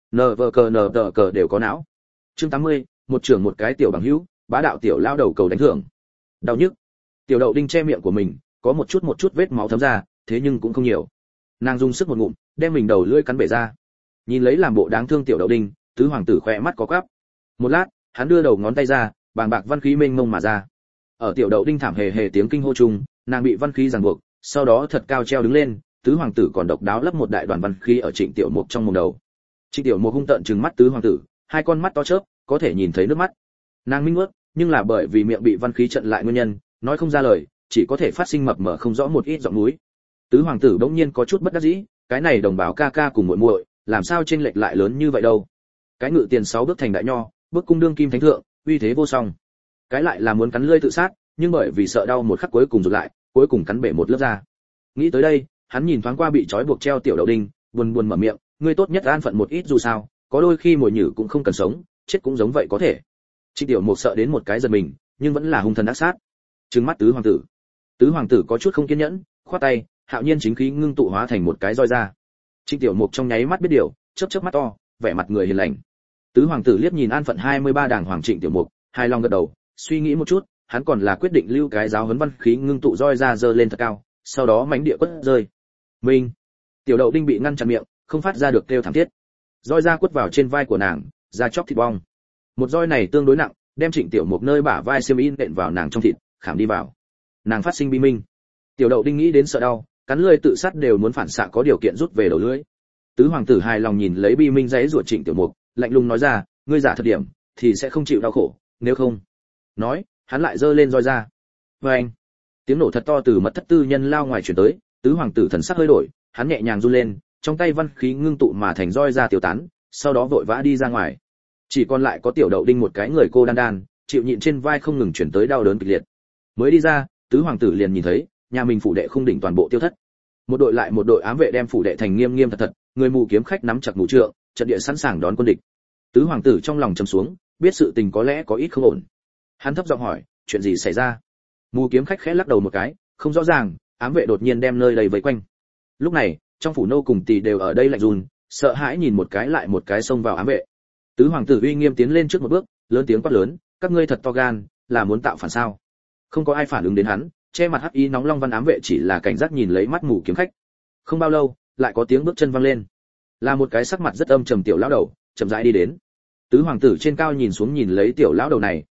Nờ cờ đều có não. Chương 80, một trưởng một cái tiểu bằng hữu, bá đạo tiểu lao đầu cầu đánh thưởng. Đau nhức. Tiểu Đậu Đinh che miệng của mình, có một chút vết máu thấm ra, thế nhưng cũng không nhiều. Nàng dùng sức một ngụm, đem mình đầu lưỡi cắn bể ra. Nhìn lấy làm bộ đáng thương Tiểu Đậu Đinh, tứ hoàng tử khỏe mắt có quắp. Một lát, hắn đưa đầu ngón tay ra, bàng bạc văn khí mênh mông mà ra. Ở Tiểu Đậu Đinh thảm hề hề tiếng kinh hô chung, nàng bị văn khí ràng buộc, sau đó thật cao treo đứng lên, tứ hoàng tử còn độc đáo lấp một đại đoàn văn khí ở Trịnh Tiểu Mục trong mồm đầu. Trịnh Tiểu Mục hung tợn trừng mắt tứ hoàng tử, hai con mắt to chớp, có thể nhìn thấy nước mắt. Nàng minh nuốt, nhưng là bởi vì miệng bị văn khí chặn lại nguyên nhân, nói không ra lời, chỉ có thể phát sinh mập mờ không rõ một ít giọng núi. Tứ hoàng tử bỗng nhiên có chút bất đắc dĩ, cái này đồng bào ca ca cùng muội muội, làm sao chênh lệch lại lớn như vậy đâu? Cái ngự tiền 6 bước thành đại nho, bước cung đương kim thánh thượng, uy thế vô song. Cái lại là muốn cắn lưỡi tự sát, nhưng bởi vì sợ đau một khắc cuối cùng rụt lại, cuối cùng cắn bể một lớp da. Nghĩ tới đây, hắn nhìn thoáng qua bị trói buộc treo Tiểu Đậu Đinh, buồn buồn mở miệng, ngươi tốt nhất an phận một ít dù sao, có đôi khi mồi nhử cũng không cần sống, chết cũng giống vậy có thể. Trịnh Tiểu Mục sợ đến một cái giật mình, nhưng vẫn là hung thần ác sát. Trừng mắt tứ hoàng tử. Tứ hoàng tử có chút không kiên nhẫn, khoát tay, hạo nhiên chính khí ngưng tụ hóa thành một cái roi ra. Trịnh Tiểu Mục trong nháy mắt biết điều, chớp mắt to, vẻ mặt người hiền lành. Tứ hoàng tử liếc nhìn an phận 23 đảng hoàng Trịnh Tiểu Mục, hài lòng gật đầu, suy nghĩ một chút, hắn còn là quyết định lưu cái giáo huấn văn khí ngưng tụ roi ra giơ lên thật cao, sau đó mánh địa quất rơi. Minh. Tiểu Đậu Đinh bị ngăn chặn miệng, không phát ra được kêu thảm thiết. Roi ra quất vào trên vai của nàng, da chóc thịt bong. Một roi này tương đối nặng, đem Trịnh Tiểu Mục nơi bả vai xiêm y nện vào nàng trong thịt, khảm đi vào. Nàng phát sinh bi minh. Tiểu Đậu Đinh nghĩ đến sợ đau, cắn lưỡi tự sát đều muốn phản xạ có điều kiện rút về đầu lưỡi. Tứ hoàng tử hài lòng nhìn lấy bi minh giấy ruột Trịnh Tiểu Mục, lạnh lùng nói ra, ngươi giả thật điểm, thì sẽ không chịu đau khổ, nếu không. Nói, hắn lại giơ lên roi ra. Oeng! Tiếng nổ thật to từ mật thất tư nhân lao ngoài truyền tới, tứ hoàng tử thần sắc hơi đổi, hắn nhẹ nhàng run lên, trong tay văn khí ngưng tụ mà thành roi ra tiêu tán, sau đó vội vã đi ra ngoài. Chỉ còn lại có Tiểu Đậu Đinh một cái người cô đan đan, chịu nhịn trên vai không ngừng chuyển tới đau đớn kịch liệt. Mới đi ra, tứ hoàng tử liền nhìn thấy, nhà mình phủ đệ khung đỉnh toàn bộ tiêu thất. Một đội lại một đội ám vệ đem phủ đệ thành nghiêm nghiêm thật thật, người mù kiếm khách nắm chặt mũ trượng, trận địa sẵn sàng đón quân địch. Tứ hoàng tử trong lòng trầm xuống, biết sự tình có lẽ có ít không ổn. Hắn thấp giọng hỏi, chuyện gì xảy ra? Mù kiếm khách khẽ lắc đầu một cái, không rõ ràng, ám vệ đột nhiên đem nơi đầy vây quanh. Lúc này, trong phủ nô cùng tỳ đều ở đây lạnh run, sợ hãi nhìn một cái lại một cái xông vào ám vệ. Tứ hoàng tử uy nghiêm tiến lên trước một bước, lớn tiếng quát lớn, các ngươi thật to gan, là muốn tạo phản sao? Không có ai phản ứng đến hắn, che mặt hắc ý nóng long văn ám vệ chỉ là cảnh giác nhìn lấy mắt mù kiếm khách. Không bao lâu, lại có tiếng bước chân vang lên, là một cái sắc mặt rất âm trầm tiểu lão đầu, chậm rãi đi đến. Tứ hoàng tử trên cao nhìn xuống nhìn lấy tiểu lão đầu này,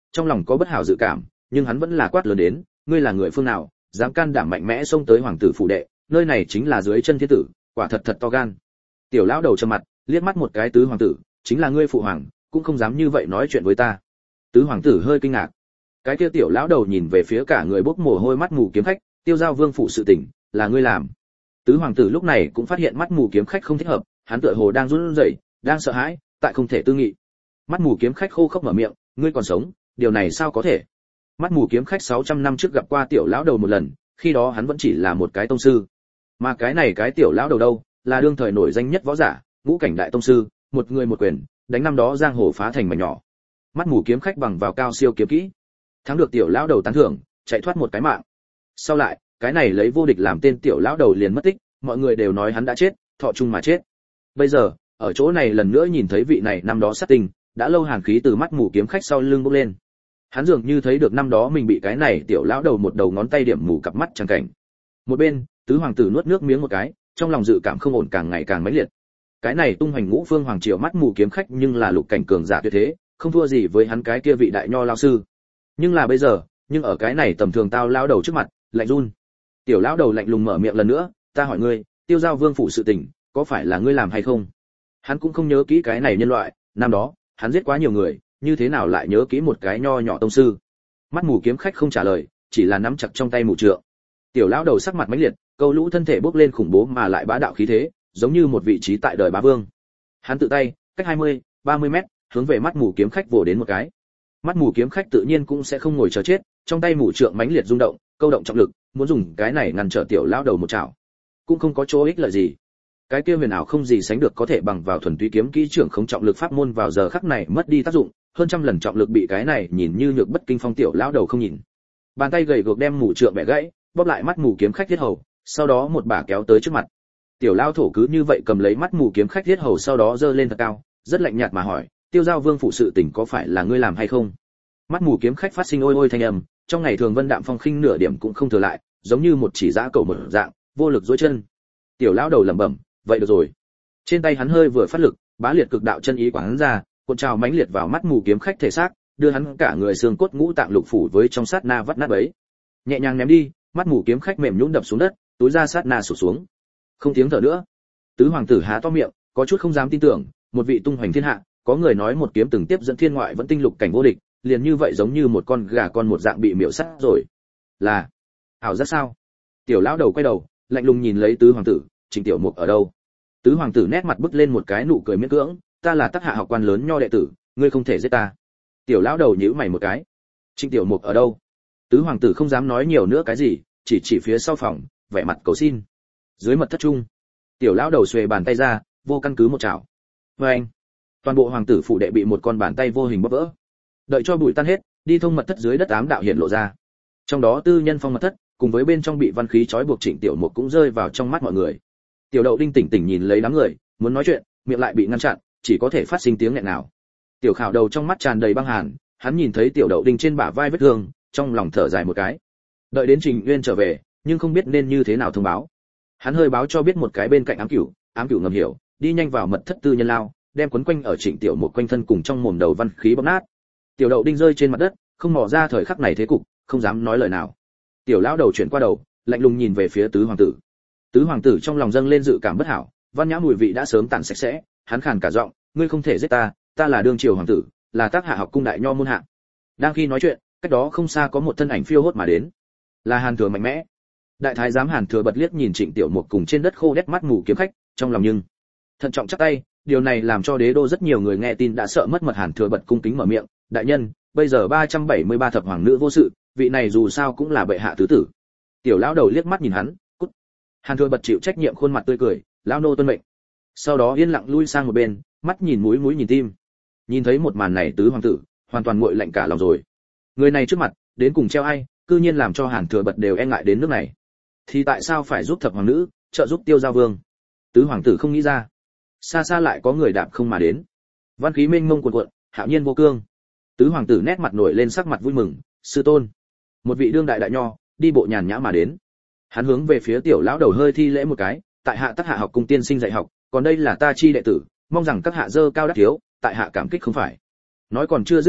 trong lòng có bất hảo dự cảm, nhưng hắn vẫn là quát lớn đến, ngươi là người phương nào, dám can đảm mạnh mẽ xông tới hoàng tử phủ đệ, nơi này chính là dưới chân thiên tử, quả thật thật to gan. Tiểu lão đầu trầm mặt, liếc mắt một cái tứ hoàng tử, chính là ngươi phụ hoàng, cũng không dám như vậy nói chuyện với ta. Tứ hoàng tử hơi kinh ngạc. Cái kia tiểu lão đầu nhìn về phía cả người bốc mồ hôi mắt mù kiếm khách, Tiêu Giao Vương phủ sự tình, là ngươi làm. Tứ hoàng tử lúc này cũng phát hiện mắt mù kiếm khách không thích hợp, hắn tựa hồ đang run rẩy, đang sợ hãi, tại không thể tư nghị. Mắt mù kiếm khách khô khốc mở miệng, ngươi còn sống, điều này sao có thể? Mắt mù kiếm khách 600 năm trước gặp qua tiểu lão đầu một lần, khi đó hắn vẫn chỉ là một cái tông sư. Mà cái này cái tiểu lão đầu đâu, là đương thời nổi danh nhất võ giả, ngũ cảnh đại tông sư, một người một quyền, đánh năm đó giang hồ phá thành mảnh nhỏ. Mắt mù kiếm khách bằng vào cao siêu kiếm kỹ, thắng được tiểu lão đầu tán thưởng, chạy thoát một cái mạng. Sau lại, cái này lấy vô địch làm tên tiểu lão đầu liền mất tích, mọi người đều nói hắn đã chết, thọ chung mà chết. Bây giờ, ở chỗ này lần nữa nhìn thấy vị này năm đó sát tình, đã lâu hàn khí từ mắt mù kiếm khách sau lưng bốc lên. Hắn dường như thấy được năm đó mình bị cái này tiểu lão đầu một đầu ngón tay điểm mù cặp mắt chẳng cảnh. Một bên, tứ hoàng tử nuốt nước miếng một cái, trong lòng dự cảm không ổn càng ngày càng mãnh liệt. Cái này tung hoành ngũ phương hoàng triều mắt mù kiếm khách nhưng là lục cảnh cường giả tuyệt thế, không thua gì với hắn cái kia vị đại nho lão sư. Nhưng là bây giờ, nhưng ở cái này tầm thường tao lão đầu trước mặt, lạnh run. Tiểu lão đầu lạnh lùng mở miệng lần nữa, ta hỏi ngươi, Tiêu Giao Vương phủ sự tình, có phải là ngươi làm hay không? Hắn cũng không nhớ kỹ cái này nhân loại, năm đó, hắn giết quá nhiều người, như thế nào lại nhớ kỹ một cái nho nhỏ tông sư? Mắt mù kiếm khách không trả lời, chỉ là nắm chặt trong tay mù trượng. Tiểu lão đầu sắc mặt mãnh liệt, câu lũ thân thể bốc lên khủng bố mà lại bá đạo khí thế, giống như một vị trí tại đời bá vương. Hắn tự tay, cách 20, 30 mét, hướng về mắt mù kiếm khách vồ đến một cái. Mắt mù kiếm khách tự nhiên cũng sẽ không ngồi chờ chết, trong tay mù trượng mãnh liệt rung động, câu động trọng lực, muốn dùng cái này ngăn trở tiểu lão đầu một chảo. Cũng không có chỗ ích lợi gì. Cái kia huyền ảo không gì sánh được có thể bằng vào thuần túy kiếm kỹ trưởng không trọng lực pháp môn vào giờ khắc này mất đi tác dụng, hơn trăm lần trọng lực bị cái này nhìn như nhược bất kinh phong tiểu lão đầu không nhìn. Bàn tay gầy guộc đem mù trượng bẻ gãy, bóp lại mắt mù kiếm khách thiết hầu, sau đó một bả kéo tới trước mặt. Tiểu lão thổ cứ như vậy cầm lấy mắt mù kiếm khách thiết hầu sau đó giơ lên thật cao, rất lạnh nhạt mà hỏi, Tiêu Giao Vương phụ sự tình có phải là ngươi làm hay không? Mắt mù kiếm khách phát sinh ôi ôi thanh âm, trong ngày thường vân đạm phong khinh nửa điểm cũng không thừa lại, giống như một chỉ dã cẩu một dạng, vô lực duỗi chân. Tiểu lão đầu lẩm bẩm, vậy được rồi. Trên tay hắn hơi vừa phát lực, bá liệt cực đạo chân ý quán ra, cuộn trào mãnh liệt vào mắt mù kiếm khách thể xác, đưa hắn cả người xương cốt ngũ tạng lục phủ với trong sát na vắt nát bấy. Nhẹ nhàng ném đi, mắt mù kiếm khách mềm nhũn đập xuống đất, túi ra sát na sụp xuống. Không tiếng thở nữa. Tứ hoàng tử há to miệng, có chút không dám tin tưởng, một vị tung hoành thiên hạ, có người nói một kiếm từng tiếp dẫn thiên ngoại vẫn tinh lục cảnh vô địch, liền như vậy giống như một con gà con một dạng bị miểu sát rồi. Là ảo giác sao? Tiểu lão đầu quay đầu, lạnh lùng nhìn lấy tứ hoàng tử, Trình Tiểu Mục ở đâu? Tứ hoàng tử nét mặt bứt lên một cái nụ cười miễn cưỡng, ta là Tắc Hạ học quan lớn nho đệ tử, ngươi không thể giết ta. Tiểu lão đầu nhíu mày một cái. Trình Tiểu Mục ở đâu? Tứ hoàng tử không dám nói nhiều nữa cái gì, chỉ phía sau phòng, vẻ mặt cầu xin. Dưới mật thất trung, tiểu lão đầu xuề bàn tay ra, vô căn cứ một chảo. Oeng! Toàn bộ hoàng tử phủ đệ bị một con bàn tay vô hình bóp vỡ. Đợi cho bụi tan hết, đi thông mật thất dưới đất ám đạo hiện lộ ra. Trong đó tư nhân phong mật thất, cùng với bên trong bị văn khí trói buộc Trịnh Tiểu Mục cũng rơi vào trong mắt mọi người. Tiểu Đậu Đinh tỉnh tỉnh nhìn lấy đám người, muốn nói chuyện, miệng lại bị ngăn chặn, chỉ có thể phát sinh tiếng nghẹn nào. Tiểu Khảo Đầu trong mắt tràn đầy băng hàn, hắn nhìn thấy Tiểu Đậu Đinh trên bả vai vết thương, trong lòng thở dài một cái. Đợi đến Trình Uyên trở về, nhưng không biết nên như thế nào thông báo. Hắn hơi báo cho biết một cái bên cạnh ám cửu ngầm hiểu, đi nhanh vào mật thất tư nhân lao, đem quấn quanh ở Trịnh Tiểu Mục quanh thân cùng trong mồm đầu văn khí bóp nát. Tiểu Đậu Đinh rơi trên mặt đất, không mò ra thời khắc này thế cục, không dám nói lời nào. Tiểu lão đầu chuyển qua đầu, lạnh lùng nhìn về phía tứ hoàng tử. Tứ hoàng tử trong lòng dâng lên dự cảm bất hảo, văn nhã mùi vị đã sớm tản sạch sẽ, hắn khàn cả giọng, ngươi không thể giết ta, ta là đương triều hoàng tử, là Tác Hạ học cung đại nho môn hạ. Đang khi nói chuyện, cách đó không xa có một thân ảnh phiêu hốt mà đến, là Hàn Thừa mạnh mẽ. Đại thái giám Hàn Thừa bật liếc nhìn Trịnh Tiểu Mục cùng trên đất khô đét mắt mù kiếm khách, trong lòng nhưng thận trọng chắp tay, điều này làm cho đế đô rất nhiều người nghe tin đã sợ mất mật. Hàn Thừa bật cung kính mở miệng, đại nhân, bây giờ 373 thập hoàng nữ vô sự, vị này dù sao cũng là bệ hạ tứ tử. Tiểu lão đầu liếc mắt nhìn hắn, cút. Hàn Thừa bật chịu trách nhiệm khuôn mặt tươi cười, lão nô tuân mệnh. Sau đó yên lặng lui sang một bên, mắt nhìn mũi nhìn tim. Nhìn thấy một màn này tứ hoàng tử hoàn toàn nguội lạnh cả lòng rồi. Người này trước mặt, đến cùng treo ai, cư nhiên làm cho Hàn Thừa bật đều e ngại đến nước này. Thì tại sao phải giúp thập hoàng nữ, trợ giúp Tiêu Giao Vương? Tứ hoàng tử không nghĩ ra. Xa xa lại có người đạp không mà đến. Văn khí mênh mông cuồn cuộn, hạo nhiên vô cương. Tứ hoàng tử nét mặt nổi lên sắc mặt vui mừng, sư tôn. Một vị đương đại đại nho, đi bộ nhàn nhã mà đến. Hắn hướng về phía tiểu lão đầu hơi thi lễ một cái, tại hạ Tác Hạ học cung tiên sinh dạy học, còn đây là ta chi đệ tử, mong rằng các hạ dơ cao đắc thiếu, tại hạ cảm kích không phải. Nói còn chưa dứt lời,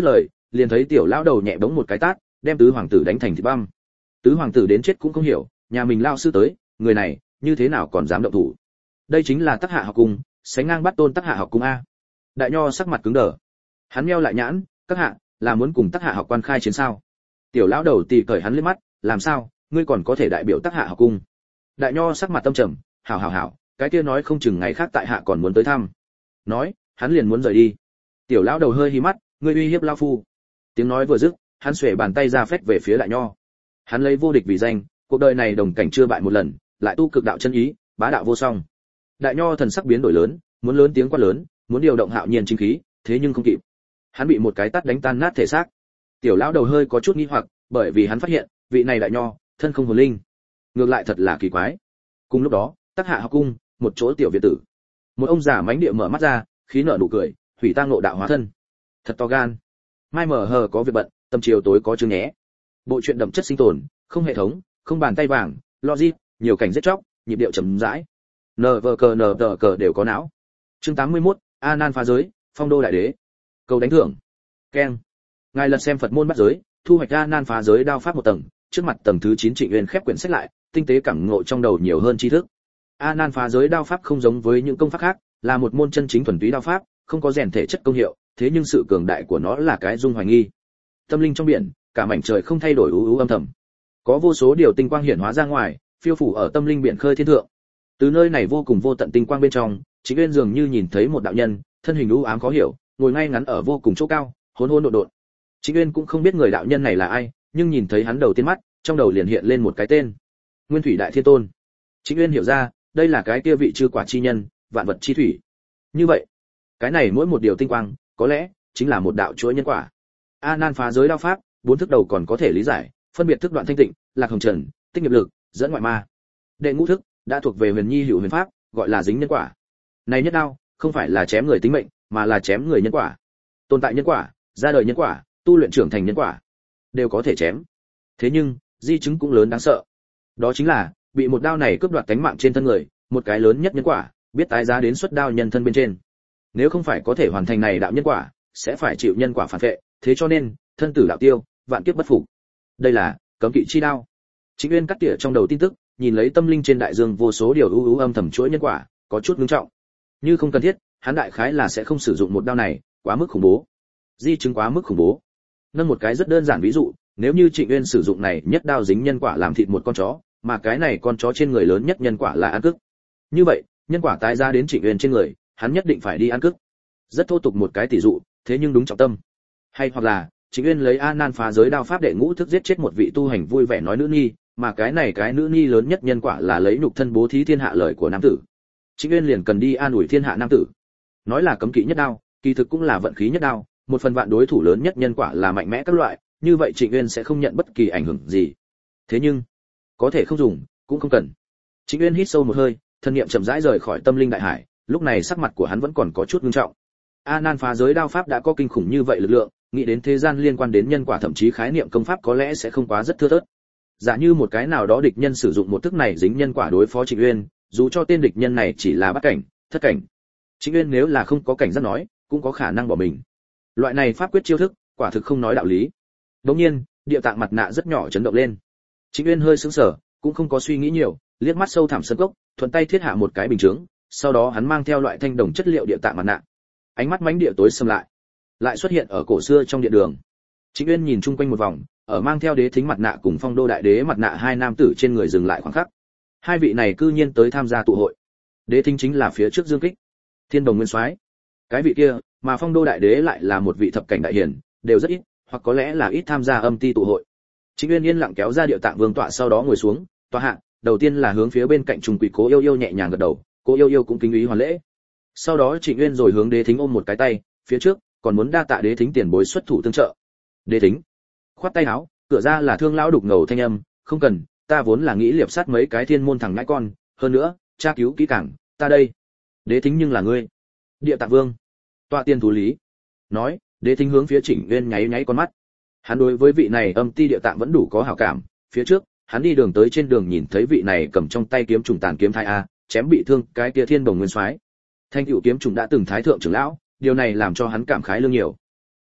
liền thấy tiểu lão đầu nhẹ bóng một cái tát, đem tứ hoàng tử đánh thành thịt băm. Tứ hoàng tử đến chết cũng không hiểu, nhà mình lao sư tới, người này như thế nào còn dám động thủ. Đây chính là Tắc Hạ học cung, sánh ngang bắt tôn Tắc Hạ học cung a. Đại nho sắc mặt cứng đờ. Hắn meo lại nhãn, các hạ là muốn cùng Tắc Hạ học quan khai chiến sao? Tiểu lão đầu tì cởi hắn liếc mắt, làm sao, ngươi còn có thể đại biểu Tắc Hạ học cung? Đại nho sắc mặt tâm trầm, hảo, cái kia nói không chừng ngày khác tại hạ còn muốn tới thăm. Nói, hắn liền muốn rời đi. Tiểu lão đầu hơi hí mắt, ngươi uy hiếp lão phu. Tiếng nói vừa dứt, hắn xuề bàn tay ra phách về phía đại nho. Hắn lấy vô địch vì danh, cuộc đời này đồng cảnh chưa bại một lần, lại tu cực đạo chân ý, bá đạo vô song. Đại nho thần sắc biến đổi lớn, muốn lớn tiếng quát lớn, muốn điều động hạo nhiên chính khí, thế nhưng không kịp. Hắn bị một cái tát đánh tan nát thể xác. Tiểu lão đầu hơi có chút nghi hoặc, bởi vì hắn phát hiện, vị này đại nho, thân không hồn linh. Ngược lại thật là kỳ quái. Cùng lúc đó, Tắc Hạ học cung, một chỗ tiểu viện tử. Một ông già mánh địa mở mắt ra, khí nở nụ cười, hủy tang ngộ đạo hóa thân. Thật to gan. Mai mở hờ có việc bận, tầm chiều tối có chương nhé. Bộ truyện đậm chất sinh tồn, không hệ thống, không bàn tay vàng, logic, nhiều cảnh giết chóc, nhịp điệu chậm rãi. Nờ cờ đều có não. Chương 81, A Nan phá giới, phong đô đại đế. Cầu đánh thưởng. Keng. Ngài lật xem Phật môn bắt giới, thu hoạch A Nan phá giới đao pháp một tầng, trước mặt tầng thứ 9 Trịnh Uyên khép quyển sách lại, tinh tế cảm ngộ trong đầu nhiều hơn tri thức. A Nan phá giới đao pháp không giống với những công pháp khác, là một môn chân chính thuần túy đao pháp, không có rèn thể chất công hiệu, thế nhưng sự cường đại của nó là cái dung hoài nghi. Tâm linh trong biển, cả mảnh trời không thay đổi u âm thầm. Có vô số điều tinh quang hiển hóa ra ngoài, phiêu phủ ở tâm linh biển khơi thiên thượng. Từ nơi này vô cùng vô tận tinh quang bên trong, Trịnh Uyên dường như nhìn thấy một đạo nhân, thân hình u ám khó hiểu, ngồi ngay ngắn ở vô cùng chỗ cao, hỗn hỗn độn độn. Trịnh Uyên cũng không biết người đạo nhân này là ai, nhưng nhìn thấy hắn đầu tiên mắt, trong đầu liền hiện lên một cái tên: Nguyên Thủy Đại Thiên Tôn. Trịnh Uyên hiểu ra, đây là cái kia vị chư quả chi nhân, vạn vật chi thủy. Như vậy, cái này mỗi một điều tinh quang, có lẽ chính là một đạo chuỗi nhân quả. A Nan phá giới đao pháp, 4 thức đầu còn có thể lý giải, phân biệt thức đoạn thanh tịnh, lạc hồng trần, tích nghiệp lực, dẫn ngoại ma. Đệ ngũ thức đã thuộc về huyền nhi hữu huyền pháp, gọi là dính nhân quả. Này nhất đao, không phải là chém người tính mệnh, mà là chém người nhân quả. Tồn tại nhân quả, ra đời nhân quả, tu luyện trưởng thành nhân quả, đều có thể chém. Thế nhưng, di chứng cũng lớn đáng sợ. Đó chính là bị một đao này cướp đoạt tánh mạng trên thân người, một cái lớn nhất nhân quả, biết tái giá đến xuất đao nhân thân bên trên. Nếu không phải có thể hoàn thành này đạo nhân quả, sẽ phải chịu nhân quả phản vệ, thế cho nên, thân tử đạo tiêu, vạn kiếp bất phục. Đây là cấm kỵ chi đao. Trịnh Uyên cắt tỉa trong đầu tin tức, nhìn lấy tâm linh trên đại dương vô số điều u âm thầm chuỗi nhân quả, có chút nghiêm trọng. Như không cần thiết, hắn đại khái là sẽ không sử dụng một đao này, quá mức khủng bố. Di chứng quá mức khủng bố. Nâng một cái rất đơn giản ví dụ, nếu như Trịnh Uyên sử dụng này nhất đao dính nhân quả làm thịt một con chó, mà cái này con chó trên người lớn nhất nhân quả là ăn cức. Như vậy, nhân quả tái ra đến Trịnh Uyên trên người, hắn nhất định phải đi ăn cức. Rất thô tục một cái tỷ dụ, thế nhưng đúng trọng tâm. Hay hoặc là, Trịnh Uyên lấy A Nan phá giới đao pháp đệ ngũ thức giết chết một vị tu hành vui vẻ nói nữ nhi, mà cái này cái nữ nhi lớn nhất nhân quả là lấy nhục thân bố thí thiên hạ lời của nam tử. Trịnh Uyên liền cần đi an ủi thiên hạ nam tử. Nói là cấm kỵ nhất đao, kỳ thực cũng là vận khí nhất đao, một phần vạn đối thủ lớn nhất nhân quả là mạnh mẽ các loại, như vậy Trịnh Uyên sẽ không nhận bất kỳ ảnh hưởng gì. Thế nhưng, có thể không dùng, cũng không cần. Trịnh Uyên hít sâu một hơi, thân niệm chậm rãi rời khỏi tâm linh đại hải, lúc này sắc mặt của hắn vẫn còn có chút nghiêm trọng. A Nan phá giới đao pháp đã có kinh khủng như vậy lực lượng, nghĩ đến thế gian liên quan đến nhân quả thậm chí khái niệm công pháp có lẽ sẽ không quá rất thưa thớt. Giả như một cái nào đó địch nhân sử dụng một thức này dính nhân quả đối phó Trịnh Uyên, dù cho tên địch nhân này chỉ là bát cảnh, thất cảnh, Trịnh Uyên nếu là không có cảnh giác nói, cũng có khả năng bỏ mình. Loại này pháp quyết chiêu thức, quả thực không nói đạo lý. Đột nhiên, địa tạng mặt nạ rất nhỏ chấn động lên. Trịnh Uyên hơi sững sờ, cũng không có suy nghĩ nhiều, liếc mắt sâu thẳm sân cốc, thuận tay thiết hạ một cái bình chướng, sau đó hắn mang theo loại thanh đồng chất liệu địa tạng mặt nạ. Ánh mắt mãnh địa tối sầm lại xuất hiện ở cổ xưa trong điện đường. Trịnh Uyên nhìn chung quanh một vòng, ở mang theo đế thính mặt nạ cùng phong đô đại đế mặt nạ hai nam tử trên người dừng lại khoảng khắc. Hai vị này cư nhiên tới tham gia tụ hội. Đế thính chính là phía trước Dương Kích, Thiên Đồng Nguyên Soái. Cái vị kia, mà phong đô đại đế lại là một vị thập cảnh đại hiển, đều rất ít, hoặc có lẽ là ít tham gia âm ti tụ hội. Trịnh Uyên yên lặng kéo ra điệu tạng vương tọa, sau đó ngồi xuống, tọa hạ, đầu tiên là hướng phía bên cạnh trùng quỷ Cố Yêu Yêu nhẹ nhàng gật đầu, Cố Yêu Yêu cũng kính ý hoàn lễ. Sau đó Trịnh Uyên rồi hướng đế thính ôm một cái tay, phía trước còn muốn đa tạ đế thính tiền bối xuất thủ tương trợ. Đế thính khoát tay áo, cửa ra là thương lão đục ngầu thanh âm, không cần, ta vốn là nghĩ liệp sát mấy cái thiên môn thằng ngãi con, hơn nữa, tra cứu kỹ càng, ta đây. Đế thính nhưng là ngươi. Địa Tạng Vương, tọa tiên thú lý. Nói, đế thính hướng phía Trịnh Uyên nháy nháy con mắt. Hắn đối với vị này âm ti địa tạng vẫn đủ có hảo cảm, phía trước, hắn đi đường tới trên đường nhìn thấy vị này cầm trong tay kiếm trùng tàn kiếm thai a, chém bị thương cái kia Thiên Đồng Nguyên Soái. Thanh Cựu kiếm trùng đã từng thái thượng trưởng lão, điều này làm cho hắn cảm khái lương nhiều.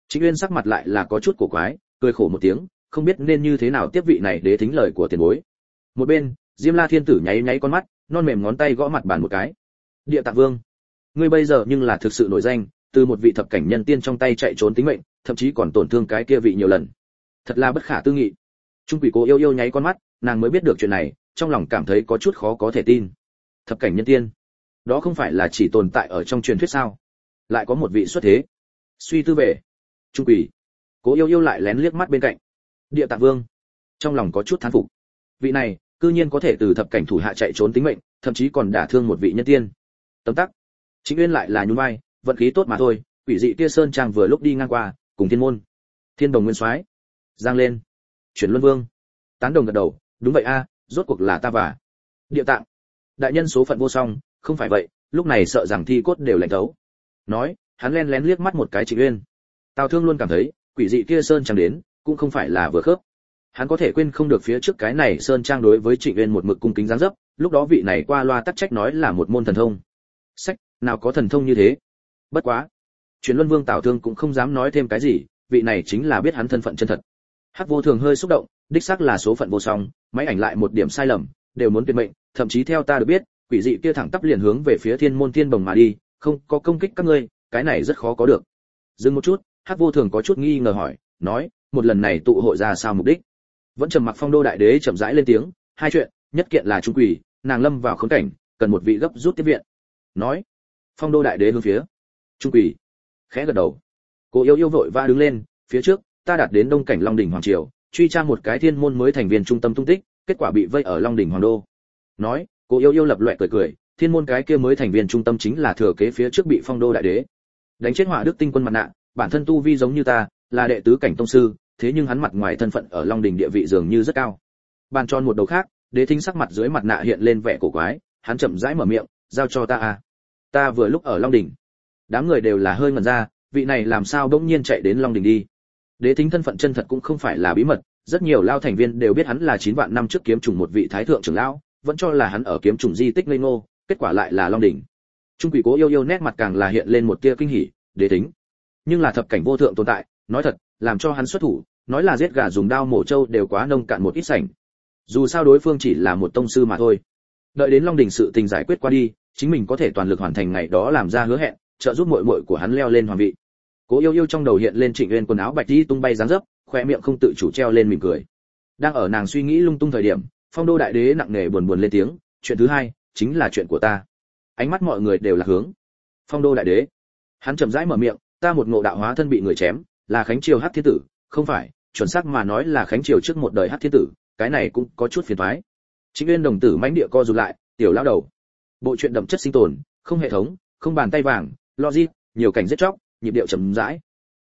Trịnh Uyên sắc mặt lại là có chút cổ quái, cười khổ một tiếng, không biết nên như thế nào tiếp vị này đế thính lời của tiền bối. Một bên, Diêm La Thiên Tử nháy nháy con mắt, non mềm ngón tay gõ mặt bàn một cái. Địa Tạng Vương, ngươi bây giờ nhưng là thực sự nổi danh, từ một vị thập cảnh nhân tiên trong tay chạy trốn tính mệnh, thậm chí còn tổn thương cái kia vị nhiều lần. Thật là bất khả tư nghị. Trung Quỷ Cố yêu yêu nháy con mắt, nàng mới biết được chuyện này, trong lòng cảm thấy có chút khó có thể tin. Thập cảnh nhân tiên, đó không phải là chỉ tồn tại ở trong truyền thuyết sao? Lại có một vị xuất thế. Suy tư về, Trung Quỷ Cố yêu yêu lại lén liếc mắt bên cạnh. Địa Tạng Vương, trong lòng có chút thán phục. Vị này, cư nhiên có thể từ thập cảnh thủ hạ chạy trốn tính mệnh, thậm chí còn đả thương một vị nhân tiên. Tấm tắc. Trịnh Uyên lại là nhún vai, vận khí tốt mà thôi, quỷ dị kia sơn trang vừa lúc đi ngang qua, cùng thiên môn. Thiên Đồng Nguyên Soái, giang lên. Chuyển Luân Vương, tán đồng gật đầu, đúng vậy a, rốt cuộc là ta và Địa Tạng. Đại nhân số phận vô song, không phải vậy, lúc này sợ rằng thi cốt đều lạnh thấu. Nói, hắn lén lén liếc mắt một cái Trịnh Uyên. Tào Thương luôn cảm thấy, quỷ dị kia sơn trang đến, cũng không phải là vừa khớp. Hắn có thể quên không được phía trước cái này sơn trang đối với Trịnh Uyên một mực cung kính giáng dấp, lúc đó vị này qua loa tắc trách nói là một môn thần thông. Sách, nào có thần thông như thế. Bất quá, Chuyển Luân Vương Tào Thương cũng không dám nói thêm cái gì, vị này chính là biết hắn thân phận chân thật. Hắc Vô Thường hơi xúc động, đích xác là số phận vô song, máy ảnh lại một điểm sai lầm, đều muốn tuyệt mệnh, thậm chí theo ta được biết, quỷ dị kia thẳng tắp liền hướng về phía Thiên Môn Thiên Bồng mà đi, không có công kích các ngươi, cái này rất khó có được. Dừng một chút, Hắc Vô Thường có chút nghi ngờ hỏi, nói, một lần này tụ hội ra sao mục đích? Vẫn trầm mặc Phong Đô đại đế chậm rãi lên tiếng, hai chuyện, nhất kiện là Trung Quỷ, nàng lâm vào khốn cảnh, cần một vị gấp rút tiếp viện. Nói, Phong Đô đại đế hướng phía Trung Quỷ khẽ gật đầu. Cô yêu yêu vội va đứng lên, phía trước, ta đạt đến Đông cảnh Long đỉnh hoàng triều, truy tra một cái thiên môn mới thành viên trung tâm tung tích, kết quả bị vây ở Long đỉnh hoàng đô. Nói, cô yêu yêu lập loè cười cười, thiên môn cái kia mới thành viên trung tâm chính là thừa kế phía trước bị Phong Đô đại đế đánh chết Hỏa Đức Tinh quân mặt nạ, bản thân tu vi giống như ta, là đệ tứ cảnh tông sư, thế nhưng hắn mặt ngoài thân phận ở Long đỉnh địa vị dường như rất cao. Bàn tròn một đầu khác, Đế Thính sắc mặt dưới mặt nạ hiện lên vẻ cổ quái, hắn chậm rãi mở miệng, giao cho ta à. Ta vừa lúc ở Long đỉnh. Đám người đều là hơi ngẩn ra, vị này làm sao bỗng nhiên chạy đến Long đỉnh đi. Đế Thính thân phận chân thật cũng không phải là bí mật, rất nhiều lao thành viên đều biết hắn là 9 vạn năm trước kiếm trùng một vị thái thượng trưởng lão, vẫn cho là hắn ở kiếm trùng di tích ngây ngô, kết quả lại là Long đỉnh. Trung Quỷ Cố yêu yêu nét mặt càng là hiện lên một tia kinh hỉ, Đế Thính, nhưng là thập cảnh vô thượng tồn tại, nói thật, làm cho hắn xuất thủ, nói là giết gà dùng đao mổ trâu đều quá nông cạn một ít sảnh. Dù sao đối phương chỉ là một tông sư mà thôi. Đợi đến Long đỉnh sự tình giải quyết qua đi, chính mình có thể toàn lực hoàn thành ngày đó làm ra hứa hẹn, trợ giúp muội muội của hắn leo lên hoàng vị. Cố yêu yêu trong đầu hiện lên Trịnh Uyên quần áo bạch đi tung bay dáng dấp, khóe miệng không tự chủ treo lên mỉm cười. Đang ở nàng suy nghĩ lung tung thời điểm, Phong Đô đại đế nặng nề buồn buồn lên tiếng, chuyện thứ hai chính là chuyện của ta. Ánh mắt mọi người đều là hướng Phong Đô đại đế. Hắn chậm rãi mở miệng, ta một ngộ đạo hóa thân bị người chém, là Khánh Triều Hắc Thiên Tử, không phải, chuẩn xác mà nói là Khánh Triều trước một đời Hắc Thiên Tử, cái này cũng có chút phiền toái. Trịnh Uyên đồng tử mãnh địa co rụt lại, tiểu lão đầu. Bộ truyện đậm chất sinh tồn, không hệ thống, không bàn tay vàng, logic, nhiều cảnh giết chóc, nhịp điệu chậm rãi.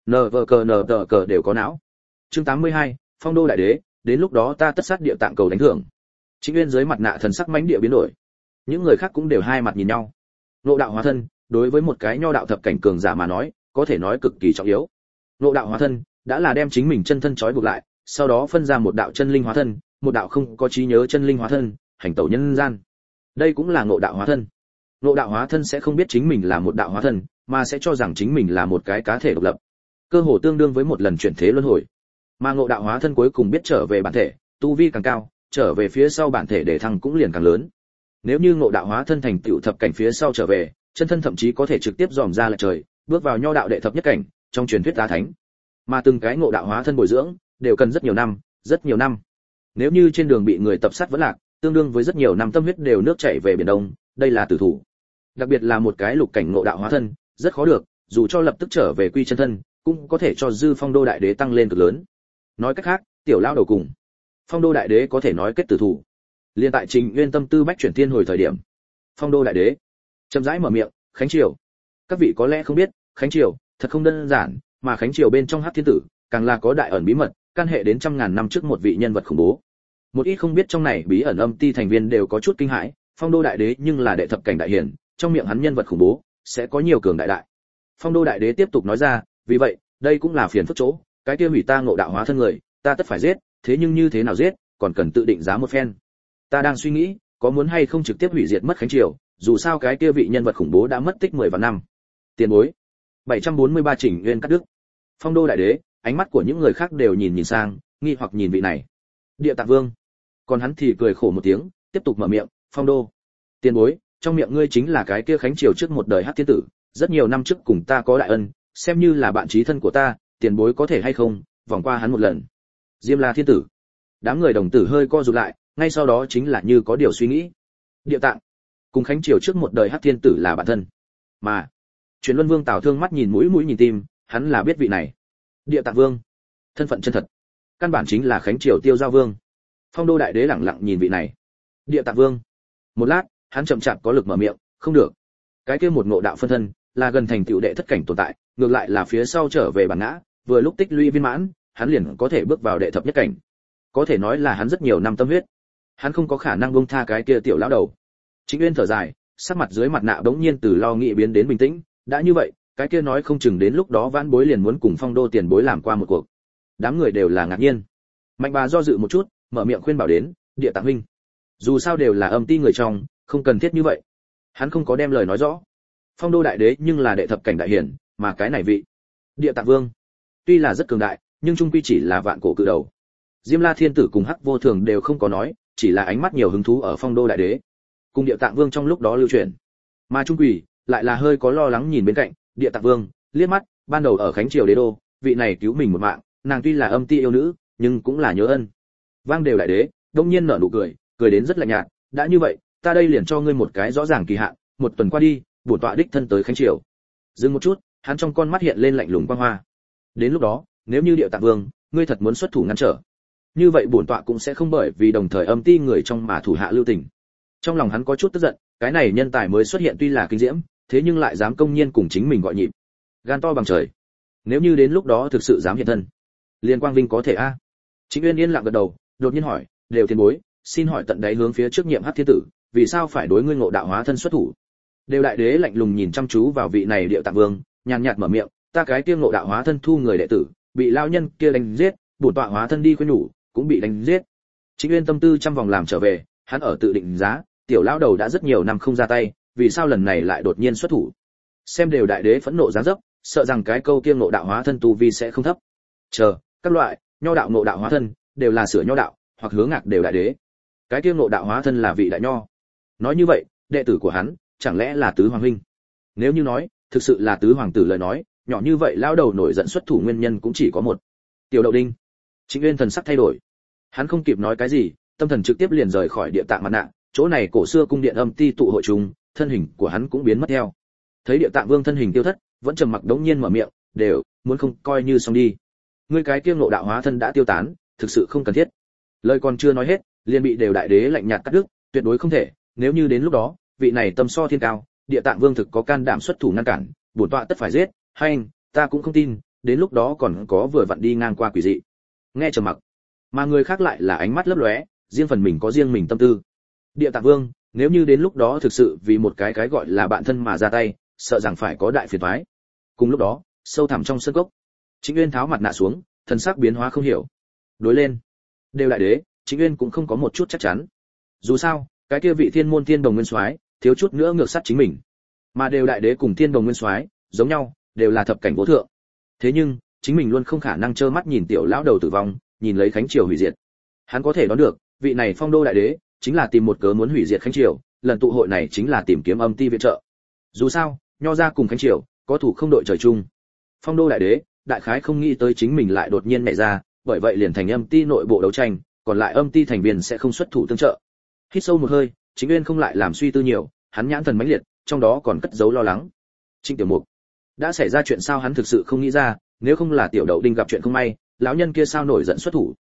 NVCNTC đều có não. Chương 82, Phong Đô đại đế, đến lúc đó ta tất sát địa tạng cầu đánh thưởng. Trịnh Uyên dưới mặt nạ thần sắc mãnh địa biến đổi. Những người khác cũng đều hai mặt nhìn nhau. Ngộ đạo hóa thân, đối với một cái nho đạo thập cảnh cường giả mà nói, có thể nói cực kỳ trọng yếu. Ngộ đạo hóa thân đã là đem chính mình chân thân trói buộc lại, sau đó phân ra một đạo chân linh hóa thân, một đạo không có trí nhớ chân linh hóa thân, hành tẩu nhân gian. Đây cũng là ngộ đạo hóa thân. Ngộ đạo hóa thân sẽ không biết chính mình là một đạo hóa thân, mà sẽ cho rằng chính mình là một cái cá thể độc lập. Cơ hồ tương đương với một lần chuyển thế luân hồi. Mà ngộ đạo hóa thân cuối cùng biết trở về bản thể, tu vi càng cao, trở về phía sau bản thể để thăng cũng liền càng lớn. Nếu như ngộ đạo hóa thân thành tựu thập cảnh phía sau trở về, chân thân thậm chí có thể trực tiếp dòm ra lại trời, bước vào nho đạo đệ thập nhất cảnh, trong truyền thuyết giá thánh. Mà từng cái ngộ đạo hóa thân bồi dưỡng, đều cần rất nhiều năm, rất nhiều năm. Nếu như trên đường bị người tập sát vẫn lạc, tương đương với rất nhiều năm tâm huyết đều nước chảy về biển đông, đây là tử thủ. Đặc biệt là một cái lục cảnh ngộ đạo hóa thân, rất khó được, dù cho lập tức trở về quy chân thân, cũng có thể cho dư Phong Đô đại đế tăng lên cực lớn. Nói cách khác, tiểu lão đầu cùng Phong Đô đại đế có thể nói kết tử thủ. Liên tại Trình Nguyên tâm tư bách chuyển thiên hồi thời điểm, Phong Đô đại đế chậm rãi mở miệng, Khánh Triều. Các vị có lẽ không biết, Khánh Triều thật không đơn giản, mà Khánh Triều bên trong Hắc Thiên Tử, càng là có đại ẩn bí mật, căn hệ đến trăm ngàn năm trước một vị nhân vật khủng bố. Một ít không biết trong này bí ẩn âm ti thành viên đều có chút kinh hãi, Phong Đô đại đế nhưng là đệ thập cảnh đại hiển, trong miệng hắn nhân vật khủng bố, sẽ có nhiều cường đại đại. Phong Đô đại đế tiếp tục nói ra, vì vậy, đây cũng là phiền phức chỗ, cái kia hủy ta ngộ đạo hóa thân người, ta tất phải giết, thế nhưng như thế nào giết, còn cần tự định giá một phen. Ta đang suy nghĩ, có muốn hay không trực tiếp hủy diệt mất Khánh Triều, dù sao cái kia vị nhân vật khủng bố đã mất tích 10 vạn năm. Tiền bối. 743 Trình Nguyên cắt đứt. Phong Đô đại đế, ánh mắt của những người khác đều nhìn sang, nghi hoặc nhìn vị này. Địa Tạng Vương. Còn hắn thì cười khổ một tiếng, tiếp tục mở miệng, Phong Đô. Tiền bối, trong miệng ngươi chính là cái kia khánh triều trước một đời Hắc Thiên Tử, rất nhiều năm trước cùng ta có đại ân, xem như là bạn chí thân của ta, tiền bối có thể hay không, vòng qua hắn một lần. Diêm La Thiên Tử. Đám người đồng tử hơi co rụt lại, ngay sau đó chính là như có điều suy nghĩ. Địa Tạng cùng khánh triều trước một đời Hắc Thiên Tử là bạn thân. Mà Truyền Luân Vương Tào Thương mắt nhìn mũi nhìn tim, hắn là biết vị này. Địa Tạng Vương, thân phận chân thật, căn bản chính là khánh triều Tiêu Giao Vương. Phong Đô đại đế lẳng lặng nhìn vị này. Địa Tạng Vương. Một lát, hắn chậm chạp có lực mở miệng, không được. Cái kia một ngộ đạo phân thân, là gần thành tựu đệ thất cảnh tồn tại, ngược lại là phía sau trở về bản ngã, vừa lúc tích lũy viên mãn, hắn liền có thể bước vào đệ thập nhất cảnh. Có thể nói là hắn rất nhiều năm tâm huyết. Hắn không có khả năng buông tha cái kia tiểu lão đầu. Chính Uyên thở dài, sắc mặt dưới mặt nạ bỗng nhiên từ lo nghĩ biến đến bình tĩnh, đã như vậy, cái kia nói không chừng đến lúc đó Vãn Bối liền muốn cùng Phong Đô tiền bối làm qua một cuộc. Đám người đều là ngạc nhiên. Mạnh Bà do dự một chút, mở miệng khuyên bảo đến, Địa Tạng huynh, dù sao đều là âm ti người trong, không cần thiết như vậy. Hắn không có đem lời nói rõ. Phong Đô đại đế nhưng là đệ thập cảnh đại hiển, mà cái này vị Địa Tạng Vương tuy là rất cường đại, nhưng trung quy chỉ là vạn cổ cự đầu. Diêm La Thiên Tử cùng Hắc Vô Thường đều không có nói, chỉ là ánh mắt nhiều hứng thú ở Phong Đô đại đế cùng Địa Tạng Vương trong lúc đó lưu truyền. Mà Trung Quỷ lại là hơi có lo lắng nhìn bên cạnh, Địa Tạng Vương liếc mắt, ban đầu ở khánh triều đế đô, vị này cứu mình một mạng, nàng tuy là âm ti yêu nữ, nhưng cũng là nhớ ân. Vang đều đại đế, đông nhiên nở nụ cười, cười đến rất lạnh nhạt, đã như vậy, ta đây liền cho ngươi một cái rõ ràng kỳ hạn, một tuần qua đi, bổn tọa đích thân tới khánh triều. Dừng một chút, hắn trong con mắt hiện lên lạnh lùng quang hoa. Đến lúc đó, nếu như Địa Tạng Vương, ngươi thật muốn xuất thủ ngăn trở, như vậy bổn tọa cũng sẽ không bởi vì đồng thời âm ti người trong mà thủ hạ lưu tình. Trong lòng hắn có chút tức giận, cái này nhân tài mới xuất hiện tuy là kinh diễm, thế nhưng lại dám công nhiên cùng chính mình gọi nhịp, gan to bằng trời. Nếu như đến lúc đó thực sự dám hiện thân, liên quang vinh có thể a. Chính Uyên yên lặng gật đầu, đột nhiên hỏi, đều tiền bối, xin hỏi tận đáy hướng phía trước nhiệm Hắc Thiên Tử, vì sao phải đối ngươi ngộ đạo hóa thân xuất thủ? Đều đại đế lạnh lùng nhìn chăm chú vào vị này Địa Tạng Vương, nhàn nhạt mở miệng, ta cái kia ngộ đạo hóa thân thu người đệ tử, bị lao nhân kia đánh giết, bổn tọa hóa thân đi khuyên nhủ, cũng bị đánh giết. Chính Uyên tâm tư trăm vòng làm trở về, hắn ở tự định giá, tiểu lão đầu đã rất nhiều năm không ra tay, vì sao lần này lại đột nhiên xuất thủ? Xem đều đại đế phẫn nộ giáng dấp, sợ rằng cái câu kia ngộ đạo hóa thân tu vi sẽ không thấp. Chờ, các loại nho đạo ngộ đạo hóa thân đều là sửa nho đạo, hoặc hướng ngạc đều đại đế. Cái kia ngộ đạo hóa thân là vị đại nho. Nói như vậy, đệ tử của hắn chẳng lẽ là tứ hoàng huynh? Nếu như nói, thực sự là tứ hoàng tử lời nói, nhỏ như vậy lão đầu nổi giận xuất thủ nguyên nhân cũng chỉ có một. Tiểu Đậu Đinh. Trịnh Uyên thần sắc thay đổi. Hắn không kịp nói cái gì, tâm thần trực tiếp liền rời khỏi Địa Tạng mặt nạ, chỗ này cổ xưa cung điện âm ti tụ hội trùng, thân hình của hắn cũng biến mất theo. Thấy Địa Tạng Vương thân hình tiêu thất, vẫn trầm mặc đống nhiên mở miệng, đều muốn không coi như xong đi. Ngươi cái kia ngộ đạo hóa thân đã tiêu tán, thực sự không cần thiết. Lời còn chưa nói hết, liền bị đều đại đế lạnh nhạt cắt đứt, tuyệt đối không thể, nếu như đến lúc đó, vị này tâm so thiên cao, Địa Tạng Vương thực có can đảm xuất thủ ngăn cản, bổn tọa tất phải giết, hay anh, ta cũng không tin, đến lúc đó còn có vừa vặn đi ngang qua quỷ dị. Nghe trầm mặc, mà người khác lại là ánh mắt lấp lóe, riêng phần mình có riêng mình tâm tư. Địa Tạng Vương, nếu như đến lúc đó thực sự vì một cái gọi là bạn thân mà ra tay, sợ rằng phải có đại phiền toái. Cùng lúc đó, sâu thẳm trong sân cốc, Trịnh Uyên tháo mặt nạ xuống, thần sắc biến hóa không hiểu. Đối lên, đều đại đế, Trịnh Uyên cũng không có một chút chắc chắn. Dù sao, cái kia vị Thiên Môn Thiên Đồng Nguyên Soái, thiếu chút nữa ngược sát chính mình. Mà đều đại đế cùng Thiên Đồng Nguyên Soái, giống nhau, đều là thập cảnh vô thượng. Thế nhưng, chính mình luôn không khả năng trơ mắt nhìn tiểu lão đầu tử vong, nhìn lấy khánh triều hủy diệt. Hắn có thể đoán được, vị này Phong Đô đại đế chính là tìm một cớ muốn hủy diệt khánh triều, lần tụ hội này chính là tìm kiếm âm ti viện trợ. Dù sao, nho ra cùng khánh triều có thủ không đội trời chung. Phong Đô đại đế đại khái không nghĩ tới chính mình lại đột nhiên nhảy ra, bởi vậy liền thành âm ti nội bộ đấu tranh, còn lại âm ti thành viên sẽ không xuất thủ tương trợ. Hít sâu một hơi, Chính Uyên không lại làm suy tư nhiều, hắn nhãn thần mãnh liệt, trong đó còn cất giấu lo lắng. Trịnh Tiểu Mục, đã xảy ra chuyện sao hắn thực sự không nghĩ ra, nếu không là Tiểu Đậu Đinh gặp chuyện không may, lão nhân kia sao nổi giận xuất thủ,